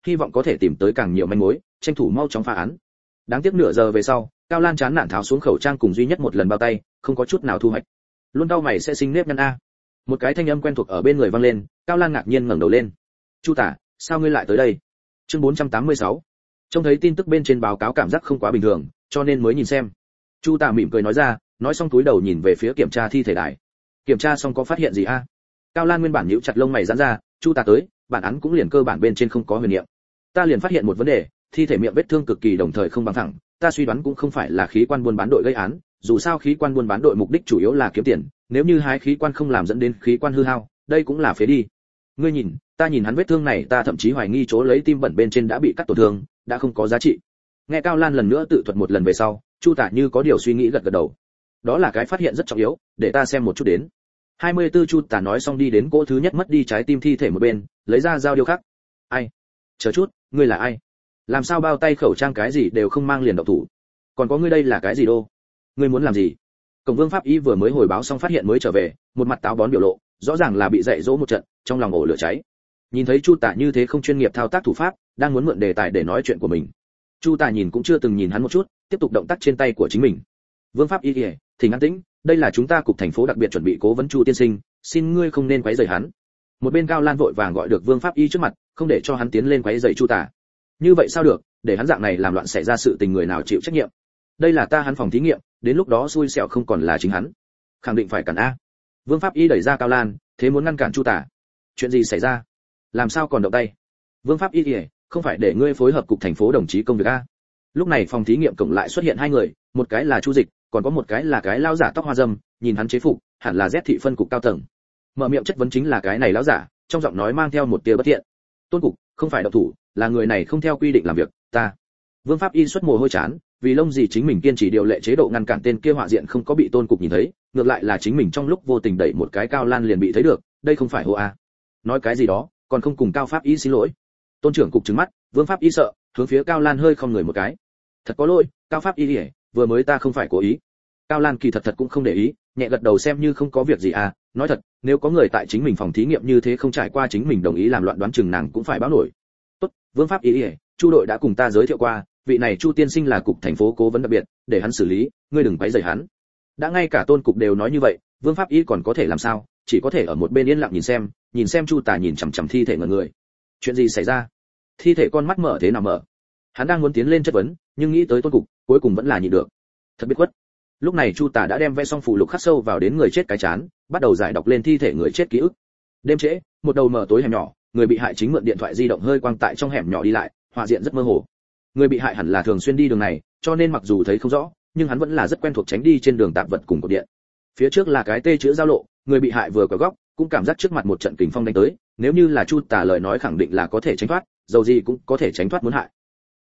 hy vọng có thể tìm tới càng nhiều manh mối, tranh thủ mau chóng phá án. Đáng tiếc nửa giờ về sau, Cao Lan chán nản tháo xuống khẩu trang cùng duy nhất một lần bao tay, không có chút nào thu hoạch. Luôn đau mày sẽ sinh nếp nhăn a. Một cái thanh âm quen thuộc ở bên người vang lên, Cao Lan ngạc nhiên ngẩng đầu lên. Chu tả, sao ngươi lại tới đây? Chương bốn trăm tám mươi sáu. Trông thấy tin tức bên trên báo cáo cảm giác không quá bình thường, cho nên mới nhìn xem. Chu tả mỉm cười nói ra, nói xong túi đầu nhìn về phía kiểm tra thi thể đài. Kiểm tra xong có phát hiện gì a? Cao Lan nguyên bản nhíu chặt lông mày giãn ra, Chu tả tới, bản án cũng liền cơ bản bên trên không có huyền niệm. Ta liền phát hiện một vấn đề, thi thể miệng vết thương cực kỳ đồng thời không bằng thẳng, ta suy đoán cũng không phải là khí quan buôn bán đội gây án, dù sao khí quan buôn bán đội mục đích chủ yếu là kiếm tiền, nếu như hái khí quan không làm dẫn đến khí quan hư hao, đây cũng là phế đi. Ngươi nhìn, ta nhìn hắn vết thương này, ta thậm chí hoài nghi chỗ lấy tim bẩn bên trên đã bị cắt tổn thương, đã không có giá trị. Nghe Cao Lan lần nữa tự thuật một lần về sau, Chu tả như có điều suy nghĩ gật gật đầu. Đó là cái phát hiện rất trọng yếu, để ta xem một chút đến. hai mươi tư Chu tả nói xong đi đến cỗ thứ nhất mất đi trái tim thi thể một bên, lấy ra dao điêu khắc. Ai? Chờ chút, ngươi là ai? Làm sao bao tay khẩu trang cái gì đều không mang liền động thủ? Còn có ngươi đây là cái gì đô? Ngươi muốn làm gì? Cổng Vương pháp y vừa mới hồi báo xong phát hiện mới trở về, một mặt táo bón biểu lộ, rõ ràng là bị dạy dỗ một trận, trong lòng ổ lửa cháy. Nhìn thấy Chu tả như thế không chuyên nghiệp thao tác thủ pháp, đang muốn mượn đề tài để nói chuyện của mình. Chu tả nhìn cũng chưa từng nhìn hắn một chút, tiếp tục động tác trên tay của chính mình. Vương pháp y, thỉnh an tĩnh, đây là chúng ta cục thành phố đặc biệt chuẩn bị cố vấn Chu tiên sinh, xin ngươi không nên quấy rầy hắn. Một bên Cao Lan vội vàng gọi được Vương pháp y trước mặt, không để cho hắn tiến lên quấy rầy Chu tả. Như vậy sao được, để hắn dạng này làm loạn xảy ra sự tình người nào chịu trách nhiệm? Đây là ta hắn phòng thí nghiệm, đến lúc đó xui xẻo không còn là chính hắn, khẳng định phải cản a. Vương pháp y đẩy ra Cao Lan, thế muốn ngăn cản Chu tả. Chuyện gì xảy ra? Làm sao còn động tay? Vương pháp y kìa, không phải để ngươi phối hợp cục thành phố đồng chí công việc a? Lúc này phòng thí nghiệm cổng lại xuất hiện hai người, một cái là Chu Dịch, còn có một cái là cái lão giả tóc hoa râm, nhìn hắn chế phục, hẳn là Z thị phân cục cao tầng. Mở miệng chất vấn chính là cái này lão giả, trong giọng nói mang theo một tia bất thiện. Tôn cục, không phải động thủ, là người này không theo quy định làm việc, ta. Vương pháp y xuất mồ hôi chán, vì lông gì chính mình kiên trì điều lệ chế độ ngăn cản tên kia họa diện không có bị Tôn cục nhìn thấy, ngược lại là chính mình trong lúc vô tình đẩy một cái Cao Lan liền bị thấy được, đây không phải hô a. Nói cái gì đó, còn không cùng Cao pháp y xin lỗi. Tôn trưởng cục trừng mắt, Vương pháp y sợ, hướng phía Cao Lan hơi không người một cái. Thật có lỗi, Cao pháp y, vừa mới ta không phải cố ý. Cao Lan kỳ thật thật cũng không để ý, nhẹ gật đầu xem như không có việc gì à, nói thật, nếu có người tại chính mình phòng thí nghiệm như thế không trải qua chính mình đồng ý làm loạn đoán chừng nàng cũng phải báo nổi. Tốt, Vương pháp y, Chu đội đã cùng ta giới thiệu qua, vị này Chu tiên sinh là cục thành phố cố vấn đặc biệt, để hắn xử lý, ngươi đừng quấy rầy hắn. Đã ngay cả Tôn cục đều nói như vậy, Vương pháp y còn có thể làm sao, chỉ có thể ở một bên yên lặng nhìn xem, nhìn xem Chu tả nhìn chằm chằm thi thể ngẩn người. Chuyện gì xảy ra? Thi thể con mắt mở thế nào mở? Hắn đang muốn tiến lên chất vấn, nhưng nghĩ tới Tôn cục, cuối cùng vẫn là nhịn được. Thật biết quất. Lúc này Chu tả đã đem vẽ xong phù lục khắc sâu vào đến người chết cái chán, bắt đầu giải đọc lên thi thể người chết ký ức. Đêm trễ, một đầu mở tối hẻm nhỏ, người bị hại chính mượn điện thoại di động hơi quang tại trong hẻm nhỏ đi lại, họa diện rất mơ hồ. Người bị hại hẳn là thường xuyên đi đường này, cho nên mặc dù thấy không rõ, nhưng hắn vẫn là rất quen thuộc tránh đi trên đường tạp vật cùng cột điện. Phía trước là cái T chữ giao lộ, người bị hại vừa quẹo góc, cũng cảm giác trước mặt một trận kình phong đánh tới, nếu như là Chu tả lời nói khẳng định là có thể tránh thoát, dầu gì cũng có thể tránh thoát muốn hại.